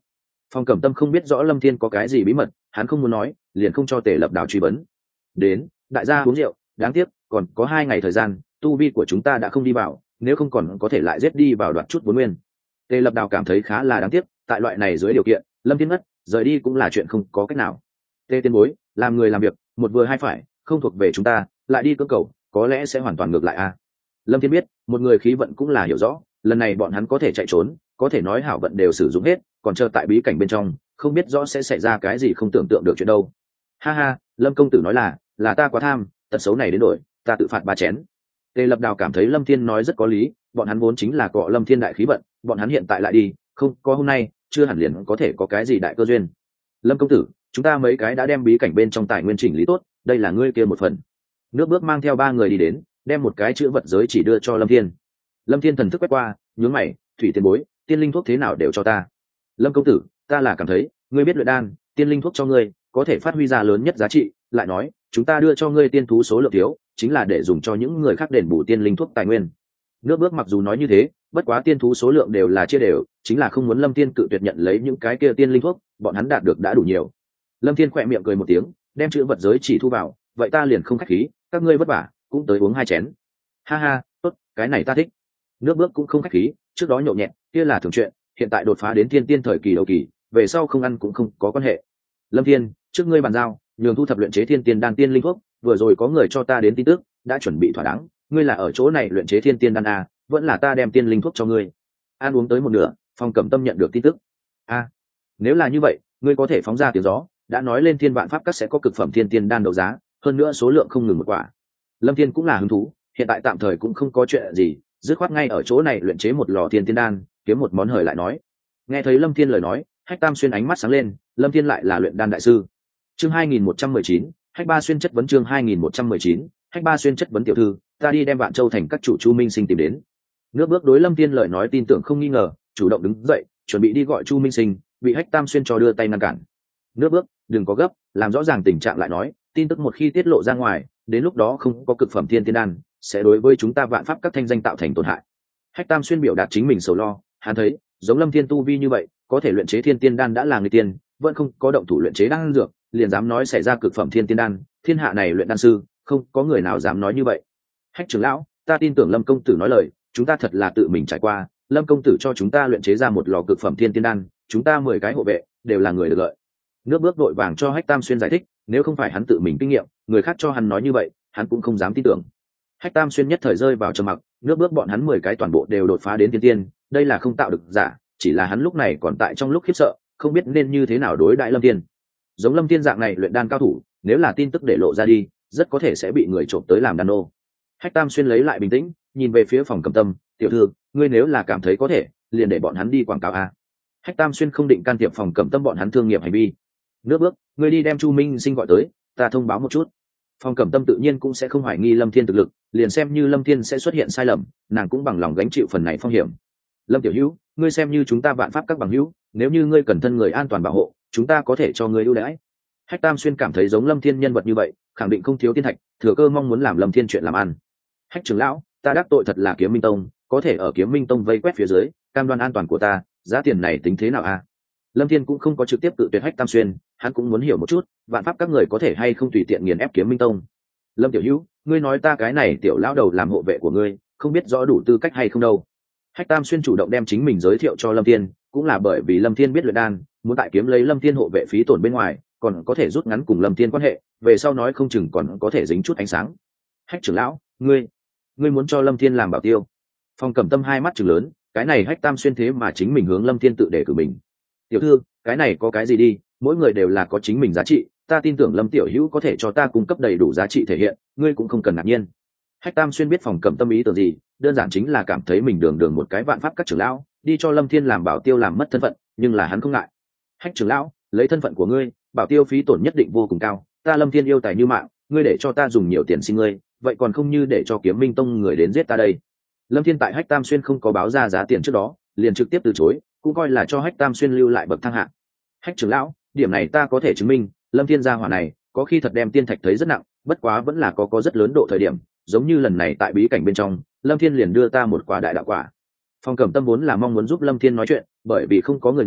S1: Phong Cẩm Tâm không biết rõ Lâm Thiên có cái gì bí mật, hắn không muốn nói, liền không cho Tề Lập Đào truy vấn. Đến, đại gia uống rượu, đáng tiếc, còn có 2 ngày thời gian, tu vi của chúng ta đã không đi vào, nếu không còn có thể lại giết đi vào đoạt chút vốn nguyên. Tề Lập Đào cảm thấy khá là đáng tiếc, tại loại này dưới điều kiện, Lâm Thiên mất, rời đi cũng là chuyện không có cách nào. Tề Tiên Bối, làm người làm việc, một vừa hai phải, không thuộc về chúng ta, lại đi cưỡng cầu, có lẽ sẽ hoàn toàn ngược lại a. Lâm Thiên biết, một người khí vận cũng là hiểu rõ, lần này bọn hắn có thể chạy trốn, có thể nói hảo vận đều sử dụng hết, còn chờ tại bí cảnh bên trong, không biết rõ sẽ xảy ra cái gì không tưởng tượng được chuyện đâu. Ha ha, Lâm công tử nói là ta quá tham, tật xấu này đến đổi, ta tự phạt 3 chén. Tề Lập Đào cảm thấy Lâm Thiên nói rất có lý, bọn hắn vốn chính là cọ Lâm Thiên đại khí vận, bọn hắn hiện tại lại đi, không có hôm nay, chưa hẳn liền có thể có cái gì đại cơ duyên. Lâm công tử, chúng ta mấy cái đã đem bí cảnh bên trong tài nguyên chỉnh lý tốt, đây là ngươi kia một phần. Nước Bước mang theo 3 người đi đến, đem một cái chữ vật giới chỉ đưa cho Lâm Thiên. Lâm Thiên thần thức quét qua, nhướng mày, thủy tiền bối, tiên linh thuốc thế nào đều cho ta. Lâm công tử, ta là cảm thấy, ngươi biết luyện đan, tiên linh thuốc cho ngươi, có thể phát huy ra lớn nhất giá trị, lại nói, chúng ta đưa cho ngươi tiên thú số lượng thiếu, chính là để dùng cho những người khác đền bù tiên linh thuốc tài nguyên. Nước Bước mặc dù nói như thế, bất quá tiên thú số lượng đều là chia đều, chính là không muốn Lâm Thiên cự tuyệt nhận lấy những cái kia tiên linh thuốc, bọn hắn đạt được đã đủ nhiều. Lâm Thiên khẽ miệng cười một tiếng, đem chữ vật giới chỉ thu vào, vậy ta liền không khách khí, các ngươi vất vả, cũng tới uống 2 chén. Ha ha, tốt, cái này ta thích. Nước Bước cũng không khách khí, trước đó nhộn nhẹt, kia là thường chuyện, hiện tại đột phá đến tiên tiên thời kỳ đầu kỳ, về sau không ăn cũng không có quan hệ. Lâm Thiên, trước ngươi bàn giao, nhường thu thập luyện chế thiên tiên đan tiên linh thuốc, vừa rồi có người cho ta đến tin tức, đã chuẩn bị thỏa đáng, ngươi là ở chỗ này luyện chế thiên tiên đan a, vẫn là ta đem tiên linh thuốc cho ngươi. Ăn uống tới một nửa, Phong Cẩm Tâm nhận được tin tức. A, nếu là như vậy, ngươi có thể phóng ra tiếng gió, đã nói lên thiên vạn pháp các sẽ có cực phẩm thiên tiên đan đấu giá, hơn nữa số lượng không ngừng một quả. Lâm Thiên cũng là hứng thú, hiện tại tạm thời cũng không có chuyện gì, dứt khoát ngay ở chỗ này luyện chế một lò thiên tiên đan, kiếm một món hời lại nói. Nghe thấy Lâm Thiên lời nói, Hách Tam Xuyên ánh mắt sáng lên, Lâm Thiên lại là luyện đan đại sư. Chương 2119, Hách Ba Xuyên chất vấn chương 2119, Hách Ba Xuyên chất vấn tiểu thư, ta đi đem Vạn Châu thành các chủ Chu Minh Sinh tìm đến. Nước Bước đối Lâm Thiên lời nói tin tưởng không nghi ngờ, chủ động đứng dậy, chuẩn bị đi gọi Chu Minh Sinh, bị Hách Tam Xuyên cho đưa tay ngăn cản. Nước Bước, đừng có gấp, làm rõ ràng tình trạng lại nói, tin tức một khi tiết lộ ra ngoài, đến lúc đó không có cực phẩm thiên tiên đan, sẽ đối với chúng ta vạn pháp các thanh danh tạo thành tổn hại. Hách Tam Xuyên biểu đạt chính mình sầu lo, hắn thấy, giống Lâm Thiên tu vi như vậy, có thể luyện chế thiên tiên đan đã là người tiên, vẫn không có động thủ luyện chế đan dược, liền dám nói xảy ra cực phẩm thiên tiên đan, thiên hạ này luyện đan sư, không có người nào dám nói như vậy. Hách trưởng lão, ta tin tưởng Lâm công tử nói lời, chúng ta thật là tự mình trải qua, Lâm công tử cho chúng ta luyện chế ra một lò cực phẩm thiên tiên đan, chúng ta 10 cái hộ vệ đều là người được lợi. Nước Bước vội vàng cho Hách Tam Xuyên giải thích, nếu không phải hắn tự mình kinh nghiệm, người khác cho hắn nói như vậy, hắn cũng không dám tin tưởng. Hách Tam Xuyên nhất thời rơi vào trầm mặc, Nước Bước bọn hắn 10 cái toàn bộ đều đột phá đến tiên tiên, đây là không tạo được giả, chỉ là hắn lúc này còn tại trong lúc khiếp sợ, không biết nên như thế nào đối đãi Lâm Thiên. Giống Lâm Thiên dạng này luyện đan cao thủ, nếu là tin tức để lộ ra đi, rất có thể sẽ bị người trộm tới làm đan nô. Hách Tam Xuyên lấy lại bình tĩnh, nhìn về phía Phòng Cẩm Tâm, tiểu thư, ngươi nếu là cảm thấy có thể, liền để bọn hắn đi quảng cáo a. Hách Tam Xuyên không định can thiệp Phòng Cẩm Tâm bọn hắn thương nghiệp hành vi. Nước Bước, ngươi đi đem Chu Minh Sinh gọi tới, ta thông báo một chút. Phòng Cẩm Tâm tự nhiên cũng sẽ không hoài nghi Lâm Thiên thực lực, liền xem như Lâm Thiên sẽ xuất hiện sai lầm, nàng cũng bằng lòng gánh chịu phần này phong hiểm. Lâm tiểu hữu, ngươi xem như chúng ta vạn pháp các bằng hữu, nếu như ngươi cần thân người an toàn bảo hộ, chúng ta có thể cho ngươi ưu đãi. Hách Tam Xuyên cảm thấy giống Lâm Thiên nhân vật như vậy, khẳng định không thiếu tiên thạch, thừa cơ mong muốn làm Lâm Thiên chuyện làm ăn. Hách trưởng lão, ta đắc tội thật là Kiếm Minh Tông, có thể ở Kiếm Minh Tông vây quét phía dưới, cam đoan an toàn của ta, giá tiền này tính thế nào a? Lâm Thiên cũng không có trực tiếp tự tuyệt Hách Tam Xuyên, hắn cũng muốn hiểu một chút, vạn pháp các người có thể hay không tùy tiện nghiền ép Kiếm Minh Tông. Lâm tiểu hữu, ngươi nói ta cái này tiểu lão đầu làm hộ vệ của ngươi, không biết rõ đủ tư cách hay không đâu. Hách Tam Xuyên chủ động đem chính mình giới thiệu cho Lâm Thiên, cũng là bởi vì Lâm Thiên biết luyện đan, muốn tại kiếm lấy Lâm Thiên hộ vệ phí tổn bên ngoài, còn có thể rút ngắn cùng Lâm Thiên quan hệ, về sau nói không chừng còn có thể dính chút ánh sáng. Hách trưởng lão, ngươi muốn cho Lâm Thiên làm bảo tiêu? Phong Cẩm Tâm hai mắt trừng lớn, cái này Hách Tam Xuyên thế mà chính mình hướng Lâm Thiên tự đề cử mình. Tiểu thư, cái này có cái gì đi, mỗi người đều là có chính mình giá trị, ta tin tưởng Lâm tiểu hữu có thể cho ta cung cấp đầy đủ giá trị thể hiện, ngươi cũng không cần ngạc nhiên. Hách Tam Xuyên biết Phòng Cẩm Tâm ý tưởng gì, đơn giản chính là cảm thấy mình đường một cái vạn pháp các trưởng lão, đi cho Lâm Thiên làm bảo tiêu làm mất thân phận, nhưng là hắn không ngại. Hách trưởng lão, lấy thân phận của ngươi, bảo tiêu phí tổn nhất định vô cùng cao, ta Lâm Thiên yêu tài như mạng, ngươi để cho ta dùng nhiều tiền xin ngươi, vậy còn không như để cho Kiếm Minh Tông người đến giết ta đây. Lâm Thiên tại Hách Tam Xuyên không có báo ra giá tiền trước đó, liền trực tiếp từ chối, cũng coi là cho Hách Tam Xuyên lưu lại bậc thang hạng. Hách trưởng lão, điểm này ta có thể chứng minh, Lâm Thiên gia hỏa này, có khi thật đem tiên thạch thấy rất nặng, bất quá vẫn là có rất lớn độ thời điểm, giống như lần này tại bí cảnh bên trong, Lâm Thiên liền đưa ta một quả đại đạo quả. Phong Cẩm Tâm vốn là mong muốn giúp Lâm Thiên nói chuyện, bởi vì không có người ngoài,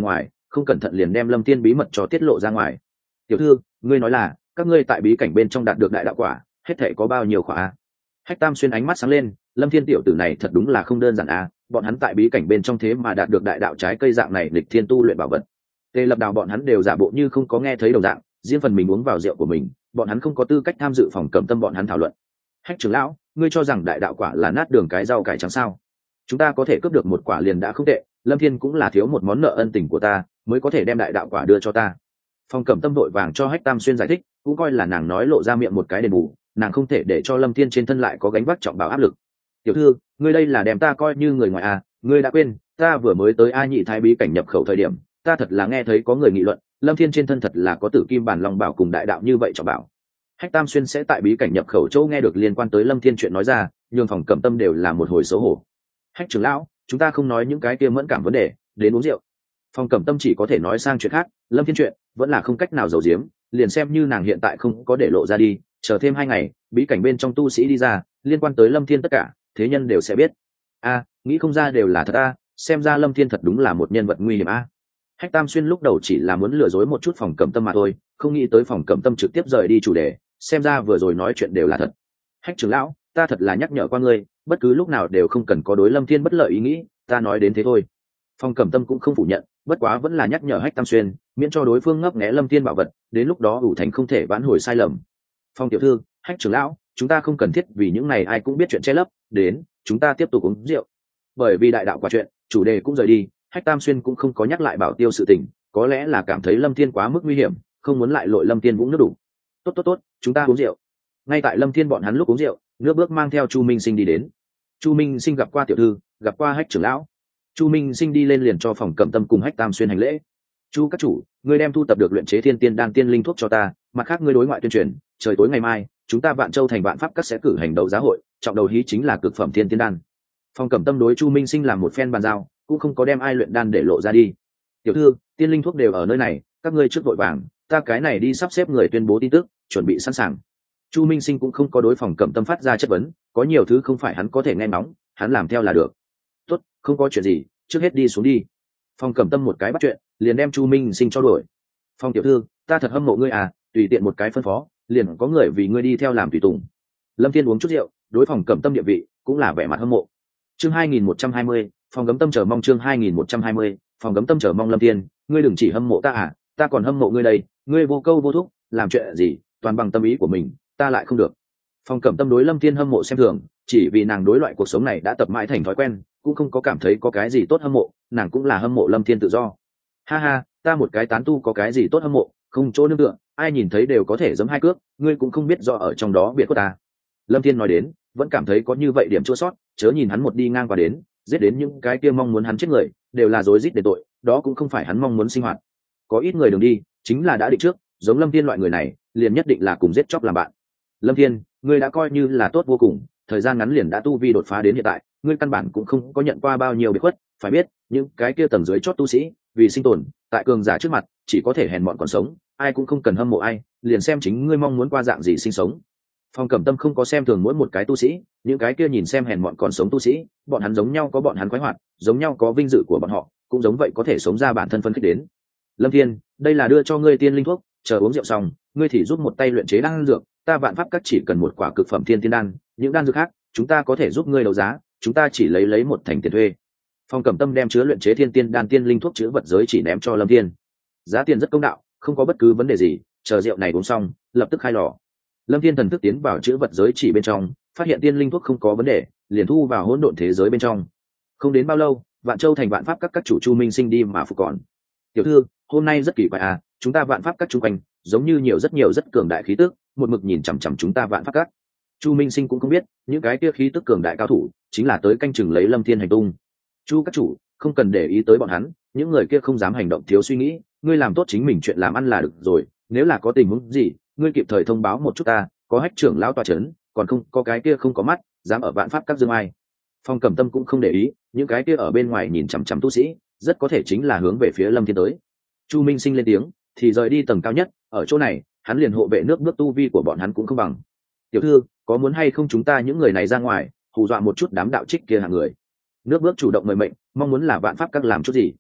S1: không cẩn thận liền đem lâm thiên bí mật cho tiết lộ ra ngoài. Tiểu thư, ngươi nói là các ngươi tại bí cảnh bên trong đạt được đại đạo quả, hết thể có bao nhiêu khỏa? Hách Tam Xuyên ánh mắt sáng lên, lâm thiên tiểu tử này thật đúng là không đơn giản à, bọn hắn tại bí cảnh bên trong thế mà đạt được đại đạo trái cây dạng này lịch thiên tu luyện bảo vật. Tề Lập Đào bọn hắn đều giả bộ như không có nghe thấy đồng dạng, riêng phần mình uống vào rượu của mình, bọn hắn không có tư cách tham dự phòng Cẩm Tâm bọn hắn thảo luận. Hách trưởng lão, ngươi cho rằng đại đạo quả là nát đường cái rau cải trắng sao? Chúng ta có thể cướp được một quả liền đã không tệ, lâm thiên cũng là thiếu một món nợ ân tình của ta mới có thể đem đại đạo quả đưa cho ta. Phòng Cẩm Tâm vội vàng cho Hách Tam Xuyên giải thích, cũng coi là nàng nói lộ ra miệng một cái đền bù, nàng không thể để cho lâm thiên trên thân lại có gánh vác trọng bảo áp lực. Tiểu thư, ngươi đây là đem ta coi như người ngoài à? Ngươi đã quên ta vừa mới tới A Nhị Thái bí cảnh nhập khẩu thời điểm, ta thật là nghe thấy có người nghị luận lâm thiên trên thân thật là có tử kim bản long bảo cùng đại đạo như vậy trọng bảo. Hách Tam Xuyên sẽ tại bí cảnh nhập khẩu châu nghe được liên quan tới lâm thiên chuyện nói ra, nhường Phòng Cẩm Tâm đều là một hồi xấu hổ. Hách trưởng lão, chúng ta không nói những cái kia mẫn cảm vấn đề, đến uống rượu. Phòng Cẩm Tâm chỉ có thể nói sang chuyện khác, lâm thiên chuyện vẫn là không cách nào giấu giếm, liền xem như nàng hiện tại không có để lộ ra đi, chờ thêm 2 ngày bí cảnh bên trong tu sĩ đi ra, liên quan tới lâm thiên tất cả thế nhân đều sẽ biết. A, nghĩ không ra đều là thật a, xem ra lâm thiên thật đúng là một nhân vật nguy hiểm a. Hách Tam Xuyên lúc đầu chỉ là muốn lừa dối một chút Phòng Cẩm Tâm mà thôi, không nghĩ tới Phòng Cẩm Tâm trực tiếp rời đi chủ đề, xem ra vừa rồi nói chuyện đều là thật. Hách trưởng lão, ta thật là nhắc nhở qua ngươi, bất cứ lúc nào đều không cần có đối lâm thiên bất lợi ý nghĩ, ta nói đến thế thôi. Phòng Cẩm Tâm cũng không phủ nhận, bất quá vẫn là nhắc nhở Hách Tam Xuyên, miễn cho đối phương ngấp nghé lâm thiên bảo vật, đến lúc đó ủ thành không thể vãn hồi sai lầm. Phong tiểu thư, Hách trưởng lão, chúng ta không cần thiết vì những này ai cũng biết chuyện che lấp, đến, chúng ta tiếp tục uống rượu. Bởi vì đại đạo quả chuyện, chủ đề cũng rời đi, Hách Tam Xuyên cũng không có nhắc lại Bảo Tiêu sự tình, có lẽ là cảm thấy lâm thiên quá mức nguy hiểm, không muốn lại lội lâm thiên vũng nước đủ. Tốt, chúng ta uống rượu. Ngay tại lâm thiên bọn hắn lúc uống rượu, nước bước mang theo Chu Minh Sinh đi đến. Chu Minh Sinh gặp qua tiểu thư, gặp qua Hách trưởng lão. Chu Minh Sinh đi lên liền cho Phòng Cẩm Tâm cùng Hách Tam Xuyên hành lễ. Chu các chủ, ngươi đem thu tập được luyện chế thiên tiên đan tiên linh thuốc cho ta, mặt khác ngươi đối ngoại tuyên truyền, trời tối ngày mai chúng ta Vạn Châu thành Vạn Pháp các sẽ cử hành đấu giá hội, trọng đầu hí chính là cực phẩm thiên tiên đan. Phòng Cẩm Tâm đối Chu Minh Sinh làm một phen bàn giao, cũng không có đem ai luyện đan để lộ ra đi. Tiểu thư, tiên linh thuốc đều ở nơi này, các ngươi trước vội vàng, ta cái này đi sắp xếp người tuyên bố tin tức, chuẩn bị sẵn sàng. Chu Minh Sinh cũng không có đối Phòng Cẩm Tâm phát ra chất vấn, có nhiều thứ không phải hắn có thể nghe ngóng, hắn làm theo là được. Tốt, không có chuyện gì, trước hết đi xuống đi. Phòng Cẩm Tâm một cái bắt chuyện, liền đem Chu Minh Sinh cho đuổi. Phong tiểu thư, ta thật hâm mộ ngươi à, tùy tiện một cái phân phó, liền có người vì ngươi đi theo làm tùy tùng. Lâm Thiên uống chút rượu, đối Phòng Cẩm Tâm địa vị cũng là vẻ mặt hâm mộ. Chương 2120, Phòng Cẩm Tâm chờ mong chương 2120, Phòng Cẩm Tâm chờ mong Lâm Thiên, ngươi đừng chỉ hâm mộ ta à, ta còn hâm mộ ngươi đây, ngươi vô câu vô thúc, làm chuyện gì, toàn bằng tâm ý của mình, ta lại không được. Phòng Cẩm Tâm đối Lâm Thiên hâm mộ xem thường, chỉ vì nàng đối loại cuộc sống này đã tập mãi thành thói quen, cũng không có cảm thấy có cái gì tốt hâm mộ, nàng cũng là hâm mộ Lâm Thiên tự do. Ha ha, ta một cái tán tu có cái gì tốt hâm mộ, không chỗ nương tựa, ai nhìn thấy đều có thể giẫm 2 cước, ngươi cũng không biết rõ ở trong đó biệt của ta. Lâm Thiên nói đến, vẫn cảm thấy có như vậy điểm chua sót, chớ nhìn hắn một đi ngang qua đến, giết đến những cái kia mong muốn hắn chết người, đều là rối rít để tội, đó cũng không phải hắn mong muốn sinh hoạt. Có ít người đường đi, chính là đã định trước, giống Lâm Thiên loại người này, liền nhất định là cùng giết chóc làm bạn. Lâm Thiên, ngươi đã coi như là tốt vô cùng, thời gian ngắn liền đã tu vi đột phá đến hiện tại, ngươi căn bản cũng không có nhận qua bao nhiêu biệt khuất, phải biết, những cái kia tầng dưới chót tu sĩ, vì sinh tồn, tại cường giả trước mặt, chỉ có thể hèn mọn còn sống, ai cũng không cần hâm mộ ai, liền xem chính ngươi mong muốn qua dạng gì sinh sống. Phòng Cẩm Tâm không có xem thường mỗi một cái tu sĩ, những cái kia nhìn xem hèn mọn còn sống tu sĩ, bọn hắn giống nhau có bọn hắn khoái hoạt, giống nhau có vinh dự của bọn họ, cũng giống vậy có thể sống ra bản thân phân khích đến. Lâm Thiên, đây là đưa cho ngươi tiên linh thuốc, chờ uống rượu xong, ngươi thì giúp một tay luyện chế đan dược, ta Vạn Pháp các chỉ cần một quả cực phẩm thiên tiên đan, những đan dược khác, chúng ta có thể giúp ngươi đấu giá, chúng ta chỉ lấy một thành tiền thuê. Phòng Cẩm Tâm đem chứa luyện chế thiên tiên đan tiên linh thuốc chứa vật giới chỉ ném cho Lâm Thiên. Giá tiền rất công đạo, không có bất cứ vấn đề gì, chờ rượu này uống xong, lập tức khai lò. Lâm Thiên thần thức tiến vào chứa vật giới chỉ bên trong, phát hiện tiên linh thuốc không có vấn đề, liền thu vào hỗn độn thế giới bên trong. Không đến bao lâu, Vạn Châu thành Vạn Pháp các chủ Chu Minh Sinh đi mà phục còn. Tiểu thư, hôm nay rất kỳ quái à, chúng ta Vạn Pháp các chung quanh, giống như nhiều rất cường đại khí tức, một mực nhìn chằm chằm chúng ta Vạn Pháp các. Chu Minh Sinh cũng không biết, những cái kia khí tức cường đại cao thủ, chính là tới canh chừng lấy Lâm Thiên hành tung. Chu các chủ, không cần để ý tới bọn hắn, những người kia không dám hành động thiếu suy nghĩ, ngươi làm tốt chính mình chuyện làm ăn là được rồi, nếu là có tình huống gì, ngươi kịp thời thông báo một chút ta, có Hách trưởng lão tọa chấn, còn không có cái kia không có mắt, dám ở Vạn Pháp các dương ai. Phong Cẩm Tâm cũng không để ý, những cái kia ở bên ngoài nhìn chằm chằm tu sĩ, rất có thể chính là hướng về phía Lâm Thiên tới. Chu Minh Sinh lên tiếng, thì rời đi tầng cao nhất, ở chỗ này, hắn liền hộ vệ nước bước tu vi của bọn hắn cũng không bằng. Tiểu thư, có muốn hay không chúng ta những người này ra ngoài, hù dọa một chút đám đạo trích kia hạng người. Nước bước chủ động mời mệnh, mong muốn là Vạn Pháp các làm chút gì.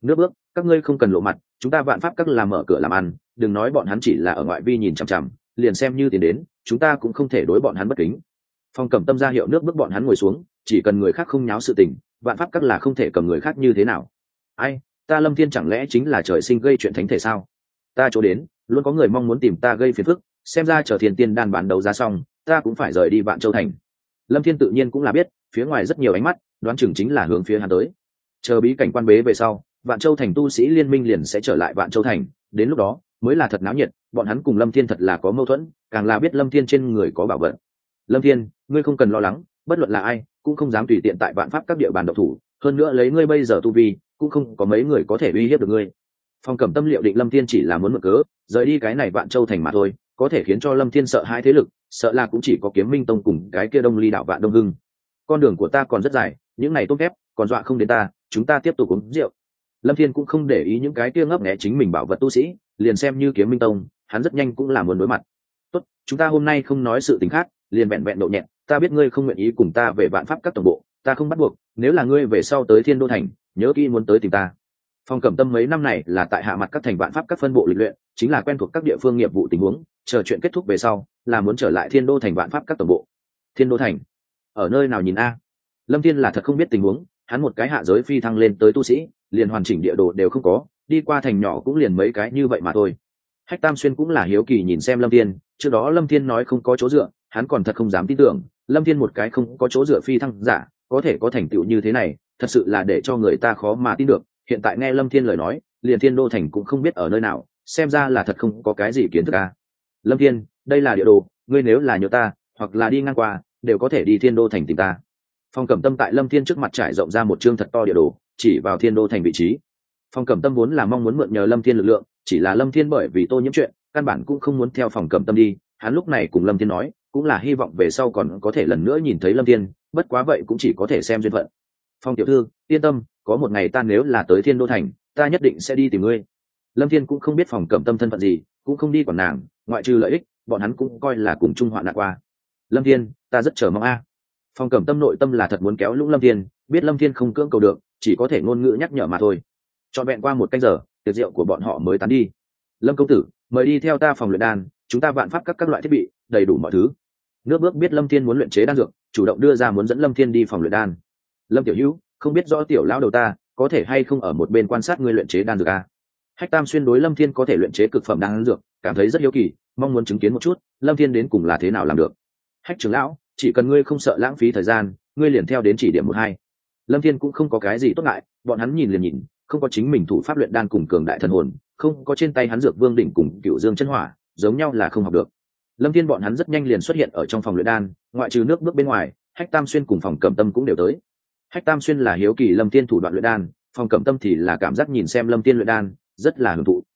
S1: Nước bước, các ngươi không cần lộ mặt, chúng ta vạn pháp các làm mở cửa làm ăn, đừng nói bọn hắn chỉ là ở ngoại vi nhìn chằm chằm, liền xem như tiền đến chúng ta cũng không thể đối bọn hắn bất kính. Phong Cẩm Tâm ra hiệu nước bước bọn hắn ngồi xuống, chỉ cần người khác không nháo sự tình, vạn pháp các là không thể cầm người khác như thế nào. Ai, ta Lâm Thiên chẳng lẽ chính là trời sinh gây chuyện thánh thể sao? Ta chỗ đến luôn có người mong muốn tìm ta gây phiền phức, xem ra chờ Thiên Tiên đan bán đấu giá xong ta cũng phải rời đi Vạn Châu thành. Lâm Thiên tự nhiên cũng là biết phía ngoài rất nhiều ánh mắt, đoán chừng chính là hướng phía hắn tới. Chờ bí cảnh quan bế về sau, Vạn Châu thành tu sĩ liên minh liền sẽ trở lại Vạn Châu thành, đến lúc đó mới là thật náo nhiệt. Bọn hắn cùng Lâm Thiên thật là có mâu thuẫn, càng là biết Lâm Thiên trên người có bảo vật. Lâm Thiên, ngươi không cần lo lắng, bất luận là ai cũng không dám tùy tiện tại vạn pháp các địa bàn độc thủ, hơn nữa lấy ngươi bây giờ tu vi cũng không có mấy người có thể uy hiếp được ngươi. Phong Cẩm Tâm liệu định Lâm Thiên chỉ là muốn mượn cớ rời đi cái này Vạn Châu thành mà thôi, có thể khiến cho Lâm Thiên sợ hai thế lực, sợ là cũng chỉ có Kiếm Minh tông cùng cái kia Đông Ly đạo Vạn Đông Hưng. Con đường của ta còn rất dài, những này tốt phép còn dọa không đến ta, chúng ta tiếp tục uống rượu. Lâm Thiên cũng không để ý những cái kia ngấp nghé chính mình bảo vật tu sĩ, liền xem như Kiếm Minh tông hắn rất nhanh cũng là muốn đối mặt. Tốt, chúng ta hôm nay không nói sự tình khác, liền vẹn vẹn độ nhẹ. Ta biết ngươi không nguyện ý cùng ta về vạn pháp các tổng bộ, ta không bắt buộc, nếu là ngươi về sau tới Thiên Đô thành nhớ kỹ muốn tới tìm ta. Phong Cẩm Tâm mấy năm này là tại hạ mặt các thành vạn pháp các phân bộ lịch luyện, chính là quen thuộc các địa phương nghiệp vụ tình huống, chờ chuyện kết thúc về sau là muốn trở lại Thiên Đô thành vạn pháp các tổng bộ. Thiên Đô thành ở nơi nào nhìn a? Lâm Thiên là thật không biết tình huống, hắn một cái hạ giới phi thăng lên tới tu sĩ, liền hoàn chỉnh địa đồ đều không có, đi qua thành nhỏ cũng liền mấy cái như vậy mà thôi. Hách Tam Xuyên cũng là hiếu kỳ nhìn xem Lâm Thiên, trước đó Lâm Thiên nói không có chỗ dựa, hắn còn thật không dám tin tưởng, Lâm Thiên một cái không có chỗ dựa phi thăng giả, có thể có thành tựu như thế này, thật sự là để cho người ta khó mà tin được. Hiện tại nghe Lâm Thiên lời nói, liền Thiên Đô thành cũng không biết ở nơi nào, xem ra là thật không có cái gì kiến thức a. Lâm Thiên, đây là địa đồ, ngươi nếu là nhớ ta, hoặc là đi ngang qua, đều có thể đi Thiên Đô thành tìm ta. Phong Cẩm Tâm tại Lâm Thiên trước mặt trải rộng ra một chương thật to địa đồ, chỉ vào Thiên Đô thành vị trí. Phong Cẩm Tâm vốn là mong muốn mượn nhờ Lâm Thiên lực lượng, chỉ là Lâm Thiên bởi vì Tô Nhiễm chuyện, căn bản cũng không muốn theo Phong Cẩm Tâm đi. Hắn lúc này cùng Lâm Thiên nói, cũng là hy vọng về sau còn có thể lần nữa nhìn thấy Lâm Thiên, bất quá vậy cũng chỉ có thể xem duyên phận. Phong tiểu thư, yên tâm, có một ngày ta nếu là tới Thiên Đô thành, ta nhất định sẽ đi tìm ngươi. Lâm Thiên cũng không biết Phong Cẩm Tâm thân phận gì, cũng không đi quản nàng, ngoại trừ lợi ích, bọn hắn cũng coi là cùng chung hoạn nạn qua. Lâm Thiên, ta rất chờ mong a. Phong Cẩm Tâm nội tâm là thật muốn kéo lũng Lâm Thiên, biết Lâm Thiên không cưỡng cầu được, chỉ có thể ngôn ngữ nhắc nhở mà thôi. Trọn vẹn qua một canh giờ, tiệc rượu của bọn họ mới tán đi. Lâm công tử, mời đi theo ta phòng luyện đan, chúng ta vạn pháp các loại thiết bị đầy đủ mọi thứ. Nước bước biết Lâm Thiên muốn luyện chế đan dược, chủ động đưa ra muốn dẫn Lâm Thiên đi phòng luyện đan. Lâm tiểu hữu, không biết rõ tiểu lão đầu ta có thể hay không ở một bên quan sát ngươi luyện chế đan dược a? Hách Tam Xuyên đối Lâm Thiên có thể luyện chế cực phẩm đan dược cảm thấy rất hiếu kỳ, mong muốn chứng kiến một chút Lâm Thiên đến cùng là thế nào làm được. Hách trưởng lão, chỉ cần ngươi không sợ lãng phí thời gian, ngươi liền theo đến chỉ điểm một hai. Lâm Thiên cũng không có cái gì tốt ngại, bọn hắn nhìn liền nhìn, không có chính mình thủ pháp luyện đan cùng cường đại thần hồn, không có trên tay hắn dược vương đỉnh cùng cựu dương chân hỏa, giống nhau là không học được. Lâm Thiên bọn hắn rất nhanh liền xuất hiện ở trong phòng luyện đan, ngoại trừ nước bước bên ngoài, Hách Tam Xuyên cùng Phòng Cẩm Tâm cũng đều tới. Hách Tam Xuyên là hiếu kỳ Lâm Thiên thủ đoạn luyện đan, Phòng Cẩm Tâm thì là cảm giác nhìn xem Lâm Thiên luyện đan rất là hưởng thụ.